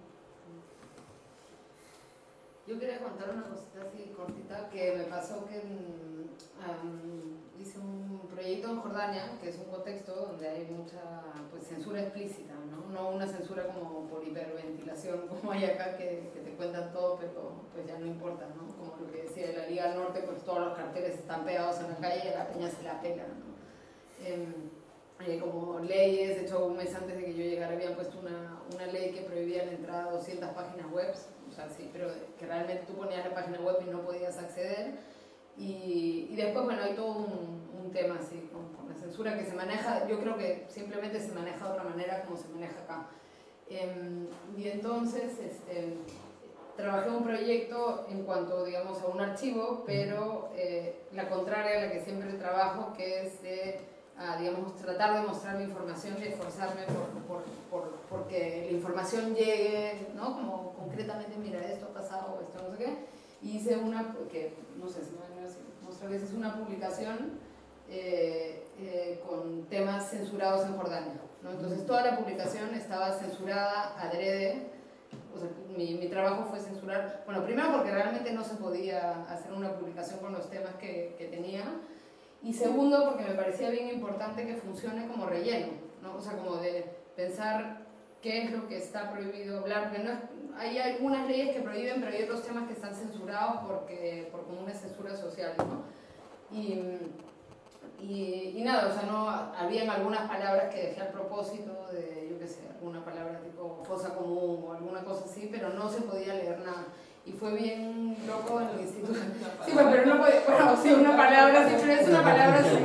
S9: Yo quería contar una cosita así cortita que me pasó que um, hice un proyecto en Jordania, que es un contexto donde hay mucha pues, censura explícita, ¿no? No una censura como por hiperventilación como hay acá que, que te cuentan todo, pero pues ya no importa, ¿no? Como lo que decía de la Liga Norte, pues todos los carteles están pegados en la calle y a la peña se la pela, ¿no? Eh, eh, como leyes, de hecho un mes antes de que yo llegara habían puesto una, una ley que prohibía la entrada a doscientas páginas web, o sea, sí, pero que realmente tú ponías la página web y no podías acceder. Y, y después, bueno, hay todo un, un tema así con, con la censura que se maneja, yo creo que simplemente se maneja de otra manera como se maneja acá. Eh, y entonces, este, trabajé un proyecto en cuanto, digamos, a un archivo, pero eh, la contraria a la que siempre trabajo, que es de, a, digamos, tratar de mostrar la información y esforzarme por, por, por, porque la información llegue, ¿no? Como concretamente, mira, esto ha pasado, esto no sé qué. Y hice una, que no sé si me van a mostrar, es una publicación eh, eh, con temas censurados en Jordania, ¿no? Entonces toda la publicación estaba censurada adrede, o sea, mi, mi trabajo fue censurar, bueno, primero porque realmente no se podía hacer una publicación con los temas que, que tenía, y segundo porque me parecía bien importante que funcione como relleno, ¿no? O sea, como de pensar qué es lo que está prohibido hablar, porque no es, hay algunas leyes que prohíben, pero hay otros temas que están censurados porque, por como una censura social, ¿no? Y, y, y nada, o sea, no, habían algunas palabras que dejé al propósito de, yo qué sé, alguna palabra tipo fosa común o alguna cosa así, pero no se podía leer nada. Y fue bien loco en el instituto. Sí, bueno, pero no podía, bueno, sí, una palabra, sí, pero es una palabra así.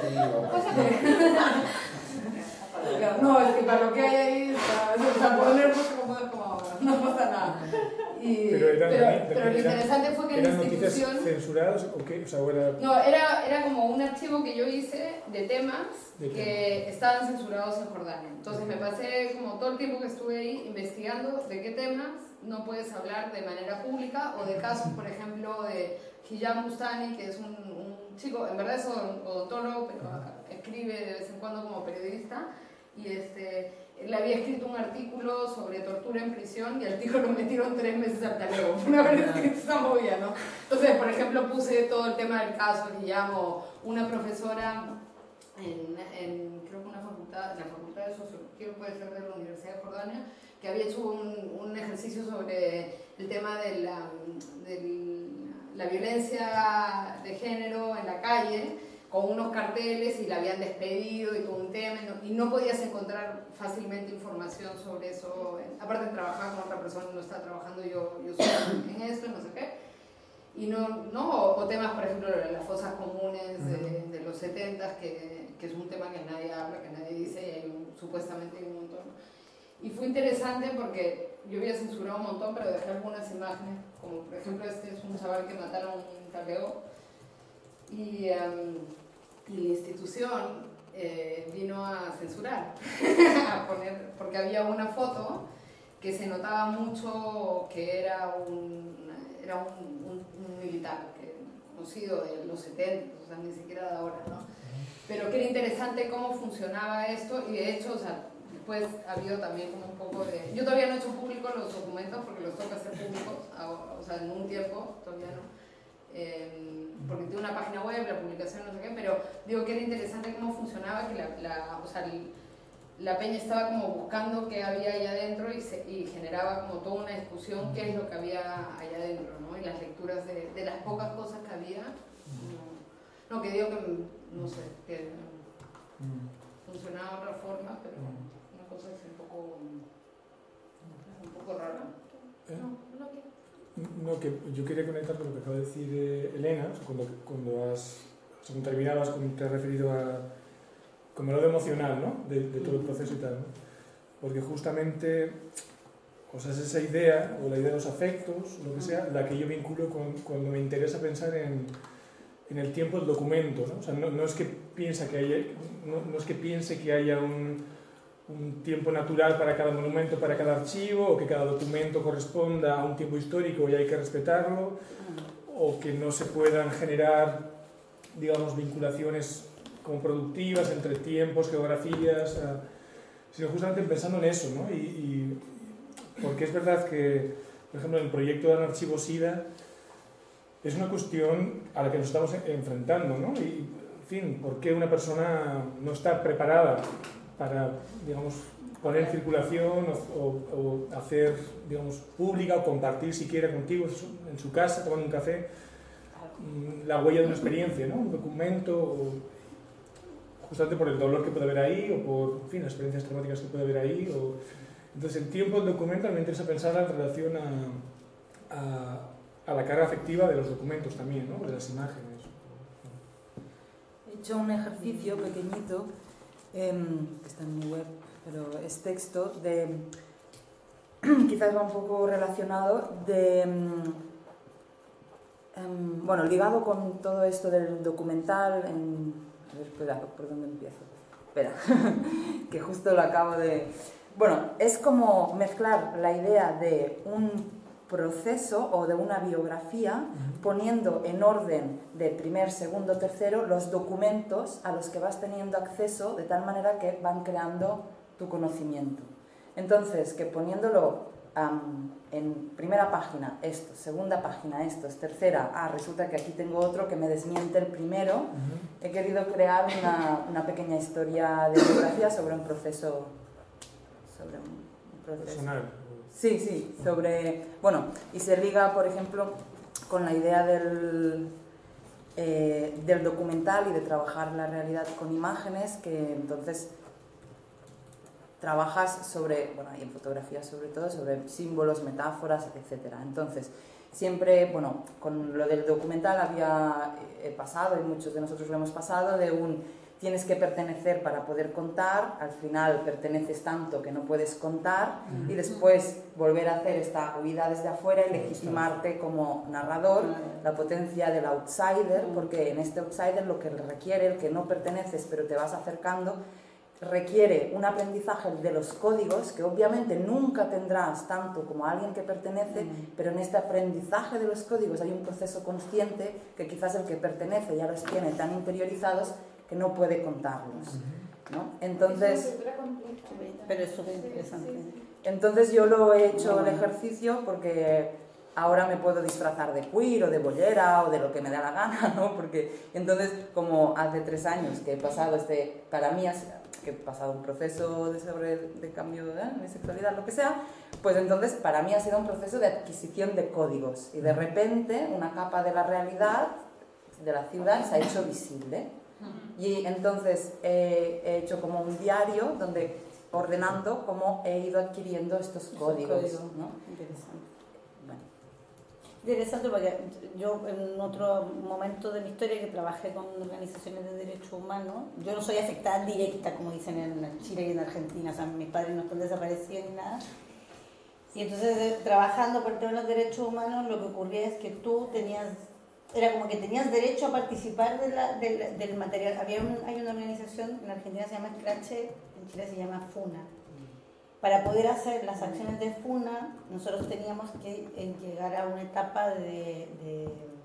S9: No, es que para lo que hay ahí, o sea, poner mucho como ahora, no pasa nada. Y,
S1: pero, eran,
S9: pero,
S1: eran,
S9: pero lo interesante fue que en la institución...
S1: ¿Eran censuradas o qué? O sea, era...
S9: No, era, era como un archivo que yo hice de temas
S1: ¿De
S9: que estaban censurados en Jordania. Entonces me pasé como todo el tiempo que estuve ahí investigando de qué temas no puedes hablar de manera pública o de casos, por ejemplo, de Hijab Bustani, que es un, un chico, en verdad es odontólogo, pero escribe de vez en cuando como periodista. Y este, él había escrito un artículo sobre tortura en prisión y al tío lo metieron tres meses al talego por haber escrito esa movida, ¿no? Entonces, por ejemplo, puse todo el tema del caso que llamo una profesora en, en creo que una facultad, la facultad de Sociología, puede ser de la Universidad de Jordania, que había hecho un, un ejercicio sobre el tema de la, de la violencia de género en la calle, con unos carteles y la habían despedido y todo un tema, y no, y no podías encontrar fácilmente información sobre eso. Aparte trabajaba con otra persona, no estaba trabajando yo, yo sola en esto, no sé qué. Y no, no o, o temas, por ejemplo, de las fosas comunes de, de los setentas, que, que es un tema que nadie habla, que nadie dice, y hay un, supuestamente hay un montón. Y fue interesante porque yo había censurado un montón, pero dejé algunas imágenes, como por ejemplo este es un chaval que mataron en Taleo, y, um, y la institución eh, vino a censurar, a poner, porque había una foto que se notaba mucho que era un, era un, un, un militar que, conocido de los setenta, o sea, ni siquiera de ahora, ¿no? Pero que era interesante cómo funcionaba esto, y de hecho, o sea, después ha habido también como un poco de... Yo todavía no he hecho públicos los documentos porque los toca hacer públicos, ahora, o sea, en un tiempo, todavía no. Eh, porque tengo una página web, la publicación, no sé qué, pero digo que era interesante cómo funcionaba, que la, la, o sea, el, la peña estaba como buscando qué había ahí adentro y, se, y generaba como toda una discusión qué es lo que había allá adentro, ¿no? Y las lecturas de, de las pocas cosas que había, no, no que digo que, no sé, que funcionaba de otra forma, pero una cosa es un poco, un poco rara.
S1: ¿Eh? No, que yo quería conectar con lo que acaba de decir eh, Elena, o sea, cuando, cuando has, según terminabas, cuando te has referido a como lo emocional, ¿no? De, de todo el proceso y tal, ¿no? Porque justamente, o sea, es esa idea, o la idea de los afectos, lo que sea, la que yo vinculo con, cuando me interesa pensar en, en el tiempo del documento, ¿no? O sea, no, no es que piensa que haya, no, no es que piense que haya un, un tiempo natural para cada monumento, para cada archivo, o que cada documento corresponda a un tiempo histórico y hay que respetarlo, o que no se puedan generar, digamos, vinculaciones como productivas entre tiempos, geografías, uh, sino justamente pensando en eso, ¿no? Y, y porque es verdad que, por ejemplo, en el proyecto del archivo SIDA es una cuestión a la que nos estamos enfrentando, ¿no? Y, en fin, ¿por qué una persona no está preparada para, digamos, poner en circulación o, o, o hacer, digamos, pública o compartir siquiera contigo en su casa, tomando un café, la huella de una experiencia, ¿no? Un documento, o, justamente por el dolor que puede haber ahí, o por, en fin, las experiencias traumáticas que puede haber ahí. O... Entonces, el tiempo del documento me interesa pensar en relación a, a, a la carga afectiva de los documentos también, ¿no? De las imágenes.
S7: He hecho un ejercicio pequeñito, eh, que está en mi web, pero es texto, de quizás va un poco relacionado, de... Um, bueno, ligado con todo esto del documental, en, a ver, espera, ¿por dónde empiezo? Espera, que justo lo acabo de... Bueno, es como mezclar la idea de un proceso o de una biografía, poniendo en orden de primer, segundo, tercero los documentos a los que vas teniendo acceso, de tal manera que van creando tu conocimiento. Entonces, que poniéndolo Um, en primera página esto, segunda página esto, tercera, ah, resulta que aquí tengo otro que me desmiente el primero. Uh-huh. He querido crear una, una pequeña historia de biografía sobre un proceso, sobre un proceso
S1: personal.
S7: Sí, sí, sobre, bueno, y se liga, por ejemplo, con la idea del, eh, del documental y de trabajar la realidad con imágenes, que entonces trabajas sobre, bueno, y en fotografía sobre todo, sobre símbolos, metáforas, etcétera. Entonces, siempre, bueno, con lo del documental había eh, pasado, y muchos de nosotros lo hemos pasado, de un tienes que pertenecer para poder contar, al final perteneces tanto que no puedes contar, uh-huh. y después volver a hacer esta huida desde afuera y legitimarte como narrador, uh-huh. la potencia del outsider, uh-huh. porque en este outsider lo que requiere, el que no perteneces pero te vas acercando, requiere un aprendizaje de los códigos que obviamente nunca tendrás tanto como alguien que pertenece, mm. pero en este aprendizaje de los códigos hay un proceso consciente que quizás el que pertenece ya los tiene tan interiorizados que no puede contarlos, ¿no? Entonces,
S13: pero es súper interesante.
S7: Entonces yo lo he hecho el ejercicio porque ahora me puedo disfrazar de queer o de bollera o de lo que me da la gana, ¿no? Porque entonces, como hace tres años que he pasado este, para mí, que he pasado un proceso de, sobre, de cambio de, ¿eh? de sexualidad, lo que sea, pues entonces para mí ha sido un proceso de adquisición de códigos y de repente una capa de la realidad de la ciudad se ha hecho visible. Y entonces eh, he hecho como un diario donde ordenando cómo he ido adquiriendo estos códigos, códigos, ¿no?
S13: Interesante. Bueno. Interesante porque yo en otro momento de mi historia que trabajé con organizaciones de derechos humanos, yo no soy afectada directa como dicen en Chile y en Argentina, o sea, mis padres no están desaparecidos ni nada. Y entonces trabajando por el tema de los derechos humanos lo que ocurría es que tú tenías, era como que tenías derecho a participar de la, de, del material. Había un, hay una organización en Argentina se llama Scratche, en Chile se llama FUNA. Para poder hacer las acciones de FUNA, nosotros teníamos que llegar a una etapa de, de,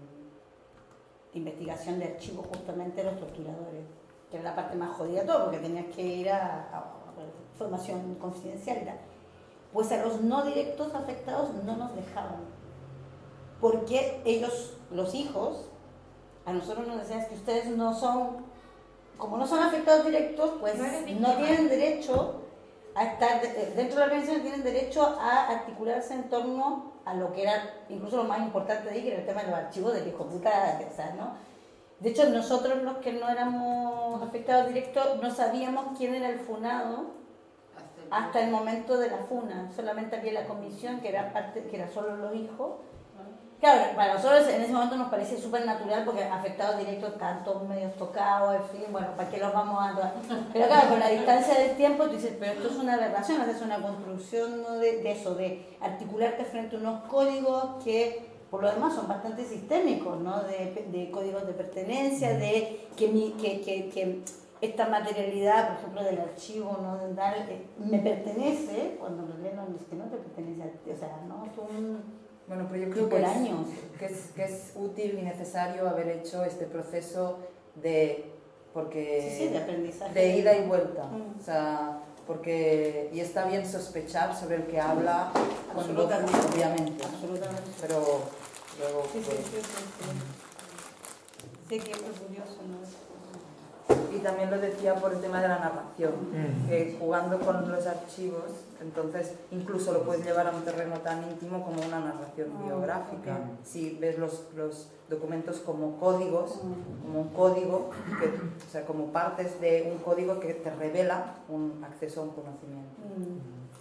S13: de investigación de archivos justamente de los torturadores, que era la parte más jodida de todo, porque tenías que ir a, a, a información confidencial. Pues a los no directos afectados no nos dejaban, porque ellos, los hijos, a nosotros nos decían que ustedes no son, como no son afectados directos, pues no tienen derecho a estar dentro de la organización, tienen derecho a articularse en torno a lo que era incluso lo más importante de ahí, que era el tema de los archivos del hijo puta, o sea, ¿no? De hecho, nosotros los que no éramos afectados directos no sabíamos quién era el funado hasta el momento de la funa. Solamente había la comisión, que era parte, que era solo los hijos. Claro, para nosotros en ese momento nos parecía súper natural porque afectados directos estaban todos medios tocados, en fin, bueno, ¿para qué los vamos a...? Pero claro, con la distancia del tiempo tú dices, pero esto es una aberración, es una construcción, ¿no? de, de eso, de articularte frente a unos códigos que por lo demás son bastante sistémicos, ¿no? De, de códigos de pertenencia, de que, mi, que, que, que esta materialidad, por ejemplo, del archivo, ¿no? De dar, eh, me pertenece, cuando lo leen, no, es que no te pertenece a ti, o sea, ¿no? Son...
S7: Bueno, pero yo creo que es, que, es, que es útil y necesario haber hecho este proceso de, porque,
S13: sí, sí, de aprendizaje.
S7: De ida y vuelta. Mm. O sea, porque, y está bien sospechar sobre el que habla, cuando, obviamente.
S13: Absolutamente.
S7: Pero luego...
S13: Sí,
S7: pues,
S13: sí, sí, sí, sí. Sí, que es curioso, ¿no?
S7: Y también lo decía por el tema de la narración,
S1: mm.
S7: que jugando con los archivos, entonces incluso lo puedes llevar a un terreno tan íntimo como una narración
S13: oh,
S7: biográfica.
S13: Okay.
S7: Si ves los, los documentos como códigos, mm. como un código, que, o sea, como partes de un código que te revela un acceso a un conocimiento.
S13: Mm.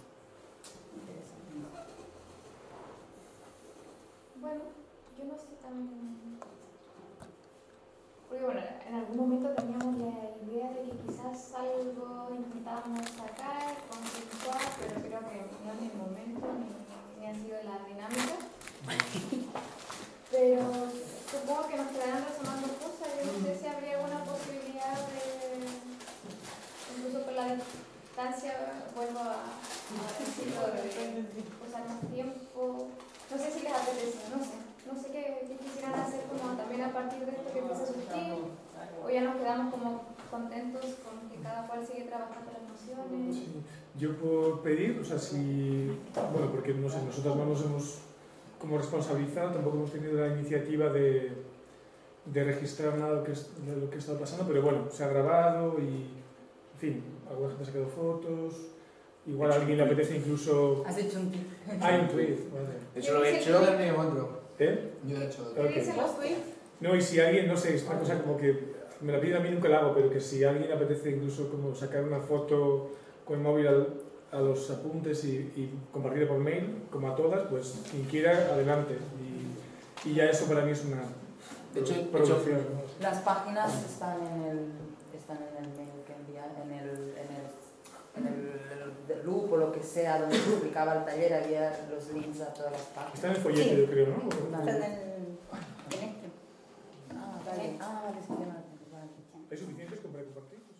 S3: Bueno, yo no sé también... Porque bueno, en algún momento teníamos la idea de que quizás algo intentábamos sacar, consensuar, pero creo que no es el momento ni, ni han sido las dinámicas. Pero supongo que nos quedarán resonando cosas. Yo no sé si habría alguna posibilidad de, incluso por la distancia, vuelvo a, a decirlo, de usar más tiempo. No sé si les apetece, no sé. No sé qué, qué quisieran hacer como también a partir de esto que empieza a surgir, o ya nos quedamos como contentos con que cada cual sigue trabajando las nociones.
S1: Sí. Yo por pedir, o sea, si, bueno, porque no sé, nosotros no nos hemos como responsabilizado, tampoco hemos tenido la iniciativa de, de registrar nada de lo, que es, de lo que está pasando, pero bueno, se ha grabado y, en fin, alguna gente ha sacado fotos. Igual a alguien le apetece incluso...
S7: Has hecho un tweet.
S1: Ah, un tweet, vale.
S11: Eso lo he hecho
S12: en otro.
S1: ¿Eh?
S12: Yo he hecho otro.
S3: ¿Qué dicen los tweets?
S1: No, y si alguien, no sé, es una cosa como que me la piden a mí, nunca la hago, pero que si a alguien le apetece incluso como sacar una foto con el móvil al, a los apuntes y, y compartirla por mail, como a todas, pues quien quiera, adelante. Y, y ya eso para mí es una
S11: de hecho,
S1: producción.
S7: Las páginas están en el, están en el mail que envía, en el, en el en el, el loop o lo que sea donde se explicaba el taller, había los links a todas las páginas.
S1: Está en el folleto, sí. Yo creo, ¿no?
S13: Está en, el, en este.
S7: Ah, vale. Ah, vale, sí, vale.
S1: ¿Hay suficientes para compartir?